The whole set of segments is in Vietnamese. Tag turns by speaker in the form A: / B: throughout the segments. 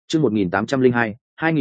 A: Chương 1802,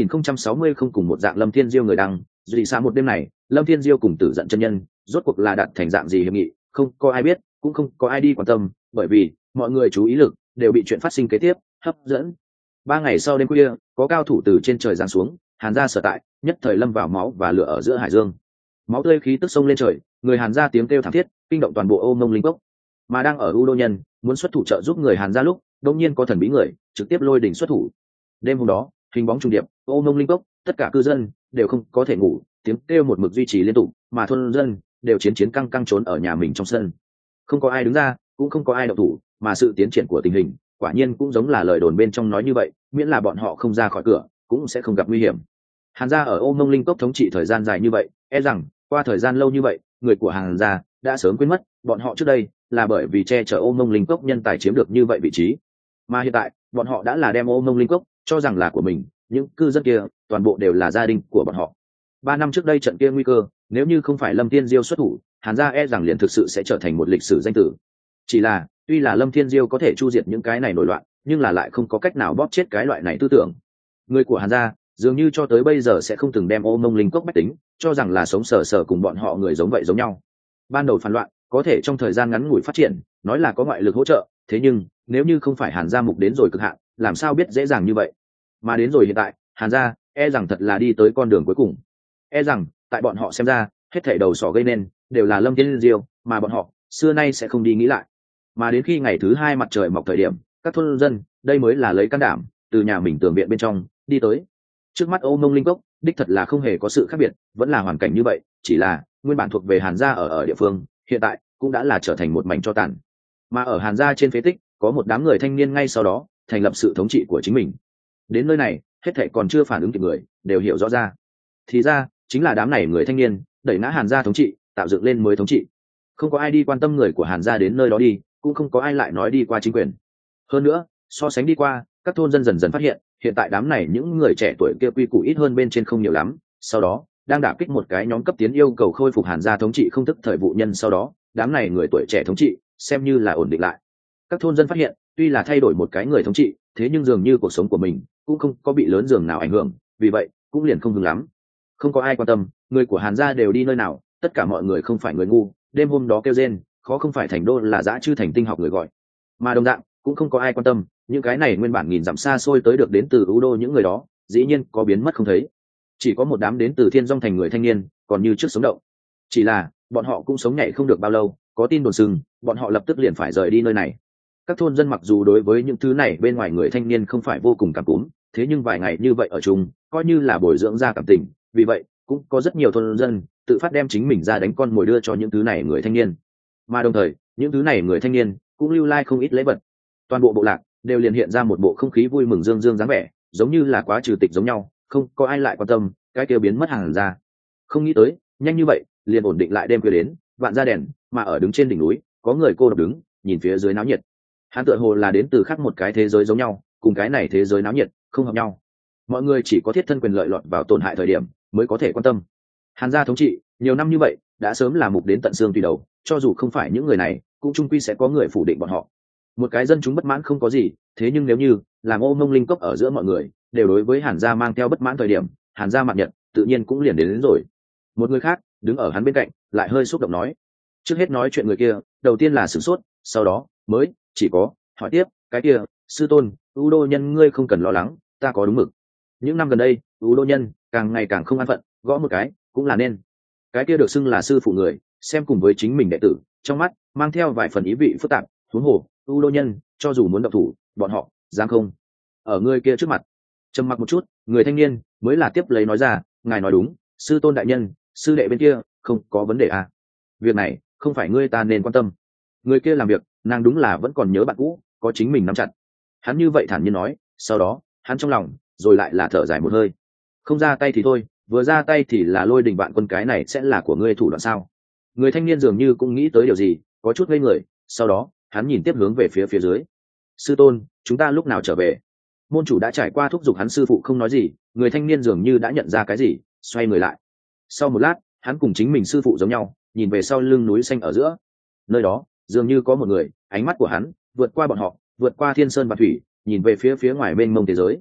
A: 2060 không cùng một dạng. Lâm Thiên Diêu người đăng, dị xa một đêm này, Lâm Thiên Diêu cùng Tử Giận chân nhân, rốt cuộc là đạt thành dạng gì hiệp nghị, không có ai biết, cũng không có ai đi quan tâm, bởi vì mọi người chú ý lực đều bị chuyện phát sinh kế tiếp hấp dẫn. 3 ngày sau đêm khuya, có cao thủ từ trên trời giáng xuống, Hàn gia sở tại, nhất thời lâm vào máu và lửa ở giữa hải dương. Máu tươi khí tức sông lên trời, người Hàn gia tiếng kêu thảm thiết, kinh động toàn bộ Ô Mông Linh Cốc. Mà đang ở U Đô Nhân, muốn xuất thủ trợ giúp người Hàn gia lúc, đột nhiên có thần bí người trực tiếp lôi đỉnh xuất thủ. Đêm hôm đó, hình bóng trùng điệp, Ô Mông Linh Cốc, tất cả cư dân đều không có thể ngủ, tiếng kêu một mực duy trì liên tục, mà thôn dân đều chiến căng căng trốn ở nhà mình trong sân. Không có ai đứng ra, cũng không có ai động thủ, mà sự tiến triển của tình hình, quả nhiên cũng giống là lời đồn bên trong nói như vậy, miễn là bọn họ không ra khỏi cửa, cũng sẽ không gặp nguy hiểm. Hàn gia ở Ô Mông Linh Cốc thống trị thời gian dài như vậy, e rằng qua thời gian lâu như vậy, người của Hàn gia đã sớm quên mất, bọn họ trước đây là bởi vì che chở Ô Mông Linh Cốc nhân tài chiếm được như vậy vị trí, mà hiện tại bọn họ đã là đem Ô Mông Linh Cốc cho rằng là của mình, những cư dân kia toàn bộ đều là gia đình của bọn họ. 3 năm trước đây trận kia nguy cơ, nếu như không phải Lâm Thiên Diêu xuất thủ, Hàn gia e rằng liền thực sự sẽ trở thành một lịch sử danh tử. Chỉ là, tuy là Lâm Thiên Diêu có thể chu diệt những cái này nổi loạn, nhưng là lại không có cách nào bóp chết cái loại này tư tưởng. Người của Hàn gia dường như cho tới bây giờ sẽ không từng đem Ô Mông Linh Cốc bách tính cho rằng là sống sờ sờ cùng bọn họ người giống vậy giống nhau. Ban đầu phản loạn có thể trong thời gian ngắn ngủi phát triển, nói là có ngoại lực hỗ trợ, thế nhưng nếu như không phải Hàn gia mục đến rồi cực hạn, làm sao biết dễ dàng như vậy. Mà đến rồi hiện tại, Hàn gia e rằng thật là đi tới con đường cuối cùng. E rằng tại bọn họ xem ra, hết thảy đầu sỏ gây nên đều là Lâm Thiên Diêu, mà bọn họ xưa nay sẽ không đi nghĩ lại. Mà đến khi ngày thứ 2 mặt trời mọc thời điểm, các thôn dân đây mới là lấy can đảm từ nhà mình tường viện bên trong đi tới. Trước mắt Ô Mông Linh Cốc đích thật là không hề có sự khác biệt, vẫn là hoàn cảnh như vậy, chỉ là nguyên bản thuộc về Hàn gia ở địa phương, hiện tại cũng đã là trở thành một mảnh tro tàn. Mà ở Hàn gia trên phế tích, có một đám người thanh niên ngay sau đó thành lập sự thống trị của chính mình. Đến nơi này, hết thảy còn chưa phản ứng kịp người đều hiểu rõ ra, thì ra chính là đám này người thanh niên đẩy ngã Hàn gia thống trị, tạo dựng lên mới thống trị. Không có ai đi quan tâm người của Hàn gia đến nơi đó đi, cũng không có ai lại nói đi qua chính quyền. Hơn nữa, so sánh đi qua, các thôn dân dần dần phát hiện, hiện tại đám này những người trẻ tuổi kia quy củ ít hơn bên trên không nhiều lắm. Sau đó, đang đả kích một cái nhóm cấp tiến yêu cầu khôi phục Hàn gia thống trị không thức thời vụ nhân, sau đó, đám này người tuổi trẻ thống trị xem như là ổn định lại. Các thôn dân phát hiện, tuy là thay đổi một cái người thống trị, thế nhưng dường như cuộc sống của mình cũng không có bị lớn giường nào ảnh hưởng, vì vậy cũng liền không hứng lắm. Không có ai quan tâm người của Hàn gia đều đi nơi nào, tất cả mọi người không phải người ngu, đêm hôm đó kêu rên khó không phải thành đô là dã chư thành tinh học người gọi. Mà đồng dạng cũng không có ai quan tâm những cái này nguyên bản nghìn dặm xa xôi tới được đến từ U Đô những người đó dĩ nhiên có biến mất không thấy. Chỉ có một đám đến từ Thiên Dung thành người thanh niên còn như trước sống động. Chỉ là bọn họ cũng sống nhảy không được bao lâu, có tin đồn sừng bọn họ lập tức liền phải rời đi nơi này. Các thôn dân mặc dù đối với những thứ này bên ngoài người thanh niên không phải vô cùng cảm cúm, thế nhưng vài ngày như vậy ở chung coi như là bồi dưỡng ra cảm tình, vì vậy cũng có rất nhiều thôn dân tự phát đem chính mình ra đánh con mồi đưa cho những thứ này người thanh niên. Mà đồng thời những thứ này người thanh niên cũng lưu lai không ít lễ vật. Toàn bộ bộ lạc đều liền hiện ra một bộ không khí vui mừng dương dương dáng vẻ, giống như là quá trừ tịch giống nhau, không có ai lại quan tâm cái kia biến mất Hàn gia. Không nghĩ tới nhanh như vậy liền ổn định lại đêm khuya đến, vạn ra đèn, mà ở đứng trên đỉnh núi có người cô độc đứng nhìn phía dưới náo nhiệt. Hắn tựa hồ là đến từ khác một cái thế giới giống nhau, cùng cái này thế giới náo nhiệt không hợp nhau. Mọi người chỉ có thiết thân quyền lợi lọt vào tổn hại thời điểm mới có thể quan tâm. Hàn gia thống trị nhiều năm như vậy đã sớm là mục đến tận xương tùy đầu, cho dù không phải những người này cũng chung quy sẽ có người phủ định bọn họ. Một cái dân chúng bất mãn không có gì, thế nhưng nếu như làm Ô Mông Linh Cốc ở giữa mọi người đều đối với Hàn gia mang theo bất mãn thời điểm, Hàn gia mặt nhật tự nhiên cũng liền đến rồi. Một người khác đứng ở hắn bên cạnh lại hơi xúc động nói. Trước hết nói chuyện người kia đầu tiên là sửng sốt, sau đó mới chỉ có hỏi tiếp, cái kia sư tôn U Đô nhân ngươi không cần lo lắng, ta có đúng mực. Những năm gần đây U Đô nhân càng ngày càng không an phận, gõ một cái cũng là nên. Cái kia được xưng là sư phụ người xem cùng với chính mình đệ tử, trong mắt mang theo vài phần ý vị phức tạp. Huống hồ U Đô nhân cho dù muốn động thủ, bọn họ dám không? Ở người kia trước mặt trầm mặc một chút, người thanh niên mới là tiếp lấy nói ra, ngài nói đúng, sư tôn đại nhân, sư đệ bên kia không có vấn đề à? Việc này không phải ngươi ta nên quan tâm. Người kia làm việc nàng đúng là vẫn còn nhớ bạn cũ, có chính mình nắm chặt. Hắn như vậy thản nhiên nói, sau đó hắn trong lòng rồi lại là thở dài một hơi. Không ra tay thì thôi, vừa ra tay thì là lôi đình vạn quân, cái này sẽ là của ngươi thủ đoạn sao? Người thanh niên dường như cũng nghĩ tới điều gì, có chút ngây người, sau đó hắn nhìn tiếp hướng về phía dưới. Sư tôn, chúng ta lúc nào trở về? Môn chủ đã trải qua thúc giục hắn, sư phụ không nói gì. Người thanh niên dường như đã nhận ra cái gì, xoay người lại. Sau một lát hắn cùng chính mình sư phụ giống nhau, nhìn về sau lưng núi xanh ở giữa. Nơi đó dường như có một người, ánh mắt của hắn vượt qua bọn họ, vượt qua thiên sơn và thủy, nhìn về phía ngoài mênh mông thế giới.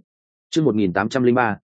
A: Chương 1803,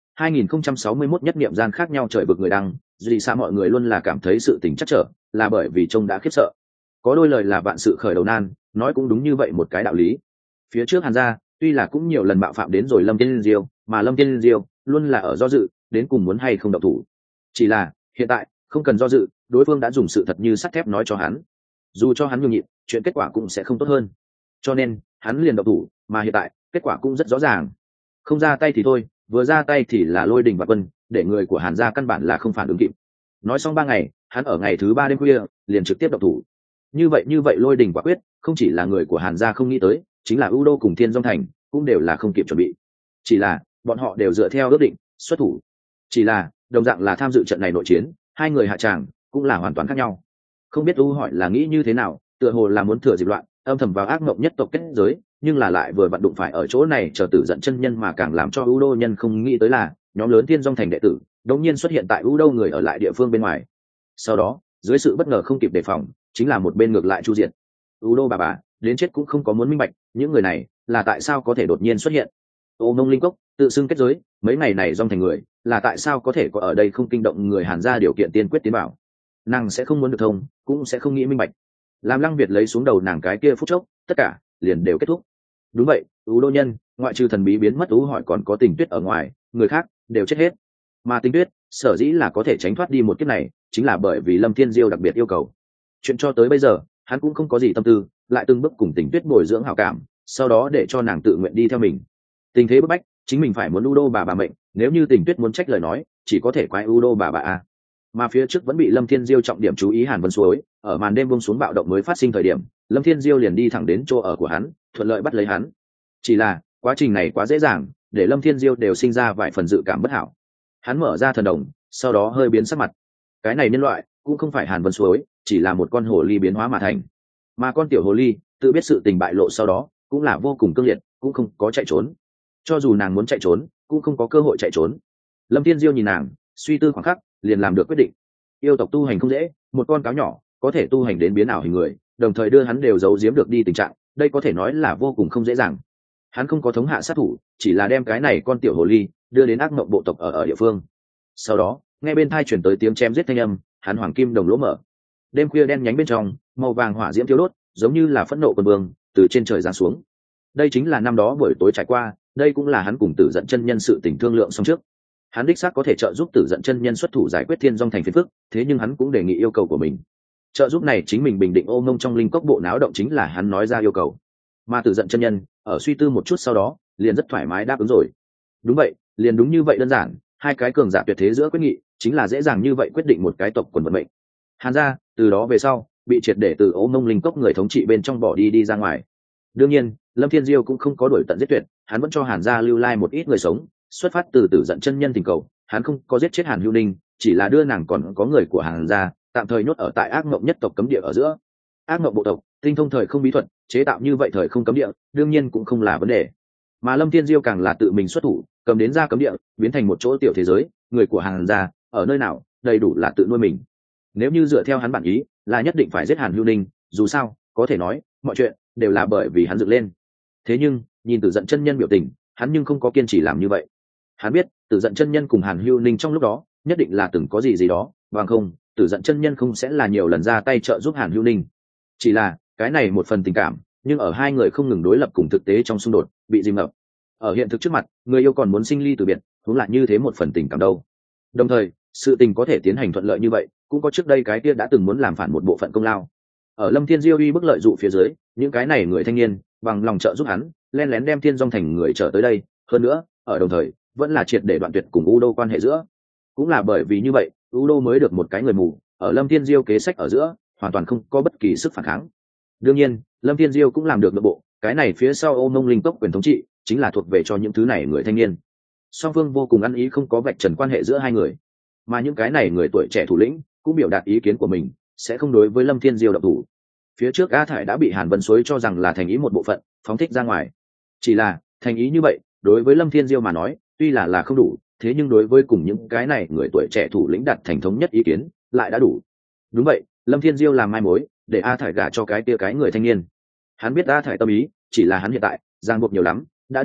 A: 2061 nhất niệm gian khác nhau trời vực người đăng, dù sao mọi người luôn là cảm thấy sự tình chắc trở, là bởi vì trông đã khiếp sợ. Có đôi lời là vạn sự khởi đầu nan, nói cũng đúng như vậy một cái đạo lý. Phía trước Hàn gia, tuy là cũng nhiều lần mạo phạm đến rồi Lâm Thiên Diêu, mà Lâm Thiên Diêu luôn là ở do dự, đến cùng muốn hay không động thủ. Chỉ là, hiện tại, không cần do dự, đối phương đã dùng sự thật như sắt thép nói cho hắn. Dù cho hắn nhường nhịn, chuyện kết quả cũng sẽ không tốt hơn. Cho nên, hắn liền động thủ, mà hiện tại, kết quả cũng rất rõ ràng. Không ra tay thì thôi, vừa ra tay thì là lôi đình và quân, để người của Hàn gia căn bản là không phản ứng kịp. Nói xong 3 ngày, hắn ở ngày thứ 3 đêm khuya, liền trực tiếp động thủ. Như vậy lôi đình quả quyết, không chỉ là người của Hàn gia không nghĩ tới, chính là U Đô cùng Thiên Dung Thành cũng đều là không kịp chuẩn bị. Chỉ là, bọn họ đều dựa theo ước định, xuất thủ. Chỉ là, đồng dạng là tham dự trận này nội chiến, hai người hạ tràng cũng là hoàn toàn khác nhau. Không biết U hỏi là nghĩ như thế nào, tựa hồ là muốn thừa dịp loạn, âm thầm vào ác mộng nhất tộc kết giới, nhưng là lại vừa vặn đụng phải ở chỗ này chờ Tử Giận chân nhân, mà càng làm cho U Đô nhân không nghĩ tới là nhóm lớn Thiên Dung Thành đệ tử đột nhiên xuất hiện tại U Đô người ở lại địa phương bên ngoài. Sau đó, dưới sự bất ngờ không kịp đề phòng, chính là một bên ngược lại chu diệt. U Đô bà đến chết cũng không có muốn minh bạch, những người này là tại sao có thể đột nhiên xuất hiện. Ô Mông Linh Cốc tự xưng kết giới, mấy ngày này Dung Thành người là tại sao có thể có ở đây không kinh động người Hàn gia điều kiện tiên quyết tiến bảo. Nàng sẽ không muốn được thông, cũng sẽ không nghĩ minh bạch. Làm Lăng Việt lấy xuống đầu nàng cái kia phút chốc, tất cả liền đều kết thúc. Đúng vậy, U Đô nhân, ngoại trừ thần bí biến mất U hỏi còn có Tình Tuyết ở ngoài, người khác đều chết hết. Mà Tình Tuyết sở dĩ là có thể tránh thoát đi một kiếp này, chính là bởi vì Lâm Thiên Diêu đặc biệt yêu cầu. Chuyện cho tới bây giờ, hắn cũng không có gì tâm tư, lại từng bước cùng Tình Tuyết bồi dưỡng hảo cảm, sau đó để cho nàng tự nguyện đi theo mình. Tình thế bức bách, chính mình phải muốn U Đô bà mệnh, nếu như Tình Tuyết muốn trách lời nói, chỉ có thể quay U Đô bà a. Mà phía trước vẫn bị Lâm Thiên Diêu trọng điểm chú ý Hàn Vân Suối, ở màn đêm buông xuống bạo động mới phát sinh thời điểm, Lâm Thiên Diêu liền đi thẳng đến chỗ ở của hắn, thuận lợi bắt lấy hắn. Chỉ là, quá trình này quá dễ dàng, để Lâm Thiên Diêu đều sinh ra vài phần dự cảm bất hảo. Hắn mở ra thần đồng, sau đó hơi biến sắc mặt. Cái này nhân loại cũng không phải Hàn Vân Suối, chỉ là một con hồ ly biến hóa mà thành. Mà con tiểu hồ ly, tự biết sự tình bại lộ sau đó, cũng là vô cùng cương liệt, cũng không có chạy trốn. Cho dù nàng muốn chạy trốn, cũng không có cơ hội chạy trốn. Lâm Thiên Diêu nhìn nàng, suy tư khoảng khắc, liền làm được quyết định. Yêu tộc tu hành không dễ, một con cáo nhỏ có thể tu hành đến biến ảo hình người, đồng thời đưa hắn đều giấu giếm được đi tình trạng, đây có thể nói là vô cùng không dễ dàng. Hắn không có thống hạ sát thủ, chỉ là đem cái này con tiểu hồ ly đưa đến ác mộng bộ tộc ở địa phương. Sau đó, nghe bên tai truyền tới tiếng chém giết thanh âm, hắn hoàng kim đồng lỗ mở. Đêm khuya đen nhánh bên trong, màu vàng hỏa diễm thiêu đốt, giống như là phẫn nộ quân vương từ trên trời giáng xuống. Đây chính là năm đó buổi tối trải qua, đây cũng là hắn cùng Tử Giận chân nhân sự tình thương lượng xong trước. Hắn đích xác có thể trợ giúp Tử Giận chân nhân xuất thủ giải quyết Thiên Dung Thành phiền phức, thế nhưng hắn cũng đề nghị yêu cầu của mình. Trợ giúp này chính mình bình định Ô Mông trong linh cốc bộ náo động chính là hắn nói ra yêu cầu. Mà Tử Giận chân nhân ở suy tư một chút sau đó, liền rất thoải mái đáp ứng rồi. Đúng vậy, liền đúng như vậy đơn giản, hai cái cường giả tuyệt thế giữa quyết nghị, chính là dễ dàng như vậy quyết định một cái tộc quần vận mệnh. Hàn gia, từ đó về sau, bị triệt để từ Ô Mông linh cốc người thống trị bên trong bỏ đi ra ngoài. Đương nhiên, Lâm Thiên Diêu cũng không có đuổi tận giết tuyệt, hắn vẫn cho Hàn gia lưu lai một ít người sống, xuất phát từ Tử Giận chân nhân tình cầu, hắn không có giết chết Hàn Hữu Ninh, chỉ là đưa nàng còn có người của Hàn gia tạm thời nhốt ở tại ác mộng nhất tộc cấm địa ở giữa. Ác mộng bộ tộc, tinh thông thời không bí thuật, chế tạo như vậy thời không cấm địa, đương nhiên cũng không là vấn đề. Mà Lâm Thiên Diêu càng là tự mình xuất thủ, cầm đến ra cấm địa, biến thành một chỗ tiểu thế giới, người của Hàn gia ở nơi nào, đầy đủ là tự nuôi mình. Nếu như dựa theo hắn bản ý, là nhất định phải giết Hàn Hữu Ninh, dù sao, có thể nói, mọi chuyện đều là bởi vì hắn dựng lên. Thế nhưng, nhìn Tử Giận chân nhân biểu tình, hắn nhưng không có kiên trì làm như vậy. Hắn biết, Tử Giận chân nhân cùng Hàn Hữu Ninh trong lúc đó, nhất định là từng có gì đó, bằng không, Tử Giận chân nhân không sẽ là nhiều lần ra tay trợ giúp Hàn Hữu Ninh. Chỉ là, cái này một phần tình cảm, nhưng ở hai người không ngừng đối lập cùng thực tế trong xung đột, bị dìm ngập. Ở hiện thực trước mặt, người yêu còn muốn sinh ly từ biệt, huống lại như thế một phần tình cảm đâu. Đồng thời, sự tình có thể tiến hành thuận lợi như vậy, cũng có trước đây cái kia đã từng muốn làm phản một bộ phận công lao. Ở Lâm Thiên Diêu uy bức lợi dụ phía dưới, những cái này người thanh niên bằng lòng trợ giúp hắn, len lén đem Thiên Dung Thành người trở tới đây, hơn nữa, ở đồng thời, vẫn là triệt để đoạn tuyệt cùng U Đô quan hệ giữa. Cũng là bởi vì như vậy, U Đô mới được một cái người mù, ở Lâm Thiên Diêu kế sách ở giữa, hoàn toàn không có bất kỳ sức phản kháng. Đương nhiên, Lâm Thiên Diêu cũng làm được nội bộ, cái này phía sau Ô Mông linh cốc quyền thống trị, chính là thuộc về cho những thứ này người thanh niên. Song phương vô cùng ăn ý, không có vạch trần quan hệ giữa hai người, mà những cái này người tuổi trẻ thủ lĩnh cũng biểu đạt ý kiến của mình, sẽ không đối với Lâm Thiên Diêu động thủ. Phía trước A Thải đã bị Hàn Vân Suối cho rằng là thành ý một bộ phận, phóng thích ra ngoài. Chỉ là thành ý như vậy, đối với Lâm Thiên Diêu mà nói, tuy là không đủ, thế nhưng đối với cùng những cái này người tuổi trẻ thủ lĩnh đạt thành thống nhất ý kiến, lại đã đủ. Đúng vậy, Lâm Thiên Diêu làm mai mối, để A Thải gả cho cái kia cái người thanh niên. Hắn biết A Thải tâm ý, chỉ là hắn hiện tại giang buộc nhiều lắm, đã định trước,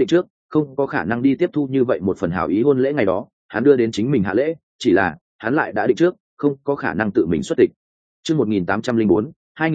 A: không có khả năng đi tiếp thu như vậy một phần hảo ý hôn lễ ngày đó hắn đưa đến chính mình hạ lễ, chỉ là hắn lại đã định trước không có khả năng tự mình xuất tịch. Chương 1804,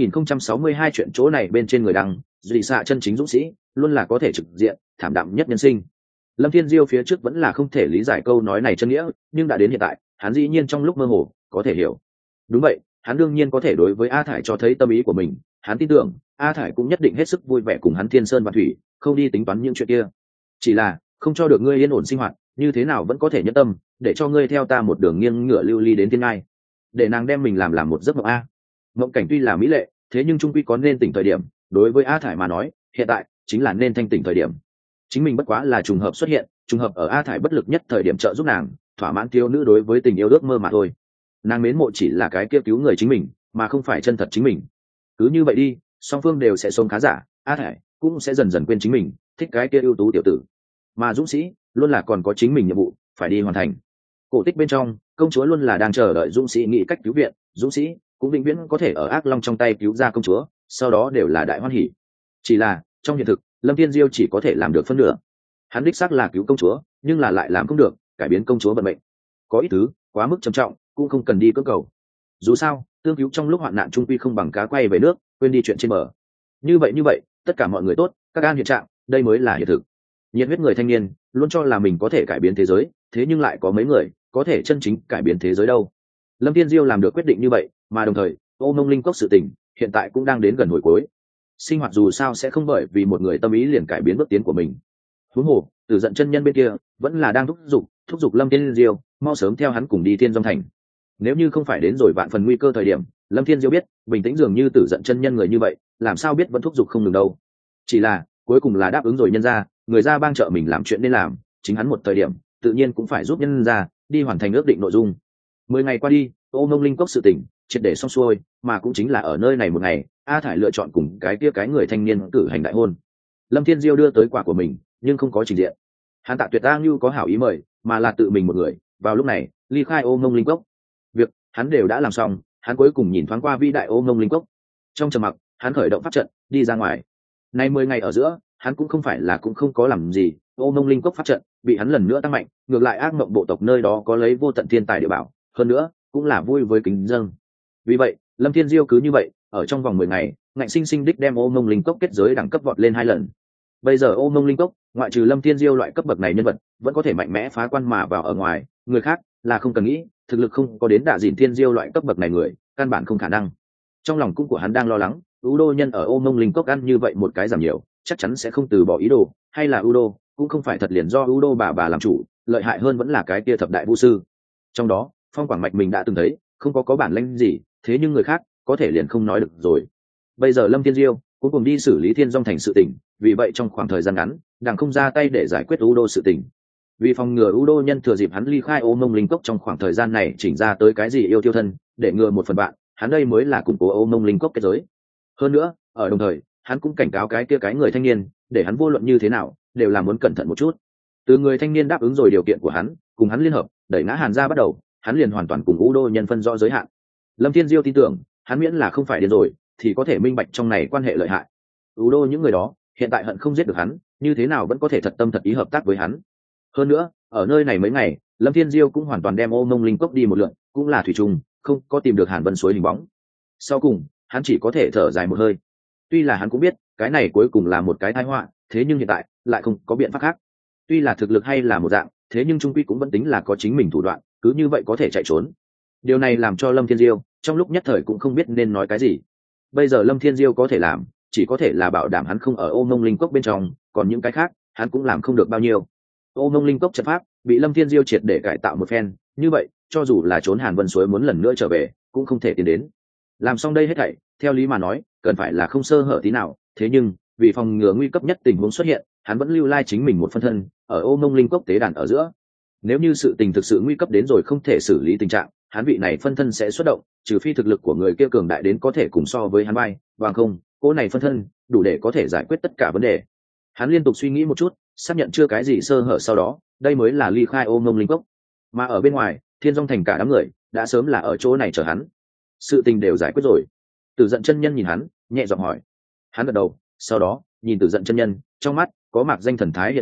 A: 2062 chuyện chỗ này bên trên người đăng, dị xạ chân chính dũng sĩ, luôn là có thể trực diện, thảm đạm nhất nhân sinh. Lâm Thiên Diêu phía trước vẫn là không thể lý giải câu nói này chân nghĩa, nhưng đã đến hiện tại, hắn dĩ nhiên trong lúc mơ hồ có thể hiểu. Đúng vậy, hắn đương nhiên có thể đối với A Thải cho thấy tâm ý của mình, hắn tin tưởng A Thải cũng nhất định hết sức vui vẻ cùng hắn Thiên Sơn và Thủy, không đi tính toán những chuyện kia. Chỉ là không cho được ngươi yên ổn sinh hoạt, như thế nào vẫn có thể nhẫn tâm, để cho ngươi theo ta một đường nghiêng ngửa lưu ly đến thiên ngai. Để nàng đem mình làm một giấc mộng a. Mộng cảnh tuy là mỹ lệ, thế nhưng trung quy có nên tỉnh thời điểm, đối với A Thải mà nói, hiện tại chính là nên thanh tỉnh thời điểm. Chính mình bất quá là trùng hợp xuất hiện, trùng hợp ở A Thải bất lực nhất thời điểm trợ giúp nàng, thỏa mãn thiếu nữ đối với tình yêu ước mơ mà thôi. Nàng mến mộ chỉ là cái kia cứu người chính mình, mà không phải chân thật chính mình. Cứ như vậy đi, song phương đều sẽ sống khá giả, A Thải cũng sẽ dần dần quên chính mình, thích cái kia ưu tú tiểu tử. Mà dũng sĩ luôn là còn có chính mình nhiệm vụ phải đi hoàn thành. Cổ tích bên trong, công chúa luôn là đang chờ đợi dũng sĩ nghĩ cách cứu viện, dũng sĩ cũng vĩnh viễn có thể ở ác long trong tay cứu ra công chúa, sau đó đều là đại hoan hỉ. Chỉ là trong hiện thực, Lâm Thiên Diêu chỉ có thể làm được phân nửa. Hắn đích xác là cứu công chúa, nhưng là lại làm không được cải biến công chúa vận mệnh. Có ít thứ quá mức trầm trọng, cũng không cần đi cưỡng cầu. Dù sao, tương cứu trong lúc hoạn nạn trung quy không bằng cá quay về nước, quên đi chuyện trên bờ. Như vậy, tất cả mọi người tốt, các an hiện trạng, đây mới là hiện thực. Nhiệt huyết người thanh niên luôn cho là mình có thể cải biến thế giới, thế nhưng lại có mấy người có thể chân chính cải biến thế giới đâu. Lâm Thiên Diêu làm được quyết định như vậy, mà đồng thời Ô Mông Linh Cốc sự tình hiện tại cũng đang đến gần hồi cuối. Sinh hoạt dù sao sẽ không bởi vì một người tâm ý liền cải biến bước tiến của mình. Huống hồ Tử Giận chân nhân bên kia vẫn là đang thúc giục Lâm Thiên Diêu mau sớm theo hắn cùng đi Thiên Dung Thành. Nếu như không phải đến rồi vạn phần nguy cơ thời điểm, Lâm Thiên Diêu biết bình tĩnh dường như Tử Giận chân nhân người như vậy, làm sao biết vẫn thúc giục không ngừng đâu. Chỉ là cuối cùng là đáp ứng rồi nhân ra, người ra bang trợ mình làm chuyện nên làm, chính hắn một thời điểm tự nhiên cũng phải giúp nhân ra đi hoàn thành ước định nội dung. 10 ngày qua đi, Ô Mông Linh Cốc sự tình triệt để xong xuôi, mà cũng chính là ở nơi này một ngày, A Thải lựa chọn cùng cái người thanh niên cử hành đại hôn. Lâm Thiên Diêu đưa tới quả của mình, nhưng không có trình diện. Hắn Tạ Tuyệt A Ngưu có hảo ý mời, mà là tự mình một người, vào lúc này ly khai Ô Mông Linh Cốc. Việc hắn đều đã làm xong, hắn cuối cùng nhìn thoáng qua vĩ đại Ô Mông Linh Cốc. Trong trầm mặc, hắn khởi động pháp trận, đi ra ngoài. Nay 10 ngày ở giữa, hắn cũng không phải là cũng không có làm gì, Ô Mông Linh Cốc pháp trận bị hắn lần nữa tăng mạnh, ngược lại ác mộng bộ tộc nơi đó có lấy vô tận thiên tài địa bảo, hơn nữa cũng là vui với kính dâng. Vì vậy, Lâm Thiên Diêu cứ như vậy, ở trong vòng 10 ngày, ngạnh sinh sinh đích đem Ô Mông Linh Cốc kết giới đẳng cấp vọt lên 2 lần. Bây giờ Ô Mông Linh Cốc, ngoại trừ Lâm Thiên Diêu loại cấp bậc này nhân vật, vẫn có thể mạnh mẽ phá quan mà vào ở ngoài, người khác là không cần nghĩ, thực lực không có đến Đả Dĩn Thiên Diêu loại cấp bậc này người, căn bản không khả năng. Trong lòng cung của hắn đang lo lắng, U Đô nhân ở Ô Mông Linh Cốc ăn như vậy một cái giảm nhiều, chắc chắn sẽ không từ bỏ ý đồ, hay là U Đô cũng không phải thật liền do U Đô bà làm chủ, lợi hại hơn vẫn là cái kia thập đại vũ sư. Trong đó, Phong Quảng Mạch mình đã từng thấy, không có bản lĩnh gì, thế nhưng người khác có thể liền không nói được rồi. Bây giờ Lâm Thiên Diêu cũng cùng đi xử lý Thiên Dung Thành sự tình, vì vậy trong khoảng thời gian ngắn, đảng không ra tay để giải quyết U Đô sự tình. Vì phòng ngừa U Đô nhân thừa dịp hắn ly khai Ô Mông Linh Cốc trong khoảng thời gian này chỉnh ra tới cái gì yêu tiêu thân, để ngừa một phần bạn, hắn đây mới là củng cố Ô Mông Linh Cốc kết giới. Hơn nữa, ở đồng thời, hắn cũng cảnh cáo cái người thanh niên, để hắn vô luận như thế nào, đều là muốn cẩn thận một chút. Từ người thanh niên đáp ứng rồi điều kiện của hắn, cùng hắn liên hợp, đẩy ngã Hàn ra bắt đầu, hắn liền hoàn toàn cùng U Đô nhân phân rõ giới hạn. Lâm Thiên Diêu tin tưởng, hắn miễn là không phải điên rồi, thì có thể minh bạch trong này quan hệ lợi hại. U Đô những người đó, hiện tại hận không giết được hắn, như thế nào vẫn có thể thật tâm thật ý hợp tác với hắn. Hơn nữa, ở nơi này mấy ngày, Lâm Thiên Diêu cũng hoàn toàn đem Ô Mông Linh Cốc đi một lượt, cũng là thủy trùng, không có tìm được Hàn Vân suối hình bóng. Sau cùng, hắn chỉ có thể thở dài một hơi. Tuy là hắn cũng biết, cái này cuối cùng là một cái tai họa, thế nhưng hiện tại lại không có biện pháp khác. Tuy là thực lực hay là một dạng, thế nhưng trung quy cũng vẫn tính là có chính mình thủ đoạn, cứ như vậy có thể chạy trốn. Điều này làm cho Lâm Thiên Diêu trong lúc nhất thời cũng không biết nên nói cái gì. Bây giờ Lâm Thiên Diêu có thể làm, chỉ có thể là bảo đảm hắn không ở Ô Mông Linh Cốc bên trong, còn những cái khác, hắn cũng làm không được bao nhiêu. Ô Mông Linh Cốc trận pháp bị Lâm Thiên Diêu triệt để cải tạo một phen, như vậy, cho dù là trốn Hàn Vân suối muốn lần nữa trở về, cũng không thể tiến đến. Làm xong đây hết thảy, theo lý mà nói, cần phải là không sơ hở tí nào, thế nhưng, vì phòng ngừa nguy cấp nhất tình huống xuất hiện, hắn vẫn lưu lai chính mình một phân thân ở Ô Mông Linh Cốc tế đàn ở giữa. Nếu như sự tình thực sự nguy cấp đến rồi không thể xử lý tình trạng, hắn vị này phân thân sẽ xuất động, trừ phi thực lực của người kia cường đại đến có thể cùng so với hắn bay, bằng không, cô này phân thân đủ để có thể giải quyết tất cả vấn đề. Hắn liên tục suy nghĩ một chút, xác nhận chưa cái gì sơ hở, sau đó, đây mới là ly khai Ô Mông Linh Cốc. Mà ở bên ngoài, Thiên Dung Thành cả đám người đã sớm là ở chỗ này chờ hắn. Sự tình đều giải quyết rồi. Tử Giận chân nhân nhìn hắn, nhẹ giọng hỏi. Hắn gật đầu, sau đó nhìn Tử Giận chân nhân, trong mắt có mạc danh thần thái hiện lên,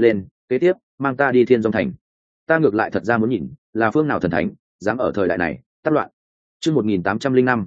A: kế tiếp mang ta đi thiên dòng thành. Ta ngược lại thật ra muốn nhìn là phương nào thần thánh dám ở thời đại này tác loạn. Chương 1805,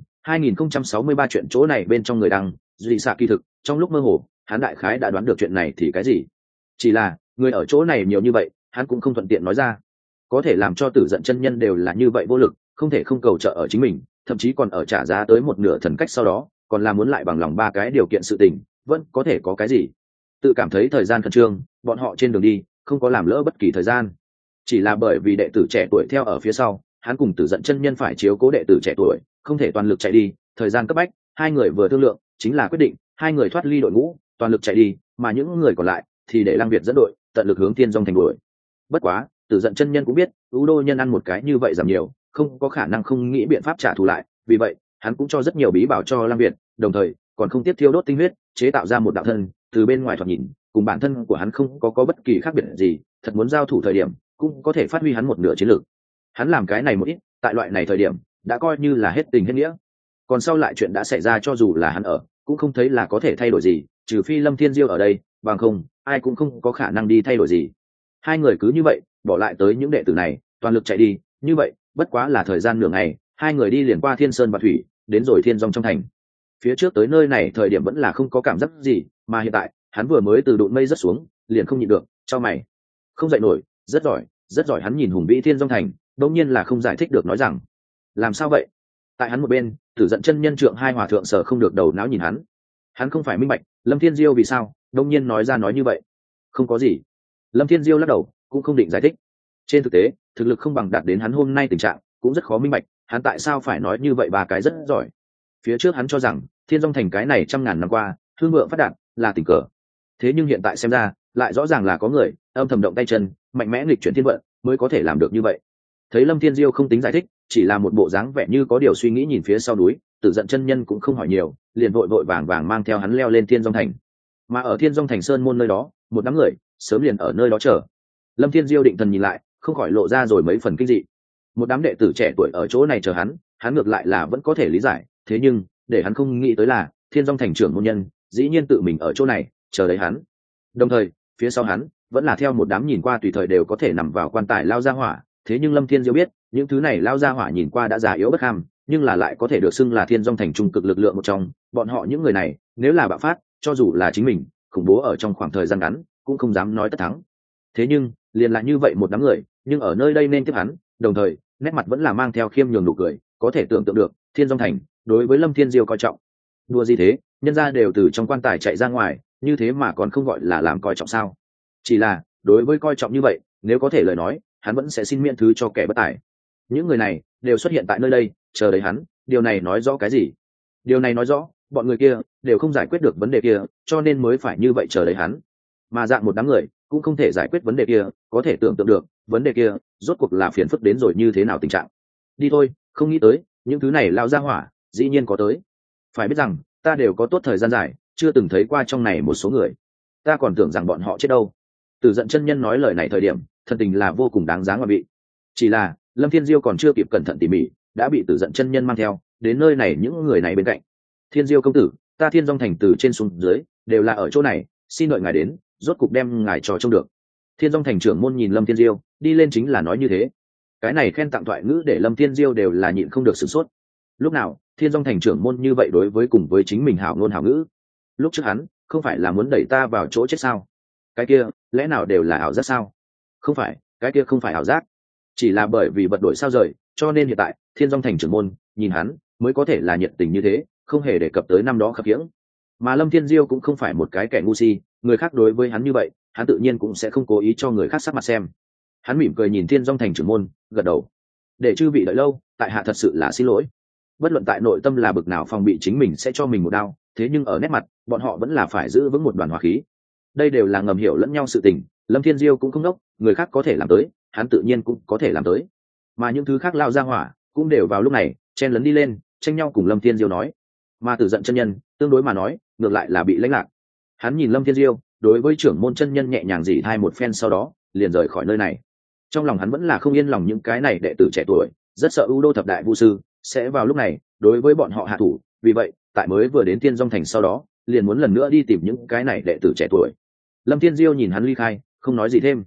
A: 2063 chuyện chỗ này bên trong người đăng, dị xạ kỳ thực, trong lúc mơ hồ, hắn đại khái đã đoán được chuyện này thì cái gì. Chỉ là, người ở chỗ này nhiều như vậy, hắn cũng không thuận tiện nói ra. Có thể làm cho Tử Giận chân nhân đều là như vậy vô lực, không thể không cầu trợ ở chính mình, thậm chí còn ở trả giá tới một nửa thần cách sau đó, còn là muốn lại bằng lòng ba cái điều kiện sự tình, vẫn có thể có cái gì. Tự cảm thấy thời gian khẩn trương, bọn họ trên đường đi, không có làm lỡ bất kỳ thời gian. Chỉ là bởi vì đệ tử trẻ tuổi theo ở phía sau, hắn cùng Tử Giận chân nhân phải chiếu cố đệ tử trẻ tuổi, không thể toàn lực chạy đi, thời gian cấp bách, hai người vừa thương lượng, chính là quyết định, hai người thoát ly đội ngũ, toàn lực chạy đi, mà những người còn lại thì để Lăng Việt dẫn đội, tận lực hướng Thiên Dung thành đuổi. Bất quá, Tử Giận chân nhân cũng biết, U Đô nhân ăn một cái như vậy giảm nhiều, không có khả năng không nghĩ biện pháp trả thù lại, vì vậy, hắn cũng cho rất nhiều bí bảo cho Lăng Việt, đồng thời, còn không tiếp thiêu đốt tinh huyết, chế tạo ra một đạo thân, từ bên ngoài thoạt nhìn, cùng bản thân của hắn không có bất kỳ khác biệt gì, thật muốn giao thủ thời điểm, cũng có thể phát huy hắn một nửa chiến lược. Hắn làm cái này một ít, tại loại này thời điểm, đã coi như là hết tình hết nghĩa. Còn sau lại chuyện đã xảy ra cho dù là hắn ở, cũng không thấy là có thể thay đổi gì, trừ phi Lâm Thiên Diêu ở đây, bằng không, ai cũng không có khả năng đi thay đổi gì. Hai người cứ như vậy, bỏ lại tới những đệ tử này, toàn lực chạy đi, như vậy, bất quá là thời gian nửa ngày, hai người đi liền qua Thiên Sơn và Thủy, đến rồi Thiên Dung trong thành. Phía trước tới nơi này thời điểm vẫn là không có cảm giác gì, mà hiện tại, hắn vừa mới từ đụn mây rất xuống, liền không nhịn được, cho mày. Không dậy nổi, rất giỏi, hắn nhìn hùng vĩ Thiên Dung thành, đương nhiên là không giải thích được nói rằng, làm sao vậy? Tại hắn một bên, Tử Giận chân nhân trượng hai hòa thượng sở không được đầu não nhìn hắn không phải minh bạch Lâm Thiên Diêu vì sao đông nhiên nói ra nói như vậy. Không có gì. Lâm Thiên Diêu lắc đầu, cũng không định giải thích. Trên thực tế, thực lực không bằng đạt đến hắn hôm nay tình trạng, cũng rất khó minh bạch hắn tại sao phải nói như vậy ba cái rất giỏi. Phía trước hắn cho rằng Thiên Dung thành cái này trăm ngàn năm qua hương vượng phát đạt là tình cờ, thế nhưng hiện tại xem ra lại rõ ràng là có người âm thầm động tay chân, mạnh mẽ nghịch chuyển thiên vận mới có thể làm được như vậy. Thấy Lâm Thiên Diêu không tính giải thích, chỉ là một bộ dáng vẻ như có điều suy nghĩ nhìn phía sau núi, Tử Giận chân nhân cũng không hỏi nhiều, liền vội vội vàng vàng mang theo hắn leo lên Thiên Dung thành. Mà ở Thiên Dung thành sơn môn nơi đó, một đám người sớm liền ở nơi đó chờ. Lâm Thiên Diêu định thần nhìn lại, không khỏi lộ ra rồi mấy phần kinh dị. Một đám đệ tử trẻ tuổi ở chỗ này chờ hắn ngược lại là vẫn có thể lý giải, thế nhưng để hắn không nghĩ tới là Thiên Dung thành trưởng môn nhân dĩ nhiên tự mình ở chỗ này chờ đấy hắn. Đồng thời, phía sau hắn vẫn là theo một đám nhìn qua tùy thời đều có thể nằm vào quan tài lao ra hỏa, thế nhưng Lâm Thiên Diêu biết, những thứ này lao ra hỏa nhìn qua đã già yếu bất ham, nhưng là lại có thể được xưng là Thiên Dung thành trung cực lực lượng một trong, bọn họ những người này, nếu là bạo phát, cho dù là chính mình, khủng bố ở trong khoảng thời gian ngắn, cũng không dám nói tất thắng. Thế nhưng, liền lại như vậy một đám người, nhưng ở nơi đây nên tiếp hắn, đồng thời, nét mặt vẫn là mang theo khiêm nhường nụ cười, có thể tưởng tượng được, Thiên Dung thành đối với Lâm Thiên Diêu coi trọng. Đùa gì thế, nhân gia đều từ trong quan tài chạy ra ngoài, như thế mà còn không gọi là làm coi trọng sao? Chỉ là, đối với coi trọng như vậy, nếu có thể lời nói, hắn vẫn sẽ xin miễn thứ cho kẻ bất tài. Những người này đều xuất hiện tại nơi đây, chờ đấy hắn, điều này nói rõ cái gì? Điều này nói rõ, bọn người kia đều không giải quyết được vấn đề kia, cho nên mới phải như vậy chờ đấy hắn. Mà dạng một đám người cũng không thể giải quyết vấn đề kia, có thể tưởng tượng được, vấn đề kia rốt cuộc là phiền phức đến rồi như thế nào tình trạng. Đi thôi, không nghĩ tới, những thứ này lao ra hỏa, dĩ nhiên có tới. Phải biết rằng, ta đều có tốt thời gian dài, chưa từng thấy qua trong này một số người. Ta còn tưởng rằng bọn họ chết đâu. Tử Giận chân nhân nói lời này thời điểm, thần tình là vô cùng đáng giá mà bị. Chỉ là Lâm Thiên Diêu còn chưa kịp cẩn thận tỉ mỉ, đã bị Tử Giận chân nhân mang theo đến nơi này những người này bên cạnh. Thiên Diêu công tử, ta Thiên Dung thành từ trên xuống dưới đều là ở chỗ này, xin đợi ngài đến, rốt cục đem ngài trò trông được. Thiên Dung thành trưởng môn nhìn Lâm Thiên Diêu, đi lên chính là nói như thế. Cái này khen tặng thoại ngữ để Lâm Thiên Diêu đều là nhịn không được sửng sốt. Lúc nào Thiên Dung thành trưởng môn như vậy đối với cùng với chính mình hảo ngôn hảo ngữ? Lúc trước hắn không phải là muốn đẩy ta vào chỗ chết sao? Cái kia lẽ nào đều là ảo giác sao? Không phải, cái kia không phải ảo giác, chỉ là bởi vì vật đổi sao rời, cho nên hiện tại Thiên Dung thành trưởng môn nhìn hắn mới có thể là nhiệt tình như thế, không hề đề cập tới năm đó khập khiễng. Mà Lâm Thiên Diêu cũng không phải một cái kẻ ngu si, người khác đối với hắn như vậy, hắn tự nhiên cũng sẽ không cố ý cho người khác sắc mặt xem. Hắn mỉm cười nhìn Thiên Dung thành trưởng môn, gật đầu. Để chư vị đợi lâu, tại hạ thật sự là xin lỗi. Bất luận tại nội tâm là bực nào phòng bị chính mình sẽ cho mình một đao, thế nhưng ở nét mặt, bọn họ vẫn là phải giữ vững một đoàn hòa khí. Đây đều là ngầm hiểu lẫn nhau sự tình, Lâm Thiên Diêu cũng không đốc, người khác có thể làm tới, hắn tự nhiên cũng có thể làm tới. Mà những thứ khác lao ra hỏa, cũng đều vào lúc này chen lấn đi lên, tranh nhau cùng Lâm Thiên Diêu nói. Mà Tử Giận chân nhân, tương đối mà nói, ngược lại là bị lãnh lạc. Hắn nhìn Lâm Thiên Diêu, đối với trưởng môn chân nhân nhẹ nhàng dỉ thai một phen sau đó, liền rời khỏi nơi này. Trong lòng hắn vẫn là không yên lòng những cái này đệ tử trẻ tuổi, rất sợ U Đô thập đại vu sư sẽ vào lúc này đối với bọn họ hạ thủ, vì vậy, tại mới vừa đến Thiên Dung thành sau đó, liền muốn lần nữa đi tìm những cái này đệ tử trẻ tuổi. Lâm Thiên Diêu nhìn hắn ly khai, không nói gì thêm,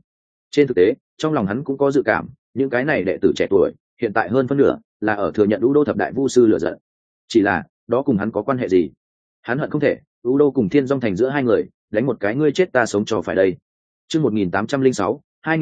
A: Trên thực tế trong lòng hắn cũng có dự cảm, những cái này đệ tử trẻ tuổi hiện tại hơn phân nửa là ở thừa nhận Udo thập đại vu sư lựa giận. Chỉ là đó cùng hắn có quan hệ gì? Hắn hận không thể Udo cùng Thiên Dung Thành giữa hai người đánh một cái ngươi chết ta sống cho phải đây. Chương 1806,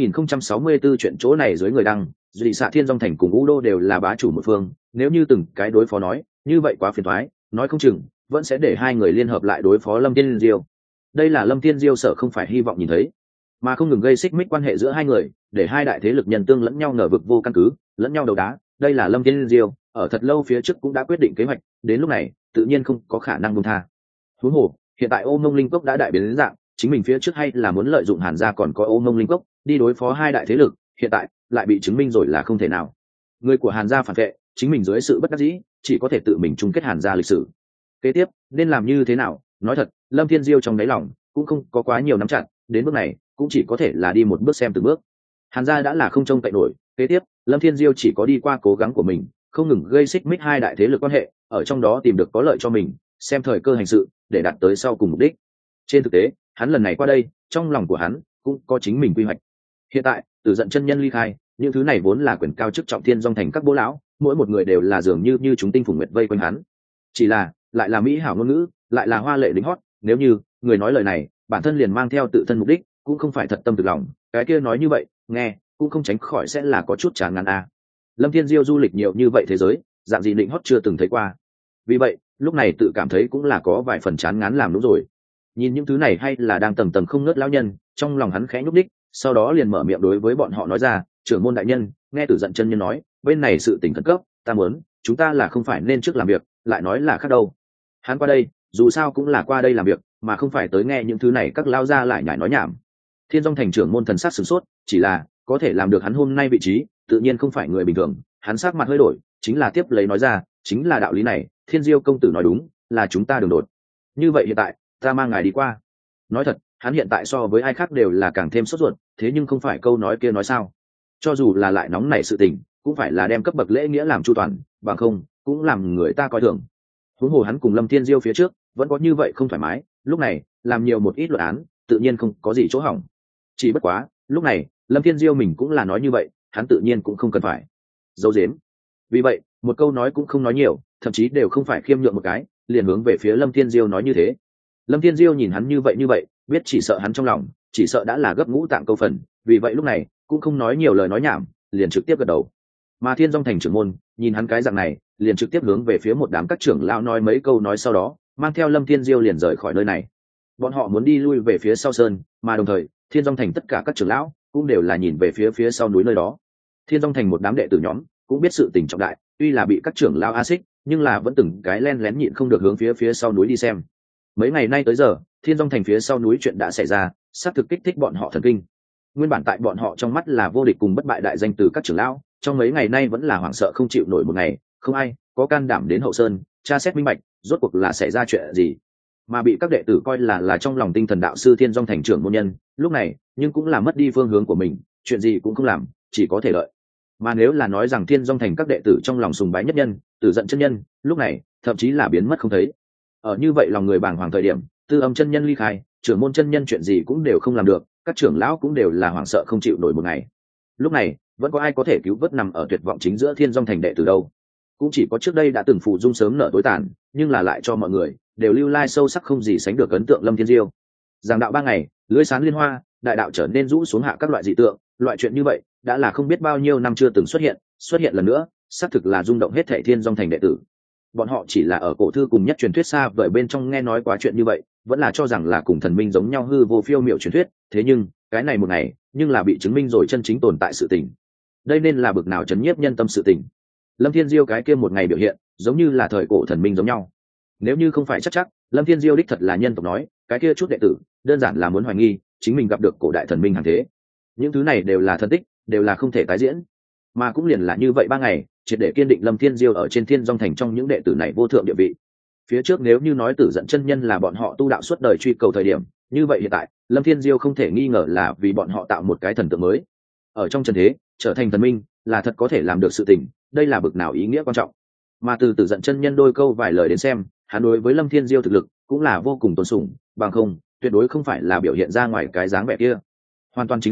A: 2064 chuyện chỗ này dưới người đăng, dị xạ Thiên Dung Thành cùng Udo đều là bá chủ một phương, nếu như từng cái đối phó nói, như vậy quá phiền toái, nói không chừng vẫn sẽ để hai người liên hợp lại đối phó Lâm Thiên Diêu. Đây là Lâm Thiên Diêu sợ không phải hy vọng nhìn thấy, mà không ngừng gây xích mích quan hệ giữa hai người, để hai đại thế lực nhân tương lẫn nhau ngờ vực vô căn cứ, lẫn nhau đấu đá. Đây là Lâm Thiên Diêu ở thật lâu phía trước cũng đã quyết định kế hoạch, đến lúc này tự nhiên không có khả năng buông tha. Huống hồ hiện tại Ô Mông Linh Cốc đã đại biến đến dạng, chính mình phía trước hay là muốn lợi dụng Hàn gia còn có Ô Mông Linh Cốc đi đối phó hai đại thế lực, hiện tại lại bị chứng minh rồi là không thể nào. Người của Hàn gia phản vệ, chính mình dưới sự bất đắc dĩ chỉ có thể tự mình chung kết Hàn gia lịch sử. Kế tiếp nên làm như thế nào? Nói thật, Lâm Thiên Diêu trong đáy lòng cũng không có quá nhiều nắm chặt, đến bước này cũng chỉ có thể là đi một bước xem từng bước. Hàn gia đã là không trông cậy nổi, kế tiếp Lâm Thiên Diêu chỉ có đi qua cố gắng của mình, không ngừng gây xích mích hai đại thế lực quan hệ, ở trong đó tìm được có lợi cho mình, xem thời cơ hành sự để đạt tới sau cùng mục đích. Trên thực tế hắn lần này qua đây, trong lòng của hắn cũng có chính mình quy hoạch. Hiện tại Tử Dận chân nhân ly khai, những thứ này vốn là quyền cao chức trọng Thiên Dung Thành các bố lão, mỗi một người đều là dường như chúng tinh phùng nguyệt vây quanh hắn. Chỉ là lại là mỹ hảo ngôn ngữ, lại là hoa lệ đính hót, nếu như người nói lời này bản thân liền mang theo tự thân mục đích, cũng không phải thật tâm từ lòng, cái kia nói như vậy nghe cũng không tránh khỏi sẽ là có chút chán ngán a. Lâm Thiên Diêu du lịch nhiều như vậy thế giới, dạng gì định hót chưa từng thấy qua, vì vậy lúc này tự cảm thấy cũng là có vài phần chán ngán làm đúng rồi. Nhìn những thứ này hay là đang tầng tầng không ngớt lão nhân, trong lòng hắn khẽ nhúc đích, sau đó liền mở miệng đối với bọn họ nói ra, trưởng môn đại nhân, nghe Tử Dận chân nhân nói bên này sự tình khẩn cấp, ta muốn chúng ta là không phải nên trước làm việc lại nói là khác đâu. Hắn qua đây dù sao cũng là qua đây làm việc, mà không phải tới nghe những thứ này các lao ra lại nhải nói nhảm. Thiên Dung Thành trưởng môn thần sắc sửng sốt, chỉ là có thể làm được hắn hôm nay vị trí tự nhiên không phải người bình thường. Hắn sắc mặt hơi đổi, chính là tiếp lấy nói ra, chính là đạo lý này, Thiên Diêu công tử nói đúng, là chúng ta đường đột. Như vậy hiện tại ta mang ngài đi qua. Nói thật, hắn hiện tại so với ai khác đều là càng thêm sốt ruột, thế nhưng không phải câu nói kia nói sao, cho dù là lại nóng nảy sự tình cũng phải là đem cấp bậc lễ nghĩa làm chu toàn, bằng không cũng làm người ta coi thường. Huống hồ hắn cùng Lâm Thiên Diêu phía trước vẫn có như vậy không thoải mái, lúc này làm nhiều một ít luận án tự nhiên không có gì chỗ hỏng. Chỉ bất quá lúc này Lâm Thiên Diêu mình cũng là nói như vậy, hắn tự nhiên cũng không cần phải giấu giếm, vì vậy một câu nói cũng không nói nhiều, thậm chí đều không phải khiêm nhượng một cái, liền hướng về phía Lâm Thiên Diêu nói như thế. Lâm Thiên Diêu nhìn hắn như vậy biết chỉ sợ hắn trong lòng chỉ sợ đã là gấp ngũ tạng câu phần, vì vậy lúc này cũng không nói nhiều lời nói nhảm, liền trực tiếp gật đầu. Mà Thiên Dung Thành trưởng môn nhìn hắn cái dạng này, liền trực tiếp hướng về phía một đám các trưởng lão nói mấy câu nói, sau đó mang theo Lâm Thiên Diêu liền rời khỏi nơi này. Bọn họ muốn đi lui về phía sau sơn, mà đồng thời Thiên Dung Thành tất cả các trưởng lão cũng đều là nhìn về phía sau núi nơi đó. Thiên Dung Thành một đám đệ tử nhóm cũng biết sự tình trọng đại, tuy là bị các trưởng lão a xích, nhưng là vẫn từng cái len lén nhịn không được hướng phía sau núi đi xem. Mấy ngày nay tới giờ, Thiên Dung Thành phía sau núi chuyện đã xảy ra, xác thực kích thích bọn họ thần kinh. Nguyên bản tại bọn họ trong mắt là vô địch cùng bất bại đại danh từ các trưởng lão, trong mấy ngày nay vẫn là hoảng sợ không chịu nổi một ngày, không ai có can đảm đến hậu sơn tra xét minh bạch rốt cuộc là xảy ra chuyện gì, mà bị các đệ tử coi là trong lòng tinh thần đạo sư Thiên Dung Thành trưởng môn nhân, lúc này nhưng cũng là mất đi phương hướng của mình, chuyện gì cũng không làm, chỉ có thể đợi. Mà nếu là nói rằng Thiên Dung Thành các đệ tử trong lòng sùng bái nhất nhân Tử Dận chân nhân, lúc này thậm chí là biến mất không thấy. Ở như vậy lòng người bàng hoàng thời điểm, Tư Âm chân nhân ly khai, trưởng môn chân nhân chuyện gì cũng đều không làm được, các trưởng lão cũng đều là hoảng sợ không chịu nổi một ngày. Lúc này vẫn có ai có thể cứu vớt nằm ở tuyệt vọng chính giữa Thiên Dung Thành đệ tử đâu? Cũng chỉ có trước đây đã từng phù dung sớm nở tối tàn, nhưng là lại cho mọi người đều lưu lai sâu sắc không gì sánh được ấn tượng Lâm Thiên Diêu. Giảng đạo 3 ngày, lưỡi sán liên hoa, đại đạo trở nên rũ xuống hạ các loại dị tượng, loại chuyện như vậy đã là không biết bao nhiêu năm chưa từng xuất hiện lần nữa, xác thực là rung động hết thảy Thiên Dung Thành đệ tử. Bọn họ chỉ là ở cổ thư cùng nhất truyền thuyết xa vời bên trong nghe nói quá chuyện như vậy, vẫn là cho rằng là cùng thần minh giống nhau hư vô phiêu miểu truyền thuyết, thế nhưng cái này một ngày nhưng là bị chứng minh rồi chân chính tồn tại sự tình. Đây nên là bực nào chấn nhiếp nhân tâm sự tình. Lâm Thiên Diêu cái kia một ngày biểu hiện giống như là thời cổ thần minh giống nhau. Nếu như không phải chắc Lâm Thiên Diêu đích thật là nhân tộc nói, cái kia chút đệ tử đơn giản là muốn hoài nghi chính mình gặp được cổ đại thần minh hàng thế. Những thứ này đều là thân tích, đều là không thể tái diễn. Mà cũng liền là như vậy 3 ngày, triệt để kiên định Lâm Thiên Diêu ở trên Thiên Dung Thành trong những đệ tử này vô thượng địa vị. Phía trước nếu như nói Tử Dận chân nhân là bọn họ tu đạo suốt đời truy cầu thời điểm, như vậy hiện tại Lâm Thiên Diêu không thể nghi ngờ là vì bọn họ tạo một cái thần tượng mới. Ở trong trần thế trở thành thần minh là thật có thể làm được sự tình, đây là bực nào ý nghĩa quan trọng. Mà từ Tử Dận chân nhân đôi câu vài lời đến xem, hắn đối với Lâm Thiên Diêu thực lực cũng là vô cùng tôn sùng, bằng không tuyệt đối không phải là biểu hiện ra ngoài cái dáng vẻ kia. Hoàn toàn chính xác,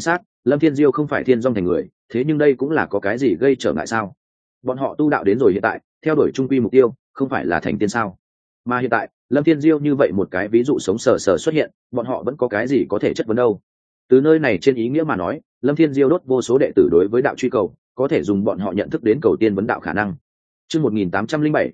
A: Lâm Thiên Diêu không phải Thiên Dung Thành người, thế nhưng đây cũng là có cái gì gây trở ngại sao? Bọn họ tu đạo đến rồi hiện tại, theo đuổi trung quy mục tiêu, không phải là thành tiên sao? Mà hiện tại, Lâm Thiên Diêu như vậy một cái ví dụ sống sờ sờ xuất hiện, bọn họ vẫn có cái gì có thể chất vấn đâu? Từ nơi này trên ý nghĩa mà nói, Lâm Thiên Diêu đốt vô số đệ tử đối với đạo truy cầu, có thể dùng bọn họ nhận thức đến cầu tiên vấn đạo khả năng. Chương 1807,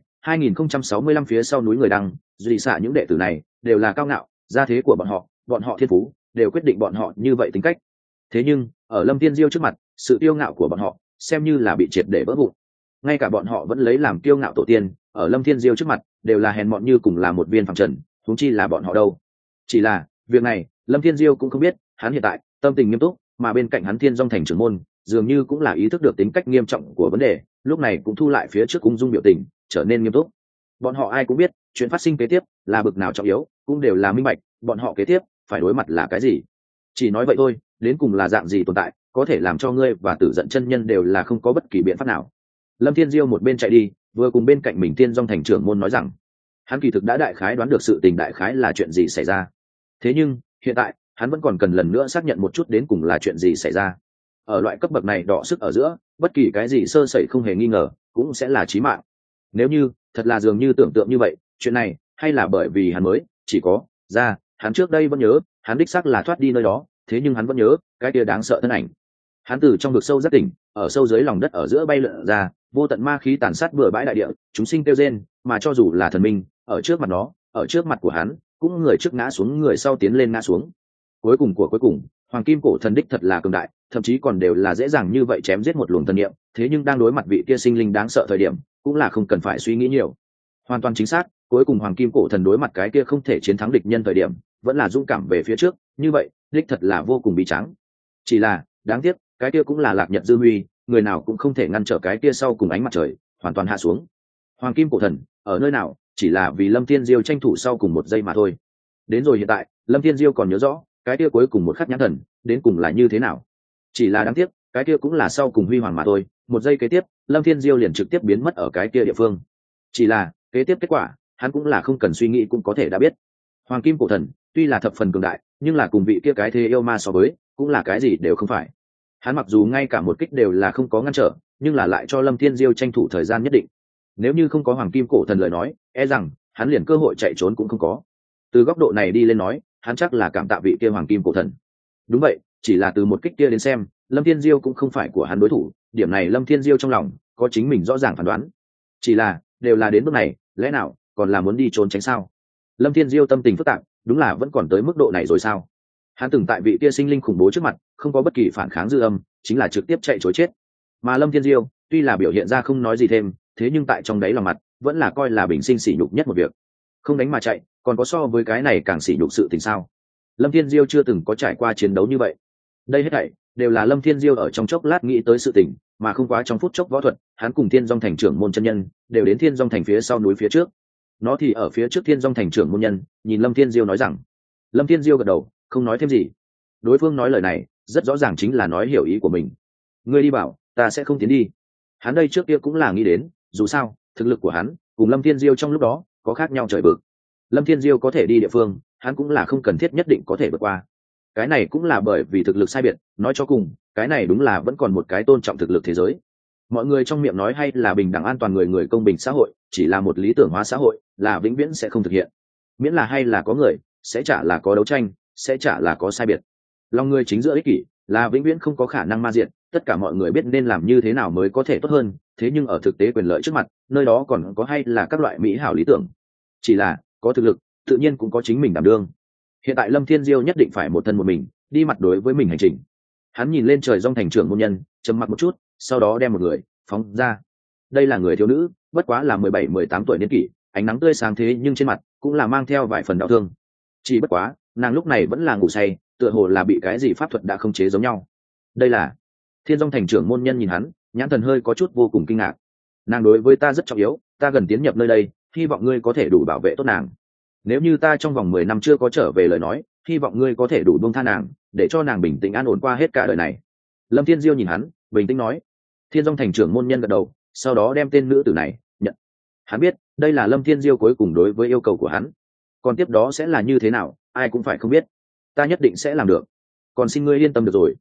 A: 2065 phía sau núi người đăng, duy xạ những đệ tử này đều là cao ngạo, gia thế của bọn họ thiên phú đều quyết định bọn họ như vậy tính cách. Thế nhưng, ở Lâm Thiên Diêu trước mặt, sự kiêu ngạo của bọn họ xem như là bị triệt để vỡ vụn. Ngay cả bọn họ vẫn lấy làm kiêu ngạo tổ tiên, ở Lâm Thiên Diêu trước mặt đều là hèn mọn như cùng là một viên phẳng trần, huống chi là bọn họ đâu. Chỉ là, việc này, Lâm Thiên Diêu cũng không biết, hắn hiện tại tâm tình nghiêm túc, mà bên cạnh hắn Thiên Dung Thành trưởng môn, dường như cũng là ý thức được tính cách nghiêm trọng của vấn đề, lúc này cũng thu lại phía trước ung dung biểu tình, trở nên nghiêm túc. Bọn họ ai cũng biết, chuyện phát sinh kế tiếp là bực nào trọng yếu, cũng đều là minh bạch, bọn họ kế tiếp phải đối mặt là cái gì. Chỉ nói vậy thôi, đến cùng là dạng gì tồn tại, có thể làm cho ngươi và Tử Dận chân nhân đều là không có bất kỳ biện pháp nào. Lâm Thiên Diêu một bên chạy đi, vừa cùng bên cạnh mình Thiên Dung Thành trưởng môn nói rằng, hắn kỳ thực đã đại khái đoán được sự tình đại khái là chuyện gì xảy ra. Thế nhưng, hiện tại, hắn vẫn còn cần lần nữa xác nhận một chút đến cùng là chuyện gì xảy ra. Ở loại cấp bậc này đọ sức ở giữa, bất kỳ cái gì sơ sẩy không hề nghi ngờ, cũng sẽ là chí mạng. Nếu như, thật là dường như tưởng tượng như vậy, chuyện này, hay là bởi vì hắn mới, chỉ có, ra, hắn trước đây vẫn nhớ, hắn đích xác là thoát đi nơi đó, thế nhưng hắn vẫn nhớ, cái kia đáng sợ thân ảnh. Hắn từ trong vực sâu rất tỉnh, ở sâu dưới lòng đất ở giữa bay lượn ra, vô tận ma khí tàn sát bừa bãi đại địa, chúng sinh kêu rên, mà cho dù là thần minh, ở trước mặt nó, ở trước mặt của hắn, cũng người trước ngã xuống người sau tiến lên ngã xuống. Cuối cùng, hoàng kim cổ thần đích thật là cường đại, thậm chí còn đều là dễ dàng như vậy chém giết một luồng thần niệm, thế nhưng đang đối mặt vị kia sinh linh đáng sợ thời điểm, cũng là không cần phải suy nghĩ nhiều. Hoàn toàn chính xác, cuối cùng hoàng kim cổ thần đối mặt cái kia không thể chiến thắng địch nhân thời điểm, vẫn là dũng cảm về phía trước, như vậy, đích thật là vô cùng bi tráng. Chỉ là, đáng tiếc, cái kia cũng là lạc nhật dư huy, người nào cũng không thể ngăn trở cái kia sau cùng ánh mặt trời hoàn toàn hạ xuống. Hoàng kim cổ thần ở nơi nào, chỉ là vì Lâm Thiên Diêu tranh thủ sau cùng một giây mà thôi. Đến rồi hiện tại, Lâm Thiên Diêu còn nhớ rõ cái kia cuối cùng một khắc nhãn thần đến cùng là như thế nào. Chỉ là đáng tiếc, cái kia cũng là sau cùng huy hoàng mà thôi. Một giây kế tiếp, Lâm Thiên Diêu liền trực tiếp biến mất ở cái kia địa phương. Chỉ là kế tiếp kết quả, hắn cũng là không cần suy nghĩ cũng có thể đã biết. Hoàng kim cổ thần tuy là thập phần cường đại, nhưng là cùng vị kia cái thế yêu ma so với, cũng là cái gì đều không phải. Hắn mặc dù ngay cả một kích đều là không có ngăn trở, nhưng là lại cho Lâm Thiên Diêu tranh thủ thời gian nhất định. Nếu như không có hoàng kim cổ thần lời nói, e rằng hắn liền cơ hội chạy trốn cũng không có. Từ góc độ này đi lên nói, hắn chắc là cảm tạ vị kia hoàng kim cổ thần. Đúng vậy, chỉ là từ một kích kia đến xem, Lâm Thiên Diêu cũng không phải của hắn đối thủ, điểm này Lâm Thiên Diêu trong lòng có chính mình rõ ràng phán đoán. Chỉ là, đều là đến bước này, lẽ nào còn là muốn đi trốn tránh sao? Lâm Thiên Diêu tâm tình phức tạp, đúng là vẫn còn tới mức độ này rồi sao? Hắn từng tại vị kia sinh linh khủng bố trước mặt, không có bất kỳ phản kháng dư âm, chính là trực tiếp chạy trối chết. Mà Lâm Thiên Diêu, tuy là biểu hiện ra không nói gì thêm, thế nhưng tại trong đáy lòng mặt, vẫn là coi là bình sinh sỉ nhục nhất một việc. Không đánh mà chạy, còn có so với cái này càng sỉ nhục sự tình sao? Lâm Thiên Diêu chưa từng có trải qua chiến đấu như vậy. Đây hết thảy đều là Lâm Thiên Diêu ở trong chốc lát nghĩ tới sự tình, mà không quá trong phút chốc võ thuật, hắn cùng Thiên Dung Thành trưởng môn chân nhân, đều đến Thiên Dung Thành phía sau núi phía trước. Nó thì ở phía trước Thiên Dung Thành trưởng môn nhân, nhìn Lâm Thiên Diêu nói rằng. Lâm Thiên Diêu gật đầu, không nói thêm gì. Đối phương nói lời này, rất rõ ràng chính là nói hiểu ý của mình. Ngươi đi bảo, ta sẽ không tiến đi. Hắn đây trước kia cũng là nghĩ đến, dù sao, thực lực của hắn cùng Lâm Thiên Diêu trong lúc đó có khác nhau trời vực. Lâm Thiên Diêu có thể đi địa phương, hắn cũng là không cần thiết nhất định có thể vượt qua. Cái này cũng là bởi vì thực lực sai biệt, nói cho cùng, cái này đúng là vẫn còn một cái tôn trọng thực lực thế giới. Mọi người trong miệng nói hay là bình đẳng an toàn người người công bình xã hội, chỉ là một lý tưởng hóa xã hội, là vĩnh viễn sẽ không thực hiện. Miễn là hay là có người, sẽ chả là có đấu tranh, sẽ chả là có sai biệt. Lòng người chính giữa ích kỷ, là vĩnh viễn không có khả năng ma diện, tất cả mọi người biết nên làm như thế nào mới có thể tốt hơn, thế nhưng ở thực tế quyền lợi trước mặt, nơi đó còn có hay là các loại mỹ hảo lý tưởng. Chỉ là, có thực lực, tự nhiên cũng có chính mình đảm đương. Hiện tại Lâm Thiên Diêu nhất định phải một thân một mình, đi mặt đối với mình hành trình. Hắn nhìn lên trời Dung Thành trưởng môn nhân, trầm mặc một chút, sau đó đem một người phóng ra. Đây là người thiếu nữ, bất quá là 17-18 tuổi niên kỷ, ánh nắng tươi sáng thế nhưng trên mặt cũng là mang theo vài phần đau thương. Chỉ bất quá, nàng lúc này vẫn là ngủ say, tựa hồ là bị cái gì pháp thuật đã khống chế giống nhau. Đây là Thiên Dung Thành trưởng môn nhân nhìn hắn, nhãn thần hơi có chút vô cùng kinh ngạc. Nàng đối với ta rất trọng yếu, ta gần tiến nhập nơi đây, hy vọng ngươi có thể đủ bảo vệ tốt nàng. Nếu như ta trong vòng 10 năm chưa có trở về lời nói, hy vọng ngươi có thể đủ buông tha nàng, để cho nàng bình tĩnh an ổn qua hết cả đời này. Lâm Thiên Diêu nhìn hắn, bình tĩnh nói. Thiên Dung Thành trưởng môn nhân gật đầu, sau đó đem tên nữ tử này nhận. Hắn biết, đây là Lâm Thiên Diêu cuối cùng đối với yêu cầu của hắn. Còn tiếp đó sẽ là như thế nào, ai cũng phải không biết. Ta nhất định sẽ làm được. Còn xin ngươi yên tâm được rồi.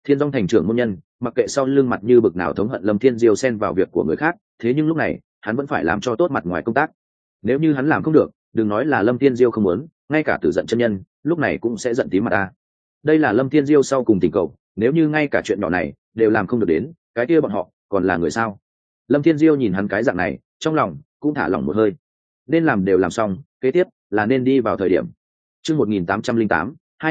A: Thiên Dung thành trưởng môn nhân, mặc kệ sau lưng mặt như bực nào thống hận Lâm Thiên Diêu xen vào việc của người khác, thế nhưng lúc này hắn vẫn phải làm cho tốt mặt ngoài công tác. Nếu như hắn làm không được, đừng nói là Lâm Thiên Diêu không muốn, ngay cả Tử Giận chân nhân lúc này cũng sẽ giận tím mặt ta. Đây là Lâm Thiên Diêu sau cùng tình cầu, nếu như ngay cả chuyện nhỏ này đều làm không được đến, cái kia bọn họ còn là người sao? Lâm Thiên Diêu nhìn hắn cái dạng này, trong lòng cũng thả lỏng một hơi. Nên làm đều làm xong, kế tiếp là nên đi vào thời điểm. Chương 1808,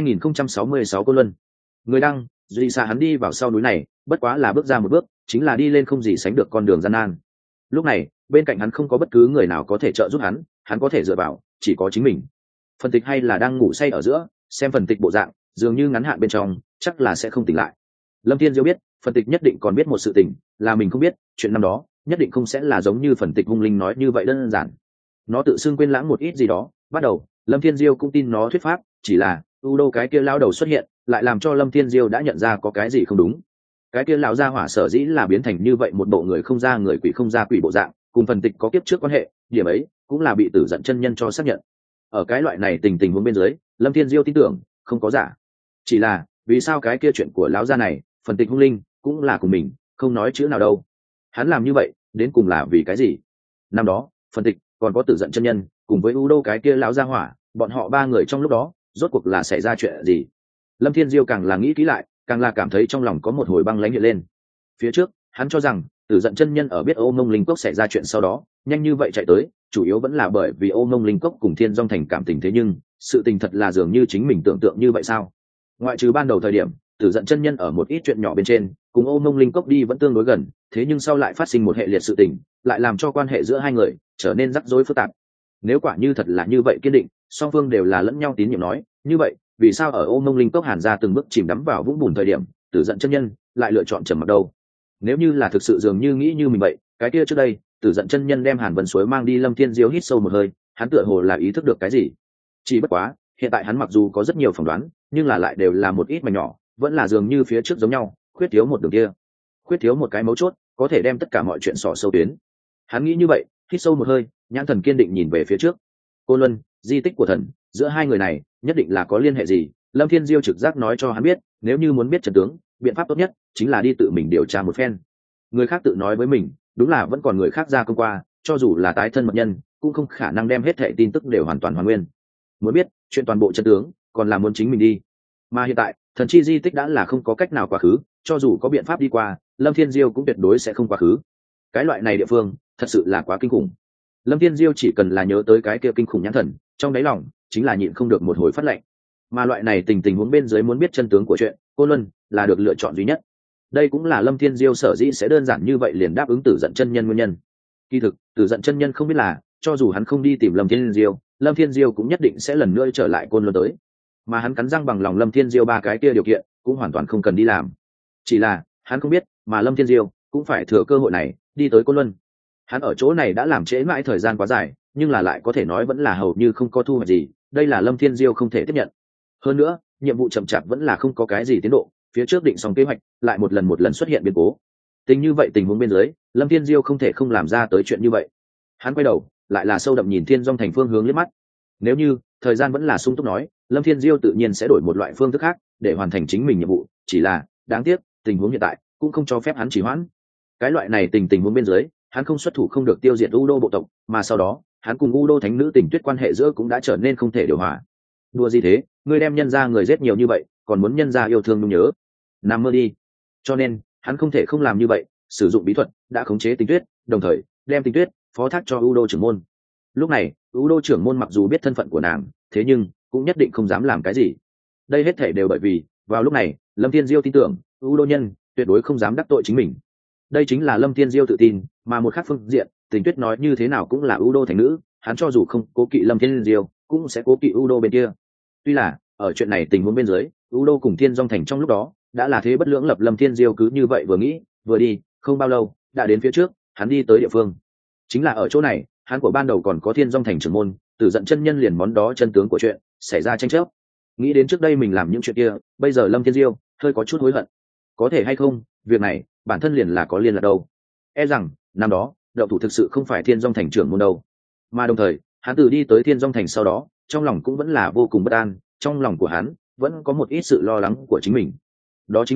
A: 2066 Cô Luân. Người đăng, duy xa hắn đi vào sau núi này, bất quá là bước ra một bước, chính là đi lên không gì sánh được con đường gian nan. Lúc này, bên cạnh hắn không có bất cứ người nào có thể trợ giúp hắn có thể dựa vào, chỉ có chính mình. Phần tịch hay là đang ngủ say ở giữa, xem phần tịch bộ dạng, dường như ngắn hạn bên trong, chắc là sẽ không tỉnh lại. Lâm Thiên Diêu biết, phần tịch nhất định còn biết một sự tình, là mình không biết, chuyện năm đó, nhất định không sẽ là giống như phần tịch hung linh nói như vậy đơn giản. Nó tự xưng quên lãng một ít gì đó, bắt đầu, Lâm Thiên Diêu cũng tin nó thuyết pháp, chỉ là u đô cái kia lão đầu xuất hiện, lại làm cho Lâm Thiên Diêu đã nhận ra có cái gì không đúng. Cái kia lão gia hỏa sở dĩ là biến thành như vậy một bộ người không ra người quỷ không ra quỷ bộ dạng, cùng phần tịch có kiếp trước quan hệ, điểm ấy cũng là bị Tử Giận chân nhân cho xác nhận. Ở cái loại này tình huống bên dưới, Lâm Thiên Diêu tin tưởng không có giả. Chỉ là vì sao cái kia chuyện của lão gia này, phần tịch hung linh cũng là của mình, không nói chữ nào đâu. Hắn làm như vậy đến cùng là vì cái gì? Năm đó phần tịch còn có Tử Giận chân nhân cùng với u đô cái kia lão gia hỏa, bọn họ ba người trong lúc đó rốt cuộc là xảy ra chuyện gì? Lâm Thiên Diêu càng là nghĩ kỹ lại, càng là cảm thấy trong lòng có một hồi băng lãnh hiện lên. Phía trước hắn cho rằng Tử Giận chân nhân ở biết Ô Mông Linh Cốc xảy ra chuyện sau đó nhanh như vậy chạy tới, chủ yếu vẫn là bởi vì Ô Mông Linh Cốc cùng Thiên Dung thành cảm tình, thế nhưng sự tình thật là dường như chính mình tưởng tượng như vậy sao? Ngoại trừ ban đầu thời điểm Tử Giận chân nhân ở một ít chuyện nhỏ bên trên cùng Ô Mông Linh Cốc đi vẫn tương đối gần, thế nhưng sau lại phát sinh một hệ liệt sự tình, lại làm cho quan hệ giữa hai người trở nên rắc rối phức tạp. Nếu quả như thật là như vậy kiên định, song phương đều là lẫn nhau tín nhiệm nói, như vậy vì sao ở Ô Mông Linh Cốc Hàn ra từng bước chìm đắm vào vũng bùn thời điểm, Tử Giận chân nhân lại lựa chọn trầm mặc đâu? Nếu như là thực sự dường như nghĩ như mình vậy, cái kia trước đây Tử Giận chân nhân đem Hàn Vân Suối mang đi, Lâm Thiên Diêu hít sâu một hơi, hắn tựa hồ là ý thức được cái gì. Chỉ bất quá hiện tại hắn mặc dù có rất nhiều phỏng đoán, nhưng là lại đều là một ít mảnh nhỏ, vẫn là dường như phía trước giống nhau, khuyết thiếu một đường kia, khuyết thiếu một cái mấu chốt có thể đem tất cả mọi chuyện xỏ sâu tuyến. Hắn nghĩ như vậy, hít sâu một hơi, nhãn thần kiên định nhìn về phía trước. Côn Luân, di tích của thần, giữa hai người này nhất định là có liên hệ gì. Lâm Thiên Diêu trực giác nói cho hắn biết, nếu như muốn biết trận tướng, biện pháp tốt nhất chính là đi tự mình điều tra một phen. Người khác tự nói với mình, đúng là vẫn còn người khác ra công qua, cho dù là tái thân mật nhân cũng không khả năng đem hết thảy tin tức đều hoàn toàn hoàn nguyên. Muốn biết chuyện toàn bộ trận tướng, còn là muốn chính mình đi. Mà hiện tại thần chi di tích đã là không có cách nào quá khứ, cho dù có biện pháp đi qua, Lâm Thiên Diêu cũng tuyệt đối sẽ không quá khứ. Cái loại này địa phương thật sự là quá kinh khủng. Lâm Thiên Diêu chỉ cần là nhớ tới cái kia kinh khủng nhãn thần, trong đáy lòng chính là nhịn không được một hồi phát lạnh. Mà loại này tình huống bên dưới muốn biết chân tướng của chuyện Côn Luân là được lựa chọn duy nhất. Đây cũng là Lâm Thiên Diêu sở dĩ sẽ đơn giản như vậy liền đáp ứng Tử Giận chân nhân nguyên nhân. Kỳ thực Tử Giận chân nhân không biết là, cho dù hắn không đi tìm Lâm Thiên Diêu cũng nhất định sẽ lần nữa trở lại Côn Luân tới. Mà hắn cắn răng bằng lòng Lâm Thiên Diêu ba cái kia điều kiện cũng hoàn toàn không cần đi làm. Chỉ là hắn không biết, mà Lâm Thiên Diêu cũng phải thừa cơ hội này đi tới Côn Luân. Hắn ở chỗ này đã làm trễ mãi thời gian quá dài, nhưng là lại có thể nói vẫn là hầu như không có thu hoạch gì, đây là Lâm Thiên Diêu không thể tiếp nhận. Hơn nữa nhiệm vụ chậm chạp vẫn là không có cái gì tiến độ, phía trước định xong kế hoạch lại một lần xuất hiện biến cố. Tình huống bên dưới, Lâm Thiên Diêu không thể không làm ra tới chuyện như vậy. Hắn quay đầu lại là sâu đậm nhìn Thiên Dung thành phương hướng liếc mắt. Nếu như thời gian vẫn là sung túc nói, Lâm Thiên Diêu tự nhiên sẽ đổi một loại phương thức khác để hoàn thành chính mình nhiệm vụ, chỉ là đáng tiếc tình huống hiện tại cũng không cho phép hắn trì hoãn. Cái loại này tình huống bên dưới, hắn không xuất thủ không được tiêu diệt U Đô bộ tộc, mà sau đó hắn cùng U Đô thánh nữ Tình Tuyết quan hệ giữa cũng đã trở nên không thể điều hòa. Đùa gì thế, ngươi đem nhân gia người giết nhiều như vậy, còn muốn nhân gia yêu thương nhung nhớ, nằm mơ đi. Cho nên hắn không thể không làm như vậy, sử dụng bí thuật đã khống chế Tình Tuyết, đồng thời đem Tình Tuyết phó thác cho U Đô trưởng môn. Lúc này U Đô trưởng môn mặc dù biết thân phận của nàng, thế nhưng cũng nhất định không dám làm cái gì. Đây hết thể đều bởi vì vào lúc này Lâm Thiên Diêu tin tưởng U Đô nhân tuyệt đối không dám đắc tội chính mình. Đây chính là Lâm Thiên Diêu tự tin. Mà một khác phương diện, Tình Tuyết nói như thế nào cũng là U Đô thành nữ, hắn cho dù không cố kỵ Lâm Thiên Diêu cũng sẽ cố kỵ U Đô bên kia. Tuy là ở chuyện này tình huống bên dưới, U Đô cùng Thiên Dung thành trong lúc đó đã là thế bất lưỡng lập, Lâm Thiên Diêu cứ như vậy vừa nghĩ vừa đi, không bao lâu đã đến phía trước. Hắn đi tới địa phương, chính là ở chỗ này hắn của ban đầu còn có Thiên Dung thành trưởng môn Tử Giận chân nhân liền món đó chân tướng của chuyện xảy ra tranh chấp. Nghĩ đến trước đây mình làm những chuyện kia, bây giờ Lâm Thiên Diêu hơi có chút hối hận. Có thể hay không, việc này bản thân liền là có liên lạc đâu. E rằng năm đó đậu thủ thực sự không phải Thiên Dung thành trưởng môn đâu. Mà đồng thời hắn từ đi tới Thiên Dung thành sau đó, trong lòng cũng vẫn là vô cùng bất an. Trong lòng của hắn vẫn có một ít sự lo lắng của chính mình, đó chính là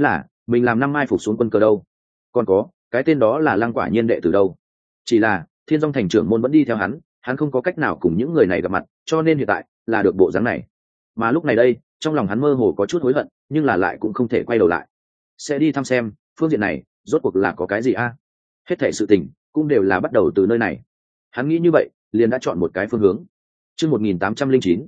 A: mình làm năm mai phục xuống quân cờ đâu, còn có cái tên đó là Lăng Quả Nhiên đệ từ đâu. Chỉ là Thiên Dung thành trưởng môn vẫn đi theo hắn không có cách nào cùng những người này gặp mặt, cho nên hiện tại là được bộ dáng này. Mà lúc này đây trong lòng hắn mơ hồ có chút hối hận, nhưng là lại cũng không thể quay đầu lại, sẽ đi thăm xem phương diện này rốt cuộc là có cái gì a. Hết thảy sự tình cũng đều là bắt đầu từ nơi này. Hắn nghĩ như vậy liền đã chọn một cái phương hướng. Chương 1809,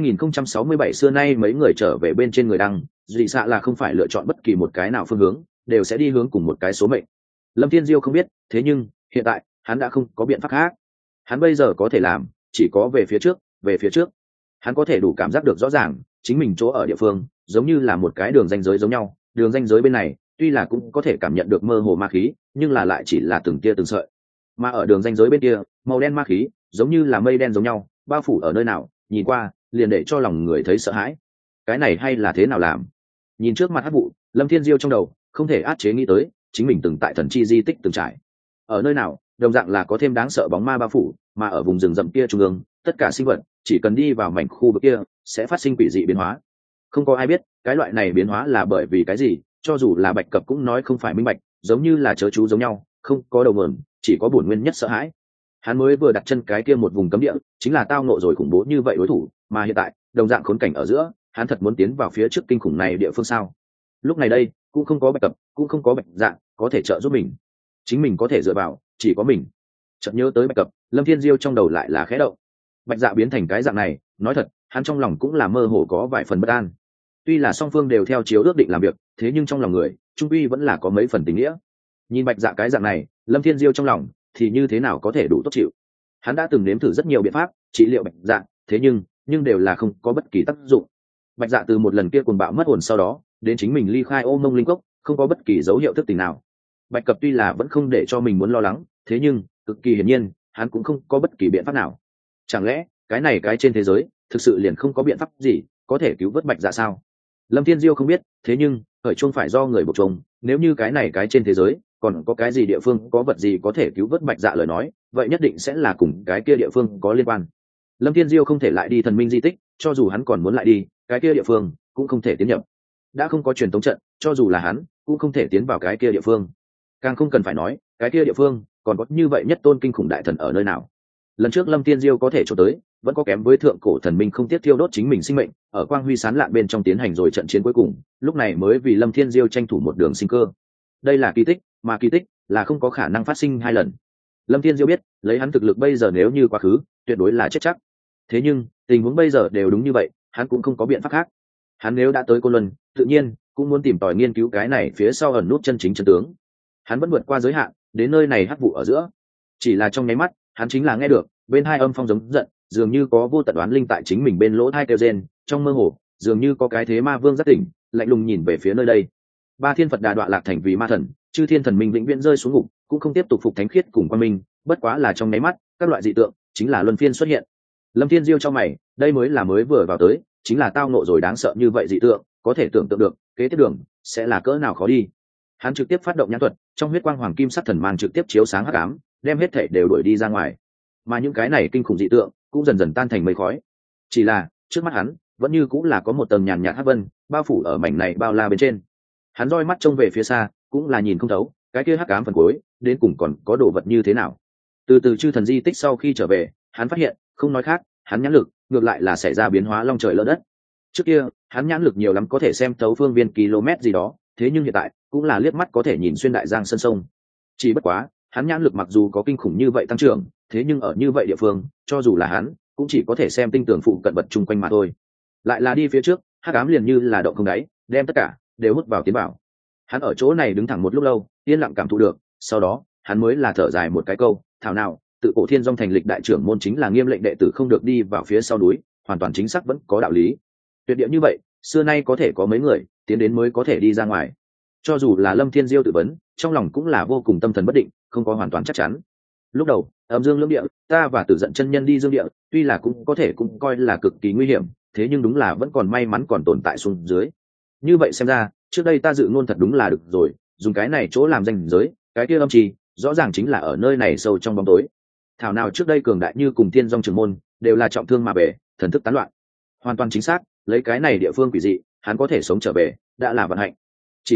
A: 2067 xưa nay mấy người trở về bên trên người đăng, dị xạ là không phải lựa chọn bất kỳ một cái nào phương hướng, đều sẽ đi hướng cùng một cái số mệnh. Lâm Thiên Diêu không biết, thế nhưng hiện tại hắn đã không có biện pháp khác. Hắn bây giờ có thể làm chỉ có về phía trước, về phía trước. Hắn có thể đủ cảm giác được rõ ràng, chính mình chỗ ở địa phương giống như là một cái đường ranh giới giống nhau. Đường ranh giới bên này tuy là cũng có thể cảm nhận được mơ hồ ma khí, nhưng là lại chỉ là từng tia từng sợi. Mà ở đường ranh giới bên kia, màu đen ma khí giống như là mây đen giống nhau, bao phủ ở nơi nào, nhìn qua liền để cho lòng người thấy sợ hãi. Cái này hay là thế nào làm? Nhìn trước mặt hắc vụ, Lâm Thiên Diêu trong đầu không thể át chế nghĩ tới chính mình từng tại thần chi di tích từng trải. Ở nơi nào đồng dạng là có thêm đáng sợ bóng ma bao phủ, mà ở vùng rừng rậm kia trung ương, tất cả sinh vật chỉ cần đi vào mảnh khu vực kia sẽ phát sinh quỷ dị biến hóa. Không có ai biết cái loại này biến hóa là bởi vì cái gì, cho dù là Bạch Cập cũng nói không phải minh bạch, giống như là chớ chú giống nhau, không có đầu nguồn, chỉ có bổn nguyên nhất sợ hãi. Hắn mới vừa đặt chân cái kia một vùng cấm địa, chính là tao ngộ rồi khủng bố như vậy đối thủ, mà hiện tại đồng dạng khốn cảnh ở giữa, hắn thật muốn tiến vào phía trước kinh khủng này địa phương sao? Lúc này đây cũng không có Bạch Cập, cũng không có Bạch Dạ có thể trợ giúp mình, chính mình có thể dựa vào chỉ có mình. Chợt nhớ tới Bạch Cập, Lâm Thiên Diêu trong đầu lại là khẽ động. Bạch Dạ biến thành cái dạng này, nói thật hắn trong lòng cũng là mơ hồ có vài phần bất an. Tuy là song phương đều theo chiếu ước định làm việc, thế nhưng trong lòng người trung quy vẫn là có mấy phần tình nghĩa. Nhìn Bạch Dạ cái dạng này, Lâm Thiên Diêu trong lòng thì như thế nào có thể đủ tốt chịu. Hắn đã từng nếm thử rất nhiều biện pháp trị liệu Bạch Dạ, thế nhưng đều là không có bất kỳ tác dụng. Bạch Dạ từ một lần kia cuồng bạo mất hồn sau đó đến chính mình ly khai Ô Mông Linh Cốc, không có bất kỳ dấu hiệu thức tỉnh nào. Bạch Cập tuy là vẫn không để cho mình muốn lo lắng, thế nhưng cực kỳ hiển nhiên hắn cũng không có bất kỳ biện pháp nào. Chẳng lẽ cái này cái trên thế giới thực sự liền không có biện pháp gì có thể cứu vớt Bạch Dạ sao? Lâm Thiên Diêu không biết, thế nhưng khởi chuông phải do người buộc chuông, nếu như cái này cái trên thế giới còn có cái gì địa phương có vật gì có thể cứu vớt Bạch Dạ lời nói, vậy nhất định sẽ là cùng cái kia địa phương có liên quan. Lâm Thiên Diêu không thể lại đi thần minh di tích, cho dù hắn còn muốn lại đi, cái kia địa phương cũng không thể tiến nhập. Đã không có truyền tống trận, cho dù là hắn cũng không thể tiến vào cái kia địa phương. Càng không cần phải nói, cái kia địa phương còn có như vậy nhất tôn kinh khủng đại thần ở nơi nào. Lần trước Lâm Thiên Diêu có thể trốn tới, vẫn có kém với thượng cổ thần minh không tiếc thiêu đốt chính mình sinh mệnh, ở quang huy sáng lạn bên trong tiến hành rồi trận chiến cuối cùng, lúc này mới vì Lâm Thiên Diêu tranh thủ một đường sinh cơ. Đây là kỳ tích, mà kỳ tích là không có khả năng phát sinh hai lần. Lâm Thiên Diêu biết, lấy hắn thực lực bây giờ nếu như quá khứ, tuyệt đối là chết chắc. Thế nhưng tình huống bây giờ đều đúng như vậy, hắn cũng không có biện pháp khác. Hắn nếu đã tới Côn Luân, tự nhiên cũng muốn tìm tòi nghiên cứu cái này phía sau ẩn nút chân chính chân tướng. Hắn vẫn vượt qua giới hạn, đến nơi này hắc vụ ở giữa. Chỉ là trong nháy mắt, hắn chính là nghe được bên hai âm phong giống giận, dường như có vô tận đoán linh tại chính mình bên lỗ tai kêu rên, trong mơ hồ dường như có cái thế ma vương giác tỉnh, lạnh lùng nhìn về phía nơi đây. Ba thiên Phật đà đọa lạc thành vì ma thần, chư thiên thần minh vĩnh viễn rơi xuống ngục, cũng không tiếp tục phục thánh khiết cùng quan minh, bất quá là trong nháy mắt, các loại dị tượng chính là luân phiên xuất hiện. Lâm Thiên Diêu cho mày, đây mới là mới vừa vào tới, chính là tao nộ rồi đáng sợ như vậy dị tượng, có thể tưởng tượng được kế tiếp đường sẽ là cỡ nào khó đi. Hắn trực tiếp phát động nhãn thuật, trong huyết quang hoàng kim sắc thần mang trực tiếp chiếu sáng hắc ám, đem hết thể đều đuổi đi ra ngoài. Mà những cái này kinh khủng dị tượng cũng dần dần tan thành mây khói. Chỉ là trước mắt hắn vẫn như cũng là có một tầng nhàn nhạt hắc vân bao phủ ở mảnh này bao la bên trên. Hắn roi mắt trông về phía xa, cũng là nhìn không thấu cái kia hắc ám phần cuối đến cùng còn có đồ vật như thế nào. Từ từ chư thần di tích sau khi trở về, hắn phát hiện không nói khác, hắn nhãn lực ngược lại là xảy ra biến hóa long trời lỡ đất. Trước kia hắn nhãn lực nhiều lắm có thể xem thấu phương viên km gì đó, thế nhưng hiện tại cũng là liếc mắt có thể nhìn xuyên đại giang sân sông. Chỉ bất quá hắn nhãn lực mặc dù có kinh khủng như vậy tăng trưởng, thế nhưng ở như vậy địa phương, cho dù là hắn cũng chỉ có thể xem tinh tường phụ cận vật chung quanh mà thôi. Lại là đi phía trước, hắc ám liền như là động không đáy, đem tất cả đều hút vào tiến vào. Hắn ở chỗ này đứng thẳng một lúc lâu, yên lặng cảm thụ được, sau đó hắn mới là thở dài một cái câu, thảo nào tự cổ Thiên Dung thành lịch đại trưởng môn chính là nghiêm lệnh đệ tử không được đi vào phía sau núi, hoàn toàn chính xác vẫn có đạo lý. Tuyệt địa như vậy, xưa nay có thể có mấy người tiến đến mới có thể đi ra ngoài. Cho dù là Lâm Thiên Diêu tự vấn, trong lòng cũng là vô cùng tâm thần bất định, không có hoàn toàn chắc chắn. Lúc đầu âm dương lưỡng địa, ta và Tử Dận chân nhân đi dương địa, tuy là cũng có thể cũng coi là cực kỳ nguy hiểm, thế nhưng đúng là vẫn còn may mắn còn tồn tại xuống dưới. Như vậy xem ra, trước đây ta dự ngôn thật đúng là được rồi, dùng cái này chỗ làm danh giới, cái kia âm trì rõ ràng chính là ở nơi này sâu trong bóng tối. Thảo nào trước đây cường đại như cùng Thiên Dung trưởng môn đều là trọng thương mà bể, thần thức tán loạn. Hoàn toàn chính xác, lấy cái này địa phương quỷ dị, hắn có thể sống trở về đã là vận hạnh. Chỉ là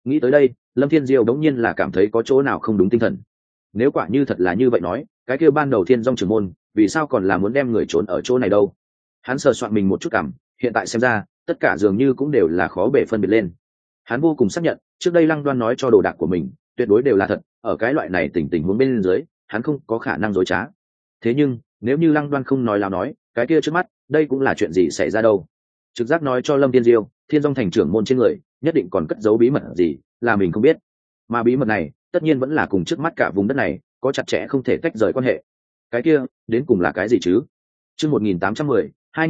A: Nghĩ tới đây, Lâm Thiên Diêu đống nhiên là cảm thấy có chỗ nào không đúng tinh thần. Nếu quả như thật là như vậy nói, cái kia ban đầu Thiên Dung trưởng môn vì sao còn là muốn đem người trốn ở chỗ này đâu? Hắn sờ soạn mình một chút cảm, hiện tại xem ra tất cả dường như cũng đều là khó bề phân biệt lên. Hắn vô cùng xác nhận trước đây Lăng Đoan nói cho đồ đạc của mình tuyệt đối đều là thật, ở cái loại này tình huống bên dưới hắn không có khả năng dối trá. Thế nhưng nếu như Lăng Đoan không nói láo nói, cái kia trước mắt đây cũng là chuyện gì xảy ra đâu? Trực giác nói cho Lâm Thiên Diêu, Thiên Dung thành trưởng môn trên người nhất định còn cất giấu bí mật gì là mình không biết, mà bí mật này tất nhiên vẫn là cùng trước mắt cả vùng đất này có chặt chẽ không thể tách rời quan hệ. Cái kia đến cùng là cái gì chứ? Chương 1810,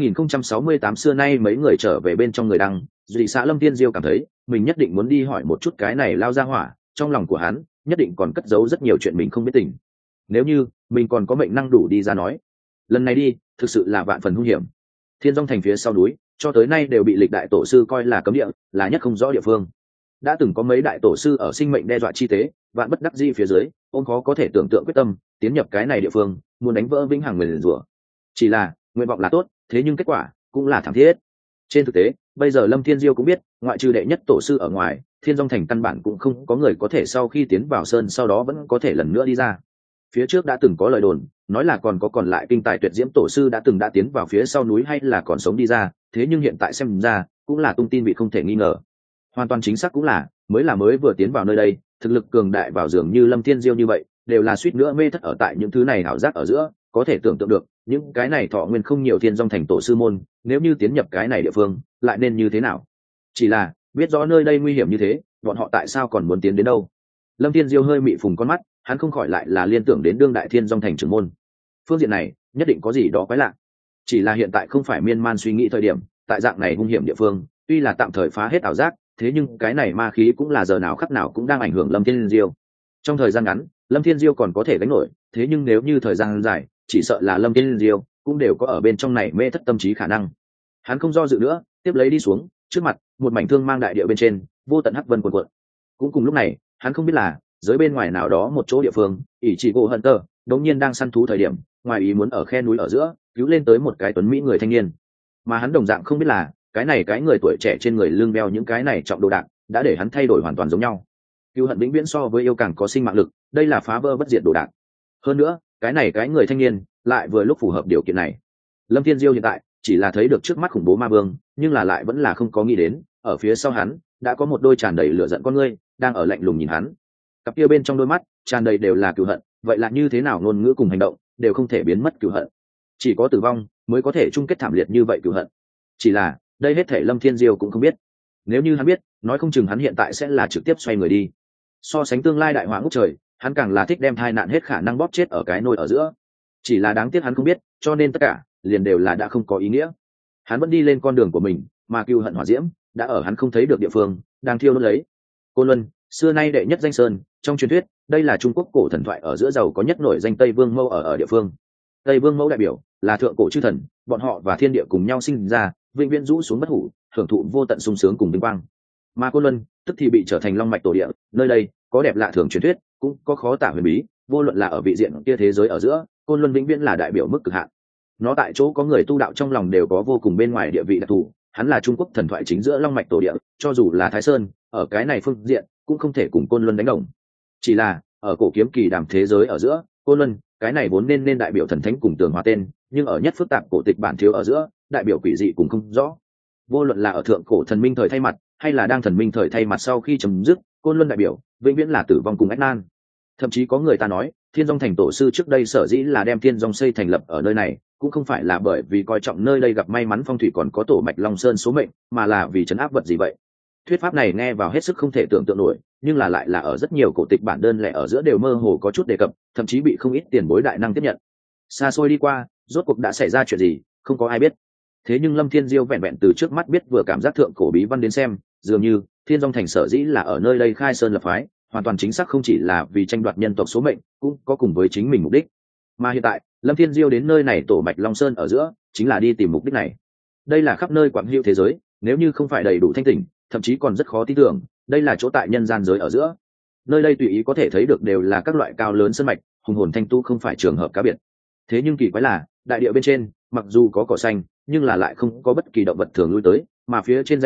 A: 2068 xưa nay mấy người trở về bên trong người đăng, dị xã Lâm Thiên Diêu cảm thấy mình nhất định muốn đi hỏi một chút cái này lao ra hỏa, trong lòng của hắn nhất định còn cất giấu rất nhiều chuyện mình không biết tình. Nếu như mình còn có mệnh năng đủ đi ra nói, lần này đi thực sự là vạn phần hung hiểm. Thiên Dung thành phía sau núi cho tới nay đều bị lịch đại tổ sư coi là cấm địa, là nhất không rõ địa phương. Đã từng có mấy đại tổ sư ở sinh mệnh đe dọa chi tế, vạn bất đắc dĩ phía dưới, ôn khó có thể tưởng tượng quyết tâm tiến nhập cái này địa phương, muốn đánh vỡ vĩnh hằng nguyền rủa. Chỉ là nguyện vọng là tốt, thế nhưng kết quả cũng là thảm thiết. Trên thực tế bây giờ Lâm Thiên Diêu cũng biết, ngoại trừ đệ nhất tổ sư ở ngoài, Thiên Dung thành căn bản cũng không có người có thể sau khi tiến vào sơn sau đó vẫn có thể lần nữa đi ra. Phía trước đã từng có lời đồn nói là còn có còn lại kinh tài tuyệt diễm tổ sư đã tiến vào phía sau núi hay là còn sống đi ra, thế nhưng hiện tại xem ra cũng là tung tin bị không thể nghi ngờ. Hoàn toàn chính xác cũng là mới vừa tiến vào nơi đây, thực lực cường đại vào dường như Lâm Thiên Diêu như vậy đều là suýt nữa mê thất ở tại những thứ này ảo giác ở giữa. Có thể tưởng tượng được những cái này thọ nguyên không nhiều Thiên Dung thành tổ sư môn nếu như tiến nhập cái này địa phương lại nên như thế nào. Chỉ là biết rõ nơi đây nguy hiểm như thế, bọn họ tại sao còn muốn tiến đến đâu? Lâm Thiên Diêu hơi mị phùng con mắt, hắn không khỏi lại là liên tưởng đến đương đại Thiên Dung thành trưởng môn. Phương diện này nhất định có gì đó quái lạ. Chỉ là hiện tại không phải miên man suy nghĩ thời điểm, tại dạng này hung hiểm địa phương tuy là tạm thời phá hết ảo giác, thế nhưng cái này ma khí cũng là giờ nào khắc nào cũng đang ảnh hưởng Lâm Thiên Diêu. Trong thời gian ngắn Lâm Thiên Diêu còn có thể gánh nổi, thế nhưng nếu như thời gian dài chỉ sợ là Lâm Thiên Diêu cũng đều có ở bên trong này mê thất tâm trí khả năng. Hắn không do dự nữa, tiếp lấy đi xuống, trước mặt một mảnh thương mang đại địa bên trên vô tận hắc vân cuồn cuộn. Cũng cùng lúc này hắn không biết là dưới bên ngoài nào đó một chỗ địa phương, ỷ chỉ gỗ hận tơ đống nhiên đang săn thú thời điểm, ngoài ý muốn ở khe núi ở giữa cứu lên tới một cái tuấn mỹ người thanh niên. Mà hắn đồng dạng không biết là cái này cái người tuổi trẻ trên người lưng đeo những cái này trọng đồ đạc đã để hắn thay đổi hoàn toàn giống nhau. Cứu hận vĩnh viễn so với yêu càng có sinh mạng lực, đây là phá vỡ bất diệt đồ đạc. Hơn nữa cái này cái người thanh niên lại vừa lúc phù hợp điều kiện này. Lâm Thiên Diêu hiện tại chỉ là thấy được trước mắt khủng bố ma vương, nhưng là lại vẫn là không có nghĩ đến ở phía sau hắn đã có một đôi tràn đầy lửa giận con ngươi đang ở lạnh lùng nhìn hắn. Cặp kia bên trong đôi mắt tràn đầy đều là cừu hận, vậy là như thế nào ngôn ngữ cùng hành động đều không thể biến mất cừu hận, chỉ có tử vong mới có thể chung kết thảm liệt như vậy cừu hận. Chỉ là đây hết thể Lâm Thiên Diêu cũng không biết. Nếu như hắn biết, nói không chừng hắn hiện tại sẽ là trực tiếp xoay người đi. So sánh tương lai đại họa ngút trời, hắn càng là thích đem tai nạn hết khả năng bóp chết ở cái nồi ở giữa. Chỉ là đáng tiếc hắn không biết, cho nên tất cả liền đều là đã không có ý nghĩa. Hắn vẫn đi lên con đường của mình, mà cừu hận hỏa diễm đã ở hắn không thấy được địa phương đang thiêu đốt lấy. Côn Luân, xưa nay đệ nhất danh sơn, trong truyền thuyết đây là Trung Quốc cổ thần thoại ở giữa giàu có nhất nổi danh Tây Vương Mẫu ở địa phương. Tây Vương Mẫu đại biểu là thượng cổ chư thần, bọn họ và thiên địa cùng nhau sinh ra, vĩnh viễn rũ xuống bất hủ, hưởng thụ vô tận sung sướng cùng vinh quang. Mà Côn Luân tức thì bị trở thành long mạch tổ địa, nơi đây có đẹp lạ thường truyền thuyết, cũng có khó tả huyền bí, vô luận là ở vị diện kia thế giới ở giữa, Côn Luân vĩnh viễn là đại biểu mức cực hạn. Nó tại chỗ có người tu đạo trong lòng đều có vô cùng bên ngoài địa vị đặc thù, hắn là Trung Quốc thần thoại chính giữa long mạch tổ địa, cho dù là Thái Sơn, ở cái này phương diện cũng không thể cùng Côn Luân đánh đồng. Chỉ là ở cổ kiếm kỳ đàm thế giới ở giữa, Côn Luân cái này vốn nên đại biểu thần thánh cùng tường hòa tên, nhưng ở nhất phức tạp cổ tịch bản thiếu ở giữa, đại biểu quỷ dị cũng không rõ. Vô luận là ở thượng cổ thần minh thời thay mặt, hay là đang thần minh thời thay mặt sau khi chấm dứt, Côn Luân đại biểu vĩnh viễn là tử vong cùng ách nan. Thậm chí có người ta nói, Thiên Dung thành tổ sư trước đây sở dĩ là đem Thiên Dung xây thành lập ở nơi này, cũng không phải là bởi vì coi trọng nơi đây gặp may mắn phong thủy còn có tổ mạch Long Sơn số mệnh, mà là vì trấn áp vật gì vậy. Thuyết pháp này nghe vào hết sức không thể tưởng tượng nổi, nhưng là lại là ở rất nhiều cổ tịch bản đơn lẻ ở giữa đều mơ hồ có chút đề cập, thậm chí bị không ít tiền bối đại năng tiếp nhận. Xa xôi đi qua, rốt cuộc đã xảy ra chuyện gì, không có ai biết. Thế nhưng Lâm Thiên Diêu vẹn vẹn từ trước mắt biết vừa cảm giác thượng cổ bí văn đến xem, dường như Thiên Dung thành sở dĩ là ở nơi đây khai sơn lập phái, hoàn toàn chính xác không chỉ là vì tranh đoạt nhân tộc số mệnh, cũng có cùng với chính mình mục đích. Mà hiện tại Lâm Thiên Diêu đến nơi này tổ mạch Long Sơn ở giữa, chính là đi tìm mục đích này. Đây là khắp nơi quảng hữu thế giới, nếu như không phải đầy đủ thanh tỉnh, thậm chí còn rất khó tin tưởng, đây là chỗ tại nhân gian giới ở giữa. Nơi đây tùy ý có thể thấy được đều là các loại cao lớn sơn mạch, hùng hồn thanh tu không phải trường hợp cá biệt. Thế nhưng kỳ quái là, đại địa bên trên, mặc dù có cỏ xanh, nhưng là lại không có bất kỳ động vật thường lui tới, mà phía trên dãy núi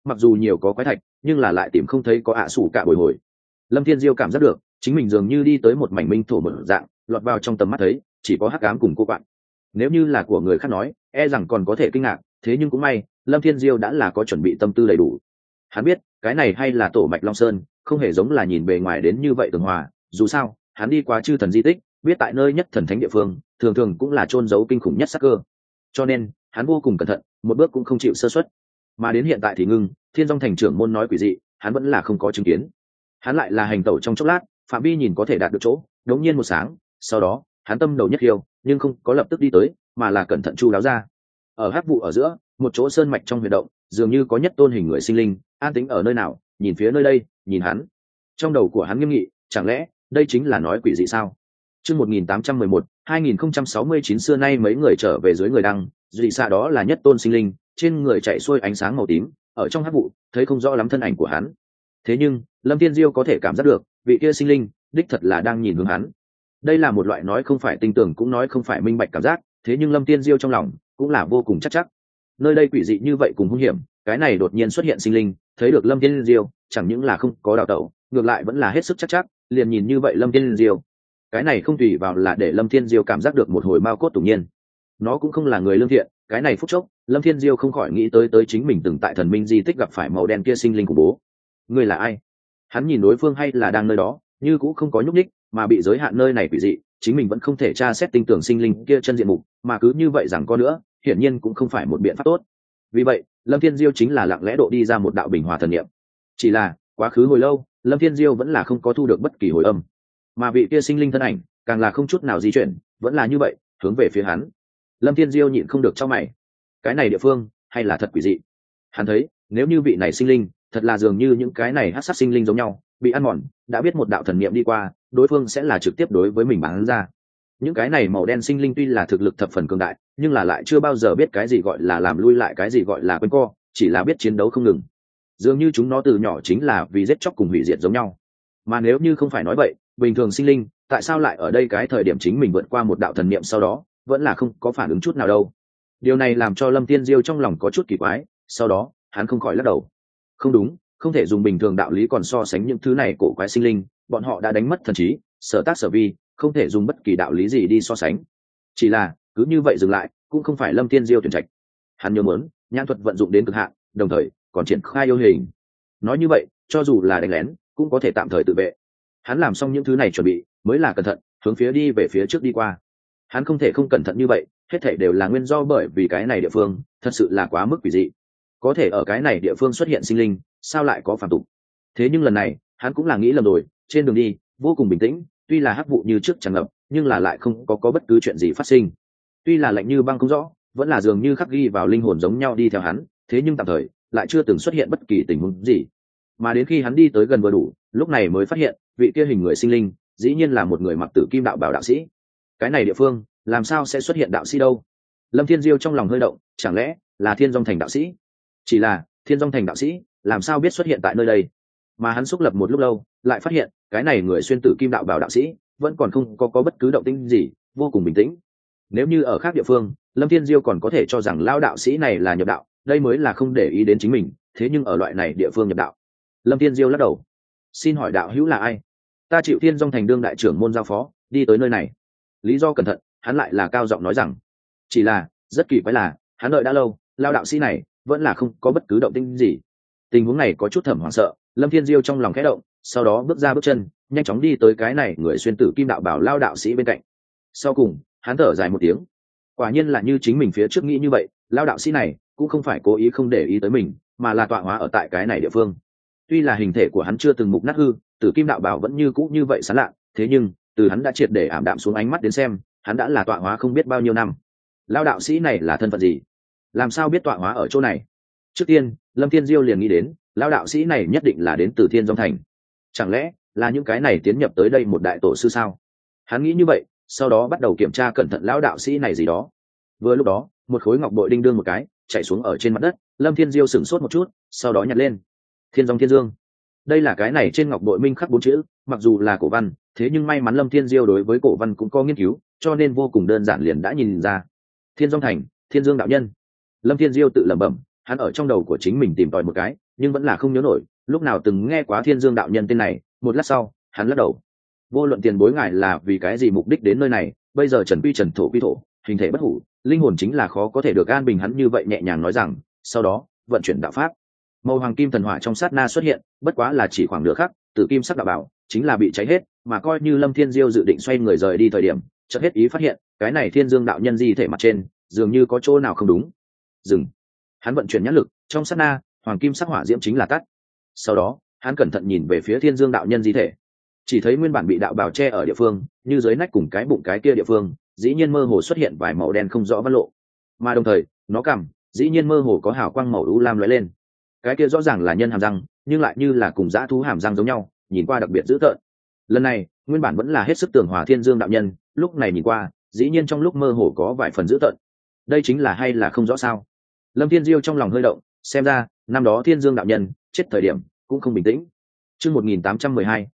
A: mặc dù nhiều có quái thạch nhưng là lại tìm không thấy có ạ sủ cả bồi hồi. Lâm Thiên Diêu cảm giác được chính mình dường như đi tới một mảnh minh thổ một dạng, lọt vào trong tầm mắt thấy chỉ có hắc ám cùng cô bạn. Nếu như là của người khác nói e rằng còn có thể kinh ngạc, thế nhưng cũng may Lâm Thiên Diêu đã là có chuẩn bị tâm tư đầy đủ. Hắn biết cái này hay là tổ mạch Long Sơn, không hề giống là nhìn bề ngoài đến như vậy tường hòa. Dù sao hắn đi qua chư thần di tích, biết tại nơi nhất thần thánh địa phương thường thường cũng là chôn giấu kinh khủng nhất sắc cơ, cho nên hắn vô cùng cẩn thận, một bước cũng không chịu sơ suất. Mà đến hiện tại thì ngưng Thiên Dung thành trưởng môn nói quỷ dị hắn vẫn là không có chứng kiến. Hắn lại là hành tẩu trong chốc lát, phạm vi nhìn có thể đạt được chỗ đống nhiên một sáng, sau đó hắn tâm đầu nhất hiêu nhưng không có lập tức đi tới, mà là cẩn thận chu đáo ra. Ở hắc vụ ở giữa một chỗ sơn mạch trong huyệt động, dường như có nhất tôn hình người sinh linh an tĩnh ở nơi nào, nhìn phía nơi đây, nhìn hắn. Trong đầu của hắn nghiêm nghị, chẳng lẽ đây chính là nói quỷ dị sao? Chương 1811, 2069 xưa nay mấy người trở về dưới người đăng, dị xạ đó là nhất tôn sinh linh, trên người chạy xuôi ánh sáng màu tím, ở trong hắc vụ thấy không rõ lắm thân ảnh của hắn. Thế nhưng Lâm Thiên Diêu có thể cảm giác được, vị kia sinh linh đích thật là đang nhìn hướng hắn. Đây là một loại nói không phải tinh tưởng cũng nói không phải minh bạch cảm giác, thế nhưng Lâm Thiên Diêu trong lòng cũng là vô cùng chắc chắc. Nơi đây quỷ dị như vậy cùng hung hiểm, cái này đột nhiên xuất hiện sinh linh, thấy được Lâm Thiên Diêu, chẳng những là không có đào tẩu, ngược lại vẫn là hết sức chắc chắc, liền nhìn như vậy Lâm Thiên Diêu. Cái này không tùy vào là để Lâm Thiên Diêu cảm giác được một hồi mao cốt tủng nhiên. Nó cũng không là người lương thiện, cái này phút chốc, Lâm Thiên Diêu không khỏi nghĩ tới chính mình từng tại thần minh di tích gặp phải màu đen kia sinh linh khủng bố. Người là ai? Hắn nhìn đối phương hay là đang nơi đó, như cũng không có nhúc nhích, mà bị giới hạn nơi này quỷ dị, chính mình vẫn không thể tra xét tinh tưởng sinh linh kia chân diện mục, mà cứ như vậy rằng có nữa, hiển nhiên cũng không phải một biện pháp tốt. Vì vậy, Lâm Thiên Diêu chính là lặng lẽ độ đi ra một đạo bình hòa thần niệm. Chỉ là, quá khứ hồi lâu, Lâm Thiên Diêu vẫn là không có thu được bất kỳ hồi âm, mà vị kia sinh linh thân ảnh càng là không chút nào di chuyển, vẫn là như vậy, hướng về phía hắn. Lâm Thiên Diêu nhịn không được chau mày. Cái này địa phương, hay là thật quỷ dị. Hắn thấy, nếu như vị này sinh linh, thật là dường như những cái này hắc sát sinh linh giống nhau, bị ăn mòn, đã biết một đạo thần niệm đi qua, đối phương sẽ là trực tiếp đối với mình bắn ra. Những cái này màu đen sinh linh tuy là thực lực thập phần cường đại, nhưng là lại chưa bao giờ biết cái gì gọi là làm lui lại, cái gì gọi là quanh co, chỉ là biết chiến đấu không ngừng. Dường như chúng nó từ nhỏ chính là vì giết chóc cùng hủy diệt giống nhau. Mà nếu như không phải nói vậy, bình thường sinh linh, tại sao lại ở đây cái thời điểm chính mình vượt qua một đạo thần niệm sau đó, vẫn là không có phản ứng chút nào đâu. Điều này làm cho Lâm Tiên Diêu trong lòng có chút kỳ quái, sau đó, hắn không khỏi lắc đầu. Không đúng, không thể dùng bình thường đạo lý còn so sánh những thứ này cổ quái sinh linh, bọn họ đã đánh mất thần trí, sở tác sở vi, không thể dùng bất kỳ đạo lý gì đi so sánh. Chỉ là, cứ như vậy dừng lại, cũng không phải Lâm Tiên Diêu tuyển trạch. Hắn nhớ muốn, nhãn thuật vận dụng đến cực hạn, đồng thời còn triển khai yêu hình. Nói như vậy, cho dù là đánh lén, cũng có thể tạm thời tự vệ. Hắn làm xong những thứ này chuẩn bị, mới là cẩn thận, hướng phía đi về phía trước đi qua. Hắn không thể không cẩn thận như vậy, hết thảy đều là nguyên do bởi vì cái này địa phương thật sự là quá mức quỷ dị. Có thể ở cái này địa phương xuất hiện sinh linh, sao lại có phàm tục? Thế nhưng lần này, hắn cũng là nghĩ lầm rồi, trên đường đi vô cùng bình tĩnh, tuy là hắc vụ như trước tràn ngập, nhưng là lại không có bất cứ chuyện gì phát sinh. Tuy là lạnh như băng không rõ, vẫn là dường như khắc ghi vào linh hồn giống nhau đi theo hắn, thế nhưng tạm thời lại chưa từng xuất hiện bất kỳ tình huống gì. Mà đến khi hắn đi tới gần vừa đủ, lúc này mới phát hiện, vị kia hình người sinh linh, dĩ nhiên là một người mặc tử kim đạo bào đạo sĩ. Cái này địa phương, làm sao sẽ xuất hiện đạo sĩ đâu? Lâm Thiên Diêu trong lòng hơi động, chẳng lẽ là Thiên Dung thành đạo sĩ? Chỉ là, Thiên Dung thành đạo sĩ, làm sao biết xuất hiện tại nơi đây? Mà hắn xúc lập một lúc lâu, lại phát hiện, cái này người xuyên tử kim đạo bào đạo sĩ, vẫn còn không có bất cứ động tĩnh gì, vô cùng bình tĩnh. Nếu như ở khác địa phương, Lâm Thiên Diêu còn có thể cho rằng lao đạo sĩ này là nhập đạo, đây mới là không để ý đến chính mình, thế nhưng ở loại này địa phương nhập đạo. Lâm Thiên Diêu lắc đầu. Xin hỏi đạo hữu là ai? Ta chịu Thiên Dung thành đương đại trưởng môn giao phó, đi tới nơi này. Lý do cẩn thận, hắn lại là cao giọng nói rằng. Chỉ là, rất kỳ quái là, hắn đợi đã lâu, lao đạo sĩ này vẫn là không có bất cứ động tĩnh gì. Tình huống này có chút thầm hoảng sợ, Lâm Thiên Diêu trong lòng khẽ động, sau đó bước ra bước chân, nhanh chóng đi tới cái này người xuyên tử kim đạo bảo lao đạo sĩ bên cạnh. Sau cùng, hắn thở dài một tiếng. Quả nhiên là như chính mình phía trước nghĩ như vậy, lao đạo sĩ này cũng không phải cố ý không để ý tới mình, mà là tọa hóa ở tại cái này địa phương. Tuy là hình thể của hắn chưa từng mục nát hư, tử kim đạo bảo vẫn như cũ như vậy sáng lạ, thế nhưng từ hắn đã triệt để ảm đạm xuống ánh mắt đến xem, hắn đã là tọa hóa không biết bao nhiêu năm. Lao đạo sĩ này là thân phận gì? Làm sao biết tọa hóa ở chỗ này? Trước tiên, Lâm Thiên Diêu liền nghĩ đến, lao đạo sĩ này nhất định là đến từ Thiên Dung thành. Chẳng lẽ là những cái này tiến nhập tới đây một đại tổ sư sao? Hắn nghĩ như vậy, sau đó bắt đầu kiểm tra cẩn thận lão đạo sĩ này gì đó. Vừa lúc đó, một khối ngọc bội đinh đương một cái, chạy xuống ở trên mặt đất. Lâm Thiên Diêu sửng sốt một chút, sau đó nhặt lên. Thiên Dung Thiên Dương. Đây là cái này trên ngọc bội minh khắc 4 chữ, mặc dù là cổ văn, thế nhưng may mắn Lâm Thiên Diêu đối với cổ văn cũng có nghiên cứu, cho nên vô cùng đơn giản liền đã nhìn ra. Thiên Dung thành, Thiên Dương đạo nhân. Lâm Thiên Diêu tự lẩm bẩm, hắn ở trong đầu của chính mình tìm tòi một cái nhưng vẫn là không nhớ nổi lúc nào từng nghe quá Thiên Dương đạo nhân tên này. Một lát sau hắn lắc đầu. Vô luận tiền bối ngài là vì cái gì mục đích đến nơi này, bây giờ trần quy trần, thổ quy thổ, hình thể bất hủ, linh hồn chính là khó có thể được an bình. Hắn như vậy nhẹ nhàng nói rằng, sau đó vận chuyển đạo pháp. Màu hoàng kim thần hỏa trong sát na xuất hiện, bất quá là chỉ khoảng nửa khắc, tử kim sắc đạo bảo chính là bị cháy hết. Mà coi như Lâm Thiên Diêu dự định xoay người rời đi thời điểm, chợt hết ý phát hiện cái này Thiên Dương đạo nhân di thể mặt trên dường như có chỗ nào không đúng. Dừng. Hắn vận chuyển nhãn lực, trong sát na hoàng kim sắc hỏa diễm chính là tắt. Sau đó hắn cẩn thận nhìn về phía Thiên Dương đạo nhân di thể, chỉ thấy nguyên bản bị đạo bào che ở địa phương, như dưới nách cùng cái bụng cái kia địa phương dĩ nhiên mơ hồ xuất hiện vài màu đen không rõ văn lộ, mà đồng thời nó cằm dĩ nhiên mơ hồ có hào quang màu u lam lóe lên. Cái kia rõ ràng là nhân hàm răng, nhưng lại như là cùng dã thú hàm răng giống nhau, nhìn qua đặc biệt dữ tợn. Lần này nguyên bản vẫn là hết sức tường hòa Thiên Dương đạo nhân, lúc này nhìn qua dĩ nhiên trong lúc mơ hồ có vài phần dữ tợn. Đây chính là hay là không rõ sao? Lâm Thiên Diêu trong lòng hơi động, xem ra năm đó Thiên Dương đạo nhân chết thời điểm cũng không bình tĩnh. Chương 1812,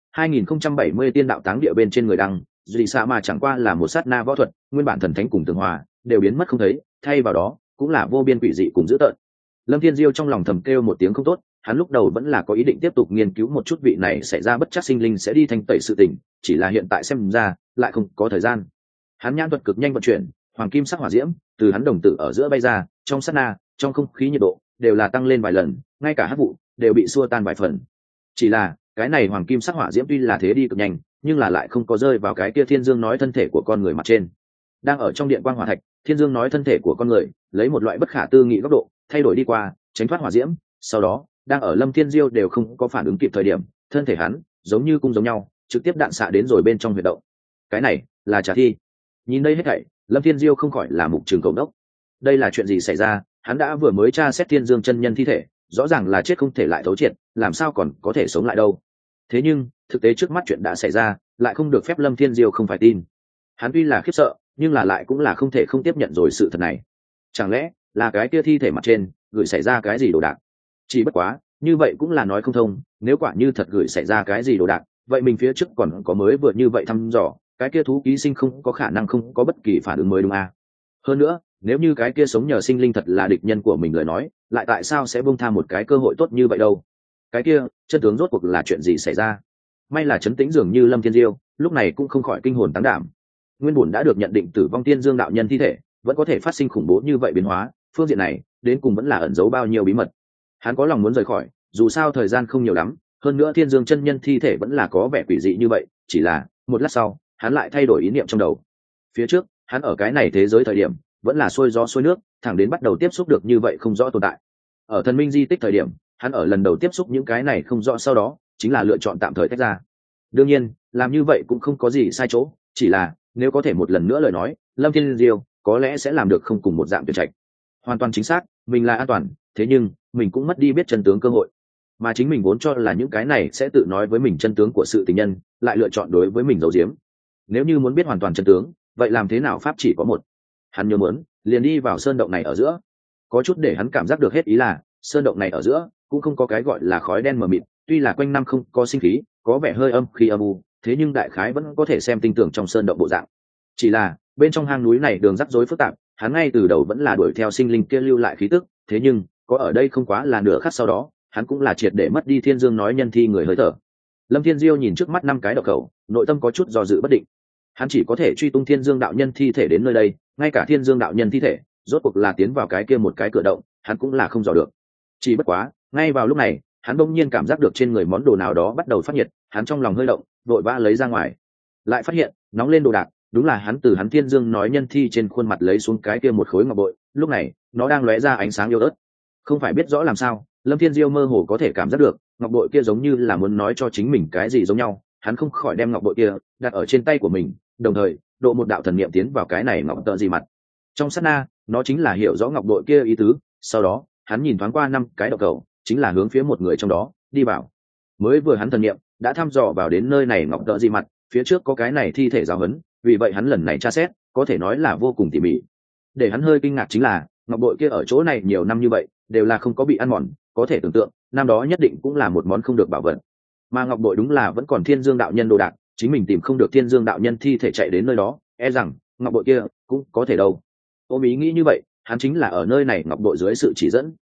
A: 2070 tiên đạo táng địa bên trên người đăng, duy xạ mà chẳng qua là một sát na võ thuật, nguyên bản thần thánh cùng tường hòa đều biến mất không thấy, thay vào đó cũng là vô biên quỷ dị cùng dữ tợn. Lâm Thiên Diêu trong lòng thầm kêu một tiếng không tốt, hắn lúc đầu vẫn là có ý định tiếp tục nghiên cứu một chút vị này xảy ra bất chắc sinh linh sẽ đi thanh tẩy sự tình, chỉ là hiện tại xem ra lại không có thời gian. Hắn nhãn thuật cực nhanh vận chuyển, hoàng kim sắc hỏa diễm từ hắn đồng tử ở giữa bay ra, trong sát na, trong không khí nhiệt độ đều là tăng lên vài lần, ngay cả hắc vụ đều bị xua tan vài phần. Chỉ là cái này hoàng kim sắc hỏa diễm tuy là thế đi cực nhanh, nhưng là lại không có rơi vào cái kia Thiên Dương nói thân thể của con người mặt trên. Đang ở trong điện quang hỏa thạch, Thiên Dương nói thân thể của con người lấy một loại bất khả tư nghị góc độ thay đổi đi qua, tránh thoát hỏa diễm. Sau đó đang ở Lâm Thiên Diêu đều không có phản ứng kịp thời điểm, thân thể hắn giống như cung giống nhau trực tiếp đạn xạ đến rồi bên trong huyệt động. Cái này là trả thi. Nhìn đây hết thảy, Lâm Thiên Diêu không khỏi là mục trường cầu đốc. Đây là chuyện gì xảy ra? Hắn đã vừa mới tra xét Thiên Dương chân nhân thi thể, rõ ràng là chết không thể lại thấu triệt, làm sao còn có thể sống lại đâu? Thế nhưng thực tế trước mắt chuyện đã xảy ra lại không được phép Lâm Thiên Diêu không phải tin. Hắn tuy là khiếp sợ nhưng là lại cũng là không thể không tiếp nhận rồi sự thật này. Chẳng lẽ là cái kia thi thể mặt trên gửi xảy ra cái gì đồ đạc? Chỉ bất quá như vậy cũng là nói không thông, nếu quả như thật gửi xảy ra cái gì đồ đạc, vậy mình phía trước còn có mới vừa như vậy thăm dò, cái kia thú ký sinh không có khả năng không có bất kỳ phản ứng mới đúng à? Hơn nữa nếu như cái kia sống nhờ sinh linh thật là địch nhân của mình lời nói, lại tại sao sẽ buông tha một cái cơ hội tốt như vậy đâu? Cái kia chân tướng rốt cuộc là chuyện gì xảy ra? May là trấn tĩnh dường như Lâm Thiên Diêu lúc này cũng không khỏi kinh hồn táng đảm. Nguyên bổn đã được nhận định tử vong Thiên Dương đạo nhân thi thể vẫn có thể phát sinh khủng bố như vậy biến hóa, phương diện này đến cùng vẫn là ẩn giấu bao nhiêu bí mật. Hắn có lòng muốn rời khỏi, dù sao thời gian không nhiều lắm, hơn nữa Thiên Dương chân nhân thi thể vẫn là có vẻ quỷ dị như vậy. Chỉ là một lát sau hắn lại thay đổi ý niệm trong đầu. Phía trước hắn ở cái này thế giới thời điểm vẫn là xuôi gió xuôi nước, thẳng đến bắt đầu tiếp xúc được như vậy không rõ tồn tại. Ở thần minh di tích thời điểm hắn ở lần đầu tiếp xúc những cái này không rõ, sau đó chính là lựa chọn tạm thời tách ra. Đương nhiên làm như vậy cũng không có gì sai chỗ, chỉ là nếu có thể một lần nữa lời nói, Lâm Thiên Diêu có lẽ sẽ làm được không cùng một dạng tuyệt trạch. Hoàn toàn chính xác mình là an toàn, thế nhưng mình cũng mất đi biết chân tướng cơ hội, mà chính mình vốn cho là những cái này sẽ tự nói với mình chân tướng của sự tình nhân lại lựa chọn đối với mình giấu giếm. Nếu như muốn biết hoàn toàn chân tướng, vậy làm thế nào? Pháp chỉ có một. Hắn nhớ muốn liền đi vào sơn động này ở giữa. Có chút để hắn cảm giác được hết ý là sơn động này ở giữa cũng không có cái gọi là khói đen mờ mịt, tuy là quanh năm không có sinh khí, có vẻ hơi âm khí âm u, thế nhưng đại khái vẫn có thể xem tinh tưởng trong sơn động bộ dạng. Chỉ là bên trong hang núi này đường rắc rối phức tạp, hắn ngay từ đầu vẫn là đuổi theo sinh linh kia lưu lại khí tức, thế nhưng có ở đây không quá là nửa khắc sau đó, hắn cũng là triệt để mất đi Thiên Dương nói nhân thi người hơi thở. Lâm Thiên Diêu nhìn trước mắt 5 cái độc khẩu, nội tâm có chút do dự bất định. Hắn chỉ có thể truy tung Thiên Dương đạo nhân thi thể đến nơi đây, ngay cả Thiên Dương đạo nhân thi thể rốt cuộc là tiến vào cái kia một cái cửa động, hắn cũng là không dò được. Chỉ bất quá ngay vào lúc này hắn bỗng nhiên cảm giác được trên người món đồ nào đó bắt đầu phát nhiệt, hắn trong lòng hơi động, vội vã lấy ra ngoài, lại phát hiện nóng lên đồ đạc đúng là hắn từ hắn Thiên Dương nói nhân thi trên khuôn mặt lấy xuống cái kia một khối ngọc bội. Lúc này nó đang lóe ra ánh sáng yếu ớt, không phải biết rõ làm sao, Lâm Thiên Diêu mơ hồ có thể cảm giác được ngọc bội kia giống như là muốn nói cho chính mình cái gì giống nhau. Hắn không khỏi đem ngọc bội kia đặt ở trên tay của mình, đồng thời độ một đạo thần niệm tiến vào cái này ngọc tợ gì mặt. Trong sát na nó chính là hiểu rõ ngọc bội kia ý tứ, sau đó hắn nhìn thoáng qua 5 cái độc cầu, chính là hướng phía một người trong đó đi vào. Mới vừa hắn thần niệm đã thăm dò vào đến nơi này ngọc tợ gì mặt, phía trước có cái này thi thể giáo huấn, vì vậy hắn lần này tra xét có thể nói là vô cùng tỉ mỉ. Để hắn hơi kinh ngạc chính là ngọc bội kia ở chỗ này nhiều năm như vậy đều là không có bị ăn mòn, có thể tưởng tượng năm đó nhất định cũng là một món không được bảo vật. Mà ngọc bội đúng là vẫn còn Thiên Dương đạo nhân đồ đạc, chính mình tìm không được Thiên Dương đạo nhân thi thể chạy đến nơi đó, e rằng ngọc bội kia cũng có thể đâu. Ôm ý nghĩ như vậy, hắn chính là ở nơi này ngọc bội dưới sự chỉ dẫn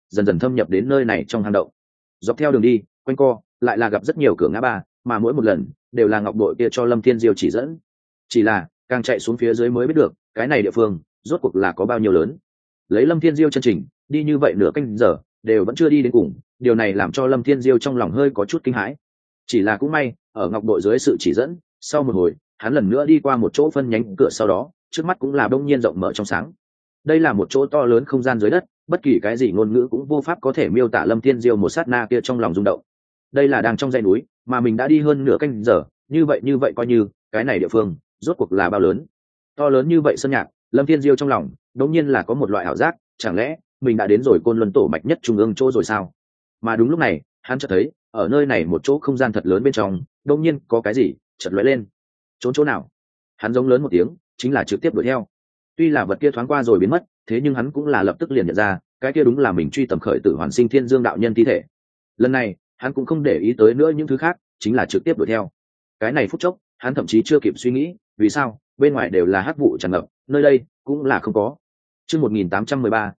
A: dần dần thâm nhập đến nơi này trong hang động. Dọc theo đường đi quanh co lại là gặp rất nhiều cửa ngã ba, mà mỗi một lần đều là ngọc bội kia cho Lâm Thiên Diêu chỉ dẫn. Chỉ là càng chạy xuống phía dưới mới biết được cái này địa phương rốt cuộc là có bao nhiêu lớn. Lấy Lâm Thiên Diêu chân trình đi như vậy nửa canh giờ đều vẫn chưa đi đến cùng, điều này làm cho Lâm Thiên Diêu trong lòng hơi có chút kinh hãi. Chỉ là cũng may ở ngọc bội dưới sự chỉ dẫn, sau một hồi hắn lần nữa đi qua một chỗ phân nhánh cửa, sau đó trước mắt cũng là đông nhiên rộng mở trong sáng. Đây là một chỗ to lớn không gian dưới đất, bất kỳ cái gì ngôn ngữ cũng vô pháp có thể miêu tả Lâm Thiên Diêu một sát na kia trong lòng rung động. Đây là đang trong dãy núi mà mình đã đi hơn nửa canh giờ, như vậy coi như cái này địa phương rốt cuộc là bao lớn. To lớn như vậy sơn nhạc, Lâm Thiên Diêu trong lòng đống nhiên là có một loại ảo giác, chẳng lẽ mình đã đến rồi Côn Luân tổ mạch nhất trung ương chỗ rồi sao? Mà đúng lúc này hắn chợt thấy ở nơi này một chỗ không gian thật lớn bên trong đống nhiên có cái gì chợt lóe lên. Chỗ nào? Hắn giống lớn một tiếng, chính là trực tiếp đuổi theo. Tuy là vật kia thoáng qua rồi biến mất, thế nhưng hắn cũng là lập tức liền nhận ra cái kia đúng là mình truy tầm khởi tử hoàn sinh Thiên Dương đạo nhân thi thể. Lần này hắn cũng không để ý tới nữa những thứ khác, chính là trực tiếp đuổi theo. Cái này phút chốc hắn thậm chí chưa kịp suy nghĩ vì sao bên ngoài đều là hắc vụ tràn ngập, nơi đây cũng là không có. Chương 1813,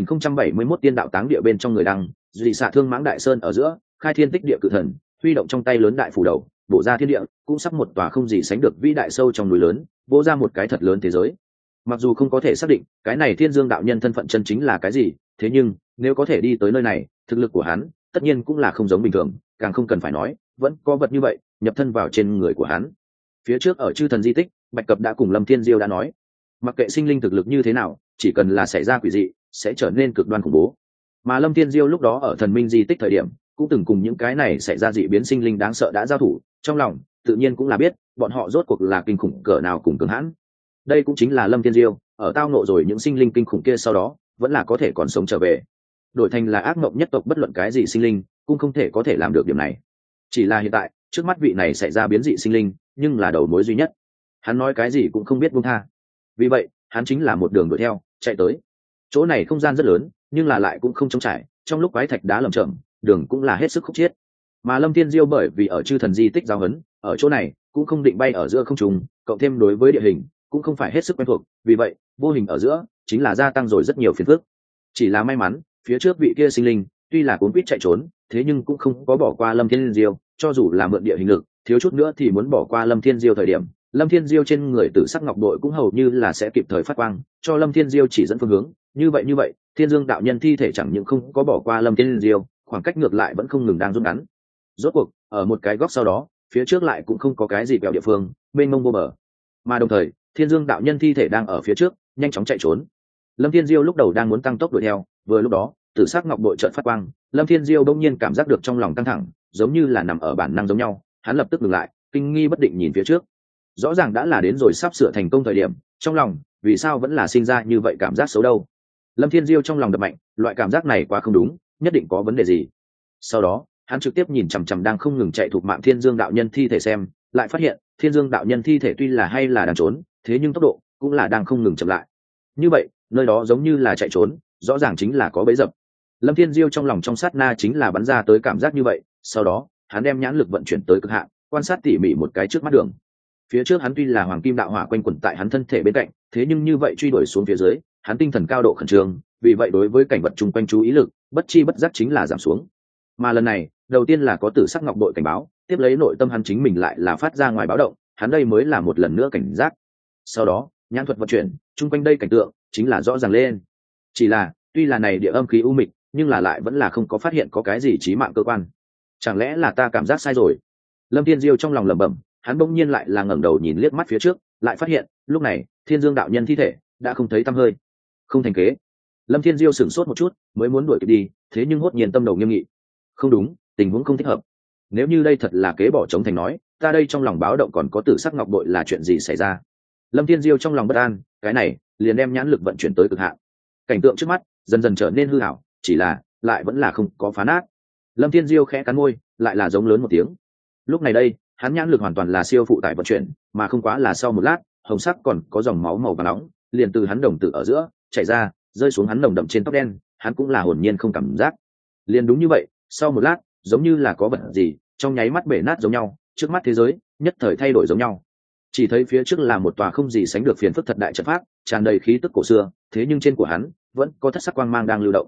A: 2071 tiên đạo táng địa bên trong người đăng, dị xạ thương mãng đại sơn ở giữa, khai thiên tích địa cự thần, huy động trong tay lớn đại phủ đầu, bổ ra thiên địa, cũng sắp một tòa không gì sánh được vĩ đại sâu trong núi lớn, bổ ra một cái thật lớn thế giới. Mặc dù không có thể xác định cái này Thiên Dương đạo nhân thân phận chân chính là cái gì, thế nhưng nếu có thể đi tới nơi này, thực lực của hắn tất nhiên cũng là không giống bình thường, càng không cần phải nói vẫn có vật như vậy nhập thân vào trên người của hắn. Phía trước ở chư thần di tích, Bạch Cập đã cùng Lâm Thiên Diêu đã nói, mặc kệ sinh linh thực lực như thế nào, chỉ cần là xảy ra quỷ dị sẽ trở nên cực đoan khủng bố. Mà Lâm Thiên Diêu lúc đó ở thần minh di tích thời điểm cũng từng cùng những cái này xảy ra dị biến sinh linh đáng sợ đã giao thủ, trong lòng tự nhiên cũng là biết bọn họ rốt cuộc là kinh khủng cỡ nào cùng cường hãn. Đây cũng chính là Lâm Thiên Diêu ở tao nộ rồi những sinh linh kinh khủng kia sau đó vẫn là có thể còn sống trở về, đổi thành là ác mộng nhất tộc bất luận cái gì sinh linh cũng không thể có thể làm được điểm này. Chỉ là hiện tại trước mắt vị này xảy ra biến dị sinh linh nhưng là đầu mối duy nhất, hắn nói cái gì cũng không biết buông tha. Vì vậy hắn chính là một đường đuổi theo chạy tới. Chỗ này không gian rất lớn nhưng là lại cũng không trống trải, trong lúc quái thạch đá lởm chởm, đường cũng là hết sức khúc chiết. Mà Lâm Thiên Diêu bởi vì ở chư thần di tích giao hấn, ở chỗ này cũng không định bay ở giữa không trung, cộng thêm đối với địa hình cũng không phải hết sức quen thuộc, vì vậy vô hình ở giữa chính là gia tăng rồi rất nhiều phiền phức. Chỉ là may mắn phía trước vị kia sinh linh tuy là cuốn quýt chạy trốn, thế nhưng cũng không có bỏ qua Lâm Thiên Diêu, cho dù là mượn địa hình lực thiếu chút nữa thì muốn bỏ qua Lâm Thiên Diêu thời điểm, Lâm Thiên Diêu trên người tử sắc ngọc bội cũng hầu như là sẽ kịp thời phát quang cho Lâm Thiên Diêu chỉ dẫn phương hướng. Như vậy Thiên Dương đạo nhân thi thể chẳng những không có bỏ qua Lâm Thiên Diêu, khoảng cách ngược lại vẫn không ngừng đang rút ngắn. Rốt cuộc ở một cái góc sau đó, phía trước lại cũng không có cái gì bèo địa phương mênh mông vô bờ, mà đồng thời Thiên Dương đạo nhân thi thể đang ở phía trước nhanh chóng chạy trốn. Lâm Thiên Diêu lúc đầu đang muốn tăng tốc đuổi theo, vừa lúc đó tử sắc ngọc bội chợt phát quang, Lâm Thiên Diêu bỗng nhiên cảm giác được trong lòng căng thẳng, giống như là nằm ở bản năng giống nhau, hắn lập tức dừng lại, kinh nghi bất định nhìn phía trước. Rõ ràng đã là đến rồi sắp sửa thành công thời điểm, trong lòng vì sao vẫn là sinh ra như vậy cảm giác xấu đâu? Lâm Thiên Diêu trong lòng đập mạnh, loại cảm giác này quá không đúng, nhất định có vấn đề gì. Sau đó hắn trực tiếp nhìn chằm chằm đang không ngừng chạy thuộc mạng Thiên Dương đạo nhân thi thể xem, lại phát hiện Thiên Dương đạo nhân thi thể tuy là hay là đang trốn, thế nhưng tốc độ cũng là đang không ngừng chậm lại. Như vậy nơi đó giống như là chạy trốn, rõ ràng chính là có bẫy dập. Lâm Thiên Diêu trong lòng trong sát na chính là bắn ra tới cảm giác như vậy, sau đó hắn đem nhãn lực vận chuyển tới cực hạn, quan sát tỉ mỉ một cái trước mắt đường. Phía trước hắn tuy là hoàng kim đạo hỏa quanh quẩn tại hắn thân thể bên cạnh, thế nhưng như vậy truy đuổi xuống phía dưới, hắn tinh thần cao độ khẩn trương, vì vậy đối với cảnh vật chung quanh chú ý lực bất chi bất giác chính là giảm xuống. Mà lần này đầu tiên là có tử sắc ngọc bội cảnh báo, tiếp lấy nội tâm hắn chính mình lại là phát ra ngoài báo động, hắn đây mới là một lần nữa cảnh giác. Sau đó nhãn thuật vận chuyển, chung quanh đây cảnh tượng chính là rõ ràng lên. Chỉ là tuy là này địa âm khí u mịch, nhưng là lại vẫn là không có phát hiện có cái gì chí mạng cơ quan. Chẳng lẽ là ta cảm giác sai rồi? Lâm Thiên Diêu trong lòng lẩm bẩm, hắn bỗng nhiên lại là ngẩng đầu nhìn liếc mắt phía trước, lại phát hiện lúc này Thiên Dương đạo nhân thi thể đã không thấy tăm hơi. Không thành kế. Lâm Thiên Diêu sửng sốt một chút, mới muốn đuổi kịp đi, thế nhưng hốt nhiên tâm đầu nghiêm nghị. Không đúng, tình huống không thích hợp. Nếu như đây thật là kế bỏ trống thành nói, ta đây trong lòng báo động còn có tử sắc ngọc bội là chuyện gì xảy ra? Lâm Thiên Diêu trong lòng bất an, cái này liền đem nhãn lực vận chuyển tới cực hạn. Cảnh tượng trước mắt dần dần trở nên hư ảo, chỉ là lại vẫn là không có phá nát. Lâm Thiên Diêu khẽ cắn môi, lại là giống lớn một tiếng. Lúc này đây hắn nhãn lực hoàn toàn là siêu phụ tải vận chuyển, mà không quá là sau một lát hồng sắc còn có dòng máu màu vàng nóng liền từ hắn đồng tử ở giữa chảy ra, rơi xuống hắn nồng đậm trên tóc đen, hắn cũng là hồn nhiên không cảm giác. Liền đúng như vậy, sau một lát giống như là có vật gì trong nháy mắt bể nát giống nhau, trước mắt thế giới nhất thời thay đổi giống nhau. Chỉ thấy phía trước là một tòa không gì sánh được phiền phức thật đại trận pháp, tràn đầy khí tức cổ xưa, thế nhưng trên của hắn vẫn có thất sắc quang mang đang lưu động.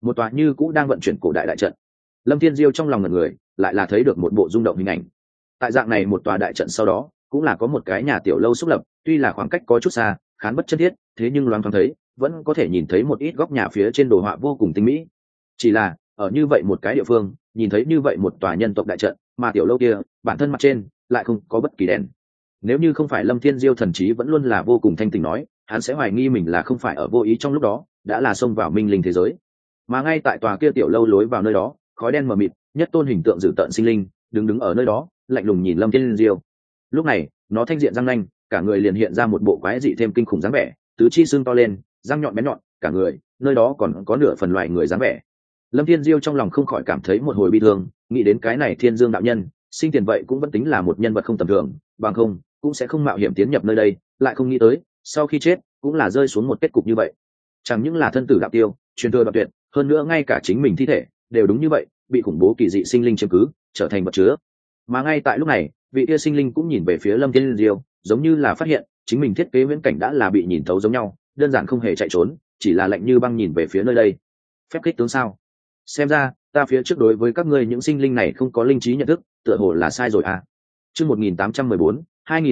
A: một tòa như cũ đang vận chuyển cổ đại đại trận. Lâm Thiên Diêu trong lòng ngẩn người, lại là thấy được một bộ rung động hình ảnh. Tại dạng này một tòa đại trận sau đó, cũng là có một cái nhà tiểu lâu xúc lập, tuy là khoảng cách có chút xa, khán bất chân thiết, thế nhưng loáng thoáng thấy, vẫn có thể nhìn thấy một ít góc nhà phía trên đồ họa vô cùng tinh mỹ. Chỉ là, ở như vậy một cái địa phương, nhìn thấy như vậy một tòa nhân tộc đại trận, mà tiểu lâu kia, bản thân mặt trên lại không có bất kỳ đèn. Nếu như không phải Lâm Thiên Diêu thần trí vẫn luôn là vô cùng thanh tỉnh nói, hắn sẽ hoài nghi mình là không phải ở vô ý trong lúc đó, đã là xông vào minh linh thế giới. Mà ngay tại tòa kia tiểu lâu lối vào nơi đó, khói đen mờ mịt, nhất tôn hình tượng dữ tợn sinh linh, đứng ở nơi đó, lạnh lùng nhìn Lâm Thiên Diêu. Lúc này, nó thanh diện răng nanh, cả người liền hiện ra một bộ quái dị thêm kinh khủng dáng vẻ, tứ chi xương to lên, răng nhọn bén nhọn, cả người, nơi đó còn có nửa phần loài người dáng vẻ. Lâm Thiên Diêu trong lòng không khỏi cảm thấy một hồi bi thương, nghĩ đến cái này Thiên Dương đạo nhân, sinh tiền vậy cũng vẫn tính là một nhân vật không tầm thường, bằng không cũng sẽ không mạo hiểm tiến nhập nơi đây, lại không nghĩ tới, sau khi chết, cũng là rơi xuống một kết cục như vậy. Chẳng những là thân tử đạo tiêu, truyền thừa đoạn tuyệt, hơn nữa ngay cả chính mình thi thể đều đúng như vậy, bị khủng bố kỳ dị sinh linh chiếm cứ, trở thành vật chứa. Mà ngay tại lúc này, vị kia sinh linh cũng nhìn về phía Lâm Thiên Diêu, giống như là phát hiện chính mình thiết kế viễn cảnh đã là bị nhìn thấu giống nhau, đơn giản không hề chạy trốn, chỉ là lạnh như băng nhìn về phía nơi đây. Phép kích tướng sao? Xem ra ta phía trước đối với các ngươi những sinh linh này không có linh trí nhận thức, tựa hồ là sai rồi à. Chương 1814,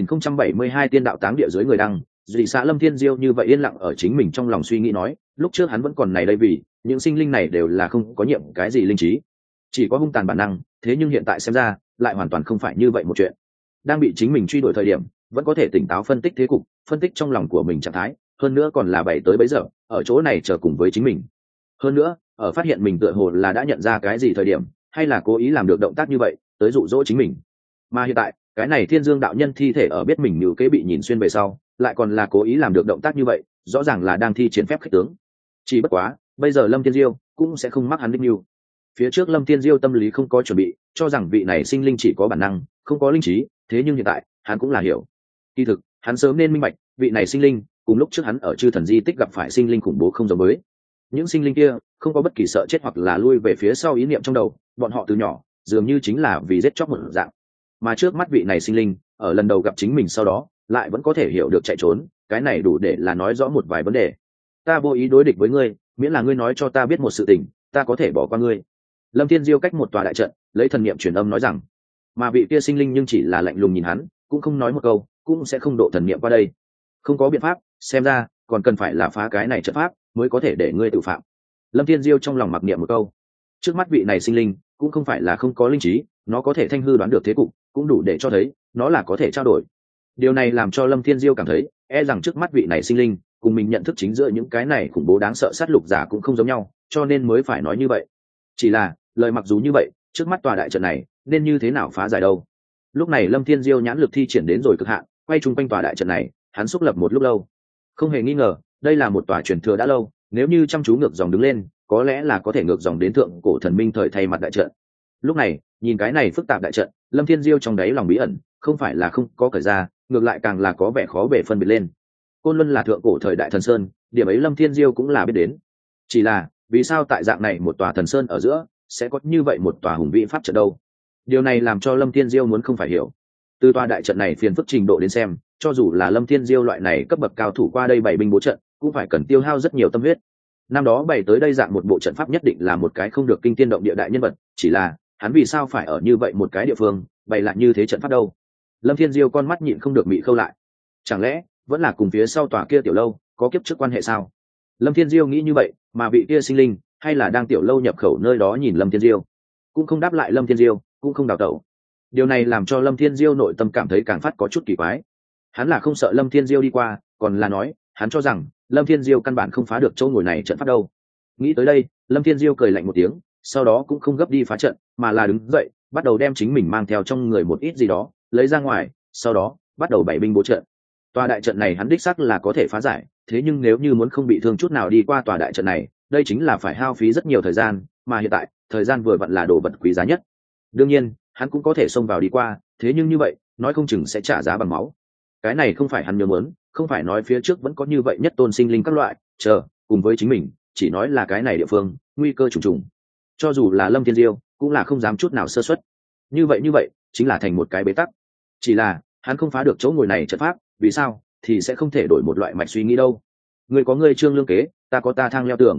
A: 2072 tiên đạo táng địa dưới người đăng, dị xã Lâm Thiên Diêu như vậy yên lặng ở chính mình trong lòng suy nghĩ nói, lúc trước hắn vẫn còn này đây vì những sinh linh này đều là không có nhiệm cái gì linh trí, chỉ có hung tàn bản năng, thế nhưng hiện tại xem ra lại hoàn toàn không phải như vậy một chuyện. Đang bị chính mình truy đuổi thời điểm, vẫn có thể tỉnh táo phân tích thế cục, phân tích trong lòng của mình trạng thái, hơn nữa còn là bảy tới bấy giờ, ở chỗ này chờ cùng với chính mình. Hơn nữa, ở phát hiện mình tựa hồ là đã nhận ra cái gì thời điểm, hay là cố ý làm được động tác như vậy, tới dụ dỗ chính mình. Mà hiện tại, cái này Thiên Dương đạo nhân thi thể ở biết mình như kế bị nhìn xuyên về sau, lại còn là cố ý làm được động tác như vậy, rõ ràng là đang thi triển phép khích tướng. Chỉ bất quá, bây giờ Lâm Thiên Diêu cũng sẽ không mắc hắn đích mưu. Phía trước Lâm Thiên Diêu tâm lý không có chuẩn bị, cho rằng vị này sinh linh chỉ có bản năng, không có linh trí, thế nhưng hiện tại, hắn cũng là hiểu. Kỳ thực, hắn sớm nên minh bạch, vị này sinh linh, cùng lúc trước hắn ở Chư Thần Di Tích gặp phải sinh linh khủng bố không giống với. Những sinh linh kia, không có bất kỳ sợ chết hoặc là lui về phía sau ý niệm trong đầu, bọn họ từ nhỏ, dường như chính là vì giết chóc một dạng. Mà trước mắt vị này sinh linh, ở lần đầu gặp chính mình sau đó, lại vẫn có thể hiểu được chạy trốn, cái này đủ để là nói rõ một vài vấn đề. Ta vô ý đối địch với ngươi, miễn là ngươi nói cho ta biết một sự tình, ta có thể bỏ qua ngươi. Lâm Thiên Diêu cách một tòa đại trận, lấy thần niệm truyền âm nói rằng, mà vị kia sinh linh nhưng chỉ là lạnh lùng nhìn hắn, cũng không nói một câu, cũng sẽ không độ thần niệm qua đây. Không có biện pháp, xem ra còn cần phải là phá cái này trận pháp mới có thể để ngươi tự phạm. Lâm Thiên Diêu trong lòng mặc niệm một câu. Trước mắt vị này sinh linh cũng không phải là không có linh trí, nó có thể thanh hư đoán được thế cục, cũng đủ để cho thấy nó là có thể trao đổi. Điều này làm cho Lâm Thiên Diêu cảm thấy, rằng trước mắt vị này sinh linh cùng mình nhận thức chính giữa những cái này khủng bố đáng sợ sát lục giả cũng không giống nhau, cho nên mới phải nói như vậy. Chỉ là lời mặc dù như vậy, trước mắt tòa đại trận này nên như thế nào phá giải đâu. Lúc này Lâm Thiên Diêu nhãn lực thi triển đến rồi cực hạn, quay chung quanh tòa đại trận này, hắn xúc lập một lúc lâu. Không hề nghi ngờ, đây là một tòa truyền thừa đã lâu, nếu như chăm chú ngược dòng đứng lên, có lẽ là có thể ngược dòng đến thượng cổ thần minh thời thay mặt đại trận. Lúc này, nhìn cái này phức tạp đại trận, Lâm Thiên Diêu trong đáy lòng bí ẩn, không phải là không có cởi ra, ngược lại càng là có vẻ khó bề phân biệt lên. Côn Luân là thượng cổ thời đại thần sơn, điểm ấy Lâm Thiên Diêu cũng là biết đến. Chỉ là, vì sao tại dạng này một tòa thần sơn ở giữa, sẽ có như vậy một tòa hùng vĩ pháp trận đâu? Điều này làm cho Lâm Thiên Diêu muốn không phải hiểu. Từ tòa đại trận này phiền phức trình độ đến xem, cho dù là Lâm Thiên Diêu loại này cấp bậc cao thủ qua đây bày binh bố trận, cũng phải cần tiêu hao rất nhiều tâm huyết. Năm đó bày tới đây dạng một bộ trận pháp nhất định là một cái không được kinh tiên động địa đại nhân vật, chỉ là hắn vì sao phải ở như vậy một cái địa phương bày lại như thế trận pháp đâu? Lâm Thiên Diêu con mắt nhịn không được bị khâu lại. Chẳng lẽ vẫn là cùng phía sau tòa kia tiểu lâu có kiếp trước quan hệ sao? Lâm Thiên Diêu nghĩ như vậy, mà vị kia sinh linh hay là đang tiểu lâu nhập khẩu nơi đó nhìn Lâm Thiên Diêu, cũng không đáp lại Lâm Thiên Diêu, cũng không đào tẩu. Điều này làm cho Lâm Thiên Diêu nội tâm cảm thấy càng phát có chút kỳ quái. Hắn là không sợ Lâm Thiên Diêu đi qua, còn là nói hắn cho rằng Lâm Thiên Diêu căn bản không phá được chỗ ngồi này trận pháp đâu. Nghĩ tới đây, Lâm Thiên Diêu cười lạnh một tiếng, sau đó cũng không gấp đi phá trận, mà là đứng dậy, bắt đầu đem chính mình mang theo trong người một ít gì đó lấy ra ngoài, sau đó bắt đầu bày binh bố trận. Tòa đại trận này hắn đích xác là có thể phá giải, thế nhưng nếu như muốn không bị thương chút nào đi qua tòa đại trận này, đây chính là phải hao phí rất nhiều thời gian, mà hiện tại thời gian vừa vặn là đồ vật quý giá nhất. Đương nhiên hắn cũng có thể xông vào đi qua, thế nhưng như vậy nói không chừng sẽ trả giá bằng máu. Cái này không phải hắn nhớ muốn, không phải nói phía trước vẫn có như vậy nhất tôn sinh linh các loại chờ cùng với chính mình, chỉ nói là cái này địa phương nguy cơ trùng trùng. Cho dù là Lâm Thiên Diêu cũng là không dám chút nào sơ suất. Như vậy chính là thành một cái bế tắc. Chỉ là hắn không phá được chỗ ngồi này trận pháp, vì sao thì sẽ không thể đổi một loại mạch suy nghĩ đâu. Ngươi có ngươi trương lương kế, ta có ta thang leo tường.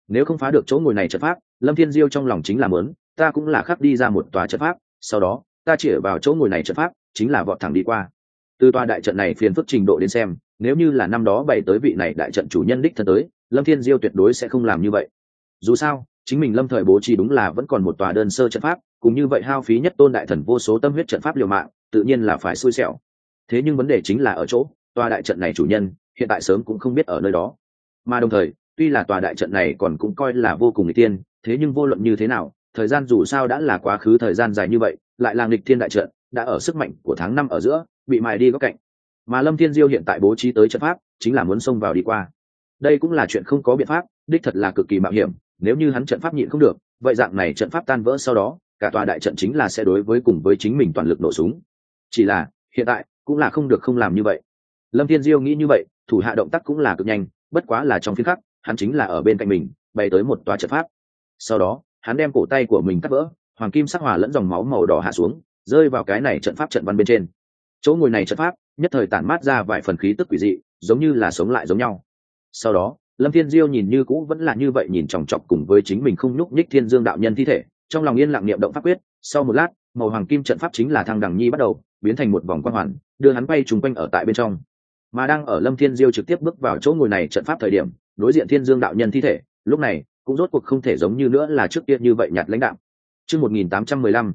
A: nếu không phá được chỗ ngồi này trận pháp, Lâm Thiên Diêu trong lòng chính là muốn, ta cũng là khắc đi ra một tòa trận pháp, sau đó ta chĩa vào chỗ ngồi này trận pháp, chính là vọt thẳng đi qua. Từ tòa đại trận này phiền phức trình độ đến xem, nếu như là năm đó bày tới vị này đại trận chủ nhân đích thân tới, Lâm Thiên Diêu tuyệt đối sẽ không làm như vậy. Dù sao, chính mình lâm thời bố trí đúng là vẫn còn một tòa đơn sơ trận pháp, cũng như vậy hao phí nhất tôn đại thần vô số tâm huyết trận pháp liều mạng, tự nhiên là phải xui xẻo. Thế nhưng vấn đề chính là ở chỗ, tòa đại trận này chủ nhân hiện tại sớm cũng không biết ở nơi đó. Mà đồng thời, tuy là tòa đại trận này còn cũng coi là vô cùng nghịch tiên, thế nhưng vô luận như thế nào, thời gian dù sao đã là quá khứ thời gian dài như vậy, lại là nghịch thiên đại trận, đã ở sức mạnh của tháng 5 ở giữa, bị mài đi góc cạnh. Mà Lâm Thiên Diêu hiện tại bố trí tới trận pháp, chính là muốn xông vào đi qua. Đây cũng là chuyện không có biện pháp, đích thật là cực kỳ mạo hiểm, nếu như hắn trận pháp nhịn không được, vậy dạng này trận pháp tan vỡ sau đó, cả tòa đại trận chính là sẽ đối với cùng với chính mình toàn lực nổ súng. Chỉ là, hiện tại cũng là không được không làm như vậy. Lâm Thiên Diêu nghĩ như vậy, thủ hạ động tác cũng là cực nhanh, bất quá là trong phiên khắc, hắn chính là ở bên cạnh mình, bày tới một tòa trận pháp. Sau đó, hắn đem cổ tay của mình cắt vỡ, hoàng kim sắc hòa lẫn dòng máu màu đỏ hạ xuống, rơi vào cái này trận pháp trận văn bên trên. Chỗ ngồi này trận pháp, nhất thời tản mát ra vài phần khí tức quỷ dị, giống như là sống lại giống nhau. Sau đó, Lâm Thiên Diêu nhìn như cũ vẫn là như vậy nhìn chòng chọc cùng với chính mình không nhúc nhích Thiên Dương đạo nhân thi thể, trong lòng yên lặng niệm động pháp quyết. Sau một lát, màu hoàng kim trận pháp chính là thăng đằng nhi bắt đầu biến thành một vòng quang hoàn, đưa hắn bay trùng quanh ở tại bên trong. Mà đang ở Lâm Thiên Diêu trực tiếp bước vào chỗ ngồi này trận pháp thời điểm, đối diện Thiên Dương đạo nhân thi thể, lúc này cũng rốt cuộc không thể giống như nữa là trước kia như vậy nhạt lãnh đạm. Chương 1815,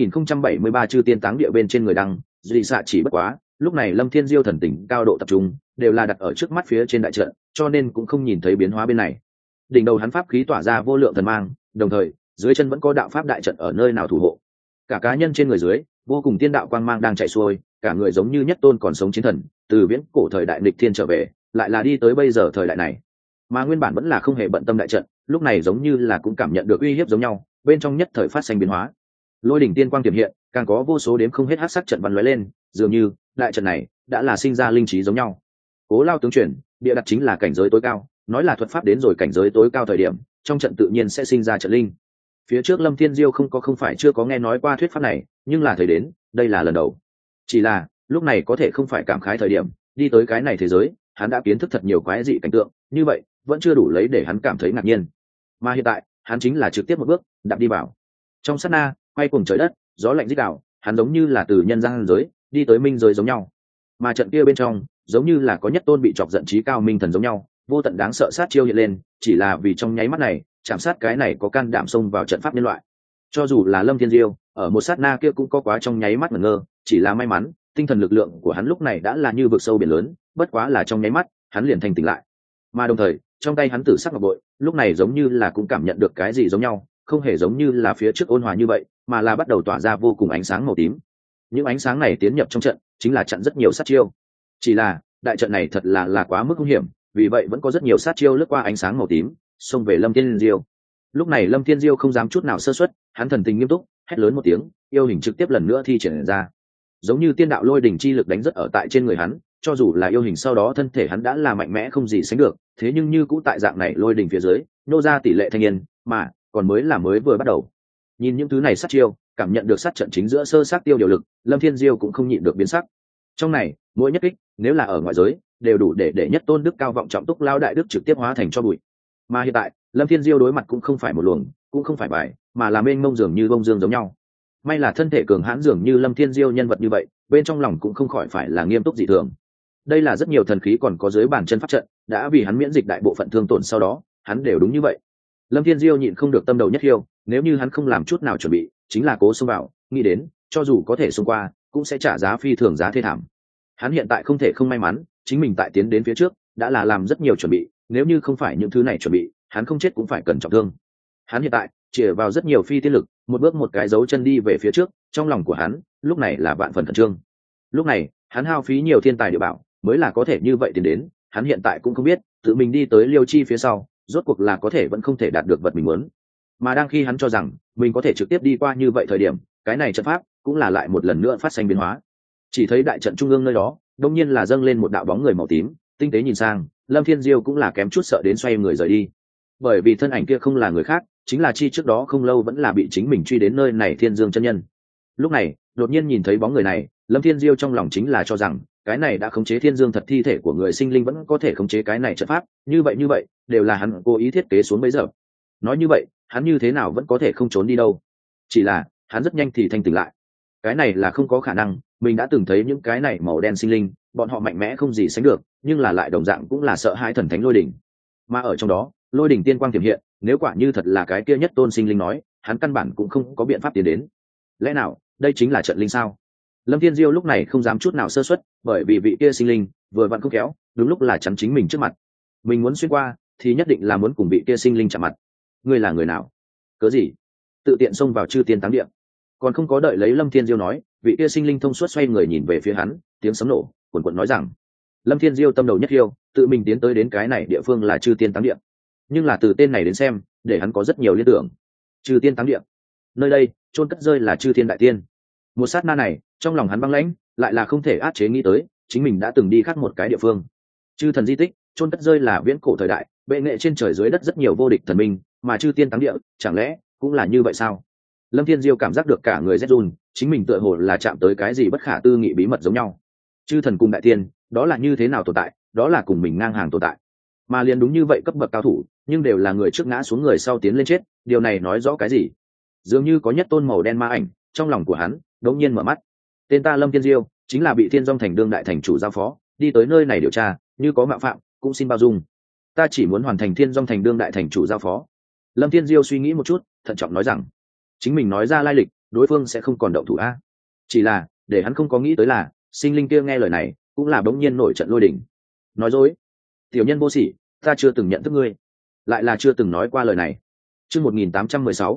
A: 2073 chư tiên táng địa bên trên người đăng, dị xạ chỉ bất quá, lúc này Lâm Thiên Diêu thần tình cao độ tập trung, đều là đặt ở trước mắt phía trên đại trận, cho nên cũng không nhìn thấy biến hóa bên này. Đỉnh đầu hắn pháp khí tỏa ra vô lượng thần mang, đồng thời, dưới chân vẫn có đạo pháp đại trận ở nơi nào thủ hộ. Cả cá nhân trên người dưới, vô cùng tiên đạo quang mang đang chạy xuôi, cả người giống như nhất tôn còn sống chiến thần, từ viễn cổ thời đại nghịch thiên trở về, lại là đi tới bây giờ thời đại này. Mà nguyên bản vẫn là không hề bận tâm đại trận, lúc này giống như là cũng cảm nhận được uy hiếp giống nhau, bên trong nhất thời phát sinh biến hóa. Lôi đỉnh tiên quang tiềm hiện, càng có vô số đếm không hết hắc sắc trận văn lóe lên, dường như đại trận này đã là sinh ra linh trí giống nhau. Cố Lao tướng chuyển, địa đặt chính là cảnh giới tối cao, nói là thuật pháp đến rồi cảnh giới tối cao thời điểm, trong trận tự nhiên sẽ sinh ra trận linh. Phía trước Lâm Thiên Diêu không phải chưa có nghe nói qua thuyết pháp này, nhưng là thời đến, đây là lần đầu. Chỉ là, lúc này có thể không phải cảm khái thời điểm, đi tới cái này thế giới, hắn đã kiến thức thật nhiều quái dị cảnh tượng, như vậy, vẫn chưa đủ lấy để hắn cảm thấy ngạc nhiên. Mà hiện tại, hắn chính là trực tiếp một bước, đạp đi vào. Trong sát na, quay cuồng trời đất, gió lạnh rít gào, hắn giống như là từ nhân gian giới đi tới minh giới giống nhau. Mà trận kia bên trong, giống như là có nhất tôn bị chọc giận trí cao minh thần giống nhau, vô tận đáng sợ sát chiêu hiện lên, chỉ là vì trong nháy mắt này, chạm sát cái này có can đảm xông vào trận pháp nhân loại. Cho dù là Lâm Thiên Diêu, ở một sát na kia cũng có quá trong nháy mắt ngẩn ngơ, chỉ là may mắn, tinh thần lực lượng của hắn lúc này đã là như vực sâu biển lớn, bất quá là trong nháy mắt, hắn liền thành tỉnh lại. Mà đồng thời, trong tay hắn tử sắc ngọc bội, lúc này giống như là cũng cảm nhận được cái gì giống nhau, không hề giống như là phía trước ôn hòa như vậy, mà là bắt đầu tỏa ra vô cùng ánh sáng màu tím. Những ánh sáng này tiến nhập trong trận, chính là chặn rất nhiều sát chiêu. Chỉ là, đại trận này thật là quá mức nguy hiểm, vì vậy vẫn có rất nhiều sát chiêu lướt qua ánh sáng màu tím, xông về Lâm Thiên Diêu. Lúc này Lâm Thiên Diêu không dám chút nào sơ suất, hắn thần tình nghiêm túc, hét lớn một tiếng, yêu hình trực tiếp lần nữa thi triển ra. Giống như tiên đạo lôi đỉnh chi lực đánh rất ở tại trên người hắn, cho dù là yêu hình sau đó thân thể hắn đã là mạnh mẽ không gì sánh được, thế nhưng như cũ tại dạng này lôi đỉnh phía dưới, nô ra tỷ lệ thanh niên, mà còn mới vừa bắt đầu. Nhìn những thứ này sát chiêu, cảm nhận được sát trận chính giữa sơ sát tiêu điều lực, Lâm Thiên Diêu cũng không nhịn được biến sắc. Trong này, mỗi nhất kích, nếu là ở ngoại giới, đều đủ để nhất tôn đức cao vọng trọng túc lao đại đức trực tiếp hóa thành cho bụi. Mà hiện tại, Lâm Thiên Diêu đối mặt cũng không phải một luồng, cũng không phải bài, mà là mênh mông dường như bông dương giống nhau. May là thân thể cường hãn dường như Lâm Thiên Diêu nhân vật như vậy, bên trong lòng cũng không khỏi phải là nghiêm túc dị thường. Đây là rất nhiều thần khí còn có dưới bàn chân pháp trận, đã vì hắn miễn dịch đại bộ phận thương tổn sau đó, hắn đều đúng như vậy. Lâm Thiên Diêu nhịn không được tâm đầu nhất hiêu, nếu như hắn không làm chút nào chuẩn bị, chính là cố xông vào, nghĩ đến, cho dù có thể xông qua, cũng sẽ trả giá phi thường giá thê thảm. Hắn hiện tại không thể không may mắn, chính mình tại tiến đến phía trước, đã là làm rất nhiều chuẩn bị, nếu như không phải những thứ này chuẩn bị, hắn không chết cũng phải cần trọng thương. Hắn hiện tại chĩa vào rất nhiều phi tiên lực, một bước một cái dấu chân đi về phía trước, trong lòng của hắn, lúc này là vạn phần khẩn trương. Lúc này, hắn hao phí nhiều thiên tài địa bảo, mới là có thể như vậy tiến đến, hắn hiện tại cũng không biết, tự mình đi tới Liêu Chi phía sau, rốt cuộc là có thể vẫn không thể đạt được vật mình muốn. Mà đang khi hắn cho rằng mình có thể trực tiếp đi qua như vậy thời điểm, cái này trận pháp cũng là lại một lần nữa phát sinh biến hóa. Chỉ thấy đại trận trung ương nơi đó, đột nhiên là dâng lên một đạo bóng người màu tím, tinh tế nhìn sang, Lâm Thiên Diêu cũng là kém chút sợ đến xoay người rời đi. Bởi vì thân ảnh kia không là người khác, chính là chi trước đó không lâu vẫn là bị chính mình truy đến nơi này Thiên Dương chân nhân. Lúc này, đột nhiên nhìn thấy bóng người này, Lâm Thiên Diêu trong lòng chính là cho rằng, cái này đã khống chế thiên dương thật thi thể của người sinh linh vẫn có thể khống chế cái này trận pháp, như vậy đều là hắn cố ý thiết kế xuống bấy giờ. Nói như vậy hắn như thế nào vẫn có thể không trốn đi đâu, chỉ là hắn rất nhanh thì thanh tỉnh lại. Cái này là không có khả năng, mình đã từng thấy những cái này màu đen sinh linh, bọn họ mạnh mẽ không gì sánh được, nhưng là lại đồng dạng cũng là sợ hãi thần thánh lôi đỉnh. Mà ở trong đó lôi đỉnh tiên quang tiềm hiện, nếu quả như thật là cái kia nhất tôn sinh linh nói, hắn căn bản cũng không có biện pháp tiến đến. Lẽ nào đây chính là trận linh sao? Lâm Thiên Diêu lúc này không dám chút nào sơ suất, bởi vì vị kia sinh linh vừa vặn không khéo đúng lúc là chắn chính mình trước mặt. Mình muốn xuyên qua thì nhất định là muốn cùng vị kia sinh linh chạm mặt. Ngươi là người nào? Cớ gì tự tiện xông vào chư tiên táng địa? Còn không có đợi lấy Lâm Thiên Diêu nói, vị kia sinh linh thông suốt xoay người nhìn về phía hắn, tiếng sấm nổ cuồn cuộn nói rằng: Lâm Thiên Diêu tâm đầu nhất hiêu, tự mình tiến tới đến cái này địa phương là chư tiên táng địa, nhưng là từ tên này đến xem để hắn có rất nhiều liên tưởng. Chư tiên táng địa, nơi đây chôn cất rơi là chư thiên đại tiên. Một sát na này trong lòng hắn băng lãnh, lại là không thể át chế nghĩ tới chính mình đã từng đi khác một cái địa phương. Chư thần di tích chôn cất rơi là viễn cổ thời đại, bệ nghệ trên trời dưới đất rất nhiều vô địch thần minh, mà chư tiên táng địa chẳng lẽ cũng là như vậy sao? Lâm Thiên Diêu cảm giác được cả người rét run, chính mình tựa hồ là chạm tới cái gì bất khả tư nghị bí mật giống nhau. Chư thần cùng đại tiên đó là như thế nào tồn tại, đó là cùng mình ngang hàng tồn tại, mà liền đúng như vậy cấp bậc cao thủ nhưng đều là người trước ngã xuống người sau tiến lên chết. Điều này nói rõ cái gì? Dường như có nhất tôn màu đen ma ảnh trong lòng của hắn đột nhiên mở mắt. Tên ta Lâm Thiên Diêu chính là bị Thiên Dung Thành đương đại thành chủ giao phó đi tới nơi này điều tra, như có mạo phạm cũng xin bao dung. Ta chỉ muốn hoàn thành Thiên Dung Thành đương đại thành chủ giao phó. Lâm Thiên Diêu suy nghĩ một chút, thận trọng nói rằng chính mình nói ra lai lịch đối phương sẽ không còn động thủ a. Chỉ là để hắn không có nghĩ tới là sinh linh kia nghe lời này cũng là bỗng nhiên nổi trận lôi đình. Nói dối, tiểu nhân vô sỉ, ta chưa từng nhận thức ngươi, lại là chưa từng nói qua lời này. Chương 1816,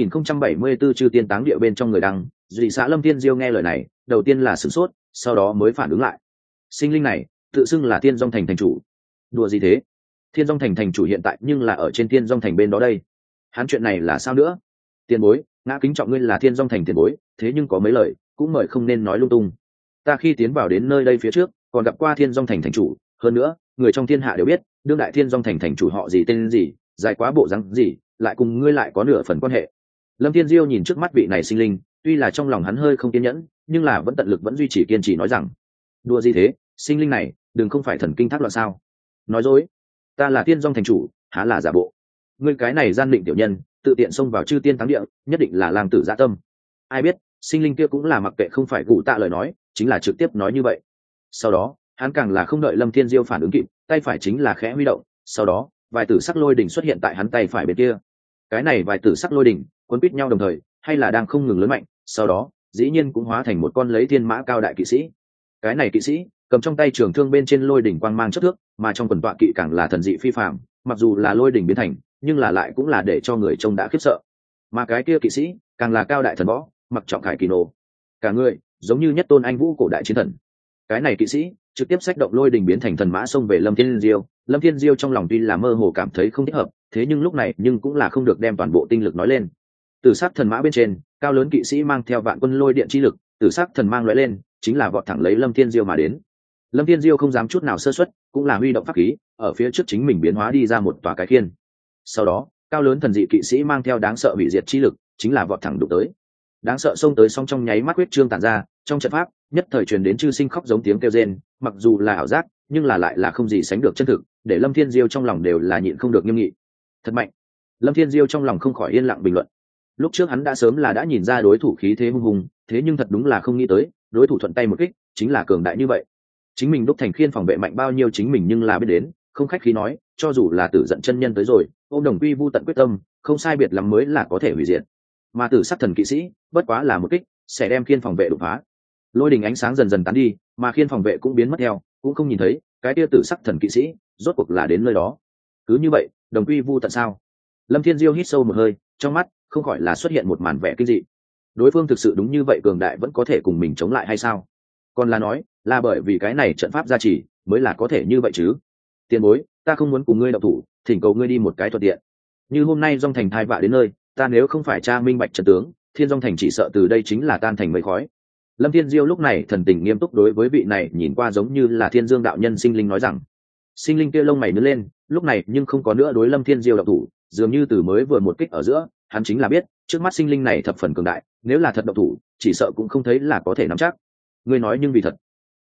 A: 2074 chư tiên táng địa bên trong người đăng, dị xã Lâm Thiên Diêu nghe lời này, đầu tiên là sửng sốt, sau đó mới phản ứng lại. Sinh linh này tự xưng là Thiên Dung Thành thành chủ. Đùa gì thế? Thiên Dung Thành thành chủ hiện tại nhưng là ở trên Thiên Dung Thành bên đó đây. Hắn chuyện này là sao nữa? Tiền bối, ngã kính trọng ngươi là Thiên Dung Thành tiền bối, thế nhưng có mấy lời cũng mời không nên nói lung tung. Ta khi tiến vào đến nơi đây phía trước, còn gặp qua Thiên Dung Thành thành chủ, hơn nữa, người trong thiên hạ đều biết, đương đại Thiên Dung Thành thành chủ họ gì tên gì, dài quá bộ dáng gì, lại cùng ngươi lại có nửa phần quan hệ. Lâm Thiên Diêu nhìn trước mắt vị này sinh linh, tuy là trong lòng hắn hơi không kiên nhẫn, nhưng là vẫn tận lực vẫn duy trì kiên trì nói rằng: đùa gì thế, sinh linh này đừng không phải thần kinh thác loạn sao? Nói dối, ta là Thiên Dung Thành chủ, há là giả bộ? Ngươi cái này gian định tiểu nhân, tự tiện xông vào chư tiên táng địa, nhất định là lang tử dạ tâm. Ai biết sinh linh kia cũng là mặc kệ không phải gù tạ lời nói, chính là trực tiếp nói như vậy. Sau đó hắn càng là không đợi Lâm Thiên Diêu phản ứng kịp, tay phải chính là khẽ huy động, sau đó vài tử sắc lôi đỉnh xuất hiện tại hắn tay phải bên kia. Cái này vài tử sắc lôi đỉnh cuốn quýt nhau đồng thời, hay là đang không ngừng lớn mạnh, sau đó dĩ nhiên cũng hóa thành một con lấy thiên mã cao đại kỵ sĩ. Cái này kỵ sĩ cầm trong tay trường thương bên trên lôi đỉnh quang mang chất thước, mà trong quần tọa kỵ càng là thần dị phi phàm, mặc dù là lôi đỉnh biến thành, nhưng là lại cũng là để cho người trông đã khiếp sợ. Mà cái kia kỵ sĩ càng là cao đại thần võ, mặc trọng khải kỳ nổ, cả người giống như nhất tôn anh vũ cổ đại chiến thần. Cái này kỵ sĩ trực tiếp xách động lôi đình biến thành thần mã xông về Lâm Thiên Diêu. Lâm Thiên Diêu trong lòng tuy là mơ hồ cảm thấy không thích hợp, thế nhưng lúc này nhưng cũng là không được đem toàn bộ tinh lực nói lên. Tử sắc thần mã bên trên, cao lớn kỵ sĩ mang theo vạn quân lôi điện chi lực, tử sắc thần mang lóe lên, chính là vọt thẳng lấy Lâm Thiên Diêu mà đến. Lâm Thiên Diêu không dám chút nào sơ suất, cũng là huy động pháp khí, ở phía trước chính mình biến hóa đi ra một tòa cái khiên. Sau đó, cao lớn thần dị kỵ sĩ mang theo đáng sợ hủy diệt chi lực, chính là vọt thẳng đụng tới. Đáng sợ xông tới song trong nháy mắt huyết trương tản ra, trong trận pháp nhất thời truyền đến chư sinh khóc giống tiếng kêu rên, mặc dù là ảo giác, nhưng là lại là không gì sánh được chân thực, để Lâm Thiên Diêu trong lòng đều là nhịn không được nghiêm nghị. Thật mạnh. Lâm Thiên Diêu trong lòng không khỏi yên lặng bình luận. Lúc trước hắn đã sớm là đã nhìn ra đối thủ khí thế hung hùng, thế nhưng thật đúng là không nghĩ tới, đối thủ thuận tay một kích, chính là cường đại như vậy. Chính mình đúc thành khiên phòng vệ mạnh bao nhiêu chính mình nhưng là biết đến, không khách khí nói, cho dù là Tử Giận chân nhân tới rồi, ôm đồng quy vu tận quyết tâm, không sai biệt lắm mới là có thể hủy diệt. Mà Tử Sắc thần kỵ sĩ, bất quá là một kích, sẽ đem khiên phòng vệ đột phá. Lôi đình ánh sáng dần dần tán đi, mà khiên phòng vệ cũng biến mất theo, cũng không nhìn thấy cái tia Tử Sắc thần kỵ sĩ rốt cuộc là đến nơi đó. Cứ như vậy, đồng quy vu tận sao? Lâm Thiên Diêu hít sâu một hơi, trong mắt không khỏi là xuất hiện một màn vẻ kinh dị. Đối phương thực sự đúng như vậy cường đại vẫn có thể cùng mình chống lại hay sao? Còn là nói, là bởi vì cái này trận pháp gia trì mới là có thể như vậy chứ? Tiền bối, ta không muốn cùng ngươi động thủ, thỉnh cầu ngươi đi một cái thuận tiện. Như hôm nay Dung Thành thai vạ đến nơi, ta nếu không phải tra minh bạch trận tướng, Thiên Dung Thành chỉ sợ từ đây chính là tan thành mây khói. Lâm Thiên Diêu lúc này thần tình nghiêm túc đối với vị này nhìn qua giống như là Thiên Dương đạo nhân sinh linh nói rằng. Sinh linh kia lông mày nhướng lên, lúc này nhưng không có nữa đối Lâm Thiên Diêu động thủ, dường như từ mới vừa một kích ở giữa, hắn chính là biết, trước mắt sinh linh này thập phần cường đại, nếu là thật động thủ, chỉ sợ cũng không thấy là có thể nắm chắc. Ngươi nói nhưng vì thật.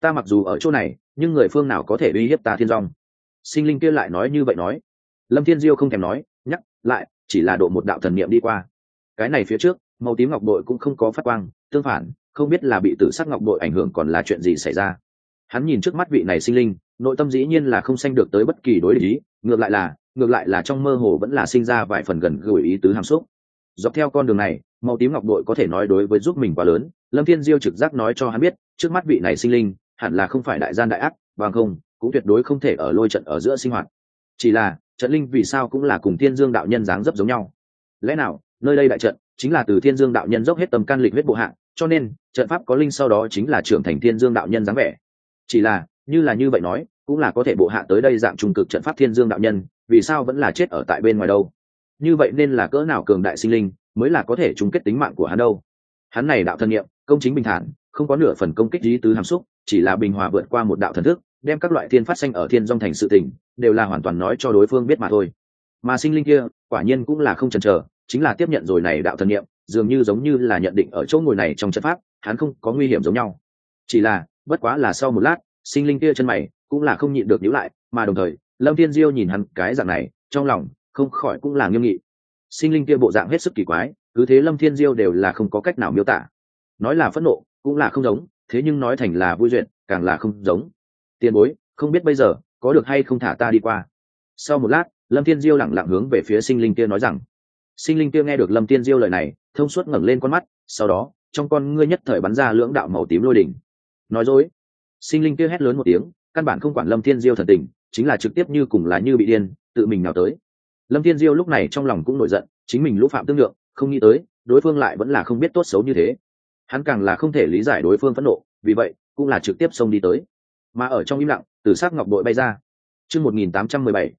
A: ta mặc dù ở chỗ này nhưng người phương nào có thể uy hiếp ta thiên dong? Sinh linh kia lại nói như vậy nói. Lâm Thiên Diêu không thèm nói nhắc lại, chỉ là độ một đạo thần niệm đi qua. Cái này phía trước màu tím ngọc bội cũng không có phát quang, tương phản không biết là bị tử sắc ngọc bội ảnh hưởng còn là chuyện gì xảy ra. Hắn nhìn trước mắt vị này sinh linh, nội tâm dĩ nhiên là không sanh được tới bất kỳ đối lý, ngược lại là trong mơ hồ vẫn là sinh ra vài phần gần gũi ý tứ hàm xúc. Dọc theo con đường này, màu tím ngọc bội có thể nói đối với giúp mình quá lớn. Lâm Thiên Diêu trực giác nói cho hắn biết, trước mắt vị này sinh linh hẳn là không phải đại gian đại ác, bằng không cũng tuyệt đối không thể ở lôi trận ở giữa sinh hoạt. Chỉ là trận linh vì sao cũng là cùng Thiên Dương đạo nhân dáng dấp giống nhau? Lẽ nào nơi đây đại trận chính là từ Thiên Dương đạo nhân dốc hết tâm can lịch huyết bộ hạ, cho nên trận pháp có linh sau đó chính là trưởng thành Thiên Dương đạo nhân dáng vẻ. Chỉ là như vậy nói, cũng là có thể bộ hạ tới đây dạng trung cực trận pháp Thiên Dương đạo nhân, vì sao vẫn là chết ở tại bên ngoài đâu? Như vậy nên là cỡ nào cường đại sinh linh mới là có thể chung kết tính mạng của hắn đâu? Hắn này đạo thân niệm công chính bình thản, không có nửa phần công kích lý tứ hàm xúc, chỉ là bình hòa vượt qua một đạo thần thức, đem các loại thiên phát sinh ở Thiên Dung thành sự tình đều là hoàn toàn nói cho đối phương biết mà thôi. Mà sinh linh kia quả nhiên cũng là không chần chờ, chính là tiếp nhận rồi này đạo thần niệm, dường như giống như là nhận định ở chỗ ngồi này trong trận pháp hắn không có nguy hiểm giống nhau. Chỉ là bất quá là sau một lát, sinh linh kia chân mày cũng là không nhịn được nhíu lại, mà đồng thời Lâm Thiên Diêu nhìn hắn cái dạng này, trong lòng không khỏi cũng là nghiêm nghị. Sinh linh kia bộ dạng hết sức kỳ quái, cứ thế Lâm Thiên Diêu đều là không có cách nào miêu tả. Nói là phẫn nộ cũng là không giống, thế nhưng nói thành là vui duyệt càng là không giống. Tiền bối, không biết bây giờ có được hay không thả ta đi qua? Sau một lát, Lâm Thiên Diêu lẳng lặng hướng về phía sinh linh kia nói rằng. Sinh linh kia nghe được Lâm Thiên Diêu lời này, thông suốt ngẩng lên con mắt, sau đó trong con ngươi nhất thời bắn ra lưỡng đạo màu tím lôi đỉnh. Nói dối! Sinh linh kia hét lớn một tiếng, căn bản không quản Lâm Thiên Diêu thần tình, chính là trực tiếp như cùng là như bị điên, tự mình nào tới. Lâm Thiên Diêu lúc này trong lòng cũng nổi giận, chính mình lũ phạm tương lượng, không nghĩ tới đối phương lại vẫn là không biết tốt xấu như thế. Hắn càng là không thể lý giải đối phương phẫn nộ, vì vậy cũng là trực tiếp xông đi tới. Mà ở trong im lặng, tử sắc ngọc bội bay ra. Chương 1817,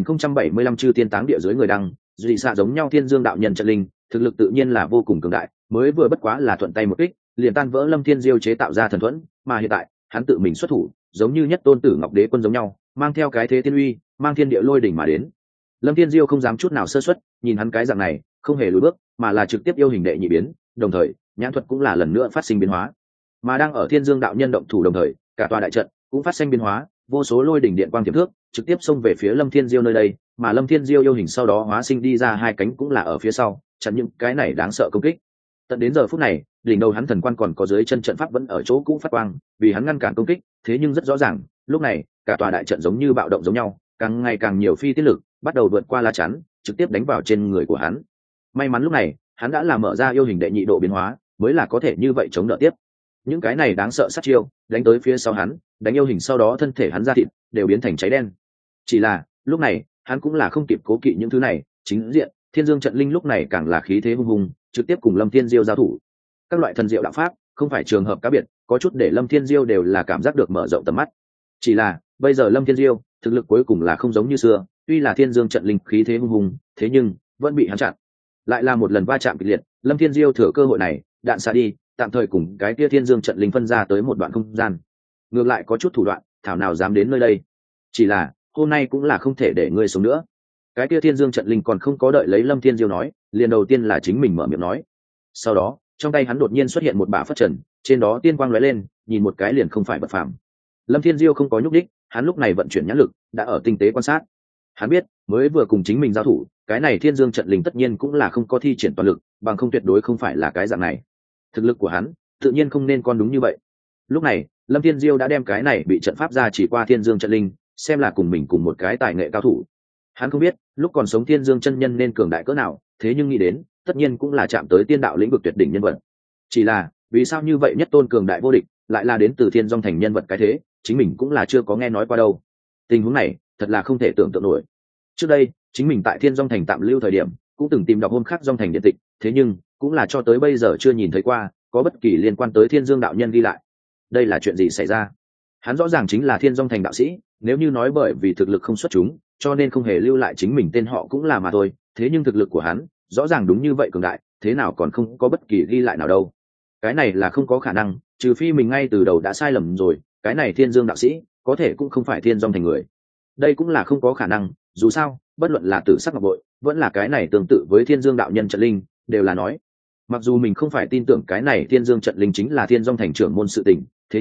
A: 2075 chư tiên táng địa dưới người đăng, dị xạ giống nhau Thiên Dương đạo nhân trận linh, thực lực tự nhiên là vô cùng cường đại, mới vừa bất quá là thuận tay một kích, liền tan vỡ Lâm Thiên Diêu chế tạo ra thần thuẫn, mà hiện tại, hắn tự mình xuất thủ, giống như nhất tôn tử ngọc đế quân giống nhau, mang theo cái thế tiên uy, mang thiên địa lôi đỉnh mà đến. Lâm Thiên Diêu không dám chút nào sơ suất, nhìn hắn cái dạng này, không hề lùi bước, mà là trực tiếp yêu hình đệ nhị biến, đồng thời, nhãn thuật cũng là lần nữa phát sinh biến hóa. Mà đang ở Thiên Dương đạo nhân động thủ đồng thời, cả tòa đại trận cũng phát sinh biến hóa, vô số lôi đỉnh điện quang tiềm thước, trực tiếp xông về phía Lâm Thiên Diêu nơi đây, mà Lâm Thiên Diêu yêu hình sau đó hóa sinh đi ra hai cánh cũng là ở phía sau, chặn những cái này đáng sợ công kích. Tận đến giờ phút này, đỉnh đầu hắn thần quan còn có dưới chân trận pháp vẫn ở chỗ cũ phát quang, vì hắn ngăn cản công kích, thế nhưng rất rõ ràng, lúc này, cả tòa đại trận giống như bạo động giống nhau, càng ngày càng nhiều phi tiết lực bắt đầu vượt qua lá chắn, trực tiếp đánh vào trên người của hắn. May mắn lúc này, hắn đã làm mở ra yêu hình đệ nhị độ biến hóa, mới là có thể như vậy chống đỡ tiếp. Những cái này đáng sợ sát chiêu, đánh tới phía sau hắn, đánh yêu hình sau đó thân thể hắn ra thịt đều biến thành cháy đen. Chỉ là, lúc này, hắn cũng là không kịp cố kỵ những thứ này, chính diện, Thiên Dương trận linh lúc này càng là khí thế hung hùng, trực tiếp cùng Lâm Thiên Diêu giao thủ. Các loại thần diệu đạo pháp, không phải trường hợp cá biệt, có chút để Lâm Thiên Diêu đều là cảm giác được mở rộng tầm mắt. Chỉ là, bây giờ Lâm Thiên Diêu, thực lực cuối cùng là không giống như xưa, tuy là Thiên Dương trận linh khí thế hung hùng, thế nhưng vẫn bị hắn chặn. Lại là một lần va chạm kịch liệt, Lâm Thiên Diêu thừa cơ hội này, đạn xạ đi, tạm thời cùng cái kia Thiên Dương trận linh phân ra tới một đoạn không gian. Ngược lại có chút thủ đoạn, thảo nào dám đến nơi đây. Chỉ là, hôm nay cũng là không thể để ngươi sống nữa. Cái kia Thiên Dương trận linh còn không có đợi lấy Lâm Thiên Diêu nói, liền đầu tiên là chính mình mở miệng nói. Sau đó, trong tay hắn đột nhiên xuất hiện một bả phất trần, trên đó tiên quang lóe lên, nhìn một cái liền không phải bất phàm. Lâm Thiên Diêu không có nhúc đích, hắn lúc này vận chuyển nhãn lực, đã ở tinh tế quan sát. Hắn biết, mới vừa cùng chính mình giao thủ, cái này Thiên Dương trận linh tất nhiên cũng là không có thi triển toàn lực, bằng không tuyệt đối không phải là cái dạng này. Thực lực của hắn, tự nhiên không nên con đúng như vậy. Lúc này, Lâm Thiên Diêu đã đem cái này bị trận pháp ra chỉ qua Thiên Dương trận linh, xem là cùng mình cùng một cái tài nghệ cao thủ. Hắn không biết, lúc còn sống Thiên Dương chân nhân nên cường đại cỡ nào, thế nhưng nghĩ đến, tất nhiên cũng là chạm tới tiên đạo lĩnh vực tuyệt đỉnh nhân vật. Chỉ là, vì sao như vậy nhất tôn cường đại vô địch, lại là đến từ Thiên Dung thành nhân vật cái thế, chính mình cũng là chưa có nghe nói qua đâu. Tình huống này, thật là không thể tưởng tượng nổi. Trước đây, chính mình tại Thiên Dung thành tạm lưu thời điểm, cũng từng tìm đọc hôm khác Dung thành điện tịch, thế nhưng cũng là cho tới bây giờ chưa nhìn thấy qua có bất kỳ liên quan tới Thiên Dương đạo nhân ghi lại. Đây là chuyện gì xảy ra? Hắn rõ ràng chính là Thiên Dung thành đạo sĩ, nếu như nói bởi vì thực lực không xuất chúng, cho nên không hề lưu lại chính mình tên họ cũng là mà thôi, thế nhưng thực lực của hắn, rõ ràng đúng như vậy cường đại, thế nào còn không có bất kỳ ghi lại nào đâu. Cái này là không có khả năng, trừ phi mình ngay từ đầu đã sai lầm rồi, cái này Thiên Dương đạo sĩ, có thể cũng không phải Thiên Dung thành người. Đây cũng là không có khả năng, dù sao, bất luận là tử sắc ngọc bội, vẫn là cái này tương tự với Thiên Dương đạo nhân trận linh, đều là nói. Mặc dù mình không phải tin tưởng cái này Thiên Dương trận linh chính là Thiên Dung thành trưởng môn sự tình, thế nhưng,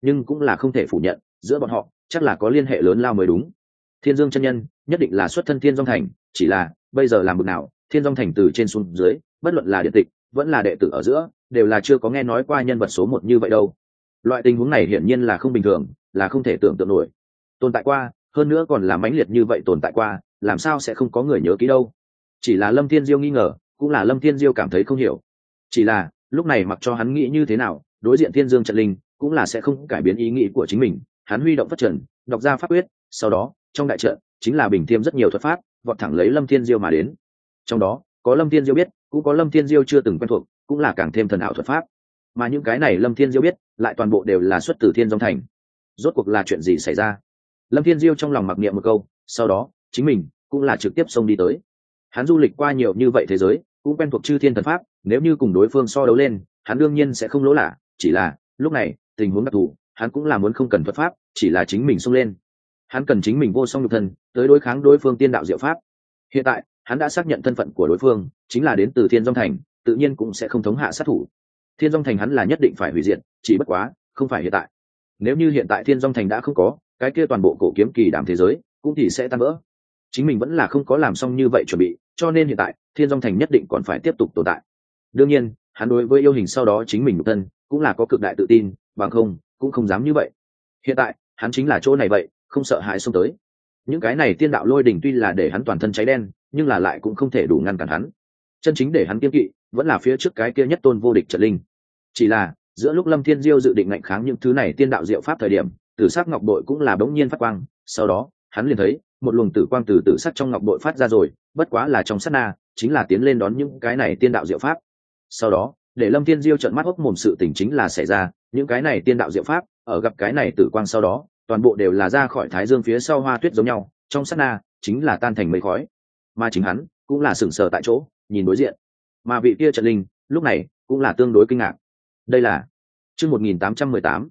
A: nhưng cũng là không thể phủ nhận giữa bọn họ chắc là có liên hệ lớn lao mới đúng. Thiên Dương chân nhân nhất định là xuất thân Thiên Dung Thành, chỉ là bây giờ làm bực nào Thiên Dung Thành từ trên xuống dưới, bất luận là điện tịch vẫn là đệ tử ở giữa, đều là chưa có nghe nói qua nhân vật số một như vậy đâu. Loại tình huống này hiển nhiên là không bình thường, là không thể tưởng tượng nổi. Tồn tại qua, hơn nữa còn là mãnh liệt như vậy tồn tại qua, làm sao sẽ không có người nhớ kỹ đâu. Chỉ là Lâm Thiên Diêu nghi ngờ, cũng là Lâm Thiên Diêu cảm thấy không hiểu. Chỉ là lúc này mặc cho hắn nghĩ như thế nào, đối diện Thiên Dương trận linh cũng là sẽ không cải biến ý nghĩ của chính mình. Hắn huy động phát trận, đọc ra pháp quyết, sau đó trong đại trận chính là bình thiêm rất nhiều thuật pháp, vọt thẳng lấy Lâm Thiên Diêu mà đến. Trong đó có Lâm Thiên Diêu biết, cũng có Lâm Thiên Diêu chưa từng quen thuộc, cũng là càng thêm thần ảo thuật pháp. Mà những cái này Lâm Thiên Diêu biết, lại toàn bộ đều là xuất từ Thiên Dung Thành. Rốt cuộc là chuyện gì xảy ra? Lâm Thiên Diêu trong lòng mặc niệm một câu, sau đó chính mình cũng là trực tiếp xông đi tới. Hắn du lịch qua nhiều như vậy thế giới, cũng quen thuộc chư thiên thần pháp, nếu như cùng đối phương so đấu lên, hắn đương nhiên sẽ không lỗ lạ. Chỉ là lúc này tình huống đặc thù, hắn cũng là muốn không cần thuật pháp, chỉ là chính mình xông lên. Hắn cần chính mình vô song nhục thân tới đối kháng đối phương tiên đạo diệu pháp. Hiện tại hắn đã xác nhận thân phận của đối phương chính là đến từ Thiên Dung Thành, tự nhiên cũng sẽ không thống hạ sát thủ. Thiên Dung Thành hắn là nhất định phải hủy diệt, chỉ bất quá không phải hiện tại. Nếu như hiện tại Thiên Dung Thành đã không có, cái kia toàn bộ cổ kiếm kỳ đàm thế giới cũng thì sẽ tan vỡ. Chính mình vẫn là không có làm xong như vậy chuẩn bị, cho nên hiện tại Thiên Dung Thành nhất định còn phải tiếp tục tồn tại. Đương nhiên hắn đối với yêu hình sau đó chính mình nhục thân cũng là có cực đại tự tin, bằng không cũng không dám như vậy. Hiện tại hắn chính là chỗ này vậy, không sợ hãi xông tới. Những cái này tiên đạo lôi đỉnh tuy là để hắn toàn thân cháy đen, nhưng là lại cũng không thể đủ ngăn cản hắn. Chân chính để hắn kiêng kỵ vẫn là phía trước cái kia nhất tôn vô địch trận linh. Chỉ là giữa lúc Lâm Thiên Diêu dự định ngạnh kháng những thứ này tiên đạo diệu pháp thời điểm, tử sắc ngọc bội cũng là bỗng nhiên phát quang, sau đó hắn liền thấy một luồng tử quang từ tử sắc trong ngọc bội phát ra rồi, bất quá là trong sát na chính là tiến lên đón những cái này tiên đạo diệu pháp. Sau đó để Lâm Thiên Diêu trợn mắt hốc mồm, sự tình chính là xảy ra, những cái này tiên đạo diệu pháp ở gặp cái này tử quang sau đó, toàn bộ đều là ra khỏi thái dương phía sau hoa tuyết giống nhau, trong sát na chính là tan thành mây khói. Mà chính hắn cũng là sững sờ tại chỗ, nhìn đối diện. Mà vị kia trận linh lúc này cũng là tương đối kinh ngạc. Đây là chương 1818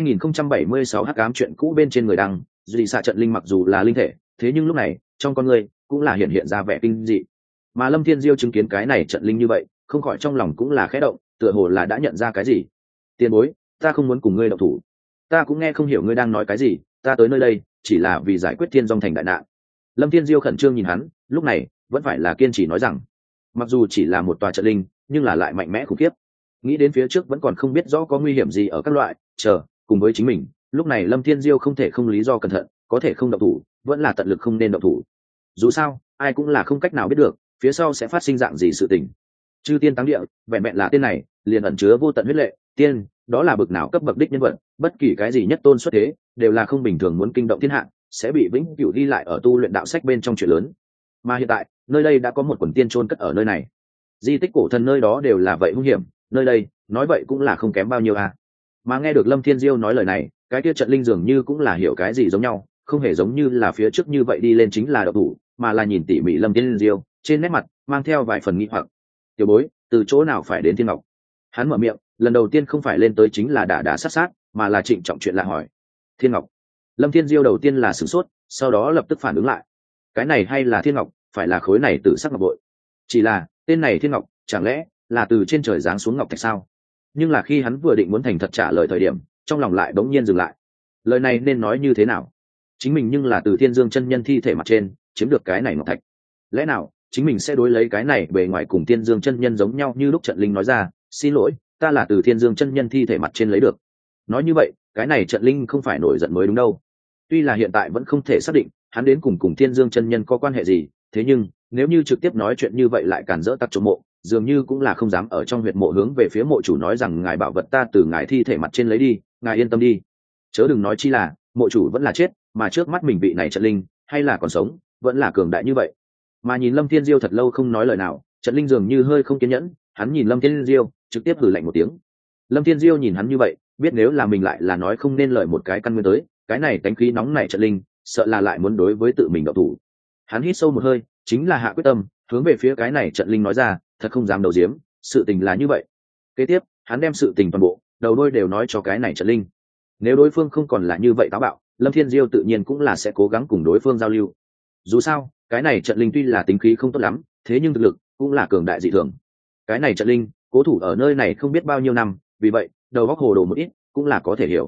A: 2076 hắc ám chuyện cũ bên trên người đăng, duy xạ trận linh mặc dù là linh thể, thế nhưng lúc này trong con người cũng là hiện ra vẻ kinh dị. Mà Lâm Thiên Diêu chứng kiến cái này trận linh như vậy, không khỏi trong lòng cũng là khẽ động, tựa hồ là đã nhận ra cái gì. Tiền bối, ta không muốn cùng ngươi động thủ. Ta cũng nghe không hiểu ngươi đang nói cái gì, ta tới nơi đây chỉ là vì giải quyết Thiên Dung Thành đại nạn. Lâm Thiên Diêu khẩn trương nhìn hắn, lúc này vẫn phải là kiên trì nói rằng, mặc dù chỉ là một tòa trận linh, nhưng là lại mạnh mẽ khủng khiếp. Nghĩ đến phía trước vẫn còn không biết rõ có nguy hiểm gì ở các loại, cùng với chính mình, lúc này Lâm Thiên Diêu không thể không lý do cẩn thận, có thể không động thủ, vẫn là tận lực không nên động thủ. Dù sao, ai cũng là không cách nào biết được phía sau sẽ phát sinh dạng gì sự tình. Chư tiên táng địa, vẹn vẹn là tên này, liền ẩn chứa vô tận huyết lệ, tiên, đó là bực nào cấp bậc đích nhân vật, bất kỳ cái gì nhất tôn xuất thế, đều là không bình thường, muốn kinh động thiên hạ, sẽ bị vĩnh cửu ghi lại ở tu luyện đạo sách bên trong chuyện lớn. Mà hiện tại, nơi đây đã có một quần tiên chôn cất ở nơi này. Di tích cổ thần nơi đó đều là vậy hung hiểm, nơi đây, nói vậy cũng là không kém bao nhiêu à. Mà nghe được Lâm Thiên Diêu nói lời này, cái kia trận linh dường như cũng là hiểu cái gì giống nhau, không hề giống như là phía trước như vậy đi lên chính là độc thủ, mà là nhìn tỉ mỉ Lâm Thiên Diêu, trên nét mặt mang theo vài phần nghi hoặc. Tiểu bối, từ chỗ nào phải đến Thiên Ngọc? Hắn mở miệng, lần đầu tiên không phải lên tới chính là đả sát, mà là trịnh trọng chuyện lạ hỏi. Thiên Ngọc? Lâm Thiên Diêu đầu tiên là sửng sốt, sau đó lập tức phản ứng lại. Cái này hay là Thiên Ngọc, phải là khối này tử sắc ngọc bội. Chỉ là tên này Thiên Ngọc, chẳng lẽ là từ trên trời giáng xuống ngọc thạch sao? Nhưng là khi hắn vừa định muốn thành thật trả lời thời điểm, trong lòng lại bỗng nhiên dừng lại. Lời này nên nói như thế nào? Chính mình nhưng là từ Thiên Dương chân nhân thi thể mặt trên chiếm được cái này ngọc thạch, lẽ nào chính mình sẽ đối lấy cái này bề ngoài cùng Thiên Dương chân nhân giống nhau như lúc trận linh nói ra, xin lỗi, ta là từ Thiên Dương chân nhân thi thể mặt trên lấy được. Nói như vậy, cái này trận linh không phải nổi giận mới đúng đâu. Tuy là hiện tại vẫn không thể xác định hắn đến cùng Thiên Dương chân nhân có quan hệ gì, thế nhưng nếu như trực tiếp nói chuyện như vậy lại cản rỡ tặc trộm mộ, dường như cũng là không dám ở trong huyệt mộ hướng về phía mộ chủ nói rằng ngài bảo vật ta từ ngài thi thể mặt trên lấy đi, ngài yên tâm đi. Chớ đừng nói chi là mộ chủ vẫn là chết, mà trước mắt mình vị này trận linh hay là còn sống, vẫn là cường đại như vậy. Mà nhìn Lâm Thiên Diêu thật lâu không nói lời nào, trận linh dường như hơi không kiên nhẫn, hắn nhìn Lâm Thiên Diêu trực tiếp hừ lạnh một tiếng. Lâm Thiên Diêu nhìn hắn như vậy, biết nếu là mình lại là nói không nên lời một cái căn nguyên tới, cái này tánh khí nóng này trận linh sợ là lại muốn đối với tự mình động thủ. Hắn hít sâu một hơi, chính là hạ quyết tâm, hướng về phía cái này trận linh nói ra, thật không dám đầu diếm, sự tình là như vậy. Kế tiếp hắn đem sự tình toàn bộ đầu đuôi đều nói cho cái này trận linh. Nếu đối phương không còn là như vậy táo bạo, Lâm Thiên Diêu tự nhiên cũng là sẽ cố gắng cùng đối phương giao lưu. Dù sao cái này trận linh tuy là tính khí không tốt lắm, thế nhưng thực lực cũng là cường đại dị thường. Cái này trận linh cố thủ ở nơi này không biết bao nhiêu năm, vì vậy đầu óc hồ đồ một ít cũng là có thể hiểu.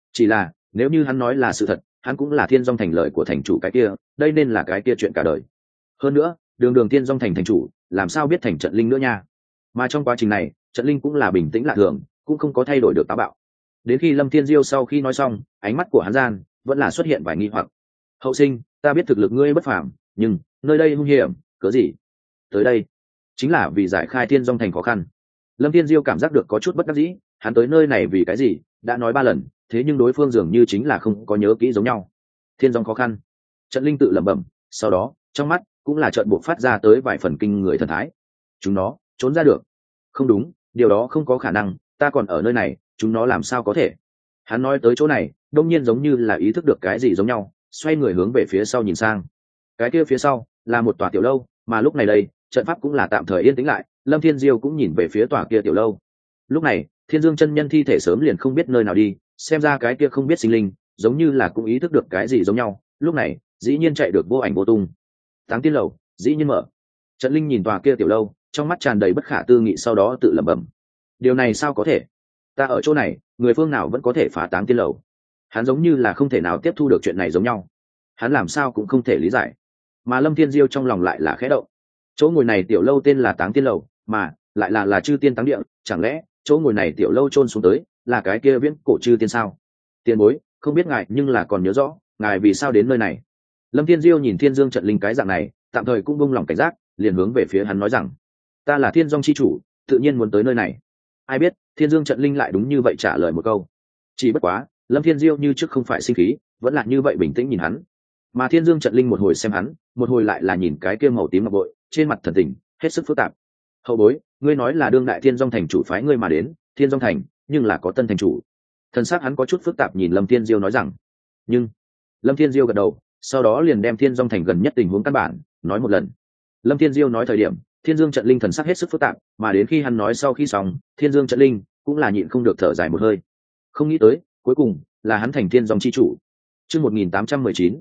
A: Chỉ là nếu như hắn nói là sự thật, hắn cũng là Thiên Dung Thành lời của thành chủ cái kia, đây nên là cái kia chuyện cả đời. Hơn nữa đường đường Thiên Dung Thành thành chủ làm sao biết thành trận linh nữa nha. Mà trong quá trình này trận linh cũng là bình tĩnh lạ thường, cũng không có thay đổi được táo bạo. Đến khi Lâm Thiên Diêu sau khi nói xong, ánh mắt của hắn gian vẫn là xuất hiện vài nghi hoặc. Hậu sinh, ta biết thực lực ngươi bất phàm, nhưng nơi đây hung hiểm, cớ gì tới đây? Chính là vì giải khai Thiên Dung Thành khó khăn. Lâm Thiên Diêu cảm giác được có chút bất đắc dĩ, hắn tới nơi này vì cái gì? Đã nói 3 lần, thế nhưng đối phương dường như chính là không có nhớ kỹ giống nhau. Thiên Dung khó khăn. Trận linh tự lẩm bẩm, sau đó trong mắt cũng là trợn buộc phát ra tới vài phần kinh người thần thái. Chúng nó trốn ra được? Không đúng, điều đó không có khả năng, ta còn ở nơi này, chúng nó làm sao có thể? Hắn nói tới chỗ này, đông nhiên giống như là ý thức được cái gì giống nhau, xoay người hướng về phía sau nhìn sang. Cái kia phía sau là một tòa tiểu lâu, mà lúc này đây trận pháp cũng là tạm thời yên tĩnh lại. Lâm Thiên Diêu cũng nhìn về phía tòa kia tiểu lâu. Lúc này Thiên Dương chân nhân thi thể sớm liền không biết nơi nào đi, xem ra cái kia không biết sinh linh giống như là cũng ý thức được cái gì giống nhau, lúc này dĩ nhiên chạy được vô ảnh vô tung. Táng Tiên lầu dĩ nhiên mở. Trận linh nhìn tòa kia tiểu lâu, trong mắt tràn đầy bất khả tư nghị, sau đó tự lẩm bẩm, điều này sao có thể? Ta ở chỗ này, người phương nào vẫn có thể phá Táng Tiên lầu? Hắn giống như là không thể nào tiếp thu được chuyện này giống nhau, hắn làm sao cũng không thể lý giải. Mà Lâm Thiên Diêu trong lòng lại là khẽ động. Chỗ ngồi này tiểu lâu tên là Táng Tiên lầu, mà lại là chư tiên táng địa, chẳng lẽ chỗ ngồi này tiểu lâu chôn xuống tới là cái kia viễn cổ chư tiên sao? Tiền bối, không biết ngài nhưng là còn nhớ rõ ngài vì sao đến nơi này? Lâm Thiên Diêu nhìn Thiên Dương trận linh cái dạng này, tạm thời cũng buông lòng cảnh giác, liền hướng về phía hắn nói rằng, ta là Thiên Dung chi chủ, tự nhiên muốn tới nơi này. Ai biết Thiên Dương trận linh lại đúng như vậy trả lời một câu. Chỉ bất quá Lâm Thiên Diêu như trước không phải sinh khí, vẫn là như vậy bình tĩnh nhìn hắn. Mà Thiên Dương trận linh một hồi xem hắn, một hồi lại là nhìn cái kia màu tím ngọc bội, trên mặt thần tình hết sức phức tạp. Hậu bối, ngươi nói là đương đại Thiên Dung thành chủ phái ngươi mà đến Thiên Dung thành, nhưng là có tân thành chủ. Thần sắc hắn có chút phức tạp nhìn Lâm Thiên Diêu nói rằng. Nhưng Lâm Thiên Diêu gật đầu, sau đó liền đem Thiên Dung thành gần nhất tình huống căn bản nói một lần. Lâm Thiên Diêu nói thời điểm, Thiên Dương trận linh thần sắc hết sức phức tạp, mà đến khi hắn nói sau khi xong, Thiên Dương trận linh cũng là nhịn không được thở dài một hơi. Không nghĩ tới cuối cùng là hắn thành Thiên Dung chi chủ. Chương 1819,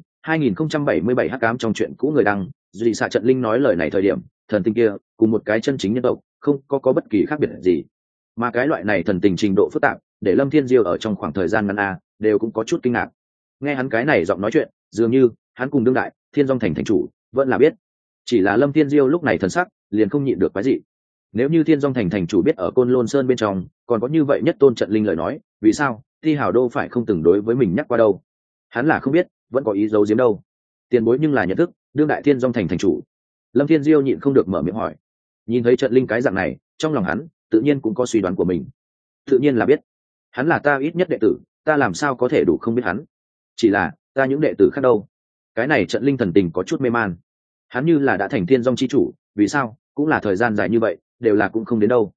A: 2077 hắc ám trong chuyện cũ người đăng, Duy Xạ trận linh nói lời này thời điểm, thần tình kia cùng một cái chân chính nhân tộc không có bất kỳ khác biệt gì. Mà cái loại này thần tình trình độ phức tạp, để Lâm Thiên Diêu ở trong khoảng thời gian ngắn đều cũng có chút kinh ngạc. Nghe hắn cái này giọng nói chuyện, dường như hắn cùng đương đại Thiên Dung thành thành chủ vẫn là biết. Chỉ là Lâm Thiên Diêu lúc này thần sắc liền không nhịn được cái gì. Nếu như Thiên Dung thành thành chủ biết ở Côn Lôn Sơn bên trong còn có như vậy nhất tôn trận linh lời nói, vì sao Ti Hào Đô phải không từng đối với mình nhắc qua đâu? Hắn là không biết, vẫn có ý giấu giếm đâu. Tiền bối nhưng là nhận thức đương đại Thiên Dung thành thành chủ. Lâm Thiên Diêu nhịn không được mở miệng hỏi. Nhìn thấy trận linh cái dạng này, trong lòng hắn tự nhiên cũng có suy đoán của mình. Tự nhiên là biết, hắn là ta ít nhất đệ tử, ta làm sao có thể đủ không biết hắn? Chỉ là ta những đệ tử khác đâu? Cái này trận linh thần tình có chút mê man. Hắn như là đã thành Thiên Dung chi chủ, vì sao cũng là thời gian dài như vậy đều là cũng không đến đâu.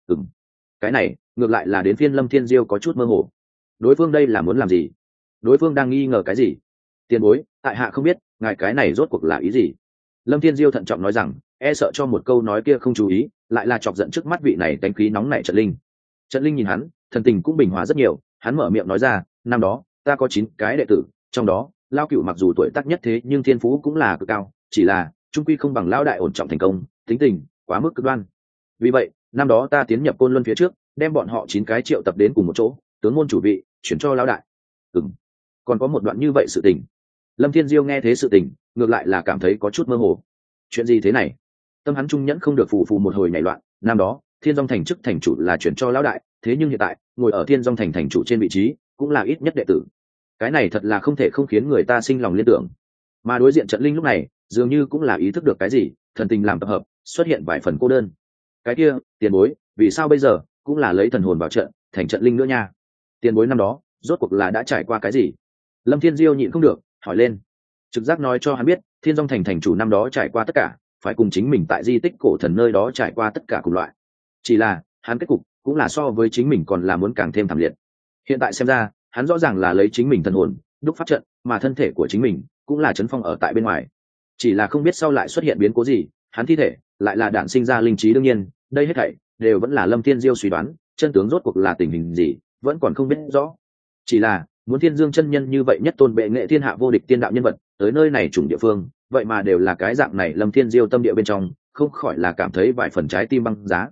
A: Cái này ngược lại là đến phiên Lâm Thiên Diêu có chút mơ hồ. Đối phương đây là muốn làm gì? Đối phương đang nghi ngờ cái gì? Tiền bối, tại hạ không biết ngài cái này rốt cuộc là ý gì. Lâm Thiên Diêu thận trọng nói rằng, e sợ cho một câu nói kia không chú ý lại là chọc giận trước mắt vị này đánh khí nóng nảy trận linh. Trận linh nhìn hắn, thần tình cũng bình hòa rất nhiều, hắn mở miệng nói ra, năm đó ta có 9 cái đệ tử, trong đó Lao Cửu mặc dù tuổi tác nhất thế nhưng thiên phú cũng là cực cao, chỉ là trung quy không bằng Lão đại ổn trọng thành công, tính tình quá mức cực đoan. Vì vậy năm đó ta tiến nhập Côn Luân phía trước, đem bọn họ 9 cái triệu tập đến cùng một chỗ, tướng môn chủ vị chuyển cho Lão đại. Còn có một đoạn như vậy sự tình. Lâm Thiên Diêu nghe thế sự tình, ngược lại là cảm thấy có chút mơ hồ. Chuyện gì thế này? Tâm hắn trung nhẫn không được phù một hồi nhảy loạn. Năm đó Thiên Dung thành chức thành chủ là chuyển cho Lão đại, thế nhưng hiện tại ngồi ở Thiên Dung thành thành chủ trên vị trí cũng là ít nhất đệ tử. Cái này thật là không thể không khiến người ta sinh lòng liên tưởng. Mà đối diện trận linh lúc này dường như cũng là ý thức được cái gì, thần tình làm tập hợp, xuất hiện vài phần cô đơn. Cái kia, tiền bối, vì sao bây giờ cũng là lấy thần hồn vào trận, thành trận linh nữa nha? Tiền bối năm đó rốt cuộc là đã trải qua cái gì? Lâm Thiên Diêu nhịn không được hỏi lên. Trực giác nói cho hắn biết, Thiên Dung thành thành chủ năm đó trải qua tất cả, phải cùng chính mình tại di tích cổ thần nơi đó trải qua tất cả cùng loại. Chỉ là hắn kết cục cũng là so với chính mình còn là muốn càng thêm thảm liệt. Hiện tại xem ra, hắn rõ ràng là lấy chính mình thần hồn đúc pháp trận, mà thân thể của chính mình cũng là trấn phong ở tại bên ngoài. Chỉ là không biết sau lại xuất hiện biến cố gì, hắn thi thể lại là đản sinh ra linh trí. Đương nhiên đây hết thảy đều vẫn là Lâm Thiên Diêu suy đoán, chân tướng rốt cuộc là tình hình gì vẫn còn không biết rõ. Chỉ là muốn Thiên Dương chân nhân như vậy nhất tôn bệ nghệ thiên hạ vô địch tiên đạo nhân vật tới nơi này chủng địa phương, vậy mà đều là cái dạng này. Lâm Thiên Diêu tâm địa bên trong không khỏi là cảm thấy vài phần trái tim băng giá.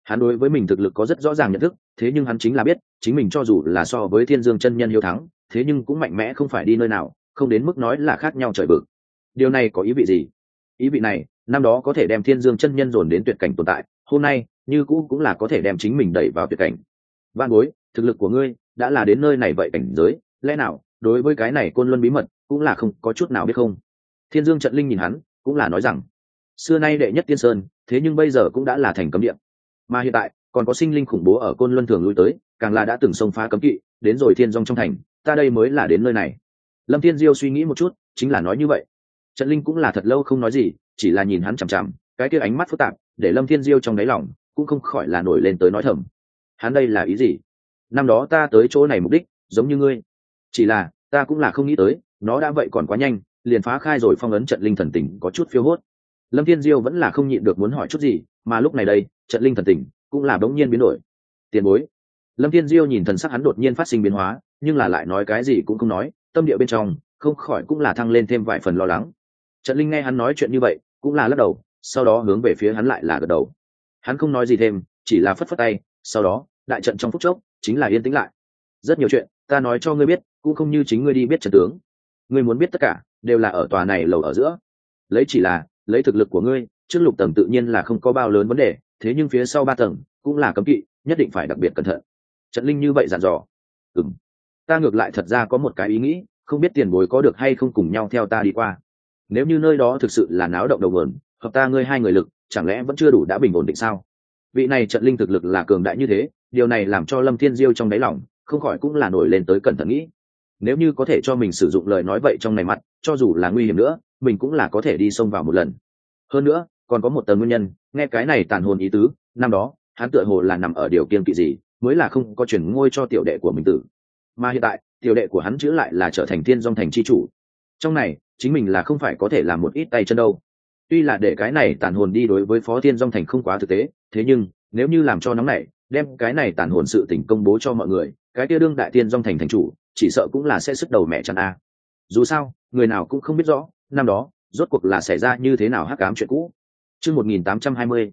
A: Hắn đối với mình thực lực có rất rõ ràng nhận thức, thế nhưng hắn chính là biết chính mình cho dù là so với Thiên Dương chân nhân hiếu thắng, thế nhưng cũng mạnh mẽ không phải đi nơi nào, không đến mức nói là khác nhau trời vực. Điều này có ý vị gì? Ý vị này năm đó có thể đem Thiên Dương chân nhân dồn đến tuyệt cảnh tồn tại, hôm nay như cũ cũng là có thể đem chính mình đẩy vào tuyệt cảnh. Van Bối, thực lực của ngươi đã là đến nơi này vậy cảnh giới, lẽ nào đối với cái này côn luân bí mật cũng là không có chút nào biết không? Thiên Dương trận linh nhìn hắn, cũng là nói rằng, xưa nay đệ nhất tiên sơn, thế nhưng bây giờ cũng đã là thành cấm địa, mà hiện tại còn có sinh linh khủng bố ở côn luân thường lui tới, càng là đã từng xông phá cấm kỵ, đến rồi thiên dong trong thành, ta đây mới là đến nơi này. Lâm Thiên Diêu suy nghĩ một chút, chính là nói như vậy. Trận linh cũng là thật lâu không nói gì, chỉ là nhìn hắn chằm chằm, cái kia ánh mắt phức tạp, để Lâm Thiên Diêu trong đáy lòng cũng không khỏi là nổi lên tới nói thầm. Hắn đây là ý gì? Năm đó ta tới chỗ này mục đích giống như ngươi, chỉ là ta cũng là không nghĩ tới, nó đã vậy còn quá nhanh, liền phá khai rồi phong ấn. Trận linh thần tình có chút phiêu hốt. Lâm Thiên Diêu vẫn là không nhịn được muốn hỏi chút gì, mà lúc này đây, trận linh thần tình cũng là bỗng nhiên biến đổi. Tiền bối. Lâm Thiên Diêu nhìn thần sắc hắn đột nhiên phát sinh biến hóa, nhưng là lại nói cái gì cũng không nói, tâm địa bên trong không khỏi cũng là thăng lên thêm vài phần lo lắng. Trận linh nghe hắn nói chuyện như vậy, cũng là lắc đầu, sau đó hướng về phía hắn lại là gật đầu. Hắn không nói gì thêm, chỉ là phất phất tay, sau đó đại trận trong phút chốc chính là yên tĩnh lại. Rất nhiều chuyện ta nói cho ngươi biết, cũng không như chính ngươi đi biết trận tướng. Ngươi muốn biết tất cả đều là ở tòa này lầu ở giữa. Chỉ là lấy thực lực của ngươi, trước lục tầng tự nhiên là không có bao lớn vấn đề, thế nhưng phía sau 3 tầng cũng là cấm kỵ, nhất định phải đặc biệt cẩn thận. Trận linh như vậy dặn dò. Ta ngược lại thật ra có một cái ý nghĩ, không biết tiền bối có được hay không cùng nhau theo ta đi qua. Nếu như nơi đó thực sự là náo động đầu nguồn, hợp ta ngươi 2 người lực chẳng lẽ vẫn chưa đủ đã bình ổn định sao? Vị này trận linh thực lực là cường đại như thế, điều này làm cho Lâm Thiên Diêu trong đáy lòng không khỏi cũng là nổi lên tới cẩn thận nghĩ. Nếu như có thể cho mình sử dụng lời nói vậy trong này mặt, cho dù là nguy hiểm nữa, mình cũng là có thể đi xông vào một lần. Hơn nữa còn có một tầng nguyên nhân, nghe cái này tàn hồn ý tứ, năm đó hắn tựa hồ là nằm ở điều kiên kỵ gì mới là không có chuyển ngôi cho tiểu đệ của mình tử, mà hiện tại tiểu đệ của hắn chữ lại là trở thành Thiên Dong thành chi chủ. Trong này chính mình là không phải có thể làm một ít tay chân đâu. Tuy là để cái này tàn hồn đi đối với Phó Thiên Dong thành không quá thực tế, thế nhưng nếu như làm cho nóng này, đem cái này tàn hồn sự tình công bố cho mọi người, cái kia đương đại Thiên Dong thành thành chủ chỉ sợ cũng là sẽ sức đầu mẹ chăn a. Dù sao người nào cũng không biết rõ năm đó rốt cuộc là xảy ra như thế nào hắc ám chuyện cũ. Chương 1820,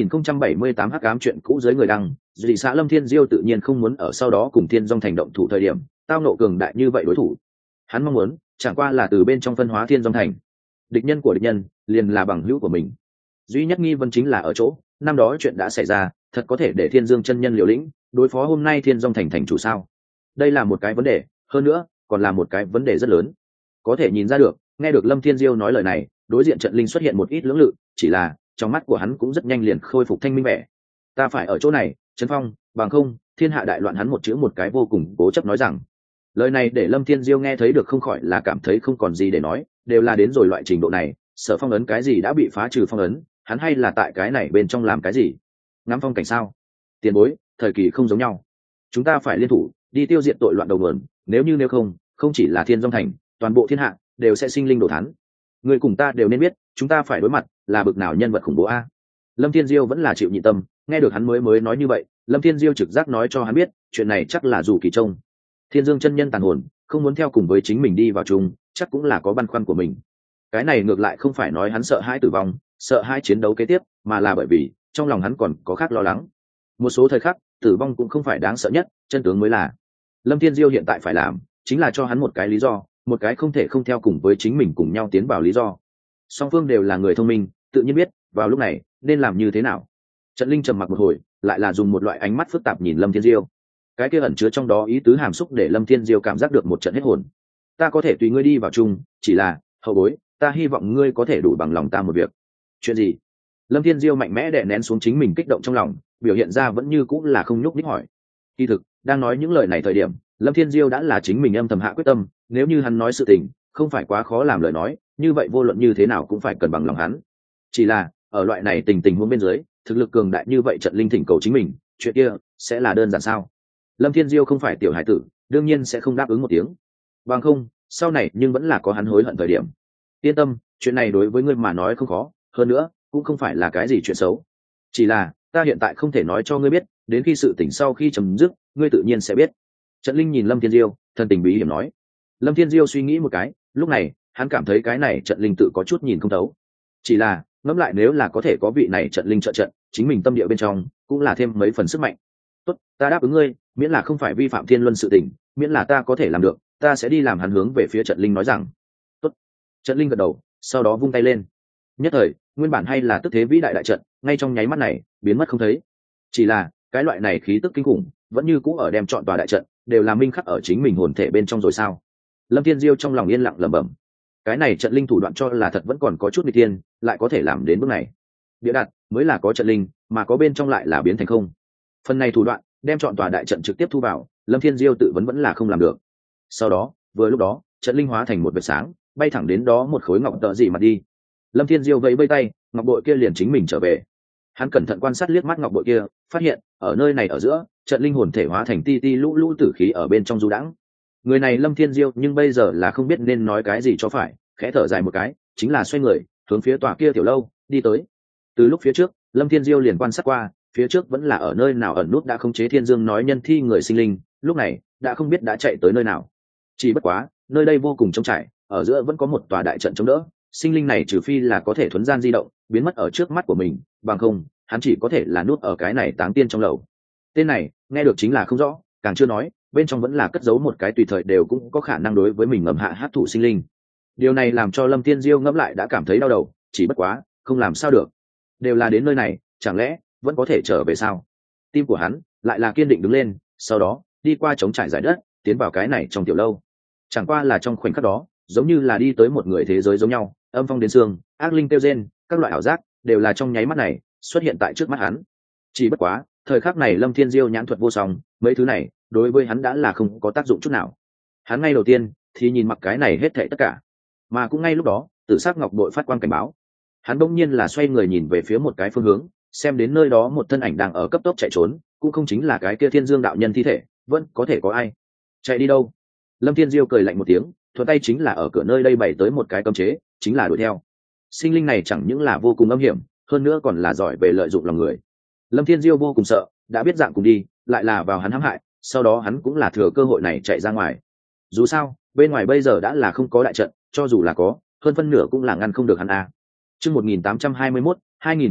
A: 2078 hắc ám chuyện cũ dưới người đăng, dị xã Lâm Thiên Diêu tự nhiên không muốn ở sau đó cùng Thiên Dong thành động thủ thời điểm, tao nộ cường đại như vậy đối thủ. Hắn mong muốn chẳng qua là từ bên trong phân hóa Thiên Dong thành. Địch nhân của địch nhân liền là bằng hữu của mình. Duy nhất nghi vấn chính là ở chỗ, năm đó chuyện đã xảy ra, thật có thể để Thiên Dương chân nhân liều lĩnh, đối phó hôm nay Thiên Dong thành thành chủ sao? Đây là một cái vấn đề, hơn nữa, còn là một cái vấn đề rất lớn. Có thể nhìn ra được, nghe được Lâm Thiên Diêu nói lời này, đối diện trận linh xuất hiện một ít lưỡng lự, chỉ là trong mắt của hắn cũng rất nhanh liền khôi phục thanh minh vẻ. Ta phải ở chỗ này trấn phong, bằng không thiên hạ đại loạn. Hắn một chữ một cái vô cùng cố chấp nói rằng. Lời này để Lâm Thiên Diêu nghe thấy được không khỏi là cảm thấy không còn gì để nói, đều là đến rồi loại trình độ này, Sở phong ấn cái gì đã bị phá trừ phong ấn, hắn hay là tại cái này bên trong làm cái gì? Ngắm phong cảnh sao? Tiền bối, thời kỳ không giống nhau, chúng ta phải liên thủ đi tiêu diệt tội loạn đầu nguồn, nếu không, không chỉ là Thiên Dong thành, toàn bộ thiên hạ đều sẽ sinh linh đổ thán. Người cùng ta đều nên biết, chúng ta phải đối mặt là bực nào nhân vật khủng bố a. Lâm Thiên Diêu vẫn là chịu nhịn tâm, nghe được hắn mới nói như vậy, Lâm Thiên Diêu trực giác nói cho hắn biết, chuyện này chắc là dù kỳ trông. Thiên Dương chân nhân tàn hồn không muốn theo cùng với chính mình đi vào chung, chắc cũng là có băn khoăn của mình. Cái này ngược lại không phải nói hắn sợ hãi tử vong, sợ hãi chiến đấu kế tiếp, mà là bởi vì trong lòng hắn còn có khác lo lắng. Một số thời khắc, tử vong cũng không phải đáng sợ nhất, chân tướng mới là. Lâm Thiên Diêu hiện tại phải làm chính là cho hắn một cái lý do, một cái không thể không theo cùng với chính mình cùng nhau tiến vào lý do. Song phương đều là người thông minh, tự nhiên biết vào lúc này nên làm như thế nào. Trận linh trầm mặc một hồi, lại là dùng một loại ánh mắt phức tạp nhìn Lâm Thiên Diêu. Cái kia ẩn chứa trong đó ý tứ hàm xúc để Lâm Thiên Diêu cảm giác được một trận hết hồn. Ta có thể tùy ngươi đi vào chung, chỉ là hậu bối, ta hy vọng ngươi có thể đủ bằng lòng ta một việc. Chuyện gì? Lâm Thiên Diêu mạnh mẽ đè nén xuống chính mình kích động trong lòng, biểu hiện ra vẫn như cũng là không nhúc nhích hỏi. Kỳ thực đang nói những lời này thời điểm, Lâm Thiên Diêu đã là chính mình âm thầm hạ quyết tâm, nếu như hắn nói sự tình không phải quá khó làm lời nói, như vậy vô luận như thế nào cũng phải cần bằng lòng hắn. Chỉ là ở loại này tình huống bên dưới, thực lực cường đại như vậy trận linh thỉnh cầu chính mình, chuyện kia sẽ là đơn giản sao? Lâm Thiên Diêu không phải tiểu hải tử, đương nhiên sẽ không đáp ứng một tiếng. Bằng không, sau này nhưng vẫn là có hắn hối hận thời điểm. Yên tâm, chuyện này đối với ngươi mà nói không khó, hơn nữa cũng không phải là cái gì chuyện xấu. Chỉ là ta hiện tại không thể nói cho ngươi biết, đến khi sự tình sau khi chấm dứt, ngươi tự nhiên sẽ biết. Trận linh nhìn Lâm Thiên Diêu, thân tình bí hiểm nói. Lâm Thiên Diêu suy nghĩ một cái, lúc này hắn cảm thấy cái này trận linh tự có chút nhìn không thấu. Chỉ là ngẫm lại, nếu là có thể có vị này trận linh trợ trận, chính mình tâm địa bên trong cũng là thêm mấy phần sức mạnh. Tốt, ta đáp ứng ngươi, miễn là không phải vi phạm thiên luân sự tình, miễn là ta có thể làm được, ta sẽ đi làm. Hắn hướng về phía trận linh nói rằng. Tốt. Trận linh gật đầu, sau đó vung tay lên. Nhất thời, nguyên bản hay là tức thế vĩ đại đại trận, ngay trong nháy mắt này biến mất không thấy. Chỉ là cái loại này khí tức kinh khủng vẫn như cũ ở đem trọn tòa đại trận đều là minh khắc ở chính mình hồn thể bên trong rồi sao? Lâm Thiên Diêu trong lòng yên lặng lẩm bẩm. Cái này trận linh thủ đoạn cho là thật vẫn còn có chút nguy tiên, lại có thể làm đến bước này. Địa đặt mới là có trận linh, mà có bên trong lại là biến thành không. Phần này thủ đoạn đem trọn tòa đại trận trực tiếp thu vào, Lâm Thiên Diêu tự vấn vẫn là không làm được. Sau đó, vừa lúc đó, trận linh hóa thành một vệt sáng, bay thẳng đến đó một khối ngọc tợ dị mặt đi. Lâm Thiên Diêu vẫy vẫy tay, ngọc bội kia liền chính mình trở về. Hắn cẩn thận quan sát liếc mắt ngọc bội kia, phát hiện ở nơi này ở giữa, trận linh hồn thể hóa thành ti ti lũ lũ tử khí ở bên trong du đãng. Người này Lâm Thiên Diêu nhưng bây giờ là không biết nên nói cái gì cho phải, khẽ thở dài một cái, chính là xoay người hướng phía tòa kia tiểu lâu đi tới. Từ lúc phía trước, Lâm Thiên Diêu liền quan sát qua, phía trước vẫn là ở nơi nào ẩn nút đã khống chế Thiên Dương nói nhân thi người sinh linh, lúc này đã không biết đã chạy tới nơi nào. Chỉ bất quá, nơi đây vô cùng trống trải, ở giữa vẫn có một tòa đại trận chống đỡ, sinh linh này trừ phi là có thể thuấn gian di động, biến mất ở trước mắt của mình, bằng không, hắn chỉ có thể là nút ở cái này táng tiên trong lầu. Tên này, nghe được chính là không rõ, càng chưa nói, bên trong vẫn là cất giấu một cái tùy thời đều cũng có khả năng đối với mình ngầm hạ hắc thủ sinh linh. Điều này làm cho Lâm Thiên Diêu ngẫm lại đã cảm thấy đau đầu, chỉ bất quá, không làm sao được. Đều là đến nơi này, chẳng lẽ vẫn có thể trở về sao? Tim của hắn lại là kiên định đứng lên, sau đó đi qua trống trải giải đất, tiến vào cái này trong tiểu lâu. Chẳng qua là trong khoảnh khắc đó, giống như là đi tới một người thế giới giống nhau, âm phong đến xương, ác linh tiêu rên, các loại ảo giác đều là trong nháy mắt này xuất hiện tại trước mắt hắn. Chỉ bất quá, thời khắc này Lâm Thiên Diêu nhãn thuật vô song, mấy thứ này đối với hắn đã là không có tác dụng chút nào. Hắn ngay đầu tiên thì nhìn mặc cái này hết thảy tất cả, mà cũng ngay lúc đó, tự sắc ngọc bội phát quang cảnh báo. Hắn bỗng nhiên là xoay người nhìn về phía một cái phương hướng, xem đến nơi đó một thân ảnh đang ở cấp tốc chạy trốn, cũng không chính là cái kia Thiên Dương đạo nhân thi thể, vẫn có thể có ai. Chạy đi đâu? Lâm Thiên Diêu cười lạnh một tiếng, thuận tay chính là ở cửa nơi đây bày tới một cái cấm chế, chính là đuổi theo. Sinh linh này chẳng những là vô cùng âm hiểm, hơn nữa còn là giỏi về lợi dụng lòng người. Lâm Thiên Diêu vô cùng sợ, đã biết dạng cùng đi, lại là vào hắn hãm hại, sau đó hắn cũng là thừa cơ hội này chạy ra ngoài. Dù sao, bên ngoài bây giờ đã là không có đại trận, cho dù là có, hơn phân nửa cũng là ngăn không được hắn a. Chương 1821,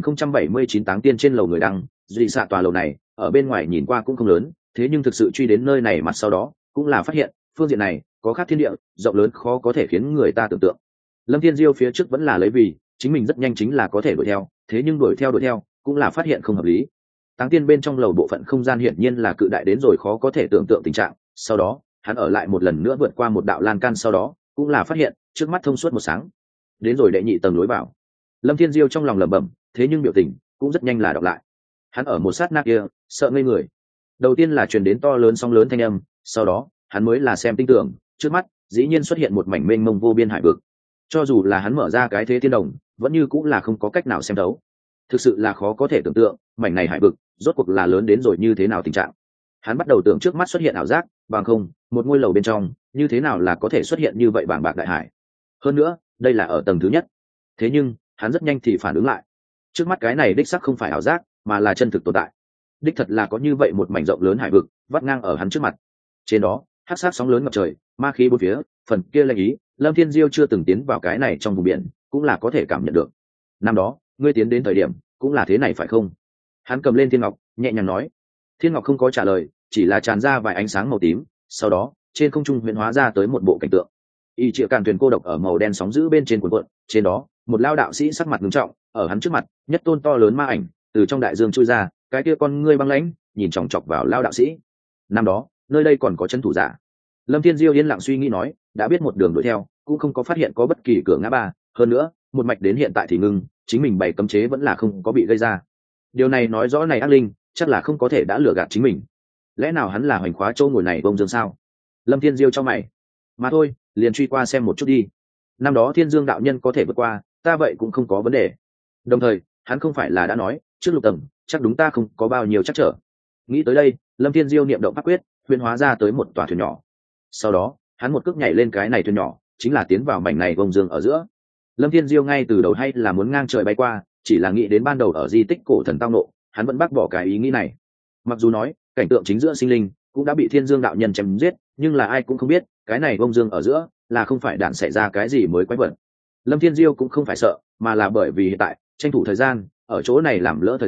A: 2079 táng tiên trên lầu người đăng, dị xạ tòa lầu này, ở bên ngoài nhìn qua cũng không lớn, thế nhưng thực sự truy đến nơi này mặt sau đó, cũng là phát hiện, phương diện này có khác thiên địa, rộng lớn khó có thể khiến người ta tưởng tượng. Lâm Thiên Diêu phía trước vẫn là lấy vì chính mình rất nhanh chính là có thể đuổi theo, thế nhưng đuổi theo cũng là phát hiện không hợp lý. Táng tiên bên trong lầu bộ phận không gian hiển nhiên là cự đại đến rồi khó có thể tưởng tượng tình trạng, sau đó hắn ở lại một lần nữa vượt qua một đạo lan can, sau đó cũng là phát hiện trước mắt thông suốt một sáng, đến rồi đệ nhị tầng lối vào. Lâm Thiên Diêu trong lòng lẩm bẩm, thế nhưng biểu tình cũng rất nhanh là đọc lại. Hắn ở một sát na kia sợ ngây người, đầu tiên là truyền đến to lớn sóng lớn thanh âm, sau đó hắn mới là xem tinh tưởng, trước mắt dĩ nhiên xuất hiện một mảnh mênh mông vô biên hải vực. Cho dù là hắn mở ra cái thế thiên đồng, vẫn như cũng là không có cách nào xem đấu. Thực sự là khó có thể tưởng tượng, mảnh này hải vực rốt cuộc là lớn đến rồi như thế nào tình trạng. Hắn bắt đầu tưởng trước mắt xuất hiện ảo giác, bằng không, một ngôi lầu bên trong, như thế nào là có thể xuất hiện như vậy bàng bạc đại hải. Hơn nữa, đây là ở tầng thứ nhất. Thế nhưng, hắn rất nhanh thì phản ứng lại. Trước mắt cái này đích xác không phải ảo giác, mà là chân thực tồn tại. Đích thật là có như vậy một mảnh rộng lớn hải vực, vắt ngang ở hắn trước mặt. Trên đó, hắc sát sóng lớn ngập trời, ma khí bốn phía, phần kia lệnh ý, Lâm Thiên Diêu chưa từng tiến vào cái này trong vùng biển, cũng là có thể cảm nhận được. Năm đó, ngươi tiến đến thời điểm, cũng là thế này phải không? Hắn cầm lên thiên ngọc, nhẹ nhàng nói. Thiên ngọc không có trả lời, chỉ là tràn ra vài ánh sáng màu tím, sau đó, trên không trung huyễn hóa ra tới một bộ cảnh tượng. Y Triệu Càn thuyền cô độc ở màu đen sóng dữ bên trên cuộn cuộn, trên đó, một lao đạo sĩ sắc mặt nghiêm trọng, ở hắn trước mặt, nhất tôn to lớn ma ảnh từ trong đại dương chui ra, cái kia con ngươi băng lãnh, nhìn chòng chọc vào lao đạo sĩ. Năm đó, nơi đây còn có chân thủ giả. Lâm Thiên Diêu yên lặng suy nghĩ nói, đã biết một đường đuổi theo, cũng không có phát hiện có bất kỳ cửa ngã ba, hơn nữa, một mạch đến hiện tại thì ngưng, chính mình bày cấm chế vẫn là không có bị gây ra. Điều này nói rõ này ác linh, chắc là không có thể đã lừa gạt chính mình. Lẽ nào hắn là hoành khóa châu ngồi này bông dương sao? Lâm Thiên Diêu cho mày. Mà thôi, liền truy qua xem một chút đi. Năm đó Thiên Dương đạo nhân có thể vượt qua, ta vậy cũng không có vấn đề. Đồng thời, hắn không phải là đã nói, trước lục tầng, chắc đúng ta không có bao nhiêu chắc trở. Nghĩ tới đây, Lâm Thiên Diêu niệm động pháp quyết, huyền hóa ra tới một tòa thuyền nhỏ. Sau đó, hắn một cước nhảy lên cái này thuyền nhỏ, chính là tiến vào mảnh này bông dương ở giữa. Lâm Thiên Diêu ngay từ đầu hay là muốn ngang trời bay qua, chỉ là nghĩ đến ban đầu ở di tích cổ thần tao nộ, hắn vẫn bác bỏ cái ý nghĩ này. Mặc dù nói, cảnh tượng chính giữa sinh linh cũng đã bị Thiên Dương đạo nhân chém giết, nhưng là ai cũng không biết, cái này bông dương ở giữa là không phải đạn xảy ra cái gì mới quái vật. Lâm Thiên Diêu cũng không phải sợ, mà là bởi vì hiện tại tranh thủ thời gian, ở chỗ này làm lỡ thời gian,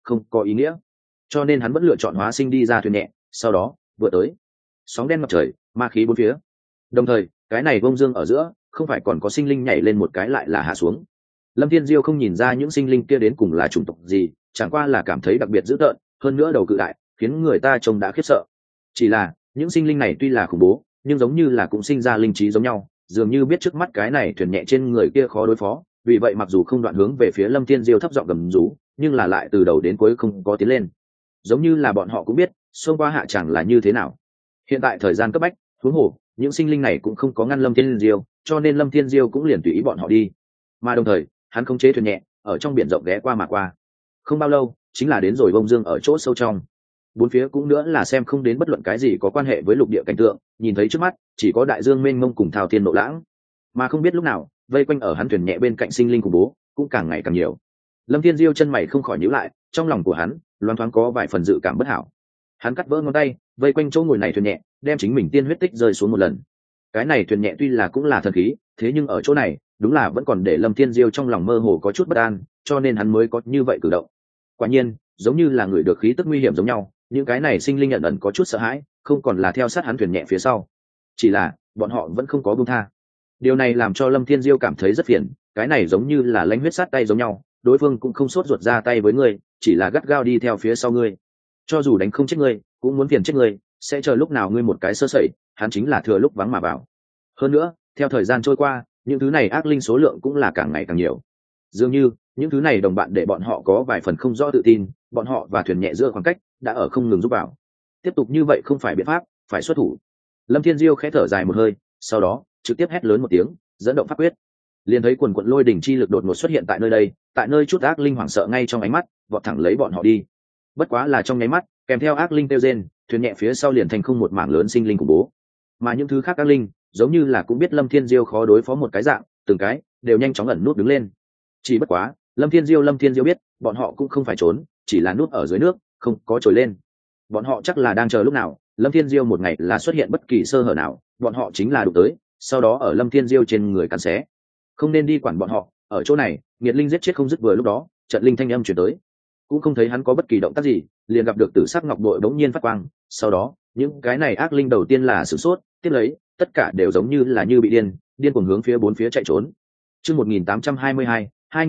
A: không có ý nghĩa, cho nên hắn vẫn lựa chọn hóa sinh đi ra thuyền nhẹ, sau đó vừa tới sóng đen ngập trời, ma khí bốn phía. Đồng thời cái này bông dương ở giữa không phải còn có sinh linh nhảy lên một cái lại là hạ xuống. Lâm Thiên Diêu không nhìn ra những sinh linh kia đến cùng là chủng tộc gì, chẳng qua là cảm thấy đặc biệt dữ tợn, hơn nữa đầu cự đại khiến người ta trông đã khiếp sợ. Chỉ là những sinh linh này tuy là khủng bố nhưng giống như là cũng sinh ra linh trí giống nhau, dường như biết trước mắt cái này thuyền nhẹ trên người kia khó đối phó, vì vậy mặc dù không đoạn hướng về phía Lâm Thiên Diêu thấp giọng gầm rú, nhưng là lại từ đầu đến cuối không có tiến lên, giống như là bọn họ cũng biết xông qua hạ chẳng là như thế nào. Hiện tại thời gian cấp bách, huống hồ những sinh linh này cũng không có ngăn Lâm Thiên Diêu, cho nên Lâm Thiên Diêu cũng liền tùy ý bọn họ đi, mà đồng thời hắn khống chế thuyền nhẹ ở trong biển rộng ghé qua mà qua. Không bao lâu chính là đến rồi bông dương ở chỗ sâu trong, bốn phía cũng nữa là xem không đến bất luận cái gì có quan hệ với lục địa cảnh tượng, nhìn thấy trước mắt chỉ có đại dương mênh mông cùng thao thiên nộ lãng, mà không biết lúc nào vây quanh ở hắn thuyền nhẹ bên cạnh sinh linh khủng bố cũng càng ngày càng nhiều. Lâm Thiên Diêu chân mày không khỏi nhíu lại, trong lòng của hắn loáng thoáng có vài phần dự cảm bất hảo. Hắn cắt vỡ ngón tay vây quanh chỗ ngồi này thuyền nhẹ, đem chính mình tiên huyết tích rơi xuống một lần. Cái này thuyền nhẹ tuy là cũng là thần khí, thế nhưng ở chỗ này đúng là vẫn còn để Lâm Thiên Diêu trong lòng mơ hồ có chút bất an, cho nên hắn mới có như vậy cử động. Quả nhiên giống như là người được khí tức nguy hiểm giống nhau, những cái này sinh linh ẩn ẩn có chút sợ hãi, không còn là theo sát hắn thuyền nhẹ phía sau, chỉ là bọn họ vẫn không có buông tha. Điều này làm cho Lâm Thiên Diêu cảm thấy rất phiền, cái này giống như là lãnh huyết sát tay giống nhau, đối phương cũng không sốt ruột ra tay với ngươi, chỉ là gắt gao đi theo phía sau ngươi, cho dù đánh không chết ngươi cũng muốn phiền chết ngươi, sẽ chờ lúc nào ngươi một cái sơ sẩy, hắn chính là thừa lúc vắng mà vào. Hơn nữa theo thời gian trôi qua, những thứ này ác linh số lượng cũng là càng ngày càng nhiều, dường như những thứ này đồng bạn để bọn họ có vài phần không rõ tự tin, bọn họ và thuyền nhẹ giữa khoảng cách đã ở không ngừng giúp vào. Tiếp tục như vậy không phải biện pháp, phải xuất thủ. Lâm Thiên Diêu khẽ thở dài một hơi, sau đó trực tiếp hét lớn một tiếng, dẫn động pháp quyết, liền thấy quần quận lôi đỉnh chi lực đột ngột xuất hiện tại nơi đây, tại nơi chút ác linh hoảng sợ ngay trong ánh mắt vọt thẳng lấy bọn họ đi. Bất quá là trong nháy mắt, kèm theo ác linh kêu rên, thuyền nhẹ phía sau liền thành không một mảng lớn sinh linh khủng bố, mà những thứ khác ác linh giống như là cũng biết Lâm Thiên Diêu khó đối phó một cái dạng, từng cái đều nhanh chóng ẩn nút đứng lên. Chỉ bất quá Lâm Thiên Diêu biết bọn họ cũng không phải trốn, chỉ là nút ở dưới nước không có trồi lên. Bọn họ chắc là đang chờ lúc nào Lâm Thiên Diêu một ngày là xuất hiện bất kỳ sơ hở nào, bọn họ chính là đụng tới, sau đó ở Lâm Thiên Diêu trên người cắn xé. Không nên đi quản bọn họ, ở chỗ này nghiệt linh giết chết không dứt. Vừa lúc đó trận linh thanh âm chuyển tới, cũng không thấy hắn có bất kỳ động tác gì, liền gặp được tử sắc ngọc bội bỗng nhiên phát quang, sau đó những cái này ác linh đầu tiên là sửng sốt, tiếp lấy tất cả đều giống như là như bị điên cuồng hướng phía bốn phía chạy trốn. Chương 1822,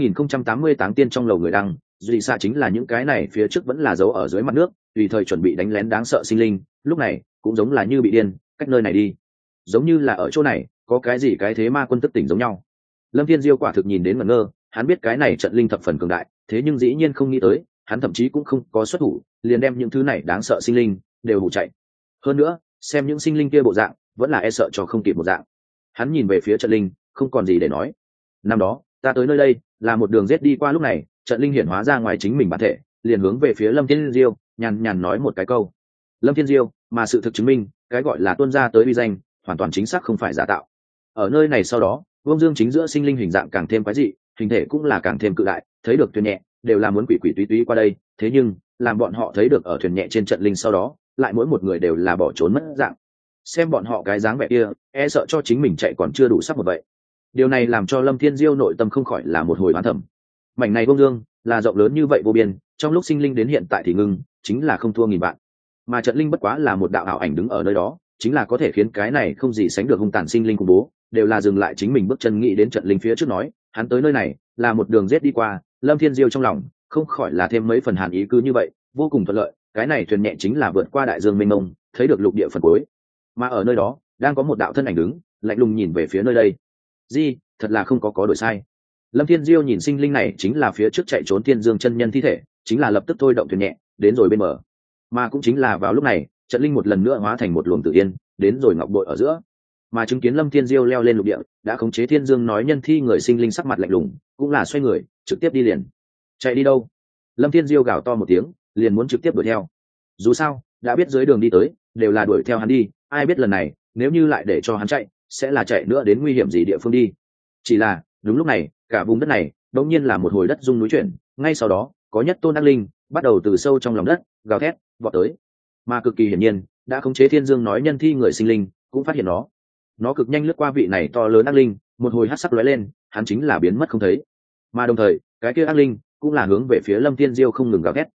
A: 2088 tiên trong lầu người đăng, duy xạ chính là những cái này phía trước vẫn là giấu ở dưới mặt nước, tùy thời chuẩn bị đánh lén đáng sợ sinh linh, lúc này cũng giống là như bị điên, cách nơi này đi. Giống như là ở chỗ này có cái gì cái thế ma quân tức tỉnh giống nhau. Lâm Thiên Diêu quả thực nhìn đến ngẩn ngơ, hắn biết cái này trận linh thập phần cường đại, thế nhưng dĩ nhiên không nghĩ tới, hắn thậm chí cũng không có xuất thủ, liền đem những thứ này đáng sợ sinh linh đều hù chạy. Hơn nữa, xem những sinh linh kia bộ dạng, vẫn là e sợ cho không kịp một dạng. Hắn nhìn về phía trận linh, không còn gì để nói. Năm đó, ta tới nơi đây, là một đường giết đi qua, lúc này, trận linh hiển hóa ra ngoài chính mình bản thể, liền hướng về phía Lâm Thiên Diêu, nhàn nhàn nói một cái câu. Lâm Thiên Diêu, mà sự thực chứng minh, cái gọi là tuân ra tới uy danh, hoàn toàn chính xác không phải giả tạo. Ở nơi này sau đó, Vương Dương chính giữa sinh linh hình dạng càng thêm quái dị, hình thể cũng là càng thêm cự đại, thấy được thuyền nhẹ, đều là muốn quỷ quỷ túy túy qua đây, thế nhưng, làm bọn họ thấy được ở thuyền nhẹ trên trận linh sau đó, lại mỗi một người đều là bỏ trốn mất dạng. Xem bọn họ cái dáng vẻ kia, e sợ cho chính mình chạy còn chưa đủ sắc một vậy. Điều này làm cho Lâm Thiên Diêu nội tâm không khỏi là một hồi oán thầm. Mảnh này Vương Dương là rộng lớn như vậy vô biên, trong lúc sinh linh đến hiện tại thì ngưng, chính là không thua nghìn vạn. Mà trận linh bất quá là một đạo ảo ảnh đứng ở nơi đó, chính là có thể khiến cái này không gì sánh được hung tàn sinh linh khủng bố, đều là dừng lại chính mình bước chân nghĩ đến trận linh phía trước nói, hắn tới nơi này là một đường giết đi qua. Lâm Thiên Diêu trong lòng không khỏi là thêm mấy phần hàn ý, cứ như vậy vô cùng thuận lợi, cái này thuyền nhẹ chính là vượt qua đại dương mênh mông, thấy được lục địa phần cuối, mà ở nơi đó đang có một đạo thân ảnh đứng lạnh lùng nhìn về phía nơi đây. Di, thật là không có đổi sai. Lâm Thiên Diêu nhìn sinh linh này chính là phía trước chạy trốn Thiên Dương chân nhân thi thể, chính là lập tức thôi động thuyền nhẹ đến rồi bên bờ, mà cũng chính là vào lúc này trận linh một lần nữa hóa thành một luồng tự yên đến rồi ngọc bội ở giữa, mà chứng kiến Lâm Thiên Diêu leo lên lục địa đã khống chế Thiên Dương nói nhân thi người sinh linh sắc mặt lạnh lùng, cũng là xoay người trực tiếp đi liền. Chạy đi đâu? Lâm Thiên Diêu gào to một tiếng, liền muốn trực tiếp đuổi theo. Dù sao đã biết dưới đường đi tới đều là đuổi theo hắn đi, ai biết lần này nếu như lại để cho hắn chạy, sẽ là chạy nữa đến nguy hiểm gì địa phương đi. Chỉ là đúng lúc này cả vùng đất này đột nhiên là một hồi đất rung núi chuyển, ngay sau đó có nhất tôn ác linh bắt đầu từ sâu trong lòng đất gào thét vọt tới, mà cực kỳ hiển nhiên đã khống chế Thiên Dương nói nhân thi người sinh linh cũng phát hiện nó cực nhanh lướt qua vị này to lớn ác linh, một hồi hắc sắc lóe lên, hắn chính là biến mất không thấy, mà đồng thời cái kia ác linh cũng là hướng về phía Lâm Thiên Diêu không ngừng gào thét,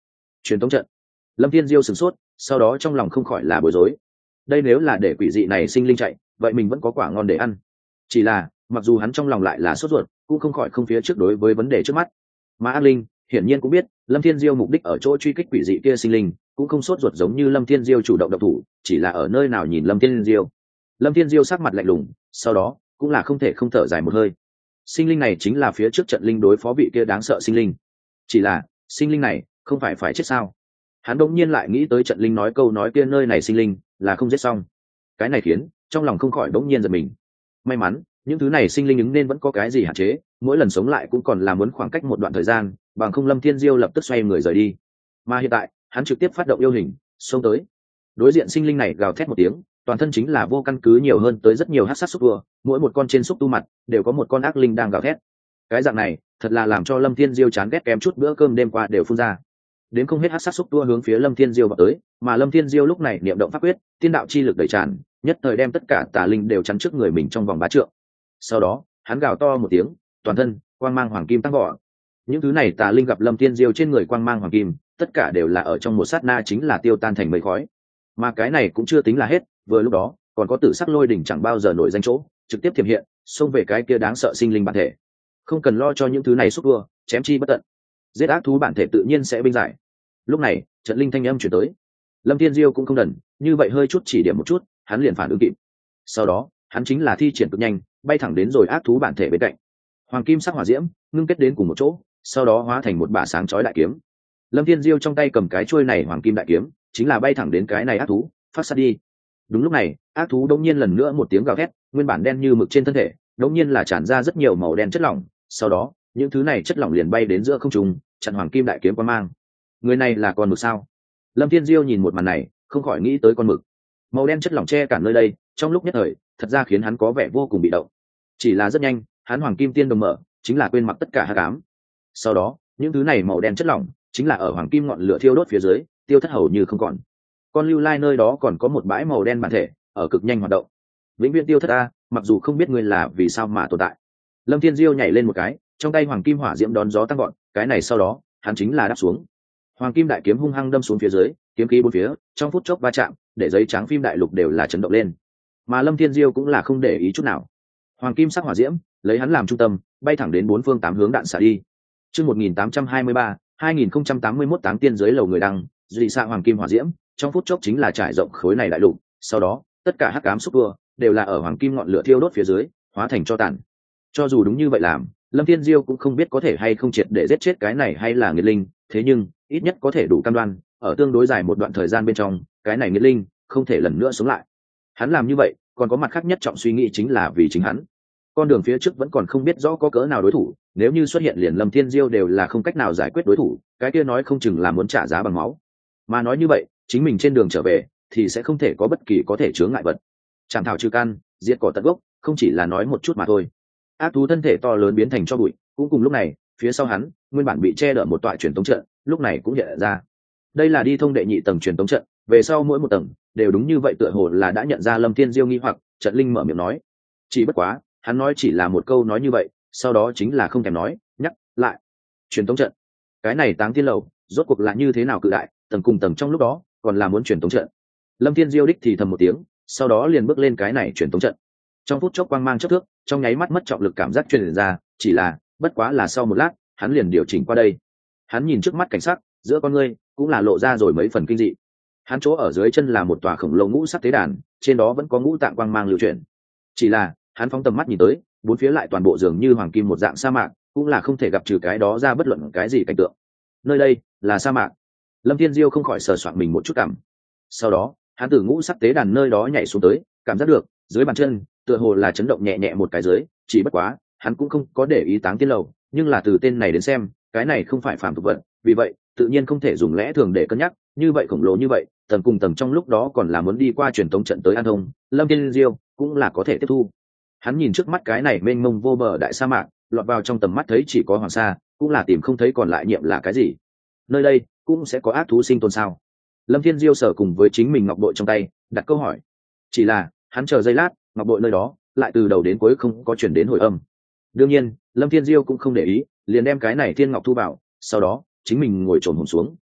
A: truyền tống trận. Lâm Thiên Diêu sửng sốt, sau đó trong lòng không khỏi là bối rối. Đây nếu là để quỷ dị này sinh linh chạy, vậy mình vẫn có quả ngon để ăn. Chỉ là mặc dù hắn trong lòng lại là sốt ruột, cũng không khỏi không phía trước đối với vấn đề trước mắt. Mà ác linh hiển nhiên cũng biết Lâm Thiên Diêu mục đích ở chỗ truy kích quỷ dị kia sinh linh, cũng không sốt ruột giống như Lâm Thiên Diêu chủ động động thủ, chỉ là ở nơi nào nhìn Lâm Thiên Diêu. Lâm Thiên Diêu sắc mặt lạnh lùng, sau đó cũng là không thể không thở dài một hơi. Sinh linh này chính là phía trước trận linh đối phó vị kia đáng sợ sinh linh. Chỉ là sinh linh này không phải chết sao? Hắn đột nhiên lại nghĩ tới trận linh nói câu nói kia nơi này sinh linh là không giết xong. Cái này khiến trong lòng không khỏi đột nhiên giật mình. May mắn những thứ này sinh linh ứng nên vẫn có cái gì hạn chế, mỗi lần sống lại cũng còn là muốn khoảng cách một đoạn thời gian, bằng không Lâm Thiên Diêu lập tức xoay người rời đi. Mà hiện tại hắn trực tiếp phát động yêu hình xông tới. Đối diện sinh linh này gào thét một tiếng, toàn thân chính là vô căn cứ nhiều hơn tới rất nhiều hắc sát xúc tua, mỗi một con trên xúc tu mặt đều có một con ác linh đang gào thét. Cái dạng này thật là làm cho Lâm Thiên Diêu chán ghét kém chút bữa cơm đêm qua đều phun ra. Đến không hết hắc sát xúc tua hướng phía Lâm Thiên Diêu vào tới, mà Lâm Thiên Diêu lúc này niệm động pháp quyết, tiên đạo chi lực đẩy tràn, nhất thời đem tất cả tà linh đều chắn trước người mình trong vòng 3 trượng. Sau đó hắn gào to một tiếng, toàn thân quang mang hoàng kim tăng vọt. Những thứ này tà linh gặp Lâm Thiên Diêu trên người quang mang hoàng kim, tất cả đều là ở trong một sát na chính là tiêu tan thành mây khói. Mà cái này cũng chưa tính là hết, vừa lúc đó còn có tử sắc lôi đỉnh chẳng bao giờ nổi danh chỗ, trực tiếp thiểm hiện xông về cái kia đáng sợ sinh linh bản thể. Không cần lo cho những thứ này xúc đua chém chi bất tận, giết ác thú bản thể tự nhiên sẽ binh giải. Lúc này trận linh thanh âm chuyển tới, Lâm Thiên Diêu cũng không đần, như vậy hơi chút chỉ điểm một chút hắn liền phản ứng kịp. Sau đó hắn chính là thi triển cực nhanh, bay thẳng đến rồi ác thú bản thể bên cạnh. Hoàng kim sắc hỏa diễm ngưng kết đến cùng một chỗ, sau đó hóa thành một bả sáng chói đại kiếm. Lâm Thiên Diêu trong tay cầm cái chuôi này hoàng kim đại kiếm, chính là bay thẳng đến cái này ác thú phát sát đi. Đúng lúc này ác thú đột nhiên lần nữa một tiếng gào thét, nguyên bản đen như mực trên thân thể đột nhiên là tràn ra rất nhiều màu đen chất lỏng, sau đó những thứ này chất lỏng liền bay đến giữa không trung, chặn hoàng kim đại kiếm quang mang. Người này là con mực sao? Lâm Thiên Diêu nhìn một màn này không khỏi nghĩ tới con mực. Màu đen chất lỏng che cản nơi đây, trong lúc nhất thời thật ra khiến hắn có vẻ vô cùng bị động. Chỉ là rất nhanh hắn hoàng kim tiên đồng mở, chính là quên mặc tất cả hắc ám. Sau đó những thứ này màu đen chất lỏng chính là ở hoàng kim ngọn lửa thiêu đốt phía dưới tiêu thất hầu như không còn. Con lưu lai nơi đó còn có một bãi màu đen bản thể ở cực nhanh hoạt động. Vĩnh viễn tiêu thất ta, mặc dù không biết ngươi là vì sao mà tồn tại. Lâm Thiên Diêu nhảy lên một cái, trong tay hoàng kim hỏa diễm đón gió tăng gọn, cái này sau đó hắn chính là đáp xuống. Hoàng kim đại kiếm hung hăng đâm xuống phía dưới, kiếm khí bốn phía trong phút chốc va chạm, để giấy trắng phim đại lục đều là chấn động lên. Mà Lâm Thiên Diêu cũng là không để ý chút nào. Hoàng kim sắc hỏa diễm lấy hắn làm trung tâm, bay thẳng đến bốn phương tám hướng đạn xả đi. Chương 1823, 2081 táng tiên dưới lầu người đăng, dị xạ hoàng kim hỏa diễm, trong phút chốc chính là trải rộng khối này đại lục, sau đó tất cả hắc ám xúc tua đều là ở hoàng kim ngọn lửa thiêu đốt phía dưới hóa thành tro tàn. Cho dù đúng như vậy làm, Lâm Thiên Diêu cũng không biết có thể hay không triệt để giết chết cái này hay là nghiệt linh, thế nhưng ít nhất có thể đủ cam đoan ở tương đối dài một đoạn thời gian bên trong cái này nghiệt linh không thể lần nữa sống lại. Hắn làm như vậy còn có mặt khác nhất trọng suy nghĩ, chính là vì chính hắn. Con đường phía trước vẫn còn không biết rõ có cỡ nào đối thủ, nếu như xuất hiện liền Lâm Thiên Diêu đều là không cách nào giải quyết đối thủ, cái kia nói không chừng là muốn trả giá bằng máu. Mà nói như vậy chính mình trên đường trở về thì sẽ không thể có bất kỳ có thể chướng ngại vật. Chảm thảo trừ căn, diệt cỏ tận gốc, không chỉ là nói một chút mà thôi. Ác thú thân thể to lớn biến thành cho bụi, cũng cùng lúc này phía sau hắn nguyên bản bị che đỡ một tọa truyền tống trận lúc này cũng hiện ra. Đây là đi thông đệ nhị tầng truyền tống trận, về sau mỗi một tầng đều đúng như vậy, tựa hồ là đã nhận ra Lâm Thiên Diêu nghi hoặc. Trận linh mở miệng nói, chỉ bất quá hắn nói chỉ là một câu nói như vậy, sau đó chính là không thèm nói nhắc lại. Truyền tống trận, cái này táng tiên lầu rốt cuộc là như thế nào cự đại, tầng cùng tầng trong lúc đó còn là muốn truyền tống trận. Lâm Thiên Diêu đích thì thầm một tiếng, sau đó liền bước lên cái này truyền tống trận. Trong phút chốc quang mang chớp thước, trong nháy mắt mất trọng lực cảm giác truyền ra, chỉ là bất quá là sau một lát hắn liền điều chỉnh qua đây. Hắn nhìn trước mắt cảnh sắc, giữa con ngươi cũng là lộ ra rồi mấy phần kinh dị. Hắn chỗ ở dưới chân là một tòa khổng lồ ngũ sắc tế đàn, trên đó vẫn có ngũ tạng quang mang lưu chuyển. Chỉ là hắn phóng tầm mắt nhìn tới, bốn phía lại toàn bộ dường như hoàng kim một dạng sa mạc, cũng là không thể gặp trừ cái đó ra bất luận cái gì cảnh tượng. Nơi đây là sa mạc. Lâm Thiên Diêu không khỏi sờ soạn mình một chút cảm. Sau đó hắn từ ngũ sắc tế đàn nơi đó nhảy xuống tới, cảm giác được dưới bàn chân tựa hồ là chấn động nhẹ nhẹ một cái dưới, chỉ bất quá hắn cũng không có để ý táng tiên lầu, nhưng là từ tên này đến xem cái này không phải phàm tục vật, vì vậy tự nhiên không thể dùng lẽ thường để cân nhắc. Như vậy khổng lồ như vậy, tầng cùng tầng trong lúc đó còn là muốn đi qua truyền tống trận tới an thông, Lâm Thiên Diêu cũng là có thể tiếp thu. Hắn nhìn trước mắt cái này mênh mông vô bờ đại sa mạc, lọt vào trong tầm mắt thấy chỉ có hoàng sa, cũng là tìm không thấy còn lại nhiệm là cái gì. Nơi đây cũng sẽ có ác thú sinh tồn sao? Lâm Thiên Diêu sở cùng với chính mình ngọc bội trong tay đặt câu hỏi. Chỉ là hắn chờ giây lát, ngọc bội nơi đó lại từ đầu đến cuối không có chuyển đến hồi âm. Đương nhiên Lâm Thiên Diêu cũng không để ý, liền đem cái này thiên ngọc thu vào, sau đó chính mình ngồi trồn hồn xuống,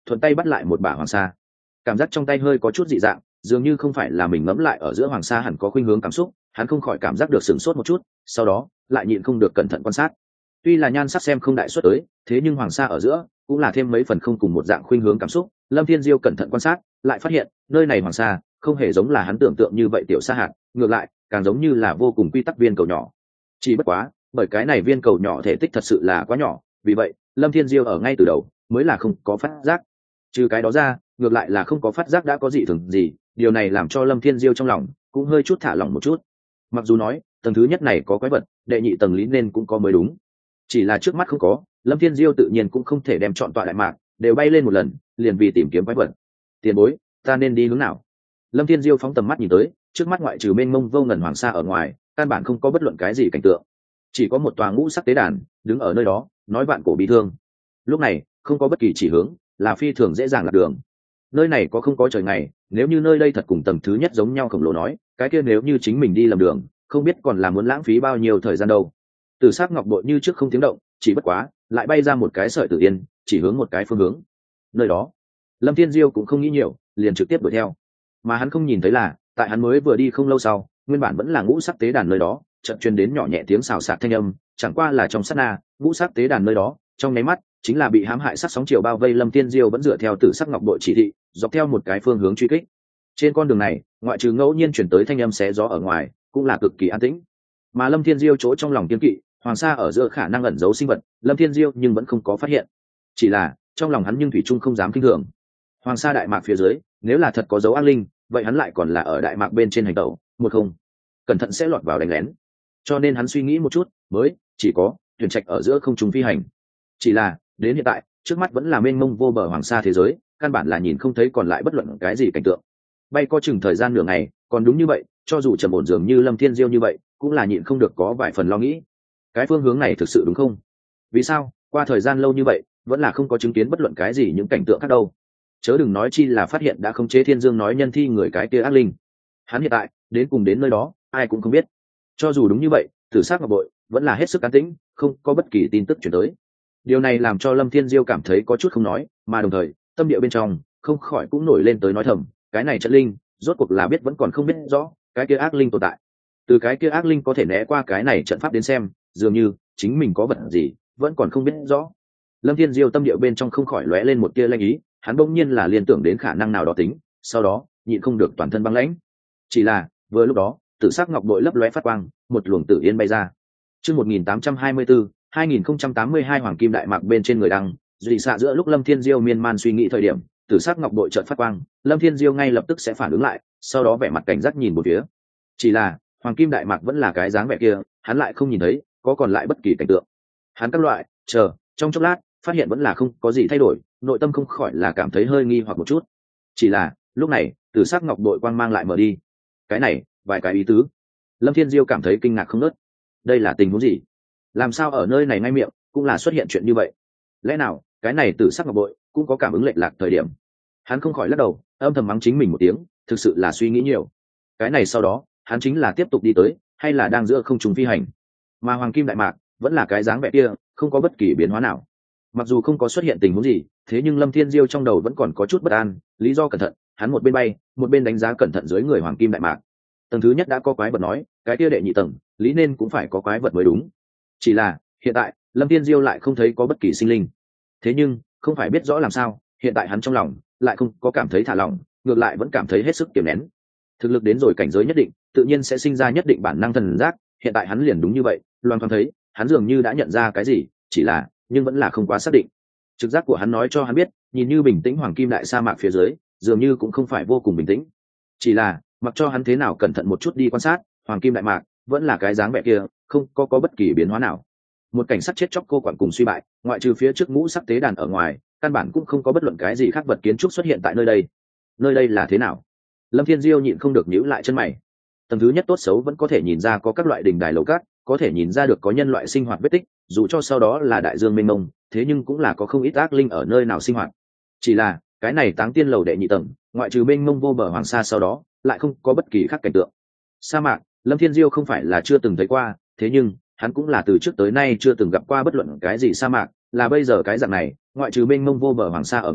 A: thuận tay bắt lại một bả hoàng sa. Cảm giác trong tay hơi có chút dị dạng, dường như không phải là mình ngẫm lại ở giữa hoàng sa hẳn có khuynh hướng cảm xúc, hắn không khỏi cảm giác được sửng sốt một chút, sau đó lại nhịn không được cẩn thận quan sát. Tuy là nhan sắc xem không đại xuất tới, thế nhưng hoàng sa ở giữa cũng là thêm mấy phần không cùng một dạng khuynh hướng cảm xúc. Lâm Thiên Diêu cẩn thận quan sát, lại phát hiện nơi này hoàng sa không hề giống là hắn tưởng tượng như vậy tiểu sa hạt, ngược lại càng giống như là vô cùng quy tắc viên cầu nhỏ. Chỉ bất quá, bởi cái này viên cầu nhỏ thể tích thật sự là quá nhỏ, vì vậy Lâm Thiên Diêu ở ngay từ đầu mới là không có phát giác. Trừ cái đó ra, ngược lại là không có phát giác đã có dị thường gì, điều này làm cho Lâm Thiên Diêu trong lòng cũng hơi chút thả lỏng một chút. Mặc dù nói tầng thứ nhất này có quái vật, đệ nhị tầng lý nên cũng có mới đúng, chỉ là trước mắt không có. Lâm Thiên Diêu tự nhiên cũng không thể đem chọn tọa đại mạc đều bay lên một lần liền vì tìm kiếm quái vật. Tiền bối, ta nên đi hướng nào? Lâm Thiên Diêu phóng tầm mắt nhìn tới, trước mắt ngoại trừ mênh mông vô ngần hoàng sa ở ngoài, căn bản không có bất luận cái gì cảnh tượng, chỉ có một tòa ngũ sắc tế đàn đứng ở nơi đó, nói vạn cổ bi thương. Lúc này không có bất kỳ chỉ hướng, là phi thường dễ dàng lạc đường. Nơi này có không có trời ngày, nếu như nơi đây thật cùng tầng thứ nhất giống nhau khổng lồ nói, cái kia nếu như chính mình đi lầm đường, không biết còn là muốn lãng phí bao nhiêu thời gian đâu. Tử sắc ngọc bội như trước không tiếng động, chỉ bất quá lại bay ra một cái sợi tử yên, chỉ hướng một cái phương hướng. Nơi đó Lâm Thiên Diêu cũng không nghĩ nhiều, liền trực tiếp đuổi theo. Mà hắn không nhìn thấy là tại hắn mới vừa đi không lâu sau, nguyên bản vẫn là ngũ sắc tế đàn nơi đó chợt truyền đến nhỏ nhẹ tiếng xào xạc thanh âm, chẳng qua là trong sát na, ngũ sắc tế đàn nơi đó trong nháy mắt chính là bị hãm hại sắc sóng chiều bao vây. Lâm Thiên Diêu vẫn dựa theo tử sắc ngọc bội chỉ thị, dọc theo một cái phương hướng truy kích. Trên con đường này, ngoại trừ ngẫu nhiên chuyển tới thanh âm xé gió ở ngoài, cũng là cực kỳ an tĩnh. Mà Lâm Thiên Diêu chỗ trong lòng kiên kỵ, hoàng sa ở giữa khả năng ẩn giấu sinh vật, Lâm Thiên Diêu nhưng vẫn không có phát hiện. Chỉ là trong lòng hắn nhưng thủy chung không dám kinh thường. Hoàng sa đại mạc phía dưới, nếu là thật có dấu ác linh, vậy hắn lại còn là ở đại mạc bên trên hành tẩu, một không cẩn thận sẽ lọt vào đánh lén. Cho nên hắn suy nghĩ một chút, mới chỉ có tuyển trạch ở giữa không trung phi hành. Chỉ là đến hiện tại, trước mắt vẫn là mênh mông vô bờ hoàng sa thế giới, căn bản là nhìn không thấy còn lại bất luận cái gì cảnh tượng. Bay có chừng thời gian nửa ngày, còn đúng như vậy, cho dù trầm ổn dường như Lâm Thiên Diêu như vậy, cũng là nhịn không được có vài phần lo nghĩ. Cái phương hướng này thực sự đúng không? Vì sao qua thời gian lâu như vậy vẫn là không có chứng kiến bất luận cái gì những cảnh tượng khác đâu? Chớ đừng nói chi là phát hiện đã khống chế Thiên Dương nói nhân thi người cái kia ác linh. Hắn hiện tại đến cùng đến nơi đó, ai cũng không biết. Cho dù đúng như vậy, tử sắc ngọc bội vẫn là hết sức an tĩnh, không có bất kỳ tin tức chuyển tới. Điều này làm cho Lâm Thiên Diêu cảm thấy có chút không nói, mà đồng thời tâm địa bên trong không khỏi cũng nổi lên tới nói thầm, cái này trận linh rốt cuộc là biết vẫn còn không biết rõ cái kia ác linh tồn tại. Từ cái kia ác linh có thể né qua cái này trận pháp đến xem, dường như chính mình có vật gì vẫn còn không biết rõ. Lâm Thiên Diêu tâm địa bên trong không khỏi lóe lên một tia lanh ý, hắn bỗng nhiên là liên tưởng đến khả năng nào đó tính, sau đó nhịn không được toàn thân băng lãnh. Chỉ là vừa lúc đó, tử sắc ngọc bội lấp lóe phát quang, một luồng tử yên bay ra. Chương 1824, 2082 hoàng kim đại mạc bên trên người đăng, dị xạ giữa lúc Lâm Thiên Diêu miên man suy nghĩ thời điểm, tử sắc ngọc bội chợt phát quang, Lâm Thiên Diêu ngay lập tức sẽ phản ứng lại, sau đó vẻ mặt cảnh giác nhìn một phía. Chỉ là hoàng kim đại mạc vẫn là cái dáng vẻ kia, hắn lại không nhìn thấy có còn lại bất kỳ cảnh tượng. Hắn các loại chờ trong chốc lát, phát hiện vẫn là không có gì thay đổi, nội tâm không khỏi là cảm thấy hơi nghi hoặc một chút. Chỉ là lúc này, tử sắc ngọc bội quang mang lại mở đi. Cái này vài cái ý tứ, Lâm Thiên Diêu cảm thấy kinh ngạc không ngớt. Đây là tình huống gì? Làm sao ở nơi này ngay miệng cũng là xuất hiện chuyện như vậy? Lẽ nào cái này tử sắc ngọc bội cũng có cảm ứng lệch lạc thời điểm? Hắn không khỏi lắc đầu, âm thầm mắng chính mình một tiếng, thực sự là suy nghĩ nhiều. Cái này sau đó hắn chính là tiếp tục đi tới, hay là đang giữa không trung phi hành? Mà hoàng kim đại mạc vẫn là cái dáng vẻ kia, không có bất kỳ biến hóa nào. Mặc dù không có xuất hiện tình huống gì, thế nhưng Lâm Thiên Diêu trong đầu vẫn còn có chút bất an. Lý do cẩn thận, hắn một bên bay một bên đánh giá cẩn thận dưới người hoàng kim đại mạc. Tầng thứ nhất đã có quái vật nói, cái kia đệ nhị tầng lý nên cũng phải có quái vật mới đúng. Chỉ là hiện tại Lâm Thiên Diêu lại không thấy có bất kỳ sinh linh. Thế nhưng không phải biết rõ làm sao, hiện tại hắn trong lòng lại không có cảm thấy thả lỏng, ngược lại vẫn cảm thấy hết sức kiềm nén. Thực lực đến rồi cảnh giới nhất định, tự nhiên sẽ sinh ra nhất định bản năng thần giác. Hiện tại hắn liền đúng như vậy, loan thoáng thấy hắn dường như đã nhận ra cái gì, chỉ là nhưng vẫn là không quá xác định. Trực giác của hắn nói cho hắn biết, nhìn như bình tĩnh hoàng kim đại sa mạc phía dưới dường như cũng không phải vô cùng bình tĩnh. Chỉ là mặc cho hắn thế nào cẩn thận một chút đi quan sát, hoàng kim đại mạc vẫn là cái dáng vẻ kia, không có bất kỳ biến hóa nào. Một cảnh sắc chết chóc cô quặn cùng suy bại, ngoại trừ phía trước ngũ sắc tế đàn ở ngoài, căn bản cũng không có bất luận cái gì khác vật kiến trúc xuất hiện tại nơi đây. Nơi đây là thế nào? Lâm Thiên Diêu nhịn không được nhíu lại chân mày. Tầng thứ nhất tốt xấu vẫn có thể nhìn ra có các loại đình đài lầu cát, có thể nhìn ra được có nhân loại sinh hoạt vết tích, dù cho sau đó là đại dương mênh mông, thế nhưng cũng là có không ít ác linh ở nơi nào sinh hoạt. Chỉ là cái này táng tiên lầu đệ nhị tầng, ngoại trừ mênh mông vô bờ hoàng sa sau đó lại không có bất kỳ khác cảnh tượng. Sa mạc, Lâm Thiên Diêu không phải là chưa từng thấy qua, thế nhưng hắn cũng là từ trước tới nay chưa từng gặp qua bất luận cái gì sa mạc, là bây giờ cái dạng này, ngoại trừ mênh mông vô bờ hoàng sa ở ngoài,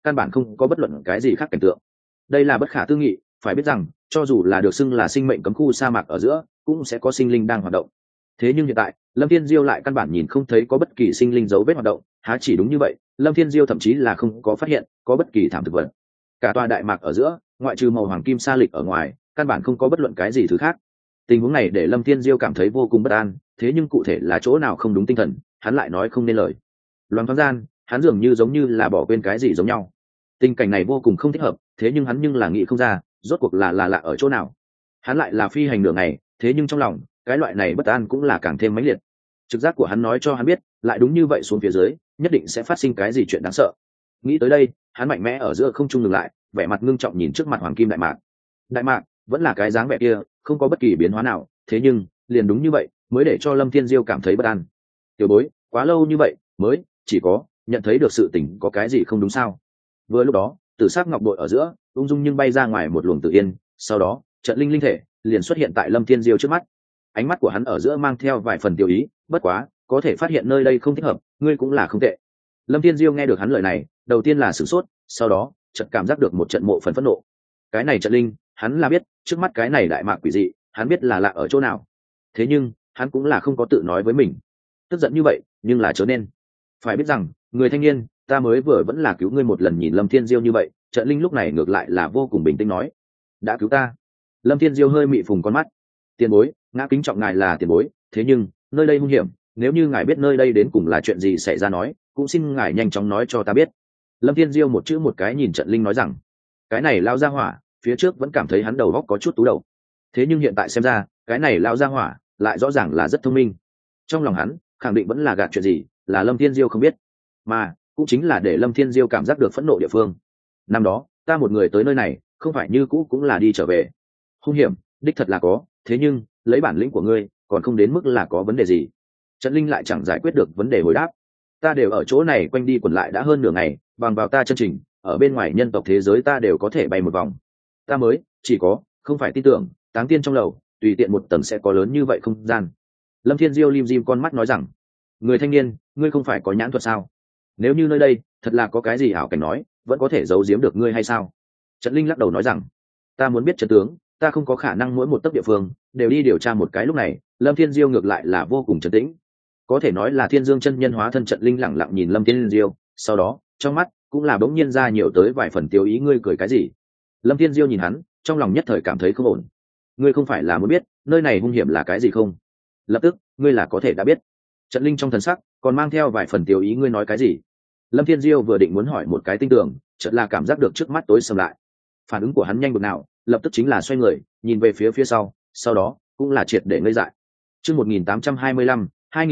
A: căn bản không có bất luận cái gì khác cảnh tượng. Đây là bất khả tư nghị, phải biết rằng cho dù là được xưng là sinh mệnh cấm khu sa mạc ở giữa cũng sẽ có sinh linh đang hoạt động. Thế nhưng hiện tại Lâm Thiên Diêu lại căn bản nhìn không thấy có bất kỳ sinh linh dấu vết hoạt động. Há chỉ đúng như vậy, Lâm Thiên Diêu thậm chí là không có phát hiện có bất kỳ thảm thực vật. Cả tòa đại mạc ở giữa ngoại trừ màu hoàng kim sa lịch ở ngoài căn bản không có bất luận cái gì thứ khác. Tình huống này để Lâm Thiên Diêu cảm thấy vô cùng bất an, thế nhưng cụ thể là chỗ nào không đúng tinh thần hắn lại nói không nên lời. Loáng thoáng gian hắn dường như giống như là bỏ quên cái gì giống nhau. Tình cảnh này vô cùng không thích hợp, thế nhưng hắn nhưng là nghĩ không ra rốt cuộc là lạ ở chỗ nào. Hắn lại là phi hành nửa ngày, thế nhưng trong lòng cái loại này bất an cũng là càng thêm mãnh liệt. Trực giác của hắn nói cho hắn biết lại đúng như vậy xuống phía dưới nhất định sẽ phát sinh cái gì chuyện đáng sợ. Nghĩ tới đây hắn mạnh mẽ ở giữa không trung ngừng lại, vẻ mặt ngưng trọng nhìn trước mặt hoàng kim đại mạc. Đại mạc vẫn là cái dáng vẻ kia, không có bất kỳ biến hóa nào, thế nhưng liền đúng như vậy mới để cho Lâm Thiên Diêu cảm thấy bất an. Tiểu bối, quá lâu như vậy mới chỉ có nhận thấy được sự tình có cái gì không đúng sao? Vừa lúc đó tử sắc ngọc bội ở giữa ung dung nhưng bay ra ngoài một luồng tự yên, sau đó trận linh linh thể liền xuất hiện tại Lâm Thiên Diêu trước mắt. Ánh mắt của hắn ở giữa mang theo vài phần tiêu ý, bất quá có thể phát hiện nơi đây không thích hợp, ngươi cũng là không tệ. Lâm Thiên Diêu nghe được hắn lời này đầu tiên là sửng sốt, sau đó chợt cảm giác được một trận mộ phần phẫn nộ. Cái này trận linh hắn là biết, trước mắt cái này đại mạc quỷ dị hắn biết là lạ ở chỗ nào, thế nhưng hắn cũng là không có tự nói với mình tức giận như vậy nhưng là chớ nên. Phải biết rằng người thanh niên ta mới vừa vẫn là cứu ngươi một lần. Nhìn Lâm Thiên Diêu như vậy, trận linh lúc này ngược lại là vô cùng bình tĩnh nói, đã cứu ta. Lâm Thiên Diêu hơi mị phùng con mắt, tiền bối, ngã kính trọng ngài là tiền bối, thế nhưng nơi đây hung hiểm, nếu như ngài biết nơi đây đến cùng là chuyện gì xảy ra nói cũng xin ngài nhanh chóng nói cho ta biết. Lâm Thiên Diêu một chữ một cái nhìn trận linh nói rằng, cái này lao ra hỏa phía trước vẫn cảm thấy hắn đầu óc có chút tú đầu, thế nhưng hiện tại xem ra cái này lao ra hỏa lại rõ ràng là rất thông minh. Trong lòng hắn khẳng định vẫn là gạt chuyện gì là Lâm Thiên Diêu không biết, mà cũng chính là để Lâm Thiên Diêu cảm giác được phẫn nộ địa phương. Năm đó ta một người tới nơi này không phải như cũ cũng là đi trở về. Hung hiểm đích thật là có, thế nhưng lấy bản lĩnh của ngươi còn không đến mức là có vấn đề gì. Trận linh lại chẳng giải quyết được vấn đề hồi đáp, ta đều ở chỗ này quanh đi quẩn lại đã hơn nửa ngày, bằng vào ta chân trình ở bên ngoài nhân tộc thế giới ta đều có thể bay một vòng. Ta mới chỉ có không phải tin tưởng táng tiên trong lầu tùy tiện một tầng sẽ có lớn như vậy không gian. Lâm Thiên Diêu lim dim con mắt nói rằng, người thanh niên ngươi không phải có nhãn thuật sao? Nếu như nơi đây thật là có cái gì ảo cảnh nói vẫn có thể giấu giếm được ngươi hay sao? Trận linh lắc đầu nói rằng, ta muốn biết trận tướng, ta không có khả năng mỗi một tấc địa phương đều đi điều tra một cái. Lúc này Lâm Thiên Diêu ngược lại là vô cùng trấn tĩnh, có thể nói là thiên dương chân nhân hóa thân. Trận linh lẳng lặng nhìn Lâm Thiên Diêu, sau đó trong mắt cũng là bỗng nhiên ra nhiều tới vài phần tiêu ý. Ngươi cười cái gì? Lâm Thiên Diêu nhìn hắn trong lòng nhất thời cảm thấy không ổn. Ngươi không phải là muốn biết nơi này hung hiểm là cái gì không? Lập tức ngươi là có thể đã biết. Trận linh trong thần sắc còn mang theo vài phần tiêu ý. Ngươi nói cái gì? Lâm Thiên Diêu vừa định muốn hỏi một cái tinh tường, chợt là cảm giác được trước mắt tối sầm lại. Phản ứng của hắn nhanh bực nào, lập tức chính là xoay người nhìn về phía sau, sau đó cũng là triệt để ngây dại. Chương 1825,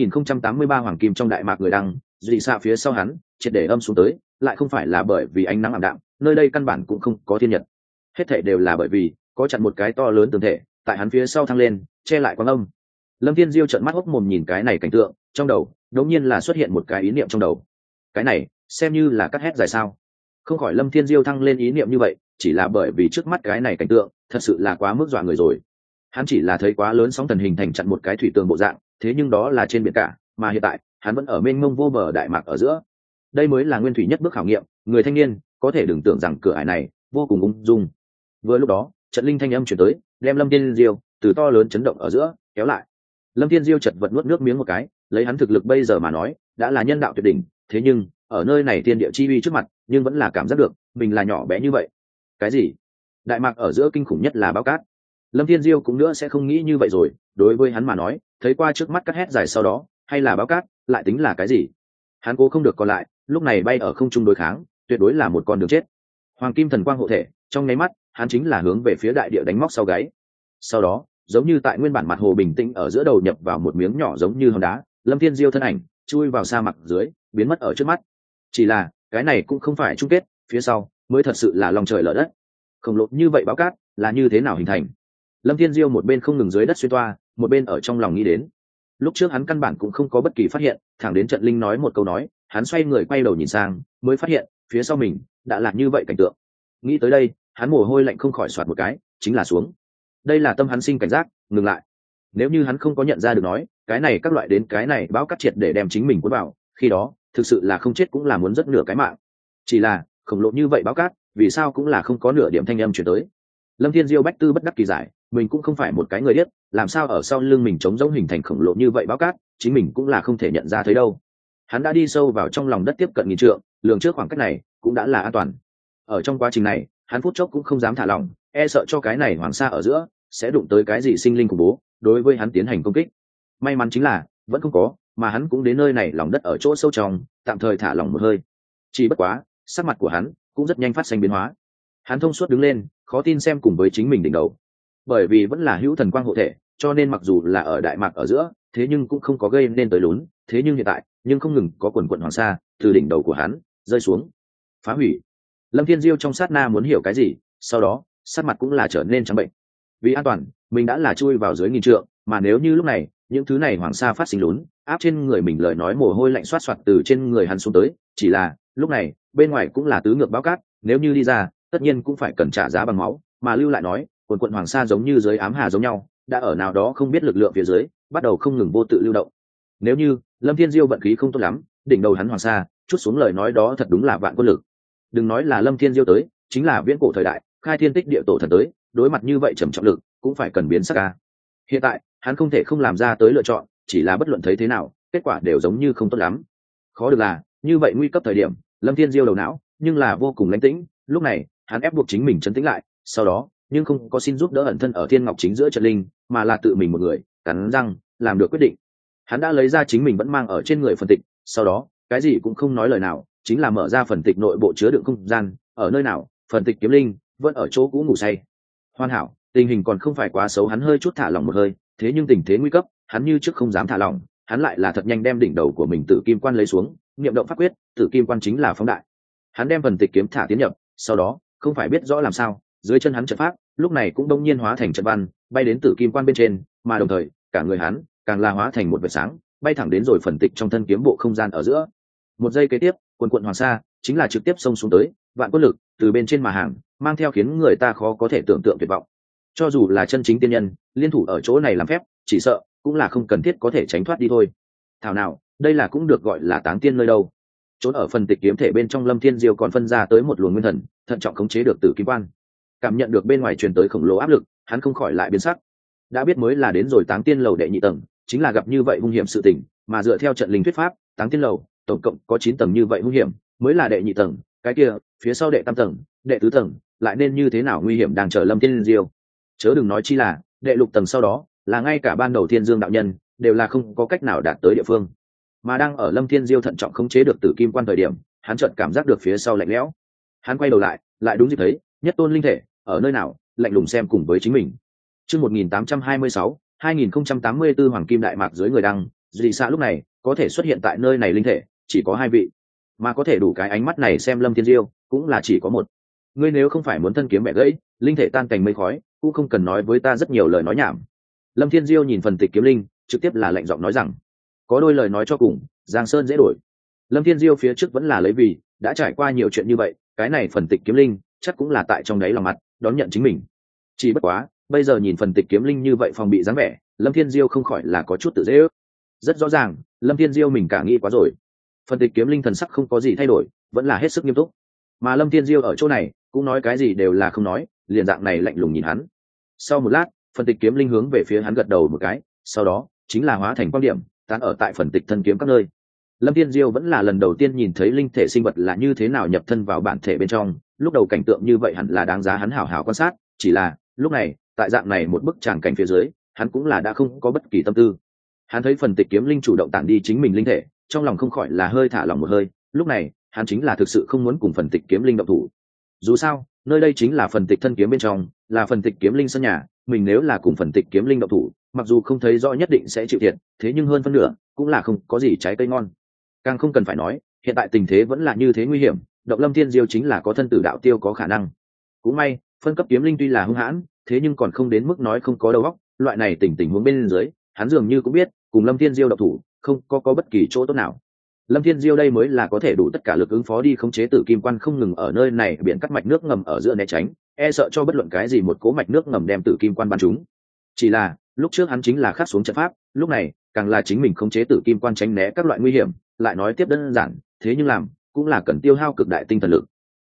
A: 2083 hoàng kim trong đại mạc người đăng, dị xạ phía sau hắn triệt để âm xuống tới, lại không phải là bởi vì ánh nắng ảm đạm, nơi đây căn bản cũng không có thiên nhật, hết thảy đều là bởi vì có chặn một cái to lớn tường thể tại hắn phía sau thăng lên che lại quang âm. Lâm Thiên Diêu trợn mắt hốc mồm nhìn cái này cảnh tượng, trong đầu đột nhiên là xuất hiện một cái ý niệm trong đầu, cái này xem như là cắt hét dài sao? Không khỏi Lâm Thiên Diêu thăng lên ý niệm như vậy chỉ là bởi vì trước mắt cái này cảnh tượng thật sự là quá mức dọa người rồi. Hắn chỉ là thấy quá lớn sóng thần hình thành chặn một cái thủy tường bộ dạng, thế nhưng đó là trên biển cả, mà hiện tại hắn vẫn ở mênh mông vô bờ đại mạc ở giữa. Đây mới là nguyên thủy nhất bước khảo nghiệm, người thanh niên có thể đừng tưởng rằng cửa ải này vô cùng ung dung. Vừa lúc đó trận linh thanh âm chuyển tới, đem Lâm Thiên Diêu từ to lớn chấn động ở giữa kéo lại. Lâm Thiên Diêu chật vật nuốt nước miếng một cái, lấy hắn thực lực bây giờ mà nói đã là nhân đạo tuyệt đỉnh, thế nhưng ở nơi này thiên địa chi uy trước mặt nhưng vẫn là cảm giác được mình là nhỏ bé như vậy. Cái gì? Đại mạc ở giữa kinh khủng nhất là bão cát. Lâm Thiên Diêu cũng nữa sẽ không nghĩ như vậy rồi, đối với hắn mà nói thấy qua trước mắt cắt hét dài sau đó hay là bão cát lại tính là cái gì? Hắn cố không được còn lại, lúc này bay ở không trung đối kháng tuyệt đối là một con đường chết. Hoàng kim thần quang hộ thể, trong nháy mắt hắn chính là hướng về phía đại địa đánh móc sau gáy. Sau đó giống như tại nguyên bản mặt hồ bình tĩnh ở giữa đầu nhập vào một miếng nhỏ giống như hòn đá, Lâm Thiên Diêu thân ảnh chui vào sa mạc dưới, biến mất ở trước mắt. Chỉ là cái này cũng không phải chung kết, phía sau mới thật sự là lòng trời lở đất. Khổng lồ như vậy bão cát là như thế nào hình thành? Lâm Thiên Diêu một bên không ngừng dưới đất xuyên toa, một bên ở trong lòng nghĩ đến. Lúc trước hắn căn bản cũng không có bất kỳ phát hiện, thẳng đến trận linh nói một câu nói, hắn xoay người quay đầu nhìn sang, mới phát hiện phía sau mình đã là như vậy cảnh tượng. Nghĩ tới đây, hắn mồ hôi lạnh không khỏi xoạt một cái, chính là xuống. Đây là tâm hắn sinh cảnh giác, ngừng lại. Nếu như hắn không có nhận ra được nói, cái này các loại đến cái này bão cát triệt để đem chính mình cuốn vào, khi đó thực sự là không chết cũng là muốn rất nửa cái mạng. Chỉ là khổng lồ như vậy báo cát vì sao cũng là không có nửa điểm thanh âm chuyển tới. Lâm Thiên Diêu bách tư bất đắc kỳ giải, mình cũng không phải một cái người điếc, làm sao ở sau lưng mình trống rỗng hình thành khổng lồ như vậy báo cát, chính mình cũng là không thể nhận ra thấy đâu. Hắn đã đi sâu vào trong lòng đất tiếp cận nghìn trượng, lường trước khoảng cách này cũng đã là an toàn. Ở trong quá trình này, hắn phút chốc cũng không dám thả lỏng, e sợ cho cái này hoàng sa ở giữa sẽ đụng tới cái gì sinh linh khủng bố, đối với hắn tiến hành công kích. May mắn chính là vẫn không có, mà hắn cũng đến nơi này lòng đất ở chỗ sâu trong, tạm thời thả lỏng một hơi. Chỉ bất quá, sắc mặt của hắn cũng rất nhanh phát sinh biến hóa. Hắn thông suốt đứng lên, khó tin xem cùng với chính mình đỉnh đầu. Bởi vì vẫn là hữu thần quang hộ thể, cho nên mặc dù là ở đại mạc ở giữa, thế nhưng cũng không có gây nên tới lún, thế nhưng hiện tại, nhưng không ngừng có quần quần hoàng sa từ đỉnh đầu của hắn rơi xuống, phá hủy. Lâm Thiên Diêu trong sát na muốn hiểu cái gì, sau đó sắc mặt cũng là trở nên trắng bệnh. Vì an toàn, mình đã là chui vào dưới nghìn trượng, mà nếu như lúc này những thứ này hoàng sa phát sinh lún áp trên người mình, lời nói mồ hôi lạnh xoát xoạt từ trên người hắn xuống tới. Chỉ là lúc này bên ngoài cũng là tứ ngược báo cát, nếu như đi ra tất nhiên cũng phải cần trả giá bằng máu, mà lưu lại nói quần quận hoàng sa giống như dưới ám hà giống nhau, đã ở nào đó không biết lực lượng phía dưới bắt đầu không ngừng vô tự lưu động. Nếu như Lâm Thiên Diêu vận khí không tốt lắm, đỉnh đầu hắn hoàng sa chút xuống lời nói đó thật đúng là vạn quân lực. Đừng nói là Lâm Thiên Diêu tới, chính là viễn cổ thời đại khai thiên tích địa tổ thần tới, đối mặt như vậy trầm trọng lực cũng phải cần biến sắc ca. Hiện tại hắn không thể không làm ra tới lựa chọn, chỉ là bất luận thấy thế nào kết quả đều giống như không tốt lắm. Khó được là như vậy nguy cấp thời điểm, Lâm Thiên Diêu đầu não nhưng là vô cùng lãnh tĩnh. Lúc này hắn ép buộc chính mình trấn tĩnh lại, sau đó nhưng không có xin giúp đỡ ẩn thân ở thiên ngọc chính giữa trận linh, mà là tự mình một người cắn răng làm được quyết định. Hắn đã lấy ra chính mình vẫn mang ở trên người phần tịch, sau đó cái gì cũng không nói lời nào, chính là mở ra phần tịch nội bộ chứa đựng không gian. Ở nơi nào? Phần tịch kiếm linh vẫn ở chỗ cũ ngủ say. Hoàn hảo, tình hình còn không phải quá xấu, hắn hơi chút thả lỏng một hơi. Thế nhưng tình thế nguy cấp, hắn như trước không dám thả lỏng, hắn lại là thật nhanh đem đỉnh đầu của mình tử kim quan lấy xuống, niệm động pháp quyết, tử kim quan chính là phóng đại. Hắn đem phần tịch kiếm thả tiến nhập, sau đó không phải biết rõ làm sao, dưới chân hắn trận pháp lúc này cũng đông nhiên hóa thành trận văn, bay đến tử kim quan bên trên, mà đồng thời cả người hắn càng là hóa thành một vệt sáng, bay thẳng đến rồi phần tịch trong thân kiếm bộ không gian ở giữa. Một giây kế tiếp, quần quận hoàng sa chính là trực tiếp xông xuống tới, vạn quân lực từ bên trên mà hàng, mang theo khiến người ta khó có thể tưởng tượng tuyệt vọng. Cho dù là chân chính tiên nhân liên thủ ở chỗ này làm phép, chỉ sợ cũng là không cần thiết có thể tránh thoát đi thôi. Thảo nào đây là cũng được gọi là táng tiên nơi đâu. Trốn ở phần tịch kiếm thể bên trong, Lâm Thiên Diêu còn phân ra tới một luồng nguyên thần, thận trọng khống chế được tử kim quan. Cảm nhận được bên ngoài truyền tới khổng lồ áp lực, hắn không khỏi lại biến sắc. Đã biết mới là đến rồi táng tiên lầu đệ nhị tầng, chính là gặp như vậy hung hiểm sự tình, mà dựa theo trận linh thuyết pháp, táng tiên lầu tổng cộng có 9 tầng, như vậy hung hiểm mới là đệ nhị tầng, cái kia phía sau đệ tam tầng, đệ tứ tầng lại nên như thế nào nguy hiểm đang chờ Lâm Thiên Diêu. Chớ đừng nói chi là đệ lục tầng sau đó, là ngay cả ban đầu Thiên Dương đạo nhân đều là không có cách nào đạt tới địa phương. Mà đang ở Lâm Thiên Diêu thận trọng khống chế được tử kim quan thời điểm, hắn chợt cảm giác được phía sau lạnh lẽo. Hắn quay đầu lại đúng dịp thấy nhất tôn linh thể ở nơi nào lạnh lùng xem cùng với chính mình. Chương 1826, 2084 Hoàng Kim Đại Mạc dưới người đăng, dị xạ lúc này có thể xuất hiện tại nơi này linh thể chỉ có 2 vị, mà có thể đủ cái ánh mắt này xem Lâm Thiên Diêu cũng là chỉ có một. Ngươi nếu không phải muốn thân kiếm bẻ gãy, linh thể tan thành mây khói, cũng không cần nói với ta rất nhiều lời nói nhảm. Lâm Thiên Diêu nhìn phần tịch kiếm linh, trực tiếp là lạnh giọng nói rằng, có đôi lời nói cho cùng, Giang Sơn dễ đổi. Lâm Thiên Diêu phía trước vẫn là lấy vì đã trải qua nhiều chuyện như vậy, cái này phần tịch kiếm linh chắc cũng là tại trong đáy lòng mặt đón nhận chính mình. Chỉ bất quá bây giờ nhìn phần tịch kiếm linh như vậy phòng bị dáng vẻ, Lâm Thiên Diêu không khỏi là có chút tự dễ ước. Rất rõ ràng Lâm Thiên Diêu mình cả nghĩ quá rồi. Phần tịch kiếm linh thần sắc không có gì thay đổi, vẫn là hết sức nghiêm túc, mà Lâm Thiên Diêu ở chỗ này cũng nói cái gì đều là không nói, liền dạng này lạnh lùng nhìn hắn. Sau một lát, phần tịch kiếm linh hướng về phía hắn gật đầu một cái, sau đó chính là hóa thành quan điểm tán ở tại phần tịch thân kiếm các nơi. Lâm Thiên Diêu vẫn là lần đầu tiên nhìn thấy linh thể sinh vật là như thế nào nhập thân vào bản thể bên trong, lúc đầu cảnh tượng như vậy hẳn là đáng giá hắn hảo hảo quan sát, chỉ là lúc này tại dạng này một bức tràng cảnh phía dưới, hắn cũng là đã không có bất kỳ tâm tư. Hắn thấy phần tịch kiếm linh chủ động tản đi chính mình linh thể, trong lòng không khỏi là hơi thả lòng một hơi. Lúc này hắn chính là thực sự không muốn cùng phần tịch kiếm linh động thủ. Dù sao nơi đây chính là phần tịch thân kiếm bên trong, là phần tịch kiếm linh sân nhà, mình nếu là cùng phần tịch kiếm linh động thủ, mặc dù không thấy rõ nhất định sẽ chịu thiệt, thế nhưng hơn phân nửa cũng là không có gì trái cây ngon. Càng không cần phải nói hiện tại tình thế vẫn là như thế nguy hiểm, động Lâm Thiên Diêu chính là có thân tử đạo tiêu có khả năng. Cũng may phân cấp kiếm linh tuy là hung hãn, thế nhưng còn không đến mức nói không có đầu óc, loại này tình huống bên dưới hắn dường như cũng biết cùng Lâm Thiên Diêu động thủ không có bất kỳ chỗ tốt nào. Lâm Thiên Diêu đây mới là có thể đủ tất cả lực ứng phó đi khống chế tử kim quan không ngừng ở nơi này biển cắt mạch nước ngầm ở giữa né tránh, e sợ cho bất luận cái gì một cố mạch nước ngầm đem tử kim quan bắn chúng. Chỉ là lúc trước hắn chính là khắc xuống trận pháp, lúc này càng là chính mình khống chế tử kim quan tránh né các loại nguy hiểm, lại nói tiếp đơn giản, thế nhưng làm cũng là cần tiêu hao cực đại tinh thần lực.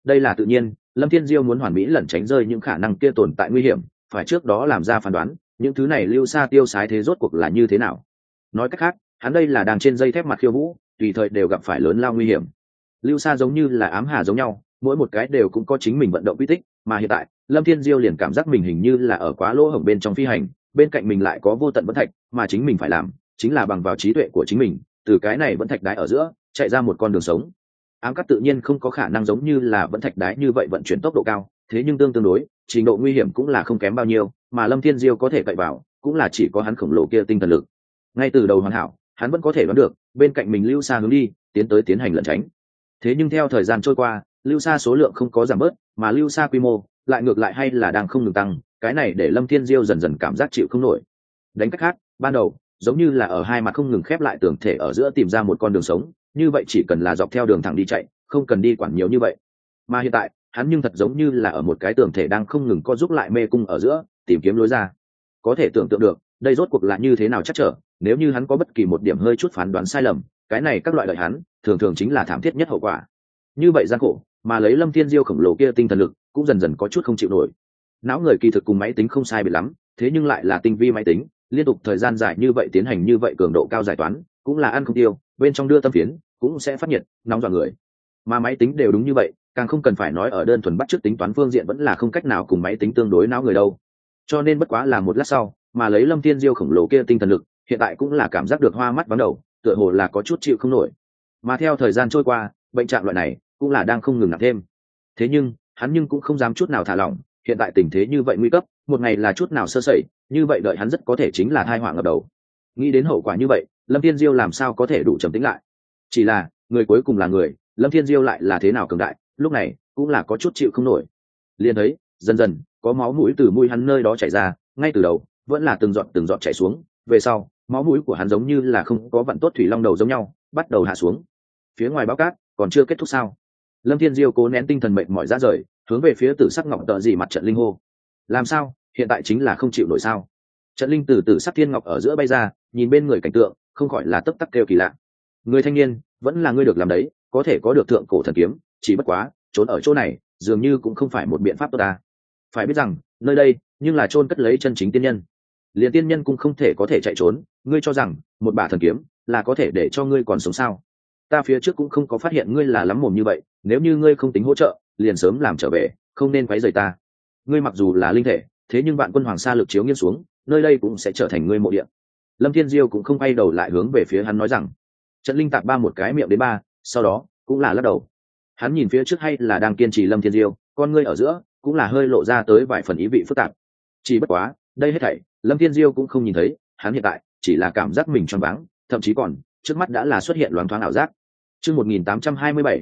A: đây là tự nhiên. Lâm Thiên Diêu muốn hoàn mỹ lẩn tránh rơi những khả năng kia tồn tại nguy hiểm, phải trước đó làm ra phán đoán những thứ này lưu xa tiêu sái thế rốt cuộc là như thế nào. Nói cách khác, hắn đây là đang trên dây thép mặt khiêu vũ, tùy thời đều gặp phải lớn lao nguy hiểm. Lưu xa giống như là ám hà giống nhau, mỗi một cái đều cũng có chính mình vận động quy tích, mà hiện tại Lâm Thiên Diêu liền cảm giác mình hình như là ở quá lỗ hổng bên trong phi hành, bên cạnh mình lại có vô tận vẫn thạch, mà chính mình phải làm chính là bằng vào trí tuệ của chính mình, từ cái này vẫn thạch đái ở giữa chạy ra một con đường sống. Ám cắt tự nhiên không có khả năng giống như là vẫn thạch đái như vậy vận chuyển tốc độ cao, thế nhưng tương đối trình độ nguy hiểm cũng là không kém bao nhiêu, mà Lâm Thiên Diêu có thể cậy vào cũng là chỉ có hắn khổng lồ kia tinh thần lực. Ngay từ đầu hoàn hảo, hắn vẫn có thể đoán được bên cạnh mình lưu xa hướng đi tiến tới tiến hành lẩn tránh. Thế nhưng theo thời gian trôi qua, lưu xa số lượng không có giảm bớt, mà lưu xa quy mô lại ngược lại hay là đang không ngừng tăng, cái này để Lâm Thiên Diêu dần dần cảm giác chịu không nổi. Đánh cách khác, ban đầu giống như là ở hai mặt không ngừng khép lại tường thể ở giữa tìm ra một con đường sống, như vậy chỉ cần là dọc theo đường thẳng đi chạy, không cần đi quản nhiều như vậy. Mà hiện tại hắn nhưng thật giống như là ở một cái tường thể đang không ngừng co giúp lại mê cung ở giữa tìm kiếm lối ra. Có thể tưởng tượng được đây rốt cuộc là như thế nào chắc trở, nếu như hắn có bất kỳ một điểm hơi chút phán đoán sai lầm, cái này các loại lợi hắn thường thường chính là thảm thiết nhất hậu quả. Như vậy gian khổ, mà lấy Lâm Thiên Diêu khổng lồ kia tinh thần lực cũng dần dần có chút không chịu nổi. Não người kỳ thực cùng máy tính không sai biệt lắm, thế nhưng lại là tinh vi máy tính, liên tục thời gian dài như vậy tiến hành như vậy cường độ cao giải toán, cũng là ăn không tiêu, bên trong đưa tâm phiến cũng sẽ phát nhiệt, nóng dọa người. Mà máy tính đều đúng như vậy, càng không cần phải nói ở đơn thuần bắt chước tính toán phương diện vẫn là không cách nào cùng máy tính tương đối não người đâu. Cho nên bất quá là một lát sau, mà lấy Lâm Thiên Diêu khổng lồ kia tinh thần lực, hiện tại cũng là cảm giác được hoa mắt vắng đầu, tựa hồ là có chút chịu không nổi. Mà theo thời gian trôi qua, bệnh trạng loại này cũng là đang không ngừng nặng thêm. Thế nhưng hắn nhưng cũng không dám chút nào thả lỏng, hiện tại tình thế như vậy nguy cấp, một ngày là chút nào sơ sẩy, như vậy đợi hắn rất có thể chính là tai họa ngập đầu. Nghĩ đến hậu quả như vậy, Lâm Thiên Diêu làm sao có thể đủ trầm tĩnh lại. Chỉ là người cuối cùng là người, Lâm Thiên Diêu lại là thế nào cường đại, lúc này cũng là có chút chịu không nổi. Liền thấy dần dần có máu mũi từ mũi hắn nơi đó chảy ra, ngay từ đầu vẫn là từng giọt chảy xuống, về sau máu mũi của hắn giống như là không có vận tốt thủy long đầu giống nhau bắt đầu hạ xuống. Phía ngoài báo cát còn chưa kết thúc sao? Lâm Thiên Diêu cố nén tinh thần mệt mỏi ra rời, hướng về phía Tử Sắc Ngọc tợ gì mặt trận linh hô. Làm sao, hiện tại chính là không chịu nổi sao? Trận linh từ Tử Sắc Thiên Ngọc ở giữa bay ra, nhìn bên người cảnh tượng không khỏi là tấp tắc kêu kỳ lạ. Người thanh niên, vẫn là ngươi được làm đấy, có thể có được thượng cổ thần kiếm, chỉ bất quá trốn ở chỗ này dường như cũng không phải một biện pháp tốt ta. Phải biết rằng nơi đây nhưng là chôn cất lấy chân chính tiên nhân, liền tiên nhân cũng không thể có thể chạy trốn, ngươi cho rằng một bả thần kiếm là có thể để cho ngươi còn sống sao? Ta phía trước cũng không có phát hiện ngươi là lắm mồm như vậy, nếu như ngươi không tính hỗ trợ liền sớm làm trở về, không nên quấy rầy ta. Ngươi mặc dù là linh thể, thế nhưng vạn quân hoàng sa lực chiếu nghiêng xuống, nơi đây cũng sẽ trở thành ngươi mộ địa. Lâm Thiên Diêu cũng không quay đầu lại hướng về phía hắn nói rằng. Trận linh tạc ba một cái miệng đến ba, sau đó cũng là lắc đầu. Hắn nhìn phía trước hay là đang kiên trì Lâm Thiên Diêu, con ngươi ở giữa cũng là hơi lộ ra tới vài phần ý vị phức tạp. Chỉ bất quá đây hết thảy Lâm Thiên Diêu cũng không nhìn thấy, hắn hiện tại chỉ là cảm giác mình choáng váng, thậm chí còn trước mắt đã là xuất hiện loáng thoáng ảo giác. Chương 1827,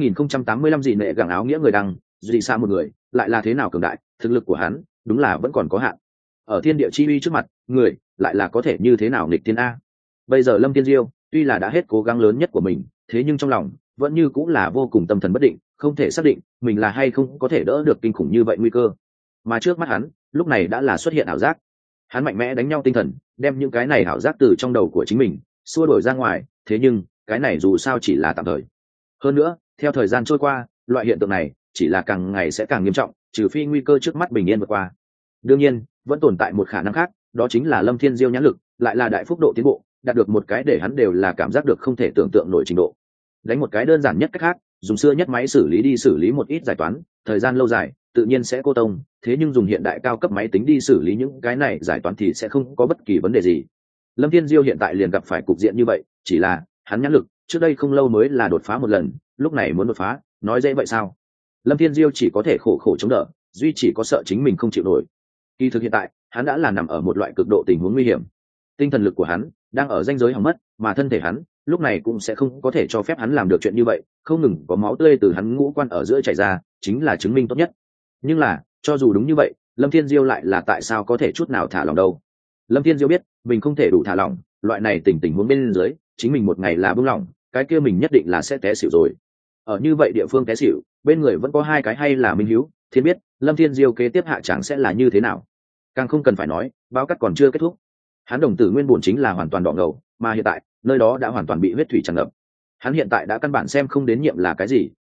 A: 2085 dị nệ gẳng áo nghĩa người đăng, dị xa một người, lại là thế nào cường đại, thực lực của hắn đúng là vẫn còn có hạn. Ở thiên địa chi uy trước mặt, người lại là có thể như thế nào nghịch thiên a. Bây giờ Lâm Thiên Diêu tuy là đã hết cố gắng lớn nhất của mình, thế nhưng trong lòng vẫn như cũng là vô cùng tâm thần bất định, không thể xác định mình là hay không có thể đỡ được kinh khủng như vậy nguy cơ. Mà trước mắt hắn lúc này đã là xuất hiện ảo giác, hắn mạnh mẽ đánh nhau tinh thần, đem những cái này ảo giác từ trong đầu của chính mình xua đuổi ra ngoài, thế nhưng cái này dù sao chỉ là tạm thời. Hơn nữa theo thời gian trôi qua, loại hiện tượng này chỉ là càng ngày sẽ càng nghiêm trọng, trừ phi nguy cơ trước mắt bình yên vượt qua. Đương nhiên vẫn tồn tại một khả năng khác, đó chính là Lâm Thiên Diêu nhãn lực lại là đại phúc độ tiến bộ, đạt được một cái để hắn đều là cảm giác được không thể tưởng tượng nổi trình độ. Đánh một cái đơn giản nhất cách khác, dùng xưa nhất máy xử lý đi xử lý một ít giải toán, thời gian lâu dài tự nhiên sẽ cô tông, thế nhưng dùng hiện đại cao cấp máy tính đi xử lý những cái này giải toán thì sẽ không có bất kỳ vấn đề gì. Lâm Thiên Diêu hiện tại liền gặp phải cục diện như vậy, chỉ là hắn nhãn lực trước đây không lâu mới là đột phá một lần, lúc này muốn đột phá nói dễ vậy sao? Lâm Thiên Diêu chỉ có thể khổ khổ chống đỡ, duy chỉ có sợ chính mình không chịu nổi. Kỳ thực hiện tại hắn đã là nằm ở một loại cực độ tình huống nguy hiểm, tinh thần lực của hắn đang ở ranh giới hỏng mất, mà thân thể hắn lúc này cũng sẽ không có thể cho phép hắn làm được chuyện như vậy, không ngừng có máu tươi từ hắn ngũ quan ở giữa chảy ra chính là chứng minh tốt nhất. Nhưng là cho dù đúng như vậy, Lâm Thiên Diêu lại là tại sao có thể chút nào thả lỏng đâu? Lâm Thiên Diêu biết mình không thể đủ thả lỏng, loại này tình huống bên dưới chính mình một ngày là buông lỏng, cái kia mình nhất định là sẽ té xỉu rồi. Ở như vậy địa phương té xỉu, bên người vẫn có hai cái hay là minh hiếu, thiên biết Lâm Thiên Diêu kế tiếp hạ chẳng sẽ là như thế nào. Càng không cần phải nói báo cắt còn chưa kết thúc, hắn đồng tử nguyên bổn chính là hoàn toàn đỏ ngầu, mà hiện tại nơi đó đã hoàn toàn bị huyết thủy tràn ngập. Hắn hiện tại đã căn bản xem không đến nhiệm là cái gì,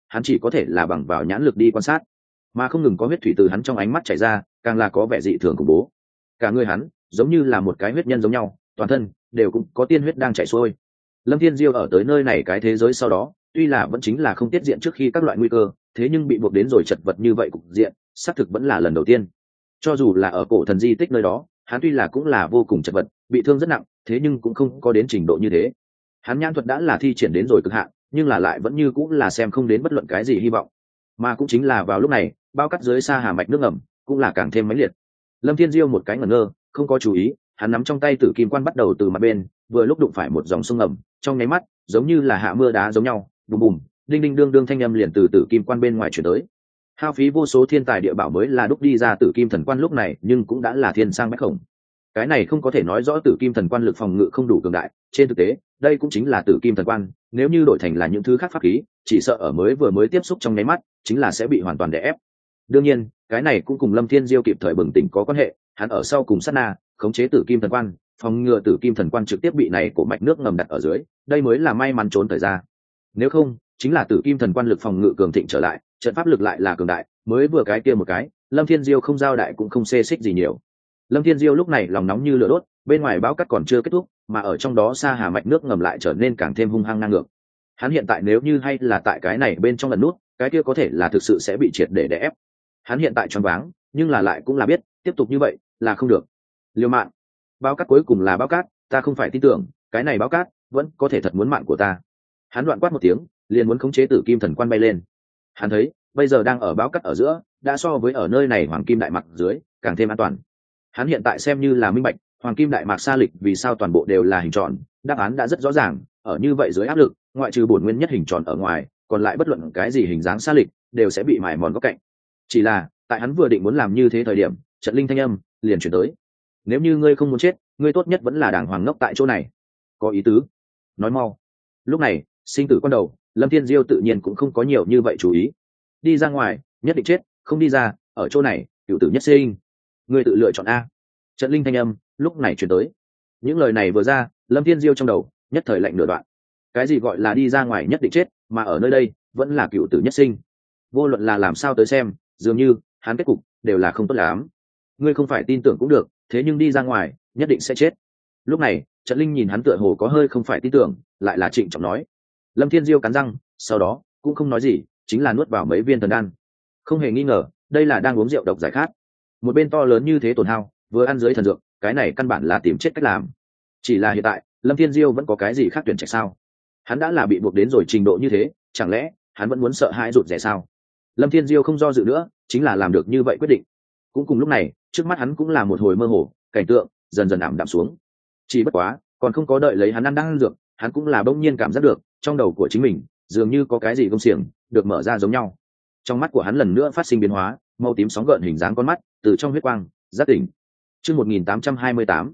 A: hắn chỉ có thể là bằng vào nhãn lực đi quan sát, mà không ngừng có huyết thủy từ hắn trong ánh mắt chảy ra, càng là có vẻ dị thường khủng bố. Cả người hắn giống như là một cái huyết nhân giống nhau, toàn thân đều cũng có tiên huyết đang chảy xuôi. Lâm Thiên Diêu ở tới nơi này cái thế giới sau đó, tuy là vẫn chính là không tiết diện trước khi các loại nguy cơ, thế nhưng bị buộc đến rồi chật vật như vậy cục diện, xác thực vẫn là lần đầu tiên. Cho dù là ở cổ thần di tích nơi đó, hắn tuy là cũng là vô cùng chật vật, bị thương rất nặng, thế nhưng cũng không có đến trình độ như thế. Hắn nhãn thuật đã là thi triển đến rồi cực hạn, nhưng là lại vẫn như cũng là xem không đến bất luận cái gì hy vọng. Mà cũng chính là vào lúc này, bao cắt dưới xa hà mạch nước ngầm cũng là càng thêm mãnh liệt. Lâm Thiên Diêu một cái ngẩn ngơ, không có chú ý, hắn nắm trong tay tử kim quan bắt đầu từ mặt bên, vừa lúc đụng phải một dòng sông ngầm, trong nháy mắt, giống như là hạ mưa đá giống nhau, bùm bùm, đinh đinh đương đương thanh âm liền từ tử kim quan bên ngoài truyền tới. Hao phí vô số thiên tài địa bảo mới là đúc đi ra tử kim thần quan lúc này, nhưng cũng đã là thiên sang bách khổng. Cái này không có thể nói rõ tử kim thần quan lực phòng ngự không đủ cường đại, trên thực tế, đây cũng chính là tử kim thần quan, nếu như đổi thành là những thứ khác pháp khí, chỉ sợ ở vừa mới tiếp xúc trong nháy mắt, chính là sẽ bị hoàn toàn đè ép. Đương nhiên, cái này cũng cùng Lâm Thiên Diêu kịp thời bừng tỉnh có quan hệ, hắn ở sau cùng sát na, khống chế tử kim thần quan, phòng ngừa tử kim thần quan trực tiếp bị này của mạch nước ngầm đặt ở dưới, đây mới là may mắn trốn thời ra. Nếu không, chính là tử kim thần quan lực phòng ngự cường thịnh trở lại, trận pháp lực lại là cường đại, mới vừa cái kia một cái, Lâm Thiên Diêu không giao đại cũng không xê xích gì nhiều. Lâm Thiên Diêu lúc này lòng nóng như lửa đốt, bên ngoài bão cát còn chưa kết thúc, mà ở trong đó xa hà mạch nước ngầm lại trở nên càng thêm hung hăng ngang ngược. Hắn hiện tại nếu như hay là tại cái này bên trong lần nút, cái kia có thể là thực sự sẽ bị triệt để đè ép. Hắn hiện tại choáng váng, nhưng là lại cũng là biết, tiếp tục như vậy là không được. Liều mạng. Báo cát cuối cùng là báo cát, ta không phải tin tưởng, cái này báo cát vẫn có thể thật muốn mạng của ta. Hắn đoạn quát một tiếng, liền muốn khống chế tử kim thần quan bay lên. Hắn thấy, bây giờ đang ở báo cát ở giữa, đã so với ở nơi này hoàng kim đại mạc dưới, càng thêm an toàn. Hắn hiện tại xem như là minh bạch, hoàng kim đại mạc sa lịch vì sao toàn bộ đều là hình tròn, đáp án đã rất rõ ràng, ở như vậy dưới áp lực, ngoại trừ bổn nguyên nhất hình tròn ở ngoài, còn lại bất luận cái gì hình dáng sa lịch đều sẽ bị mài mòn góc cạnh. Chỉ là, tại hắn vừa định muốn làm như thế thời điểm, trận linh thanh âm liền chuyển tới. Nếu như ngươi không muốn chết, ngươi tốt nhất vẫn là đàng hoàng ngốc tại chỗ này. Có ý tứ? Nói mau. Lúc này, sinh tử quan đầu, Lâm Thiên Diêu tự nhiên cũng không có nhiều như vậy chú ý. Đi ra ngoài, nhất định chết, không đi ra, ở chỗ này, cửu tử nhất sinh. Ngươi tự lựa chọn a. Trận linh thanh âm lúc này chuyển tới. Những lời này vừa ra, Lâm Thiên Diêu trong đầu nhất thời lạnh nửa đoạn. Cái gì gọi là đi ra ngoài nhất định chết, mà ở nơi đây vẫn là cửu tử nhất sinh. Vô luận là làm sao tới xem, dường như hắn kết cục đều là không tốt lắm. Ngươi không phải tin tưởng cũng được, thế nhưng đi ra ngoài nhất định sẽ chết. Lúc này trận linh nhìn hắn tựa hồ có hơi không phải tin tưởng, lại là trịnh trọng nói. Lâm Thiên Diêu cắn răng, sau đó cũng không nói gì, chính là nuốt vào mấy viên thần đan. Không hề nghi ngờ, đây là đang uống rượu độc giải khát. Một bên to lớn như thế tổn hao, vừa ăn dưới thần dược, cái này căn bản là tìm chết cách làm. Chỉ là hiện tại Lâm Thiên Diêu vẫn có cái gì khác tuyển trạch sao? Hắn đã là bị buộc đến rồi trình độ như thế, chẳng lẽ hắn vẫn muốn sợ hãi rụt rè sao? Lâm Thiên Diêu không do dự nữa, chính là làm được như vậy quyết định. Cũng cùng lúc này, trước mắt hắn cũng là một hồi mơ hồ, cảnh tượng dần dần ảm đạm xuống. Chỉ bất quá, còn không có đợi lấy hắn ăn đang dược, hắn cũng là bỗng nhiên cảm giác được, trong đầu của chính mình dường như có cái gì gông xiềng được mở ra giống nhau. Trong mắt của hắn lần nữa phát sinh biến hóa, màu tím sóng gợn hình dáng con mắt từ trong huyết quang giác tỉnh. Chương 1828,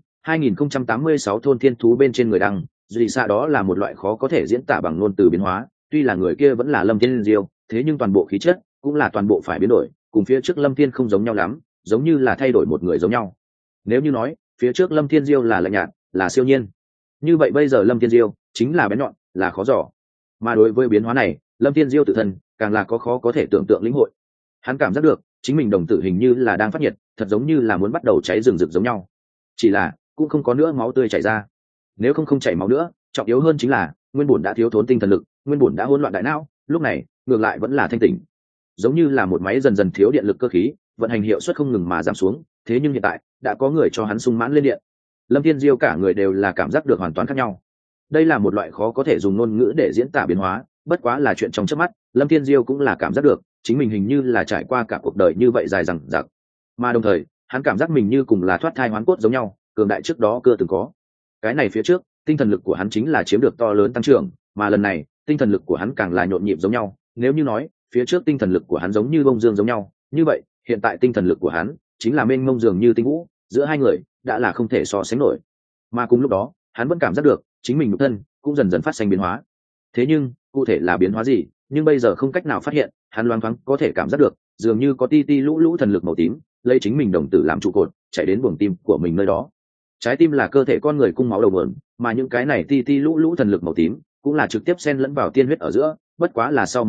A: 2086 thôn thiên thú bên trên người đăng, dù xa đó là một loại khó có thể diễn tả bằng ngôn từ biến hóa, tuy là người kia vẫn là Lâm Thiên Diêu, thế nhưng toàn bộ khí chất cũng là toàn bộ phải biến đổi, cùng phía trước Lâm Thiên không giống nhau lắm, giống như là thay đổi một người giống nhau. Nếu như nói, phía trước Lâm Thiên Diêu là lạnh nhạt, là siêu nhiên, như vậy bây giờ Lâm Thiên Diêu chính là bén nhọn, là khó dò. Mà đối với biến hóa này, Lâm Thiên Diêu tự thân càng là có khó có thể tưởng tượng lĩnh hội. Hắn cảm giác được, chính mình đồng tử hình như là đang phát nhiệt, thật giống như là muốn bắt đầu cháy rừng rực giống nhau. Chỉ là, cũng không có nữa máu tươi chảy ra. Nếu không chảy máu nữa, trọng yếu hơn chính là, nguyên bổn đã thiếu thốn tinh thần lực, nguyên bổn đã hỗn loạn đại não, lúc này, ngược lại vẫn là thanh tỉnh. Giống như là một máy dần dần thiếu điện lực cơ khí, vận hành hiệu suất không ngừng mà giảm xuống, thế nhưng hiện tại, đã có người cho hắn sung mãn lên điện. Lâm Thiên Diêu cả người đều là cảm giác được hoàn toàn khác nhau. Đây là một loại khó có thể dùng ngôn ngữ để diễn tả biến hóa, bất quá là chuyện trong chớp mắt, Lâm Thiên Diêu cũng là cảm giác được, chính mình hình như là trải qua cả cuộc đời như vậy dài dằng dặc. Mà đồng thời, hắn cảm giác mình như cùng là thoát thai hoán cốt giống nhau, cường đại trước đó chưa từng có. Cái này phía trước, tinh thần lực của hắn chính là chiếm được to lớn tăng trưởng, mà lần này, tinh thần lực của hắn càng là nhộn nhịp giống nhau. Nếu như nói, phía trước tinh thần lực của hắn giống như bông dương giống nhau, như vậy, hiện tại tinh thần lực của hắn chính là mênh mông dường như tinh vũ, giữa hai người đã là không thể so sánh nổi. Mà cùng lúc đó, hắn vẫn cảm giác được, chính mình nhục thân cũng dần dần phát sinh biến hóa. Thế nhưng, cụ thể là biến hóa gì, nhưng bây giờ không cách nào phát hiện, hắn loáng thoáng có thể cảm giác được, dường như có ti ti lũ lũ thần lực màu tím, lấy chính mình đồng tử làm trụ cột, chạy đến buồng tim của mình nơi đó. Trái tim là cơ thể con người cung máu đầu nguồn, mà những cái này ti ti lũ lũ thần lực màu tím, cũng là trực tiếp xen lẫn vào tiên huyết ở giữa, bất quá là sau một lát,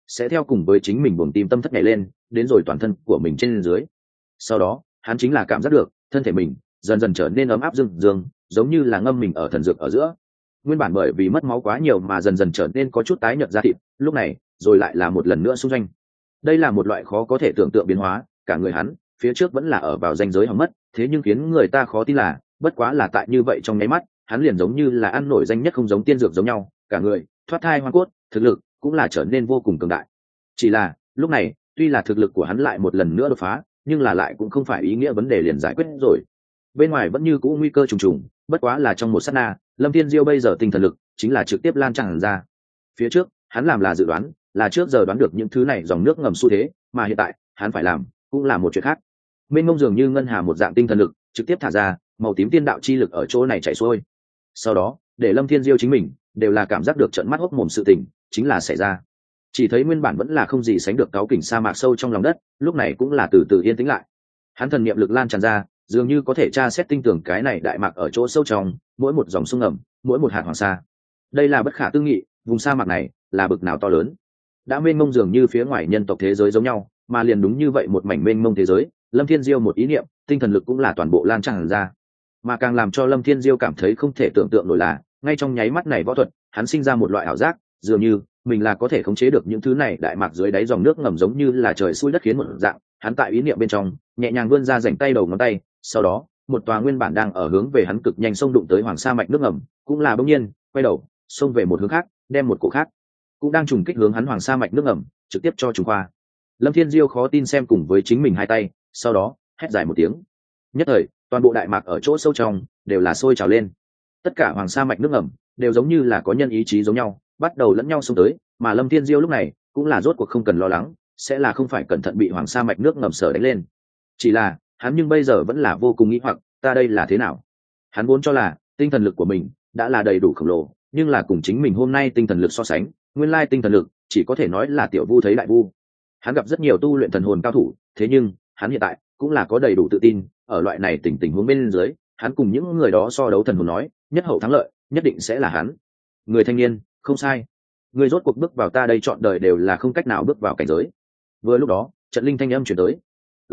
A: sẽ theo cùng với chính mình buồng tim tâm thất nhảy lên đến rồi toàn thân của mình trên dưới. Sau đó hắn chính là cảm giác được thân thể mình dần dần trở nên ấm áp dương dương, giống như là ngâm mình ở thần dược ở giữa. Nguyên bản bởi vì mất máu quá nhiều mà dần dần trở nên có chút tái nhợt da thịt, lúc này rồi lại là một lần nữa xung doanh. Đây là một loại khó có thể tưởng tượng biến hóa, cả người hắn phía trước vẫn là ở vào ranh giới hỏng mất, thế nhưng khiến người ta khó tin là bất quá là tại như vậy trong nháy mắt hắn liền giống như là ăn nổi danh nhất không giống tiên dược giống nhau, cả người thoát thai hoa cốt, thực lực cũng là trở nên vô cùng cường đại. Chỉ là lúc này tuy là thực lực của hắn lại một lần nữa đột phá, nhưng là lại cũng không phải ý nghĩa vấn đề liền giải quyết rồi. Bên ngoài vẫn như cũ nguy cơ trùng trùng, bất quá là trong một sát na Lâm Thiên Diêu bây giờ tinh thần lực chính là trực tiếp lan tràn ra. Phía trước hắn làm là dự đoán, là trước giờ đoán được những thứ này dòng nước ngầm xu thế, mà hiện tại hắn phải làm cũng là một chuyện khác. Mênh mông dường như ngân hà một dạng tinh thần lực trực tiếp thả ra, màu tím tiên đạo chi lực ở chỗ này chảy xuôi. Sau đó để Lâm Thiên Diêu chính mình đều là cảm giác được trợn mắt hốc mồm sự tình chính là xảy ra. Chỉ thấy nguyên bản vẫn là không gì sánh được cáu kỉnh sa mạc sâu trong lòng đất, lúc này cũng là từ từ yên tĩnh lại. Hắn thần niệm lực lan tràn ra, dường như có thể tra xét tinh tường cái này đại mạc ở chỗ sâu trong, mỗi một dòng sông ngầm, mỗi một hạt hoàng sa. Đây là bất khả tư nghị, vùng sa mạc này là bực nào to lớn. Đã mênh mông dường như phía ngoài nhân tộc thế giới giống nhau, mà liền đúng như vậy một mảnh mênh mông thế giới, Lâm Thiên Diêu một ý niệm, tinh thần lực cũng là toàn bộ lan tràn ra. Mà càng làm cho Lâm Thiên Diêu cảm thấy không thể tưởng tượng nổi là, ngay trong nháy mắt này võ thuật, hắn sinh ra một loại ảo giác, dường như mình là có thể khống chế được những thứ này đại mạc dưới đáy dòng nước ngầm giống như là trời xui đất khiến một dạng. Hắn tại ý niệm bên trong nhẹ nhàng vươn ra rảnh tay đầu ngón tay, sau đó một tòa nguyên bản đang ở hướng về hắn cực nhanh xông đụng tới hoàng sa mạch nước ngầm cũng là bỗng nhiên quay đầu xông về một hướng khác, đem một cổ khác cũng đang trùng kích hướng hắn hoàng sa mạch nước ngầm trực tiếp cho trùng qua. Lâm Thiên Diêu khó tin xem cùng với chính mình hai tay, sau đó hét dài một tiếng. Nhất thời toàn bộ đại mạc ở chỗ sâu trong đều là sôi trào lên, tất cả hoàng sa mạch nước ngầm đều giống như là có nhân ý chí giống nhau, bắt đầu lẫn nhau xông tới. Mà Lâm Thiên Diêu lúc này cũng là rốt cuộc không cần lo lắng sẽ là không phải cẩn thận bị hoàng sa mạch nước ngầm sở đánh lên, chỉ là hắn nhưng bây giờ vẫn là vô cùng nghĩ hoặc ta đây là thế nào. Hắn vốn cho là tinh thần lực của mình đã là đầy đủ khổng lồ, nhưng là cùng chính mình hôm nay tinh thần lực so sánh, nguyên lai tinh thần lực chỉ có thể nói là tiểu vu thấy đại vu. Hắn gặp rất nhiều tu luyện thần hồn cao thủ, thế nhưng hắn hiện tại cũng là có đầy đủ tự tin, ở loại này tình huống bên dưới, hắn cùng những người đó so đấu thần hồn nói nhất hậu thắng lợi nhất định sẽ là hắn. Người thanh niên, không sai, người rốt cuộc bước vào ta đây chọn đời đều là không cách nào bước vào cảnh giới. Vừa lúc đó trận linh thanh âm chuyển tới.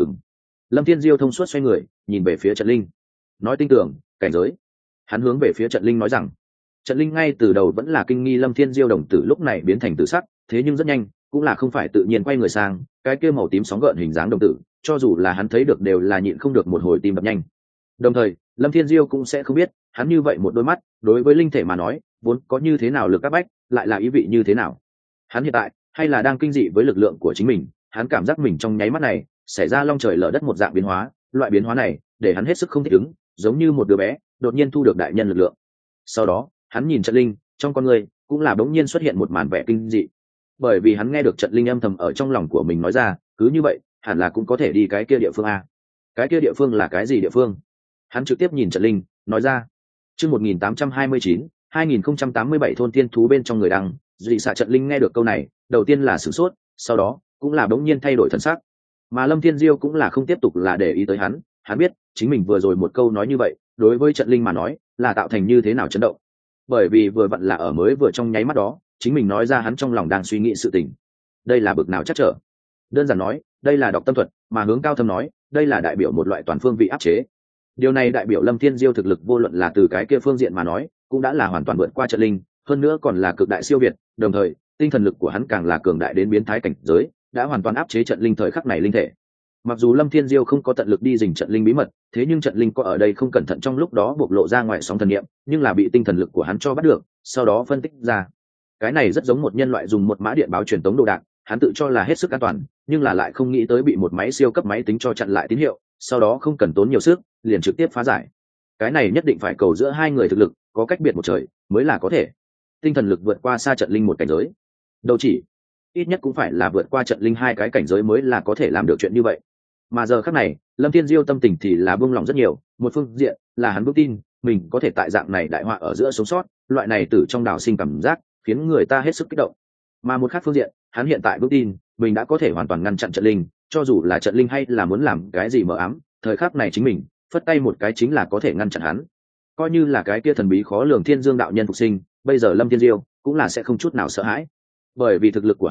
A: Lâm Thiên Diêu thông suốt xoay người nhìn về phía trận linh, nói tin tưởng cảnh giới. Hắn hướng về phía trận linh nói rằng, trận linh ngay từ đầu vẫn là kinh nghi Lâm Thiên Diêu đồng tử lúc này biến thành tử sắc, thế nhưng rất nhanh cũng là không phải tự nhiên quay người sang cái kia màu tím sóng gợn hình dáng đồng tử, cho dù là hắn thấy được đều là nhịn không được một hồi tim đập nhanh. Đồng thời Lâm Thiên Diêu cũng sẽ không biết hắn như vậy một đôi mắt đối với linh thể mà nói vốn có như thế nào lực áp bách, lại là ý vị như thế nào. Hắn hiện tại hay là đang kinh dị với lực lượng của chính mình, hắn cảm giác mình trong nháy mắt này xảy ra long trời lở đất một dạng biến hóa, loại biến hóa này để hắn hết sức không thích ứng, giống như một đứa bé đột nhiên thu được đại nhân lực lượng. Sau đó hắn nhìn trận linh, trong con người cũng là bỗng nhiên xuất hiện một màn vẻ kinh dị, bởi vì hắn nghe được trận linh âm thầm ở trong lòng của mình nói ra, cứ như vậy hẳn là cũng có thể đi cái kia địa phương a. Cái kia địa phương là cái gì địa phương? Hắn trực tiếp nhìn trận linh nói ra. Chương 1829, 2087 thôn tiên thú bên trong người đăng, dị xạ trận linh nghe được câu này đầu tiên là sửng sốt, sau đó cũng là bỗng nhiên thay đổi thần sắc. Mà Lâm Thiên Diêu cũng là không tiếp tục là để ý tới hắn, hắn biết chính mình vừa rồi một câu nói như vậy đối với trận linh mà nói là tạo thành như thế nào chấn động, bởi vì vừa vặn là ở mới vừa trong nháy mắt đó chính mình nói ra hắn trong lòng đang suy nghĩ sự tình. Đây là bực nào chắc trở. Đơn giản nói đây là đọc tâm thuật, mà hướng cao thâm nói đây là đại biểu một loại toàn phương vị áp chế. Điều này đại biểu Lâm Thiên Diêu thực lực vô luận là từ cái kia phương diện mà nói cũng đã là hoàn toàn vượt qua trận linh, hơn nữa còn là cực đại siêu việt, đồng thời tinh thần lực của hắn càng là cường đại đến biến thái cảnh giới, đã hoàn toàn áp chế trận linh thời khắc này linh thể. Mặc dù Lâm Thiên Diêu không có tận lực đi dình trận linh bí mật, thế nhưng trận linh có ở đây không cẩn thận trong lúc đó bộc lộ ra ngoài sóng thần niệm, nhưng là bị tinh thần lực của hắn cho bắt được, sau đó phân tích ra. Cái này rất giống một nhân loại dùng một mã điện báo truyền tống đồ đạc, hắn tự cho là hết sức an toàn, nhưng là lại không nghĩ tới bị một máy siêu cấp máy tính cho chặn lại tín hiệu, sau đó không cần tốn nhiều sức, liền trực tiếp phá giải. Cái này nhất định phải cầu giữa hai người thực lực có cách biệt một trời mới là có thể. Tinh thần lực vượt qua xa trận linh một cảnh giới, đâu chỉ ít nhất cũng phải là vượt qua trận linh hai cái cảnh giới mới là có thể làm được chuyện như vậy. Mà giờ khắc này Lâm Thiên Diêu tâm tình thì là buông lòng rất nhiều, một phương diện là hắn vững tin mình có thể tại dạng này đại họa ở giữa sống sót, loại này từ trong đào sinh cảm giác khiến người ta hết sức kích động. Mà một khác phương diện hắn hiện tại vững tin mình đã có thể hoàn toàn ngăn chặn trận linh, cho dù là trận linh hay là muốn làm cái gì mờ ám, thời khắc này chính mình phất tay một cái chính là có thể ngăn chặn hắn. Coi như là cái kia thần bí khó lường Thiên Dương đạo nhân phục sinh, bây giờ Lâm Thiên Diêu cũng là sẽ không chút nào sợ hãi, bởi vì thực lực của hắn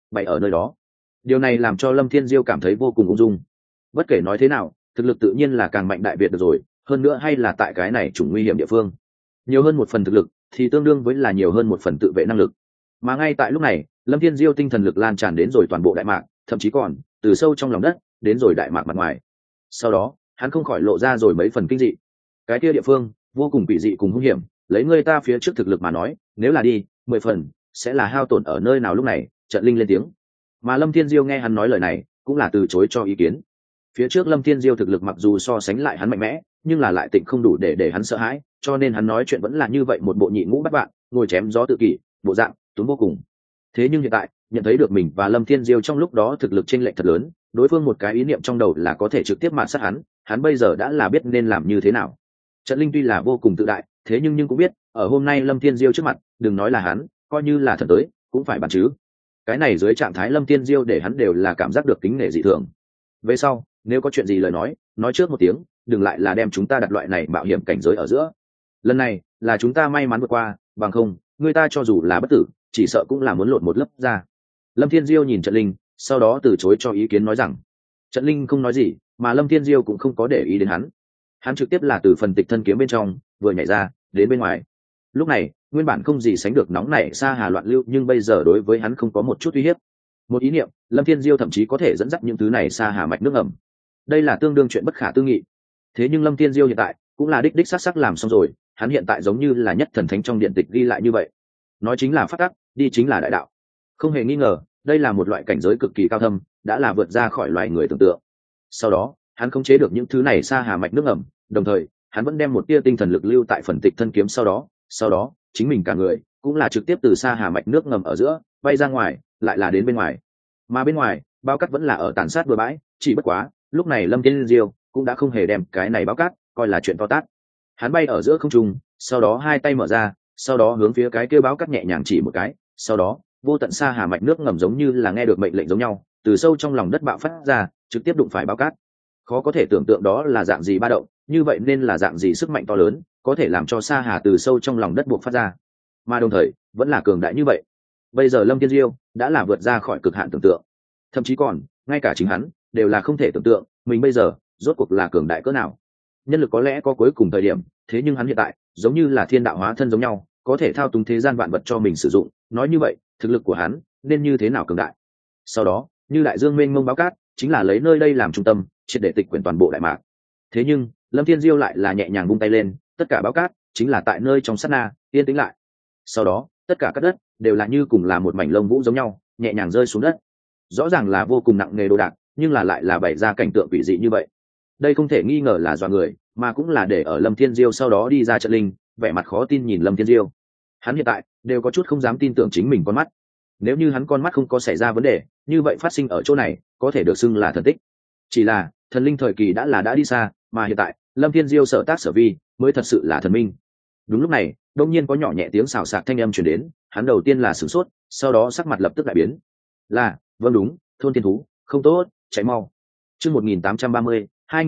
A: bày ở nơi đó. Điều này làm cho Lâm Thiên Diêu cảm thấy vô cùng ung dung. Bất kể nói thế nào, thực lực tự nhiên là càng mạnh đại việt được rồi, hơn nữa hay là tại cái này chủng nguy hiểm địa phương. Nhiều hơn một phần thực lực thì tương đương với là nhiều hơn một phần tự vệ năng lực. Mà ngay tại lúc này, Lâm Thiên Diêu tinh thần lực lan tràn đến rồi toàn bộ đại mạc, thậm chí còn từ sâu trong lòng đất đến rồi đại mạc mặt ngoài. Sau đó, hắn không khỏi lộ ra rồi mấy phần kinh dị. Cái kia địa phương vô cùng quỷ dị cùng hung hiểm, lấy người ta phía trước thực lực mà nói, nếu là đi 10 phần sẽ là hao tổn ở nơi nào. Lúc này Trận Linh lên tiếng, mà Lâm Thiên Diêu nghe hắn nói lời này cũng là từ chối cho ý kiến. Phía trước Lâm Thiên Diêu thực lực mặc dù so sánh lại hắn mạnh mẽ, nhưng là lại tịnh không đủ để hắn sợ hãi, cho nên hắn nói chuyện vẫn là như vậy một bộ nhị ngũ bắt bạn, ngồi chém gió tự kỷ, bộ dạng túng vô cùng. Thế nhưng hiện tại nhận thấy được mình và Lâm Thiên Diêu trong lúc đó thực lực chênh lệch thật lớn, đối phương một cái ý niệm trong đầu là có thể trực tiếp mạt sát hắn bây giờ đã là biết nên làm như thế nào. Trận Linh tuy là vô cùng tự đại, thế nhưng cũng biết ở hôm nay Lâm Thiên Diêu trước mặt, đừng nói là hắn, coi như là thần tới cũng phải bàn chứ. Cái này dưới trạng thái Lâm Thiên Diêu để hắn đều là cảm giác được kính nể dị thường. Về sau nếu có chuyện gì lời nói trước một tiếng, đừng lại là đem chúng ta đặt loại này mạo hiểm cảnh giới ở giữa. Lần này là chúng ta may mắn vượt qua, bằng không người ta cho dù là bất tử chỉ sợ cũng là muốn lột một lớp da. Lâm Thiên Diêu nhìn Trận Linh, sau đó từ chối cho ý kiến nói rằng. Trận Linh không nói gì, mà Lâm Thiên Diêu cũng không có để ý đến hắn trực tiếp là từ phần tịch thân kiếm bên trong vừa nhảy ra đến bên ngoài. Lúc này nguyên bản không gì sánh được nóng nảy xa hà loạn lưu, nhưng bây giờ đối với hắn không có một chút uy hiếp. Một ý niệm, Lâm Thiên Diêu thậm chí có thể dẫn dắt những thứ này xa hà mạch nước ẩm. Đây là tương đương chuyện bất khả tư nghị. Thế nhưng Lâm Thiên Diêu hiện tại cũng là đích sắc làm xong rồi, hắn hiện tại giống như là nhất thần thánh trong điện tịch ghi lại như vậy. Nói chính là phát tắc, đi chính là đại đạo. Không hề nghi ngờ, đây là một loại cảnh giới cực kỳ cao thâm, đã là vượt ra khỏi loài người tưởng tượng. Sau đó hắn khống chế được những thứ này xa hà mạch nước ẩm, đồng thời hắn vẫn đem một tia tinh thần lực lưu tại phần tịch thân kiếm. Sau đó chính mình cả người cũng là trực tiếp từ xa hà mạch nước ngầm ở giữa bay ra ngoài, lại là đến bên ngoài. Mà bên ngoài bao cát vẫn là ở tàn sát bừa bãi, chỉ bất quá lúc này Lâm Thiên Diêu cũng đã không hề đem cái này bao cát coi là chuyện to tát. Hắn bay ở giữa không trung, sau đó hai tay mở ra, sau đó hướng phía cái kia báo cát nhẹ nhàng chỉ một cái, sau đó vô tận xa hà mạch nước ngầm giống như là nghe được mệnh lệnh giống nhau, từ sâu trong lòng đất bạo phát ra, trực tiếp đụng phải báo cát. Khó có thể tưởng tượng đó là dạng gì ba động, như vậy nên là dạng gì sức mạnh to lớn, có thể làm cho xa hà từ sâu trong lòng đất buộc phát ra, mà đồng thời vẫn là cường đại như vậy. Bây giờ Lâm Thiên Diêu đã là vượt ra khỏi cực hạn tưởng tượng, thậm chí còn ngay cả chính hắn đều là không thể tưởng tượng mình bây giờ rốt cuộc là cường đại cỡ nào. Nhân lực có lẽ có cuối cùng thời điểm, thế nhưng hắn hiện tại giống như là thiên đạo hóa thân giống nhau, có thể thao túng thế gian vạn vật cho mình sử dụng. Nói như vậy thực lực của hắn nên như thế nào cường đại. Sau đó như đại dương mênh mông báo cát chính là lấy nơi đây làm trung tâm, triệt để tịch quyển toàn bộ đại mạc. Thế nhưng Lâm Thiên Diêu lại là nhẹ nhàng vung tay lên, tất cả báo cát chính là tại nơi trong sát na yên tĩnh lại. Sau đó tất cả các đất đều là như cùng là một mảnh lông vũ giống nhau nhẹ nhàng rơi xuống đất. Rõ ràng là vô cùng nặng nề đồ đạc, nhưng là lại là bày ra cảnh tượng quỷ dị như vậy. Đây không thể nghi ngờ là dọa người, mà cũng là để ở Lâm Thiên Diêu sau đó đi ra Trận Linh vẻ mặt khó tin nhìn Lâm Thiên Diêu. Hắn hiện tại đều có chút không dám tin tưởng chính mình con mắt. Nếu như hắn con mắt không có xảy ra vấn đề, như vậy phát sinh ở chỗ này có thể được xưng là thần tích. Chỉ là thần linh thời kỳ đã đi xa, mà hiện tại Lâm Thiên Diêu sở tác sở vi mới thật sự là thần minh. Đúng lúc này đông nhiên có nhỏ nhẹ tiếng xào xạc thanh âm truyền đến, hắn đầu tiên là sửng sốt, sau đó sắc mặt lập tức đại biến. Là, vâng đúng, thôn tiên thú, không tốt, chạy mau. Chương 1830,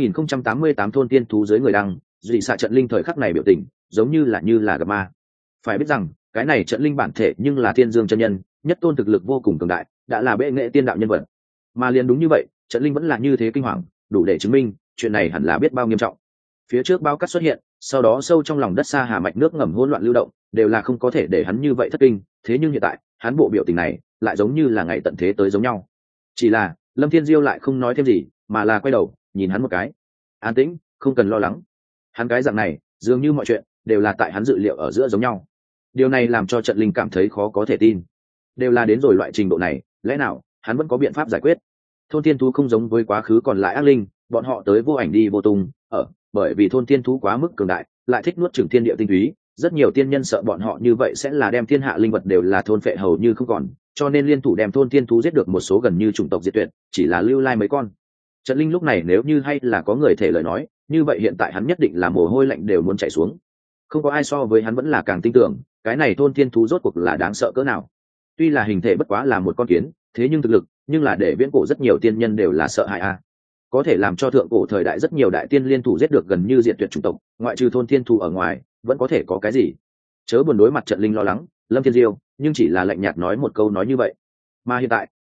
A: 2088 thôn tiên thú dưới người đăng, dị xạ Trận Linh thời khắc này biểu tình giống như là gặp ma. Phải biết rằng cái này Trận Linh bản thể nhưng là Thiên Dương chân nhân, nhất tôn thực lực vô cùng cường đại, đã là bệ nghệ tiên đạo nhân vật. Mà liền đúng như vậy, Trận Linh vẫn là như thế kinh hoàng, đủ để chứng minh chuyện này hẳn là biết bao nghiêm trọng. Phía trước bao cát xuất hiện, sau đó sâu trong lòng đất xa hà mạch nước ngầm hỗn loạn lưu động, đều là không có thể để hắn như vậy thất kinh. Thế nhưng hiện tại hắn bộ biểu tình này lại giống như là ngày tận thế tới giống nhau. Chỉ là Lâm Thiên Diêu lại không nói thêm gì, mà là quay đầu nhìn hắn một cái. An tĩnh, không cần lo lắng. Hắn cái dạng này dường như mọi chuyện đều là tại hắn dự liệu ở giữa giống nhau. Điều này làm cho Trận Linh cảm thấy khó có thể tin. Đều là đến rồi loại trình độ này, lẽ nào hắn vẫn có biện pháp giải quyết? Thôn tiên thú không giống với quá khứ còn lại ác linh, bọn họ tới vô ảnh đi vô tung, bởi vì thôn tiên thú quá mức cường đại, lại thích nuốt chửng thiên địa tinh túy, rất nhiều tiên nhân sợ bọn họ như vậy sẽ là đem thiên hạ linh vật đều là thôn phệ hầu như không còn, cho nên liên thủ đem thôn tiên thú giết được một số gần như chủng tộc diệt tuyệt, chỉ là lưu lai mấy con. Trận Linh lúc này nếu như hay là có người thể lời nói, như vậy hiện tại hắn nhất định là mồ hôi lạnh đều muốn chảy xuống. Không có ai so với hắn vẫn là càng tin tưởng cái này thôn tiên thú rốt cuộc là đáng sợ cỡ nào. Tuy là hình thể bất quá là một con kiến, thế nhưng thực lực nhưng là để viễn cổ rất nhiều tiên nhân đều là sợ hãi a. Có thể làm cho thượng cổ thời đại rất nhiều đại tiên liên thủ giết được gần như diệt tuyệt chủng tộc, ngoại trừ thôn tiên thú ở ngoài vẫn có thể có cái gì. Chớ buồn đối mặt Trận Linh lo lắng, Lâm Thiên Diêu nhưng chỉ là lạnh nhạt nói một câu nói như vậy. Mà hiện tại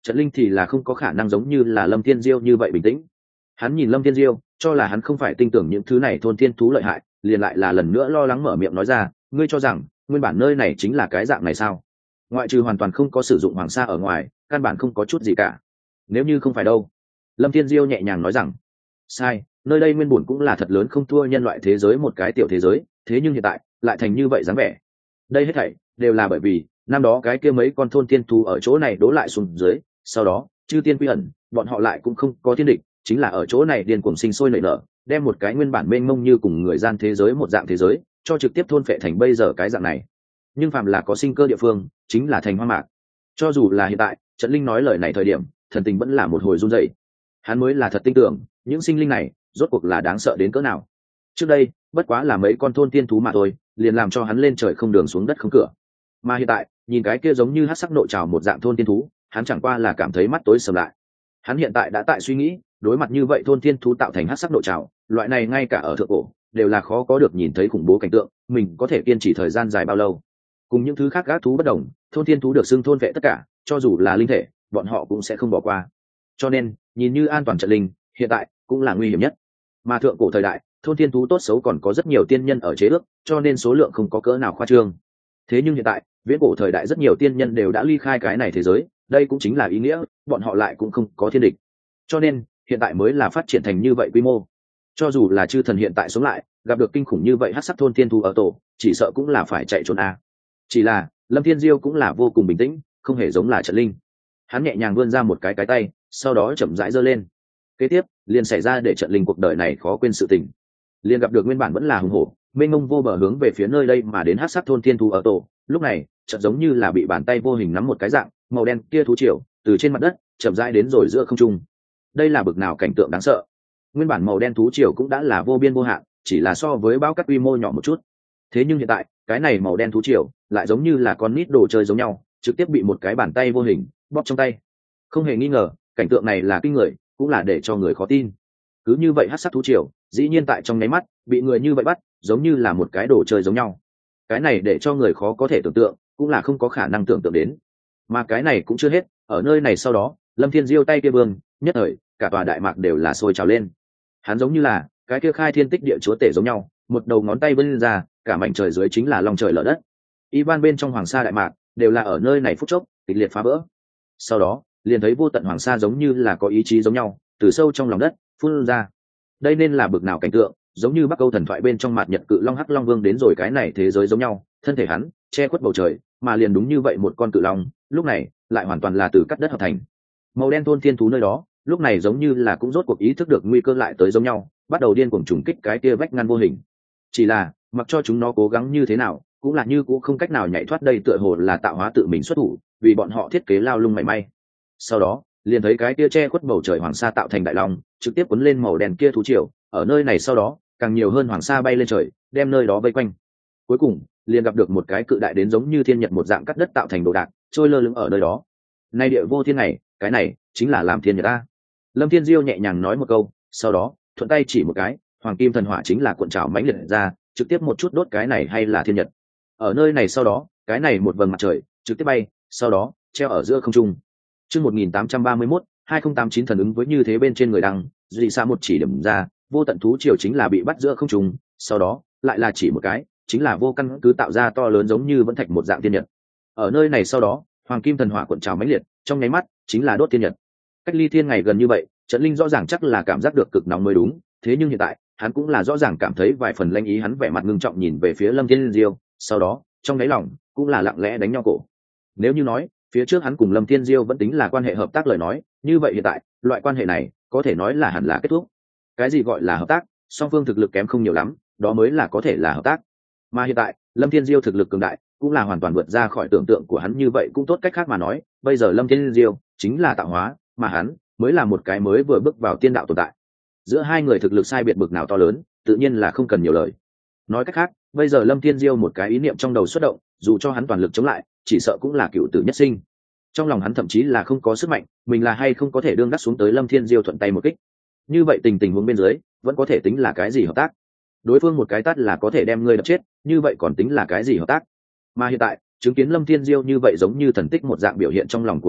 A: Trận Linh thì là không có khả năng giống như là Lâm Thiên Diêu như vậy bình tĩnh. Hắn nhìn Lâm Thiên Diêu, cho là hắn không phải tin tưởng những thứ này thôn thiên thú lợi hại, liền lại là lần nữa lo lắng mở miệng nói ra, ngươi cho rằng nguyên bản nơi này chính là cái dạng này sao? Ngoại trừ hoàn toàn không có sử dụng hoàng sa ở ngoài, căn bản không có chút gì cả. Nếu như không phải đâu? Lâm Thiên Diêu nhẹ nhàng nói rằng, sai, nơi đây nguyên bổn cũng là thật lớn, không thua nhân loại thế giới một cái tiểu thế giới, thế nhưng hiện tại lại thành như vậy dáng vẻ. Đây hết thảy đều là bởi vì năm đó cái kia mấy con thôn thiên thú ở chỗ này đố lại xuống dưới, sau đó chư tiên quy ẩn, bọn họ lại cũng không có thiên địch, chính là ở chỗ này điên cuồng sinh sôi nảy nở, đem một cái nguyên bản mênh mông như cùng người gian thế giới một dạng thế giới cho trực tiếp thôn phệ thành bây giờ cái dạng này. Nhưng phàm là có sinh cơ địa phương chính là thành hoang mạc. Cho dù là hiện tại Trận Linh nói lời này thời điểm, thần tình vẫn là một hồi run rẩy. Hắn mới là thật tin tưởng những sinh linh này rốt cuộc là đáng sợ đến cỡ nào. Trước đây bất quá là mấy con thôn tiên thú mà thôi, liền làm cho hắn lên trời không đường xuống đất không cửa. Mà hiện tại nhìn cái kia giống như hắc sắc nội trào một dạng thôn tiên thú, hắn chẳng qua là cảm thấy mắt tối sầm lại. Hắn hiện tại đã tại suy nghĩ, đối mặt như vậy thôn tiên thú tạo thành hắc sắc nội trào, loại này ngay cả ở thượng cổ đều là khó có được nhìn thấy khủng bố cảnh tượng, mình có thể kiên trì thời gian dài bao lâu? Cùng những thứ khác gác thú bất đồng, thôn tiên thú được xưng thôn vệ tất cả, cho dù là linh thể bọn họ cũng sẽ không bỏ qua. Cho nên nhìn như an toàn Trận Linh hiện tại cũng là nguy hiểm nhất. Mà thượng cổ thời đại thôn tiên thú tốt xấu còn có rất nhiều tiên nhân ở chế ước, cho nên số lượng không có cỡ nào khoa trương. Thế nhưng hiện tại viễn cổ thời đại rất nhiều tiên nhân đều đã ly khai cái này thế giới, đây cũng chính là ý nghĩa bọn họ lại cũng không có thiên địch, cho nên hiện tại mới là phát triển thành như vậy quy mô. Cho dù là chư thần hiện tại sống lại gặp được kinh khủng như vậy hắc sắc thôn tiên thú ở tổ, chỉ sợ cũng là phải chạy trốn a. Chỉ là Lâm Thiên Diêu cũng là vô cùng bình tĩnh, không hề giống là Trận Linh. Hắn nhẹ nhàng vươn ra một cái tay, sau đó chậm rãi giơ lên. Kế tiếp liền xảy ra để Trận Linh cuộc đời này khó quên sự tình. Liền gặp được nguyên bản vẫn là hùng hổ mênh mông vô bờ hướng về phía nơi đây mà đến hắc sắc thôn tiên thú ở tổ, lúc này chợt giống như là bị bàn tay vô hình nắm một cái dạng màu đen kia thú triều từ trên mặt đất chậm rãi đến rồi giữa không trung. Đây là bực nào cảnh tượng đáng sợ. Nguyên bản màu đen thú triều cũng đã là vô biên vô hạn, chỉ là so với bão cát quy mô nhỏ một chút. Thế nhưng hiện tại cái này màu đen thú triều lại giống như là con nít đồ chơi giống nhau, trực tiếp bị một cái bàn tay vô hình bóp trong tay. Không hề nghi ngờ cảnh tượng này là kinh người, cũng là để cho người khó tin. Cứ như vậy hắc sắc thú triều dĩ nhiên tại trong nháy mắt bị người như vậy bắt, giống như là một cái đồ chơi giống nhau. Cái này để cho người khó có thể tưởng tượng, cũng là không có khả năng tưởng tượng đến. Mà cái này cũng chưa hết, ở nơi này sau đó Lâm Thiên Diêu tay kia vương nhất thời cả tòa đại mạc đều là sôi trào lên. Hắn giống như là cái kia khai thiên tích địa chúa tể giống nhau, một đầu ngón tay vươn ra, cả mảnh trời dưới chính là lòng trời lở đất. Ivan bên trong hoàng sa đại mạc đều là ở nơi này phút chốc kịch liệt phá vỡ. Sau đó liền thấy vô tận hoàng sa giống như là có ý chí giống nhau, từ sâu trong lòng đất phun ra. Đây nên là bực nào cảnh tượng, giống như Bắc Âu thần thoại bên trong mạt nhật cự long hắc long vương đến rồi cái này thế giới giống nhau, thân thể hắn che khuất bầu trời, mà liền đúng như vậy một con cự long, lúc này lại hoàn toàn là từ cắt đất hợp thành. Màu đen thôn thiên thú nơi đó, lúc này giống như là cũng rốt cuộc ý thức được nguy cơ lại tới giống nhau, bắt đầu điên cuồng trùng kích cái kia vách ngăn vô hình. Chỉ là mặc cho chúng nó cố gắng như thế nào, cũng là như cũng không cách nào nhảy thoát đây, tựa hồ là tạo hóa tự mình xuất thủ, vì bọn họ thiết kế lao lung mảy may. Sau đó liền thấy cái kia che khuất bầu trời hoàng sa tạo thành đại long trực tiếp cuốn lên màu đen kia thú triều, ở nơi này sau đó càng nhiều hơn hoàng sa bay lên trời, đem nơi đó vây quanh. Cuối cùng liền gặp được một cái cự đại đến giống như thiên nhật một dạng cắt đất tạo thành đồ đạc trôi lơ lửng ở nơi đó. Nay địa vô thiên này, cái này chính là làm thiên nhật a. Lâm Thiên Diêu nhẹ nhàng nói một câu, sau đó thuận tay chỉ một cái, hoàng kim thần hỏa chính là cuộn trào mãnh liệt ra, trực tiếp một chút đốt cái này hay là thiên nhật. Ở nơi này sau đó cái này một vầng mặt trời trực tiếp bay, sau đó treo ở giữa không trung. Chương 1831, 2089 thần ứng với như thế bên trên người đăng, duy xa một chỉ điểm ra, vô tận thú triều chính là bị bắt giữa không trung, sau đó lại là chỉ một cái, chính là vô căn cứ tạo ra to lớn giống như vẫn thạch một dạng thiên nhật. Ở nơi này sau đó, hoàng kim thần hỏa cuộn trào mãnh liệt, trong nháy mắt chính là đốt thiên nhật. Cách ly thiên ngày gần như vậy, Trận Linh rõ ràng chắc là cảm giác được cực nóng mới đúng, thế nhưng hiện tại hắn cũng là rõ ràng cảm thấy vài phần lanh ý. Hắn vẻ mặt ngưng trọng nhìn về phía Lâm Thiên Diêu, sau đó trong đáy lòng cũng là lặng lẽ đánh nhau cổ. Nếu như nói phía trước hắn cùng Lâm Thiên Diêu vẫn tính là quan hệ hợp tác lời nói, như vậy hiện tại loại quan hệ này có thể nói là hẳn là kết thúc. Cái gì gọi là hợp tác? Song phương thực lực kém không nhiều lắm, đó mới là có thể là hợp tác. Mà hiện tại Lâm Thiên Diêu thực lực cường đại, cũng là hoàn toàn vượt ra khỏi tưởng tượng của hắn. Như vậy cũng tốt, cách khác mà nói, bây giờ Lâm Thiên Diêu chính là tạo hóa, mà hắn mới là một cái mới vừa bước vào tiên đạo tồn tại. Giữa hai người thực lực sai biệt bực nào to lớn, tự nhiên là không cần nhiều lời. Nói cách khác, bây giờ Lâm Thiên Diêu một cái ý niệm trong đầu xuất động, dù cho hắn toàn lực chống lại, chỉ sợ cũng là cựu tử nhất sinh. Trong lòng hắn thậm chí là không có sức mạnh, mình là hay không có thể đương đắc xuống tới Lâm Thiên Diêu thuận tay một kích. Như vậy tình huống bên dưới, vẫn có thể tính là cái gì hợp tác? Đối phương một cái tát là có thể đem ngươi đập chết, như vậy còn tính là cái gì hợp tác? Mà hiện tại chứng kiến Lâm Thiên Diêu như vậy giống như thần tích một dạng biểu hiện trong lòng của hắn,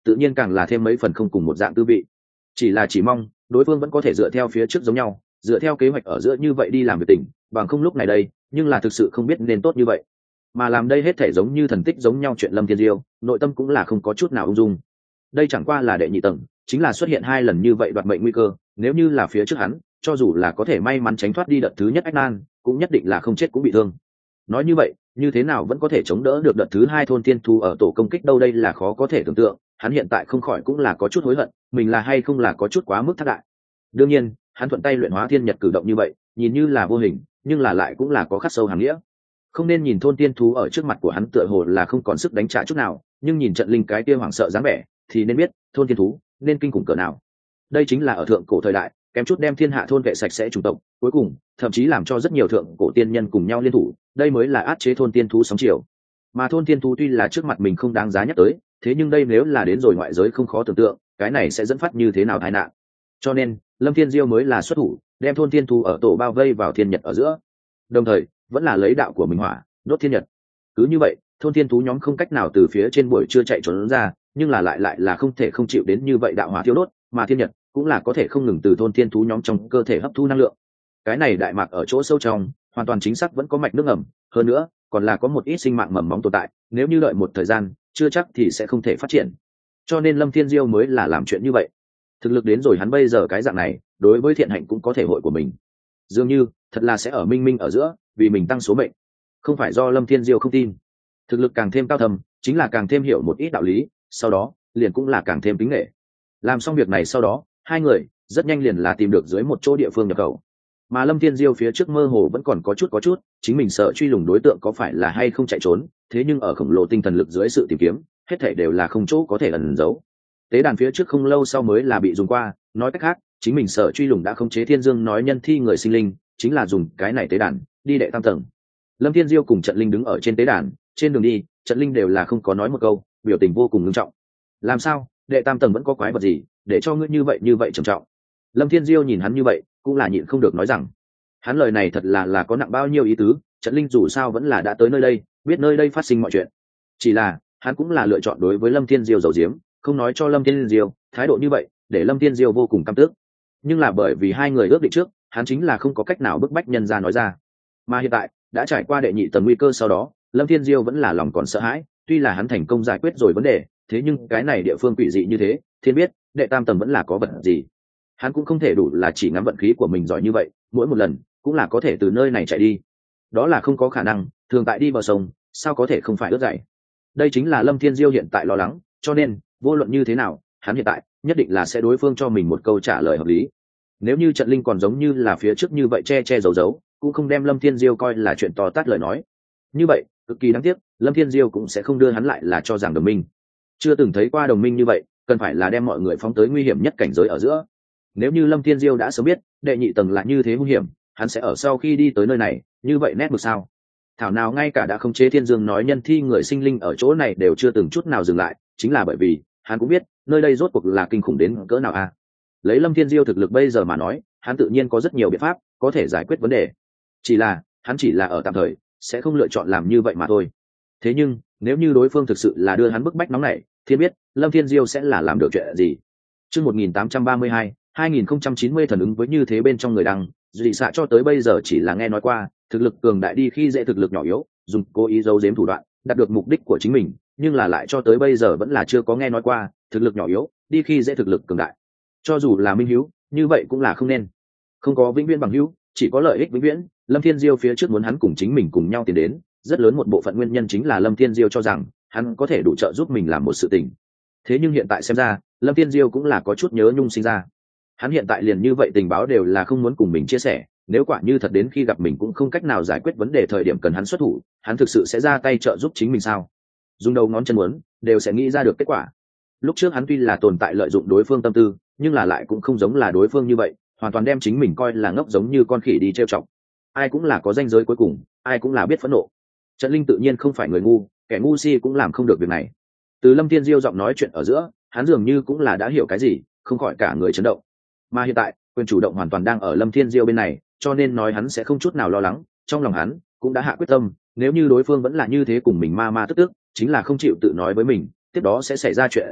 A: tự nhiên càng là thêm mấy phần không cùng một dạng tư vị. Chỉ mong đối phương vẫn có thể dựa theo phía trước giống nhau, dựa theo kế hoạch ở giữa như vậy đi làm việc tình, bằng không lúc này đây, nhưng là thực sự không biết nên tốt như vậy. Mà làm đây hết thể giống như thần tích giống nhau chuyện Lâm Thiên Diêu, nội tâm cũng là không có chút nào ung dung. Đây chẳng qua là đệ nhị tầng, chính là xuất hiện 2 lần như vậy đoạt mệnh nguy cơ, nếu như là phía trước hắn, cho dù là có thể may mắn tránh thoát đi đợt thứ nhất ách nan, cũng nhất định là không chết cũng bị thương. Nói như vậy, như thế nào vẫn có thể chống đỡ được đợt thứ 2 thôn tiên thu ở tổ công kích đâu, đây là khó có thể tưởng tượng. Hắn hiện tại không khỏi cũng là có chút hối hận, mình là hay không là có chút quá mức thất đại. Đương nhiên, hắn thuận tay luyện hóa thiên nhật cử động như vậy, nhìn như là vô hình, nhưng là lại cũng là có khắc sâu hàm nghĩa. Không nên nhìn thôn tiên thú ở trước mặt của hắn tựa hồ là không còn sức đánh trả chút nào, nhưng nhìn trận linh cái kia hoảng sợ dáng vẻ, thì nên biết thôn tiên thú nên kinh khủng cỡ nào. Đây chính là ở thượng cổ thời đại, kém chút đem thiên hạ thôn vệ sạch sẽ chủng tộc, cuối cùng thậm chí làm cho rất nhiều thượng cổ tiên nhân cùng nhau liên thủ, đây mới là áp chế thôn tiên thú sóng chiều. Mà thôn tiên thú tuy là trước mặt mình không đáng giá nhắc tới, thế nhưng đây nếu là đến rồi ngoại giới không khó tưởng tượng, cái này sẽ dẫn phát như thế nào tai nạn. Cho nên Lâm Thiên Diêu mới là xuất thủ, đem thôn tiên thú ở tổ bao vây vào thiên nhật ở giữa, đồng thời vẫn là lấy đạo của mình hỏa đốt thiên nhật. Cứ như vậy, thôn tiên thú nhóm không cách nào từ phía trên buổi trưa chạy trốn ra, nhưng là lại là không thể không chịu đến như vậy đạo hỏa thiêu đốt, mà thiên nhật cũng là có thể không ngừng từ thôn tiên thú nhóm trong cơ thể hấp thu năng lượng. Cái này đại mạc ở chỗ sâu trong, hoàn toàn chính xác vẫn có mạch nước ngầm, hơn nữa còn là có một ít sinh mạng mầm móng tồn tại, nếu như đợi một thời gian, chưa chắc thì sẽ không thể phát triển. Cho nên Lâm Thiên Diêu mới là làm chuyện như vậy. Thực lực đến rồi hắn bây giờ cái dạng này, đối với thiện hạnh cũng có thể hội của mình. Dường như thật là sẽ ở minh minh ở giữa, vì mình tăng số mệnh. Không phải do Lâm Thiên Diêu không tin. Thực lực càng thêm cao thầm, chính là càng thêm hiểu một ít đạo lý, sau đó liền cũng là càng thêm kính nể. Làm xong việc này sau đó, hai người rất nhanh liền là tìm được dưới một chỗ địa phương nhập khẩu. Mà Lâm Thiên Diêu phía trước mơ hồ vẫn còn có chút, chính mình sợ truy lùng đối tượng có phải là hay không chạy trốn, thế nhưng ở khổng lồ tinh thần lực dưới sự tìm kiếm, hết thảy đều là không chỗ có thể ẩn giấu. Tế đàn phía trước không lâu sau mới là bị dùng qua, nói cách khác, chính mình sợ truy lùng đã khống chế Thiên Dương nói nhân thi người sinh linh, chính là dùng cái này tế đàn đi đệ tam tầng. Lâm Thiên Diêu cùng Trận Linh đứng ở trên tế đàn, trên đường đi, Trận Linh đều là không có nói một câu, biểu tình vô cùng nghiêm trọng. Làm sao, đệ tam tầng vẫn có quái vật gì, để cho ngươi như vậy trầm trọng? Lâm Thiên Diêu nhìn hắn như vậy, cũng là nhịn không được nói rằng, hắn lời này thật là có nặng bao nhiêu ý tứ. Trận Linh dù sao vẫn là đã tới nơi đây, biết nơi đây phát sinh mọi chuyện, chỉ là hắn cũng là lựa chọn đối với Lâm Thiên Diêu giấu giếm, không nói cho Lâm Thiên Diêu. Thái độ như vậy để Lâm Thiên Diêu vô cùng căm tức, nhưng là bởi vì hai người ước định trước, hắn chính là không có cách nào bức bách nhân ra nói ra. Mà hiện tại đã trải qua đệ nhị tầng nguy cơ sau đó, Lâm Thiên Diêu vẫn là lòng còn sợ hãi. Tuy là hắn thành công giải quyết rồi vấn đề, thế nhưng cái này địa phương quỷ dị như thế, thiên biết đệ tam tầng vẫn là có vật gì. Hắn cũng không thể đủ là chỉ ngắm vận khí của mình giỏi như vậy, mỗi một lần cũng là có thể từ nơi này chạy đi, đó là không có khả năng. Thường tại đi bờ sông, sao có thể không phải ướt dày. Đây chính là Lâm Thiên Diêu hiện tại lo lắng, cho nên vô luận như thế nào, hắn hiện tại nhất định là sẽ đối phương cho mình một câu trả lời hợp lý. Nếu như Trận Linh còn giống như là phía trước như vậy che giấu, cũng không đem Lâm Thiên Diêu coi là chuyện to tát lời nói, như vậy cực kỳ đáng tiếc, Lâm Thiên Diêu cũng sẽ không đưa hắn lại là cho rằng đồng minh. Chưa từng thấy qua đồng minh như vậy, cần phải là đem mọi người phóng tới nguy hiểm nhất cảnh giới ở giữa. Nếu như Lâm Thiên Diêu đã sớm biết đệ nhị tầng là như thế hung hiểm, hắn sẽ ở sau khi đi tới nơi này như vậy nét mực sao? Thảo nào ngay cả đã khống chế Thiên Dương nói nhân thi người sinh linh ở chỗ này đều chưa từng chút nào dừng lại, chính là bởi vì hắn cũng biết nơi đây rốt cuộc là kinh khủng đến cỡ nào a. Lấy Lâm Thiên Diêu thực lực bây giờ mà nói, hắn tự nhiên có rất nhiều biện pháp có thể giải quyết vấn đề, chỉ là hắn chỉ là ở tạm thời sẽ không lựa chọn làm như vậy mà thôi. Thế nhưng nếu như đối phương thực sự là đưa hắn bức bách nóng này, thiên biết Lâm Thiên Diêu sẽ là làm được chuyện gì. Chương 1832, 2090 thần ứng với như thế bên trong người đăng, dị xạ cho tới bây giờ chỉ là nghe nói qua, thực lực cường đại đi khi dễ thực lực nhỏ yếu, dùng cố ý giấu giếm thủ đoạn, đạt được mục đích của chính mình, nhưng là lại cho tới bây giờ vẫn là chưa có nghe nói qua, thực lực nhỏ yếu, đi khi dễ thực lực cường đại. Cho dù là minh hữu, như vậy cũng là không nên. Không có vĩnh viễn bằng hữu, chỉ có lợi ích vĩnh viễn. Lâm Thiên Diêu phía trước muốn hắn cùng chính mình cùng nhau tiến đến, rất lớn một bộ phận nguyên nhân chính là Lâm Thiên Diêu cho rằng hắn có thể đủ trợ giúp mình làm một sự tình. Thế nhưng hiện tại xem ra, Lâm Thiên Diêu cũng là có chút nhớ nhung sinh ra. Hắn hiện tại liền như vậy tình báo đều là không muốn cùng mình chia sẻ, nếu quả như thật đến khi gặp mình cũng không cách nào giải quyết vấn đề thời điểm cần hắn xuất thủ, hắn thực sự sẽ ra tay trợ giúp chính mình sao? Dùng đầu ngón chân muốn, đều sẽ nghĩ ra được kết quả. Lúc trước hắn tuy là tồn tại lợi dụng đối phương tâm tư, nhưng là lại cũng không giống là đối phương như vậy, hoàn toàn đem chính mình coi là ngốc giống như con khỉ đi trêu chọc. Ai cũng là có ranh giới cuối cùng, ai cũng là biết phẫn nộ. Trận Linh tự nhiên không phải người ngu, kẻ ngu si cũng làm không được việc này. Từ Lâm Thiên Diêu giọng nói chuyện ở giữa, hắn dường như cũng là đã hiểu cái gì, không khỏi cả người chấn động. Mà hiện tại quyền chủ động hoàn toàn đang ở Lâm Thiên Diêu bên này, cho nên nói hắn sẽ không chút nào lo lắng. Trong lòng hắn cũng đã hạ quyết tâm, nếu như đối phương vẫn là như thế cùng mình ma tức, chính là không chịu tự nói với mình, tiếp đó sẽ xảy ra chuyện gì,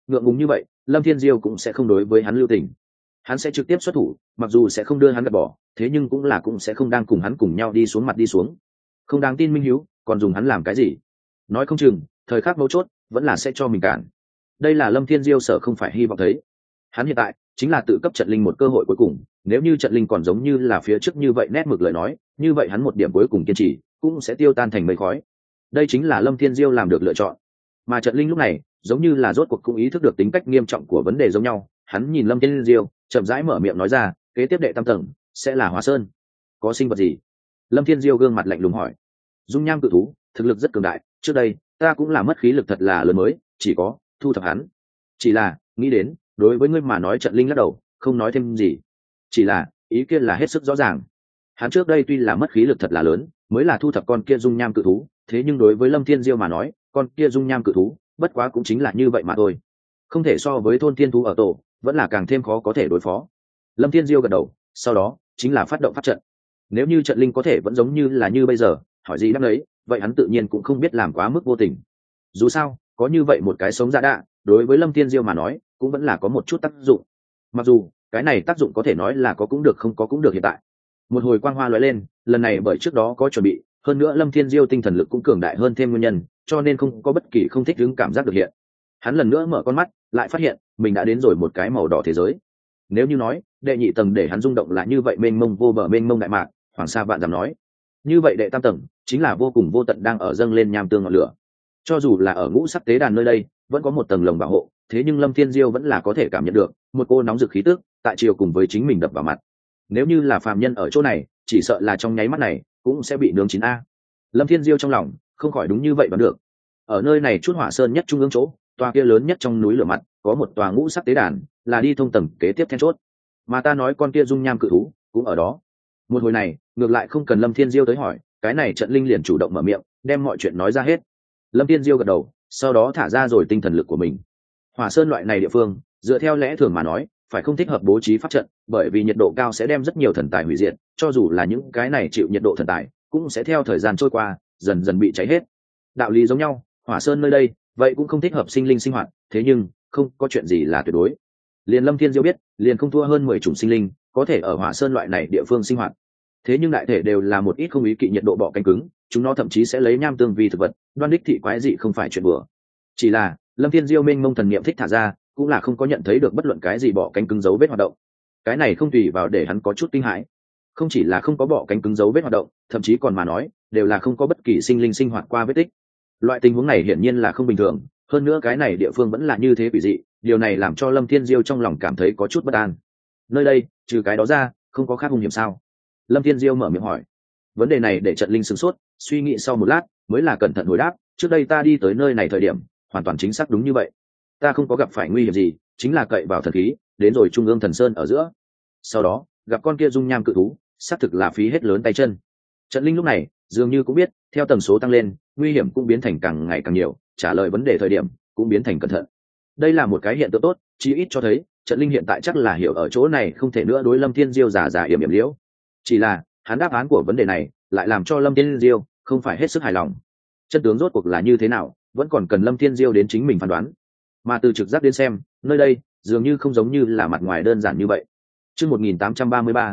A: ngượng ngùng như vậy lâm thiên diêu cũng sẽ không đối với hắn lưu tình. Hắn sẽ trực tiếp xuất thủ, mặc dù sẽ không đưa hắn gạt bỏ, thế nhưng cũng sẽ không đang cùng hắn cùng nhau đi xuống mặt đi xuống. Không đáng tin minh hiếu, còn dùng hắn làm cái gì? Nói không chừng thời khắc mấu chốt vẫn là sẽ cho mình cản. Đây là lâm thiên diêu sợ không phải hy vọng thấy. Hắn hiện tại chính là tự cấp trận linh một cơ hội cuối cùng, nếu như trận linh còn giống như là phía trước như vậy nét mực lời nói, như vậy hắn một điểm cuối cùng kiên trì cũng sẽ tiêu tan thành mây khói. Đây chính là lâm thiên diêu làm được lựa chọn. Mà trận linh lúc này giống như là rốt cuộc cũng ý thức được tính cách nghiêm trọng của vấn đề giống nhau, hắn nhìn lâm thiên diêu chậm rãi mở miệng nói ra, kế tiếp đệ tam tầng sẽ là Hỏa Sơn. Có sinh vật gì? Lâm thiên diêu gương mặt lạnh lùng hỏi. Dung nham cự thú thực lực rất cường đại, trước đây ta cũng là mất khí lực thật là lớn mới chỉ có thu thập hắn. Chỉ là nghĩ đến đối với ngươi mà nói, trận linh lắc đầu không nói thêm gì. Chỉ là ý kiến là hết sức rõ ràng. Hắn trước đây tuy là mất khí lực thật là lớn mới là thu thập con kia dung nham cự thú, thế nhưng đối với lâm thiên diêu mà nói, con kia dung nham cự thú bất quá cũng chính là như vậy mà thôi, không thể so với thôn thiên thú ở tổ, vẫn là càng thêm khó có thể đối phó. Lâm thiên diêu gật đầu, sau đó chính là phát động pháp trận. Nếu như trận linh có thể vẫn giống như là như bây giờ, hỏi gì đáp đấy, vậy hắn tự nhiên cũng không biết làm quá mức vô tình. Dù sao có như vậy một cái sống dạ đạ, đối với lâm thiên diêu mà nói cũng vẫn là có một chút tác dụng. Mặc dù cái này tác dụng có thể nói là có cũng được không có cũng được. Hiện tại một hồi quang hoa lóe lên, lần này bởi trước đó có chuẩn bị, hơn nữa lâm thiên diêu tinh thần lực cũng cường đại hơn thêm nguyên nhân, cho nên không có bất kỳ không thích ứng cảm giác được hiện. Hắn lần nữa mở con mắt, lại phát hiện mình đã đến rồi một cái màu đỏ thế giới. Nếu như nói đệ nhị tầng để hắn rung động là như vậy mênh mông vô bờ mênh mông đại mạc, hoàng sa vạn dặm nói, như vậy đệ tam tầng chính là vô cùng vô tận đang ở dâng lên nham tương ngọn lửa. Cho dù là ở ngũ sắc tế đàn nơi đây vẫn có một tầng lồng bảo hộ, thế nhưng lâm thiên diêu vẫn là có thể cảm nhận được một cô nóng rực khí tức tại chiều cùng với chính mình đập vào mặt. Nếu như là phàm nhân ở chỗ này, chỉ sợ là trong nháy mắt này cũng sẽ bị nướng chín a. Lâm thiên diêu trong lòng không khỏi đúng như vậy đoán được. Ở nơi này chút Hỏa Sơn nhất trung ương chỗ, tòa kia lớn nhất trong núi lửa mặt, có một tòa ngũ sắc tế đàn, là đi thông tầng kế tiếp then chốt. Mà ta nói con kia dung nham cự thú cũng ở đó. Một hồi này ngược lại không cần lâm thiên diêu tới hỏi, cái này trận linh liền chủ động mở miệng đem mọi chuyện nói ra hết. Lâm thiên diêu gật đầu, sau đó thả ra rồi tinh thần lực của mình. Hỏa Sơn loại này địa phương, dựa theo lẽ thường mà nói phải không thích hợp bố trí pháp trận, bởi vì nhiệt độ cao sẽ đem rất nhiều thần tài hủy diệt, cho dù là những cái này chịu nhiệt độ thần tài cũng sẽ theo thời gian trôi qua dần dần bị cháy hết. Đạo lý giống nhau, Hỏa Sơn nơi đây vậy cũng không thích hợp sinh linh sinh hoạt, thế nhưng không có chuyện gì là tuyệt đối. Liền lâm thiên diêu biết, liền không thua hơn 10 chủng sinh linh có thể ở Hỏa Sơn loại này địa phương sinh hoạt, thế nhưng đại thể đều là một ít không ý kỵ nhiệt độ bọ cánh cứng, chúng nó thậm chí sẽ lấy nham tương vì thực vật, đoan đích thị quái dị không phải chuyện bừa. Chỉ là lâm thiên diêu mênh mông thần niệm thích thả ra, cũng là không có nhận thấy được bất luận cái gì bọ cánh cứng dấu vết hoạt động. Cái này không tùy vào để hắn có chút kinh hãi. Không chỉ là không có bọ cánh cứng dấu vết hoạt động, thậm chí còn mà nói đều là không có bất kỳ sinh linh sinh hoạt qua vết tích. Loại tình huống này hiển nhiên là không bình thường, hơn nữa cái này địa phương vẫn là như thế quỷ dị, điều này làm cho lâm thiên diêu trong lòng cảm thấy có chút bất an. Nơi đây trừ cái đó ra không có khác hung hiểm sao? Lâm thiên diêu mở miệng hỏi. Vấn đề này để trận linh sửng sốt, suy nghĩ sau một lát mới là cẩn thận hồi đáp, trước đây ta đi tới nơi này thời điểm hoàn toàn chính xác đúng như vậy, ta không có gặp phải nguy hiểm gì, chính là cậy vào thần khí đến rồi trung ương thần sơn ở giữa, sau đó gặp con kia dung nham cự thú, xác thực là phí hết lớn tay chân. Trận linh lúc này dường như cũng biết theo tần số tăng lên, nguy hiểm cũng biến thành càng ngày càng nhiều, trả lời vấn đề thời điểm cũng biến thành cẩn thận. Đây là một cái hiện tượng tốt, chí ít cho thấy trận linh hiện tại chắc là hiểu ở chỗ này không thể nữa đối lâm thiên diêu giả yểm liễu. Chỉ là hắn đáp án của vấn đề này lại làm cho lâm thiên diêu không phải hết sức hài lòng. Chân tướng rốt cuộc là như thế nào vẫn còn cần lâm thiên diêu đến chính mình phán đoán, mà từ trực giác đến xem, nơi đây dường như không giống như là mặt ngoài đơn giản như vậy. Chương 1833,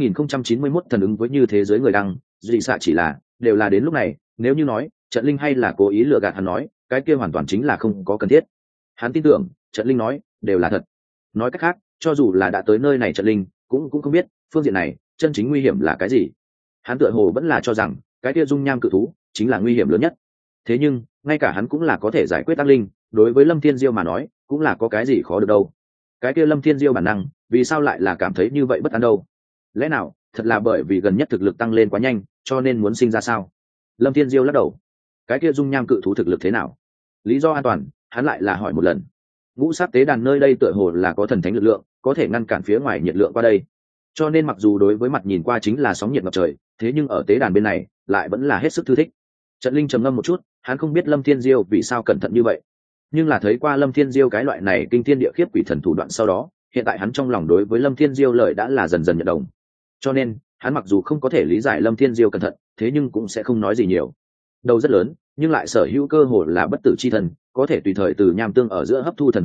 A: 2091 thần ứng với như thế giới người đăng, dị xạ chỉ là đều là đến lúc này, nếu như nói trận linh hay là cố ý lừa gạt hắn nói, cái kia hoàn toàn chính là không có cần thiết. Hắn tin tưởng trận linh nói đều là thật. Nói cách khác, cho dù là đã tới nơi này trận linh cũng không biết phương diện này chân chính nguy hiểm là cái gì. Hắn tựa hồ vẫn là cho rằng cái kia dung nham cự thú chính là nguy hiểm lớn nhất. Thế nhưng ngay cả hắn cũng là có thể giải quyết ác linh, đối với lâm thiên diêu mà nói cũng là có cái gì khó được đâu. Cái kia lâm thiên diêu bản năng vì sao lại là cảm thấy như vậy bất an đâu? Lẽ nào thật là bởi vì gần nhất thực lực tăng lên quá nhanh cho nên muốn sinh ra sao? Lâm thiên diêu lắc đầu. Cái kia dung nham cự thú thực lực thế nào? Lý do an toàn hắn lại là hỏi một lần. Ngũ sắc tế đàn nơi đây tựa hồ là có thần thánh lực lượng có thể ngăn cản phía ngoài nhiệt lượng qua đây, cho nên mặc dù đối với mặt nhìn qua chính là sóng nhiệt ngập trời, thế nhưng ở tế đàn bên này lại vẫn là hết sức thư thích. Trận linh trầm ngâm một chút, hắn không biết lâm thiên diêu vì sao cẩn thận như vậy, nhưng là thấy qua lâm thiên diêu cái loại này kinh thiên địa khiếp quỷ thần thủ đoạn sau đó, hiện tại hắn trong lòng đối với lâm thiên diêu lời đã là dần dần nhận đồng. Cho nên hắn mặc dù không có thể lý giải lâm thiên diêu cẩn thận, thế nhưng cũng sẽ không nói gì nhiều. Đầu rất lớn nhưng lại sở hữu cơ hồ là bất tử chi thần, có thể tùy thời từ nham tương ở giữa hấp thu thần hỏa lực,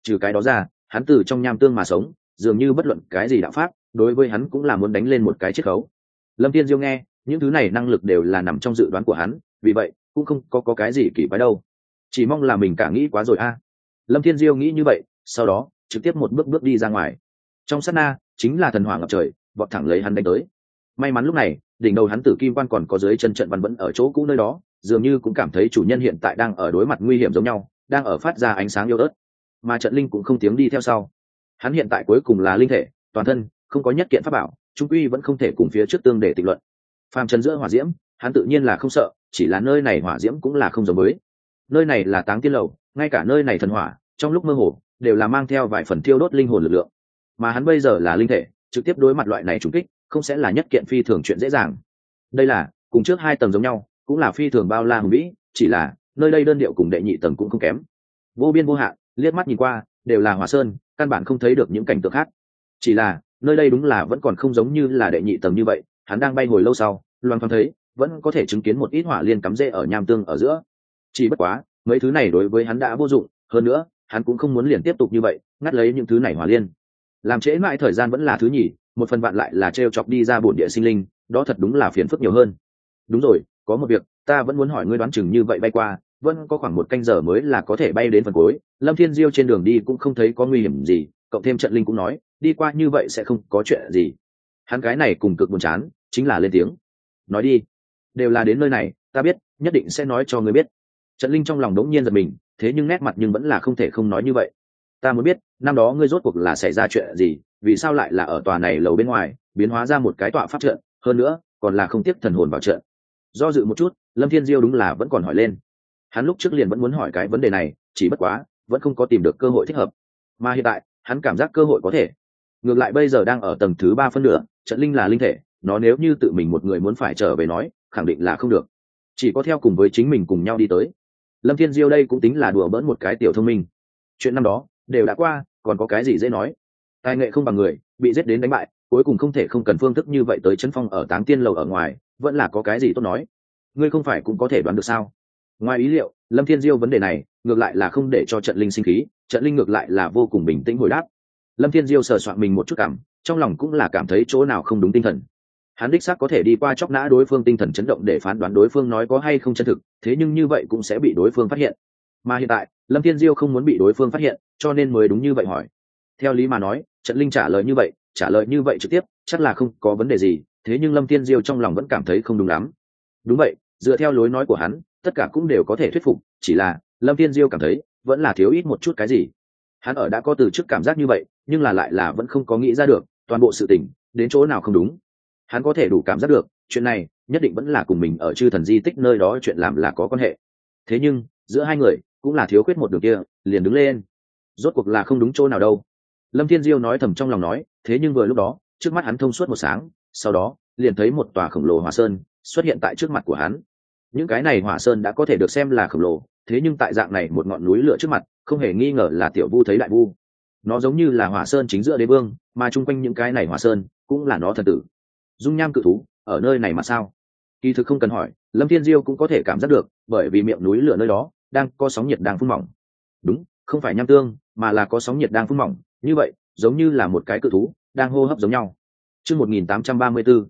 A: trừ cái đó ra hắn từ trong nham tương mà sống, dường như bất luận cái gì đạo pháp đối với hắn cũng là muốn đánh lên một cái chiết khấu. Lâm Thiên Diêu nghe những thứ này năng lực đều là nằm trong dự đoán của hắn, vì vậy cũng không có cái gì kỳ quái đâu, chỉ mong là mình cả nghĩ quá rồi a. Lâm Thiên Diêu nghĩ như vậy, sau đó trực tiếp một bước bước đi ra ngoài. Trong sát na chính là thần hỏa ngập trời vọt thẳng lấy hắn đánh tới. May mắn lúc này đỉnh đầu hắn tử kim quan còn có dưới chân trận văn vẫn ở chỗ cũ nơi đó, dường như cũng cảm thấy chủ nhân hiện tại đang ở đối mặt nguy hiểm giống nhau, đang ở phát ra ánh sáng yếu ớt, mà trận linh cũng không tiếng đi theo sau. Hắn hiện tại cuối cùng là linh thể toàn thân, không có nhất kiện pháp bảo, trung quy vẫn không thể cùng phía trước tương để tịch luận. Phàm trần giữa hỏa diễm hắn tự nhiên là không sợ, chỉ là nơi này hỏa diễm cũng là không giống với. Nơi này là Táng Tiên Lầu, ngay cả nơi này thần hỏa trong lúc mơ hồ đều là mang theo vài phần thiêu đốt linh hồn lực lượng, mà hắn bây giờ là linh thể, trực tiếp đối mặt loại này trùng kích không sẽ là nhất kiện phi thường chuyện dễ dàng. Đây là cùng trước hai tầng giống nhau, cũng là phi thường bao la hùng vĩ, chỉ là nơi đây đơn điệu cùng đệ nhị tầng cũng không kém, vô biên vô hạn, liếc mắt nhìn qua đều là hỏa sơn, căn bản không thấy được những cảnh tượng khác. Chỉ là nơi đây đúng là vẫn còn không giống như là đệ nhị tầng như vậy, hắn đang bay hồi lâu sau loan thoáng thấy vẫn có thể chứng kiến một ít hỏa liên cắm rễ ở nham tương ở giữa. Chỉ bất quá mấy thứ này đối với hắn đã vô dụng, hơn nữa hắn cũng không muốn liền tiếp tục như vậy ngắt lấy những thứ này hỏa liên, làm trễ mãi thời gian vẫn là thứ nhì, một phần bạn lại là trêu chọc đi ra bổn địa sinh linh, đó thật đúng là phiền phức nhiều hơn. Đúng rồi, có một việc ta vẫn muốn hỏi ngươi, đoán chừng như vậy bay qua vẫn có khoảng 1 canh giờ mới là có thể bay đến phần cuối. Lâm Thiên Diêu trên đường đi cũng không thấy có nguy hiểm gì, cộng thêm trận linh cũng nói đi qua như vậy sẽ không có chuyện gì. Hắn cái này cùng cực buồn chán, chính là lên tiếng nói đi, đều là đến nơi này ta biết nhất định sẽ nói cho ngươi biết. Trận linh trong lòng đống nhiên giật mình, thế nhưng nét mặt nhưng vẫn là không thể không nói như vậy. Ta muốn biết năm đó ngươi rốt cuộc là xảy ra chuyện gì, vì sao lại là ở tòa này lầu bên ngoài biến hóa ra một cái tọa pháp trận, hơn nữa còn là không tiếp thần hồn vào trận. Do dự một chút, Lâm Thiên Diêu đúng là vẫn còn hỏi lên. Hắn lúc trước liền vẫn muốn hỏi cái vấn đề này, chỉ bất quá vẫn không có tìm được cơ hội thích hợp, mà hiện tại hắn cảm giác cơ hội có thể. Ngược lại bây giờ đang ở tầng thứ 3 phân nửa, trận linh là linh thể, nó nếu như tự mình một người muốn phải trở về nói khẳng định là không được, chỉ có theo cùng với chính mình cùng nhau đi tới. Lâm Thiên Diêu đây cũng tính là đùa bỡn một cái tiểu thông minh, chuyện năm đó đều đã qua, còn có cái gì dễ nói. Tài nghệ không bằng người, bị giết đến đánh bại, cuối cùng không thể không cần phương thức như vậy tới chấn phong ở Táng Tiên Lầu ở ngoài, vẫn là có cái gì tốt nói. Ngươi không phải cũng có thể đoán được sao? Ngoài ý liệu, Lâm Thiên Diêu vấn đề này ngược lại là không để cho trận linh sinh khí, trận linh ngược lại là vô cùng bình tĩnh hồi đáp. Lâm Thiên Diêu sờ soạn mình một chút cảm, trong lòng cũng là cảm thấy chỗ nào không đúng tinh thần. Hắn đích xác có thể đi qua chóc nã đối phương tinh thần chấn động để phán đoán đối phương nói có hay không chân thực, thế nhưng như vậy cũng sẽ bị đối phương phát hiện. Mà hiện tại, Lâm Thiên Diêu không muốn bị đối phương phát hiện, cho nên mới đúng như vậy hỏi. Theo lý mà nói, trận linh trả lời như vậy trực tiếp, chắc là không có vấn đề gì, thế nhưng Lâm Thiên Diêu trong lòng vẫn cảm thấy không đúng lắm. Đúng vậy, dựa theo lối nói của hắn, tất cả cũng đều có thể thuyết phục, chỉ là Lâm Thiên Diêu cảm thấy vẫn là thiếu ít một chút cái gì. Hắn ở đã có từ trước cảm giác như vậy, nhưng là lại là vẫn không có nghĩ ra được toàn bộ sự tình đến chỗ nào không đúng. Hắn có thể đủ cảm giác được chuyện này nhất định vẫn là cùng mình ở chư thần di tích nơi đó chuyện làm là có quan hệ, thế nhưng giữa hai người cũng là thiếu khuyết một đường kia, liền đứng lên. Rốt cuộc là không đúng chỗ nào đâu. Lâm Thiên Diêu nói thầm trong lòng nói, thế nhưng vừa lúc đó trước mắt hắn thông suốt một sáng, sau đó liền thấy một tòa khổng lồ hỏa sơn xuất hiện tại trước mặt của hắn. Những cái này hỏa sơn đã có thể được xem là khổng lồ, thế nhưng tại dạng này một ngọn núi lửa trước mặt, không hề nghi ngờ là tiểu vu thấy đại vu. Nó giống như là hỏa sơn chính giữa đế vương, mà chung quanh những cái này hỏa sơn cũng là nó thần tử. Dung nham cự thú ở nơi này mà sao? Kỳ thực không cần hỏi, Lâm Thiên Diêu cũng có thể cảm giác được, bởi vì miệng núi lửa nơi đó đang có sóng nhiệt đang phun mỏng. Đúng, không phải nham tương, mà là có sóng nhiệt đang phun mỏng, như vậy giống như là một cái cự thú đang hô hấp giống nhau. Chương 1834,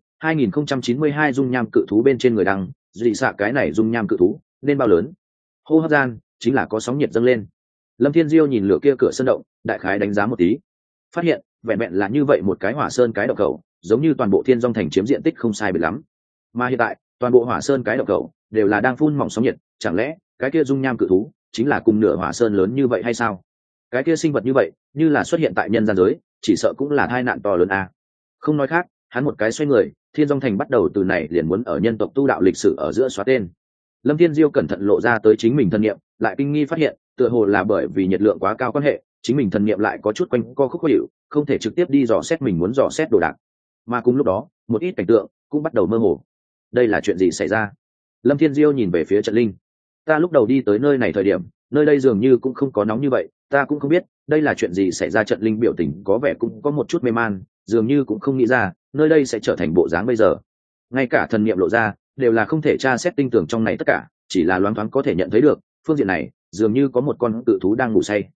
A: 2092 dung nham cự thú bên trên người đăng, dị xạ cái này dung nham cự thú nên bao lớn? Hô hấp gian chính là có sóng nhiệt dâng lên. Lâm Thiên Diêu nhìn lửa kia cửa sơn động, đại khái đánh giá một tí, phát hiện vẹn vẹn là như vậy một cái hỏa sơn cái động cầu, giống như toàn bộ Thiên Dung thành chiếm diện tích không sai biệt lắm. Mà hiện tại toàn bộ hỏa sơn cái động cầu đều là đang phun mỏng sóng nhiệt, chẳng lẽ cái kia dung nham cự thú chính là cùng nửa hỏa sơn lớn như vậy hay sao? Cái kia sinh vật như vậy như là xuất hiện tại nhân gian giới, chỉ sợ cũng là tai nạn to lớn a. Không nói khác, hắn một cái xoay người, Thiên Dung thành bắt đầu từ này liền muốn ở nhân tộc tu đạo lịch sử ở giữa xóa tên. Lâm Thiên Diêu cẩn thận lộ ra tới chính mình thân niệm, lại kinh nghi phát hiện, tựa hồ là bởi vì nhiệt lượng quá cao quan hệ, chính mình thân niệm lại có chút quanh co khúc khó hiểu, không thể trực tiếp đi dò xét mình muốn dò xét đồ đạc. Mà cùng lúc đó, một ít cảnh tượng cũng bắt đầu mơ hồ. Đây là chuyện gì xảy ra? Lâm Thiên Diêu nhìn về phía trận linh. Ta lúc đầu đi tới nơi này thời điểm, nơi đây dường như cũng không có nóng như vậy, ta cũng không biết đây là chuyện gì xảy ra. Trận linh biểu tình có vẻ cũng có một chút mê man, dường như cũng không nghĩ ra nơi đây sẽ trở thành bộ dáng bây giờ. Ngay cả thần niệm lộ ra đều là không thể tra xét tinh tường trong này tất cả, chỉ là loáng thoáng có thể nhận thấy được phương diện này dường như có một con cự thú đang ngủ say.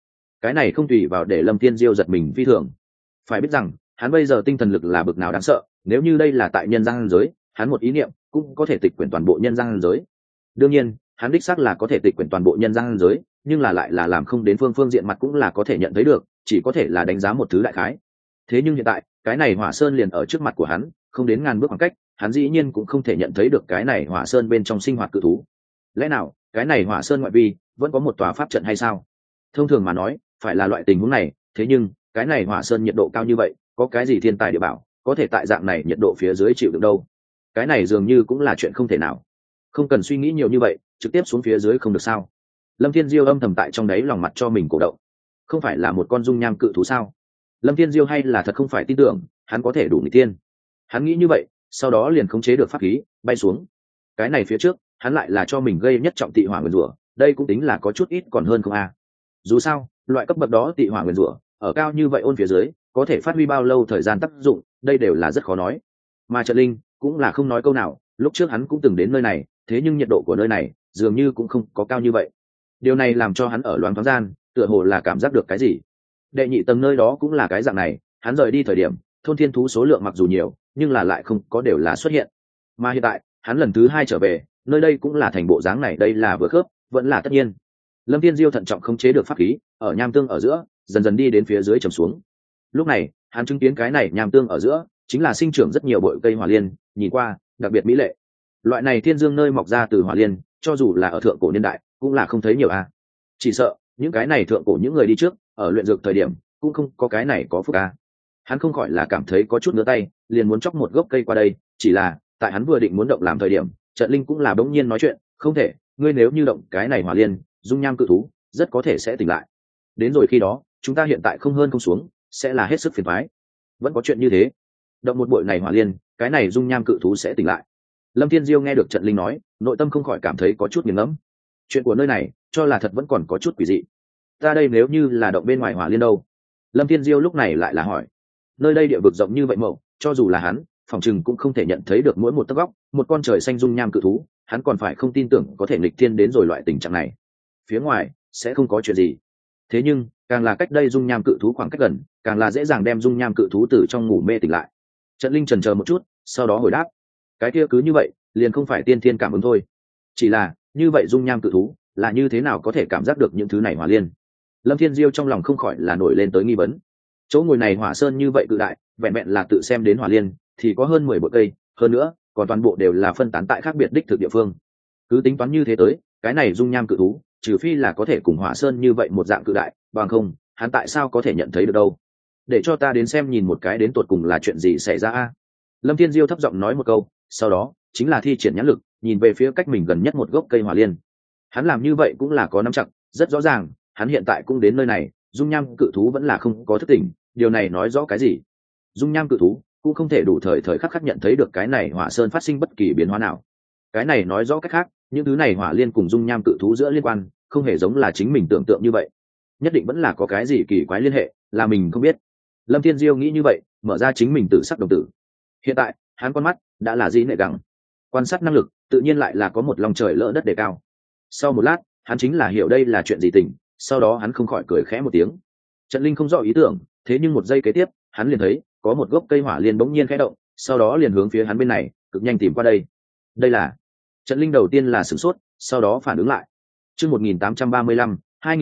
A: cái này không tùy vào để lâm thiên diêu giật mình phi thường. Phải biết rằng hắn bây giờ tinh thần lực là bực nào đáng sợ, nếu như đây là tại nhân gian giới, hắn một ý niệm cũng có thể tịch quyển toàn bộ nhân gian giới. Đương nhiên hắn đích xác là có thể tịch quyển toàn bộ nhân gian giới, nhưng là lại là làm không đến phương diện mặt cũng là có thể nhận thấy được, chỉ có thể là đánh giá một thứ đại khái. Thế nhưng hiện tại cái này hỏa sơn liền ở trước mặt của hắn, không đến ngàn bước khoảng cách, hắn dĩ nhiên cũng không thể nhận thấy được cái này hỏa sơn bên trong sinh hoạt cự thú. Lẽ nào cái này hỏa sơn ngoại vi vẫn có một tòa pháp trận hay sao? Thông thường mà nói phải là loại tình huống này, thế nhưng cái này hỏa sơn nhiệt độ cao như vậy, có cái gì thiên tài địa bảo có thể tại dạng này nhiệt độ phía dưới chịu được đâu? Cái này dường như cũng là chuyện không thể nào. Không cần suy nghĩ nhiều như vậy, trực tiếp xuống phía dưới không được sao? Lâm Thiên Diêu âm thầm tại trong đấy lòng mặt cho mình cổ động. Không phải là một con dung nham cự thú sao? Lâm Thiên Diêu hay là thật không phải tin tưởng hắn có thể đủ người tiên. Hắn nghĩ như vậy, sau đó liền khống chế được pháp khí bay xuống. Cái này phía trước hắn lại là cho mình gây nhất trọng tị hỏa nguyên rủa, đây cũng tính là có chút ít còn hơn không a. Dù sao loại cấp bậc đó tị hỏa nguyên rủa ở cao như vậy ôn phía dưới có thể phát huy bao lâu thời gian tác dụng, đây đều là rất khó nói. Mà Trận Linh cũng là không nói câu nào, lúc trước hắn cũng từng đến nơi này, thế nhưng nhiệt độ của nơi này dường như cũng không có cao như vậy. Điều này làm cho hắn ở loáng thoáng gian tựa hồ là cảm giác được cái gì. Đệ nhị tầng nơi đó cũng là cái dạng này, hắn rời đi thời điểm thôn thiên thú số lượng mặc dù nhiều nhưng là lại không có đều là xuất hiện, mà hiện tại hắn lần thứ hai trở về nơi đây cũng là thành bộ dáng này, đây là vừa khớp vẫn là tất nhiên. Lâm Thiên Diêu thận trọng khống chế được pháp khí ở nham tương ở giữa dần dần đi đến phía dưới trầm xuống. Lúc này hắn chứng kiến cái này nham tương ở giữa chính là sinh trưởng rất nhiều bụi cây hỏa liên, nhìn qua đặc biệt mỹ lệ. Loại này thiên dương nơi mọc ra từ hỏa liên cho dù là ở thượng cổ niên đại cũng là không thấy nhiều a. Chỉ sợ những cái này thượng cổ những người đi trước ở luyện dược thời điểm cũng không có cái này có phúc a. Hắn không khỏi là cảm thấy có chút ngứa tay, liền muốn chọc một gốc cây qua đây, chỉ là tại hắn vừa định muốn động làm thời điểm, Trận Linh cũng là bỗng nhiên nói chuyện, không thể, ngươi nếu như động cái này hỏa liên, dung nham cự thú rất có thể sẽ tỉnh lại. Đến rồi khi đó chúng ta hiện tại không hơn không xuống sẽ là hết sức phiền toái. Vẫn có chuyện như thế? Động một bụi này hỏa liên, cái này dung nham cự thú sẽ tỉnh lại. Lâm Thiên Diêu nghe được Trận Linh nói, nội tâm không khỏi cảm thấy có chút nghiền ngẫm. Chuyện của nơi này cho là thật vẫn còn có chút quỷ dị. Ta đây nếu như là động bên ngoài hỏa liên đâu? Lâm Thiên Diêu lúc này lại là hỏi. Nơi đây địa vực rộng như vậy mậu, cho dù là hắn phòng chừng cũng không thể nhận thấy được mỗi một tấc góc một con trời xanh dung nham cự thú, hắn còn phải không tin tưởng có thể nghịch thiên đến rồi loại tình trạng này. Phía ngoài sẽ không có chuyện gì, thế nhưng càng là cách đây dung nham cự thú khoảng cách gần, càng là dễ dàng đem dung nham cự thú từ trong ngủ mê tỉnh lại. Trận Linh chần chờ một chút, sau đó hồi đáp, cái kia cứ như vậy liền không phải tiên thiên cảm ứng thôi. Chỉ là như vậy dung nham cự thú là như thế nào có thể cảm giác được những thứ này hỏa liên? Lâm Thiên Diêu trong lòng không khỏi là nổi lên tới nghi vấn. Chỗ ngồi này hỏa sơn như vậy cự đại, vẹn vẹn là tự xem đến hỏa liên thì có hơn 10 bụi cây, hơn nữa còn toàn bộ đều là phân tán tại khác biệt đích thực địa phương. Cứ tính toán như thế tới, cái này dung nham cự thú trừ phi là có thể cùng hỏa sơn như vậy một dạng cự đại, bằng không hắn tại sao có thể nhận thấy được đâu? Để cho ta đến xem nhìn một cái đến tột cùng là chuyện gì xảy ra a. Lâm Thiên Diêu thấp giọng nói một câu, sau đó chính là thi triển nhãn lực nhìn về phía cách mình gần nhất một gốc cây hỏa liên. Hắn làm như vậy cũng là có nắm chặt, rất rõ ràng hắn hiện tại cũng đến nơi này, dung nham cự thú vẫn là không có thức tỉnh. Điều này nói rõ cái gì? Dung nham cự thú cũng không thể đủ thời khắc khắc nhận thấy được cái này hỏa sơn phát sinh bất kỳ biến hóa nào. Cái này nói rõ cách khác, những thứ này hỏa liên cùng dung nham cự thú giữa liên quan không hề giống là chính mình tưởng tượng như vậy, nhất định vẫn là có cái gì kỳ quái liên hệ là mình không biết. Lâm Thiên Diêu nghĩ như vậy, mở ra chính mình tự sắc đồng tử. Hiện tại hắn con mắt đã là dĩ nệ gẳng, quan sát năng lực tự nhiên lại là có một lòng trời lỡ đất đề cao. Sau một lát hắn chính là hiểu đây là chuyện gì tình, sau đó hắn không khỏi cười khẽ một tiếng. Trận Linh không rõ ý tưởng, thế nhưng một giây kế tiếp hắn liền thấy có một gốc cây hỏa liên bỗng nhiên khẽ động, sau đó liền hướng phía hắn bên này cực nhanh tìm qua đây. Đây là... Trận Linh đầu tiên là sửng sốt, sau đó phản ứng lại. Chương 1835,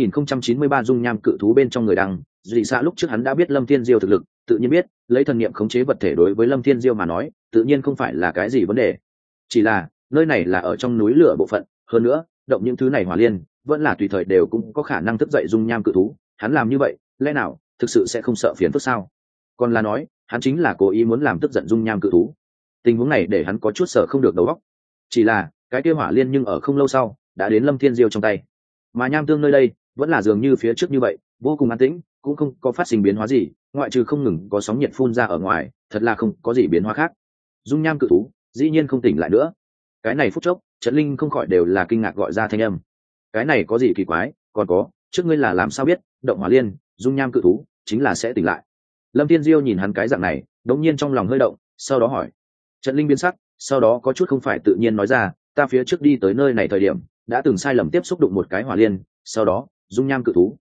A: 2093 dung nham cự thú bên trong người đăng, dị xạ lúc trước hắn đã biết Lâm Thiên Diêu thực lực, tự nhiên biết lấy thần niệm khống chế vật thể đối với Lâm Thiên Diêu mà nói tự nhiên không phải là cái gì vấn đề. Chỉ là nơi này là ở trong núi lửa bộ phận, hơn nữa động những thứ này hỏa liên vẫn là tùy thời đều cũng có khả năng thức dậy dung nham cự thú. Hắn làm như vậy lẽ nào thực sự sẽ không sợ phiền phức sao? Còn là nói hắn chính là cố ý muốn làm tức giận dung nham cự thú? Tình huống này để hắn có chút sợ không được đầu óc. Chỉ là cái kia hỏa liên nhưng ở không lâu sau đã đến Lâm Thiên Diêu trong tay, mà nham tương nơi đây vẫn là dường như phía trước như vậy, vô cùng an tĩnh, cũng không có phát sinh biến hóa gì, ngoại trừ không ngừng có sóng nhiệt phun ra ở ngoài, thật là không có gì biến hóa khác. Dung nham cự thú dĩ nhiên không tỉnh lại nữa. Cái này phút chốc Trận Linh không khỏi đều là kinh ngạc gọi ra thanh âm. Cái này có gì kỳ quái? Còn có, trước ngươi là làm sao biết động hỏa liên dung nham cự thú chính là sẽ tỉnh lại? Lâm Thiên Diêu nhìn hắn cái dạng này đống nhiên trong lòng hơi động, sau đó hỏi. Trận Linh biến sắc, sau đó có chút không phải tự nhiên nói ra, ta phía trước đi tới nơi này thời điểm đã từng sai lầm tiếp xúc đụng một cái hỏa liên, sau đó dung nham cự thú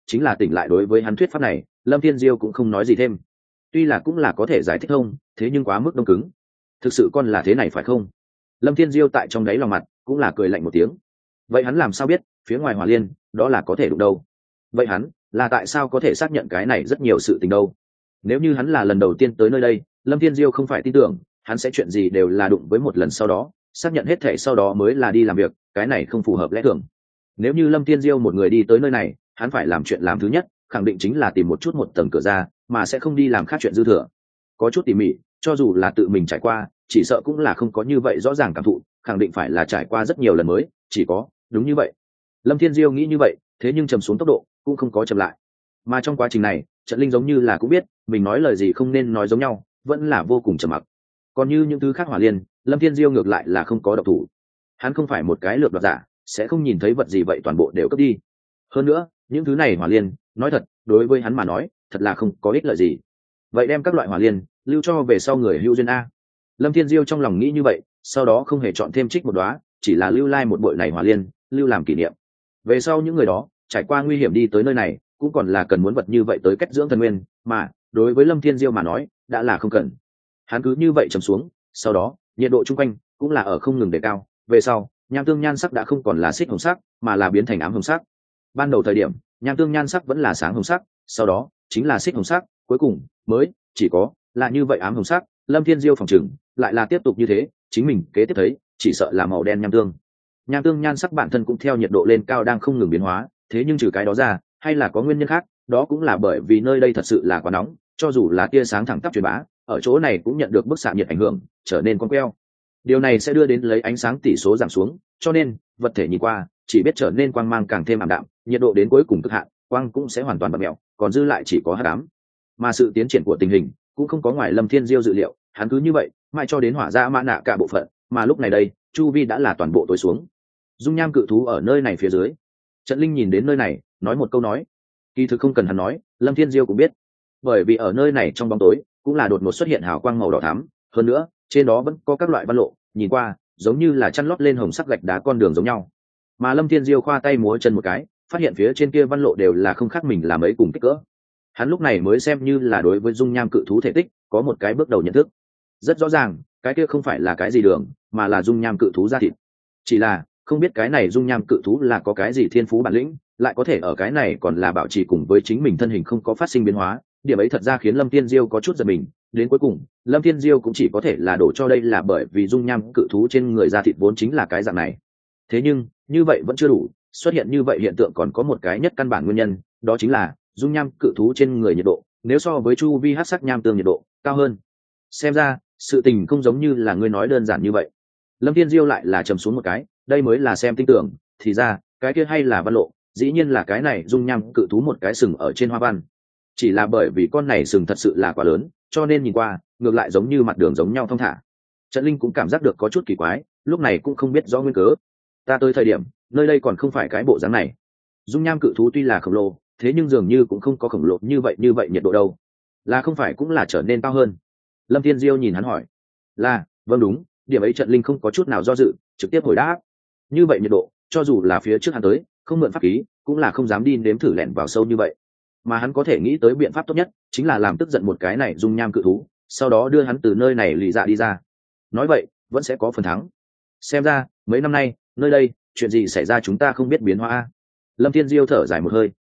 A: chính là tỉnh lại. Đối với hắn thuyết pháp này, Lâm Thiên Diêu cũng không nói gì thêm. Tuy là cũng là có thể giải thích thông, thế nhưng quá mức đông cứng. Thực sự con là thế này phải không? Lâm Thiên Diêu tại trong đáy lòng mặt cũng là cười lạnh một tiếng. Vậy hắn làm sao biết phía ngoài Hỏa Liên đó là có thể đụng đâu? Vậy hắn là tại sao có thể xác nhận cái này rất nhiều sự tình đâu? Nếu như hắn là lần đầu tiên tới nơi đây, Lâm Thiên Diêu không phải tin tưởng hắn sẽ chuyện gì đều là đụng với một lần sau đó xác nhận hết thể sau đó mới là đi làm việc, cái này không phù hợp lẽ thường. Nếu như Lâm Thiên Diêu một người đi tới nơi này, hắn phải làm chuyện làm thứ nhất khẳng định chính là tìm một chút một tầng cửa ra, mà sẽ không đi làm khác chuyện dư thừa. Có chút tỉ mỉ, cho dù là tự mình trải qua, chỉ sợ cũng là không có như vậy rõ ràng cảm thụ, khẳng định phải là trải qua rất nhiều lần mới chỉ có đúng như vậy. Lâm Thiên Diêu nghĩ như vậy, thế nhưng trầm xuống tốc độ cũng không có chậm lại. Mà trong quá trình này, Trận Linh giống như là cũng biết mình nói lời gì không nên nói giống nhau, vẫn là vô cùng trầm mặc. Còn như những thứ khác Hỏa Liên, Lâm Thiên Diêu ngược lại là không có độc thủ. Hắn không phải một cái lược đoạt giả, sẽ không nhìn thấy vật gì vậy toàn bộ đều cướp đi. Hơn nữa, những thứ này Hỏa Liên, nói thật, đối với hắn mà nói, thật là không có ích lợi gì. Vậy đem các loại Hỏa Liên lưu cho về sau người hữu duyên a. Lâm Thiên Diêu trong lòng nghĩ như vậy, sau đó không hề chọn thêm trích một đóa, chỉ là lưu lai một bội này Hỏa Liên, lưu làm kỷ niệm. Về sau những người đó trải qua nguy hiểm đi tới nơi này, cũng còn là cần muốn vật như vậy tới cách dưỡng thần nguyên, mà đối với Lâm Thiên Diêu mà nói, đã là không cần. Hắn cứ như vậy trầm xuống, sau đó nhiệt độ chung quanh cũng là ở không ngừng đề cao. Về sau nham tương nhan sắc đã không còn là xích hồng sắc, mà là biến thành ám hồng sắc. Ban đầu thời điểm nham tương nhan sắc vẫn là sáng hồng sắc, sau đó chính là xích hồng sắc, cuối cùng mới chỉ có là như vậy ám hồng sắc. Lâm Thiên Diêu phòng chừng lại là tiếp tục như thế, chính mình kế tiếp thấy chỉ sợ là màu đen nham tương. Nham tương nhan sắc bản thân cũng theo nhiệt độ lên cao đang không ngừng biến hóa, thế nhưng trừ cái đó ra hay là có nguyên nhân khác, đó cũng là bởi vì nơi đây thật sự là quá nóng, cho dù là tia sáng thẳng tắp truyền bá ở chỗ này cũng nhận được bức xạ nhiệt ảnh hưởng, trở nên cong queo. Điều này sẽ đưa đến lấy ánh sáng tỷ số giảm xuống, cho nên vật thể nhìn qua chỉ biết trở nên quang mang càng thêm ảm đạm, nhiệt độ đến cuối cùng cực hạn, quang cũng sẽ hoàn toàn bật mèo, còn dư lại chỉ có hắc ám. Mà sự tiến triển của tình hình cũng không có ngoài Lâm Thiên Diêu dự liệu, hắn cứ như vậy mãi cho đến hỏa ra mã nạ cả bộ phận, mà lúc này đây chu vi đã là toàn bộ tối xuống. Dung nham cự thú ở nơi này phía dưới. Trận Linh nhìn đến nơi này, nói một câu nói. Kỳ thực không cần hắn nói, Lâm Thiên Diêu cũng biết, bởi vì ở nơi này trong bóng tối cũng là đột ngột xuất hiện hào quang màu đỏ thắm, hơn nữa trên đó vẫn có các loại văn lộ, nhìn qua giống như là chăn lót lên hồng sắc gạch đá con đường giống nhau. Mà Lâm Thiên Diêu khoa tay múa chân một cái, phát hiện phía trên kia văn lộ đều là không khác mình làm ấy cùng kích cỡ. Hắn lúc này mới xem như là đối với dung nham cự thú thể tích có một cái bước đầu nhận thức. Rất rõ ràng cái kia không phải là cái gì đường, mà là dung nham cự thú da thịt. Chỉ là không biết cái này dung nham cự thú là có cái gì thiên phú bản lĩnh, lại có thể ở cái này còn là bảo trì cùng với chính mình thân hình không có phát sinh biến hóa. Điểm ấy thật ra khiến Lâm Thiên Diêu có chút giật mình. Đến cuối cùng Lâm Thiên Diêu cũng chỉ có thể là đổ cho đây là bởi vì dung nham cự thú trên người da thịt vốn chính là cái dạng này. Thế nhưng như vậy vẫn chưa đủ, xuất hiện như vậy hiện tượng còn có một cái nhất căn bản nguyên nhân, đó chính là dung nham cự thú trên người nhiệt độ nếu so với chu vi hắc sắc nham tương nhiệt độ cao hơn. Xem ra sự tình không giống như là ngươi nói đơn giản như vậy. Lâm Thiên Diêu lại là trầm xuống một cái, đây mới là xem tin tưởng, thì ra cái kia hay là văn lộ, dĩ nhiên là cái này dung nham cự thú một cái sừng ở trên hoa văn. Chỉ là bởi vì con này sừng thật sự là quá lớn, cho nên nhìn qua ngược lại giống như mặt đường giống nhau thong thả. Trận Linh cũng cảm giác được có chút kỳ quái, lúc này cũng không biết rõ nguyên cớ. Ta tới thời điểm nơi đây còn không phải cái bộ dáng này. Dung nham cự thú tuy là khổng lồ, thế nhưng dường như cũng không có khổng lồ như vậy nhiệt độ đâu, là không phải cũng là trở nên cao hơn? Lâm Thiên Diêu nhìn hắn hỏi. Là, vâng đúng, điểm ấy Trận Linh không có chút nào do dự, trực tiếp hồi đáp. Như vậy nhiệt độ, cho dù là phía trước hắn tới không mượn pháp khí cũng là không dám đi nếm thử lẻn vào sâu như vậy, mà hắn có thể nghĩ tới biện pháp tốt nhất chính là làm tức giận một cái này dung nham cự thú, sau đó đưa hắn từ nơi này lì dạ đi ra. Nói vậy vẫn sẽ có phần thắng. Xem ra mấy năm nay nơi đây chuyện gì xảy ra chúng ta không biết biến hóa. Lâm Thiên Diêu thở dài một hơi.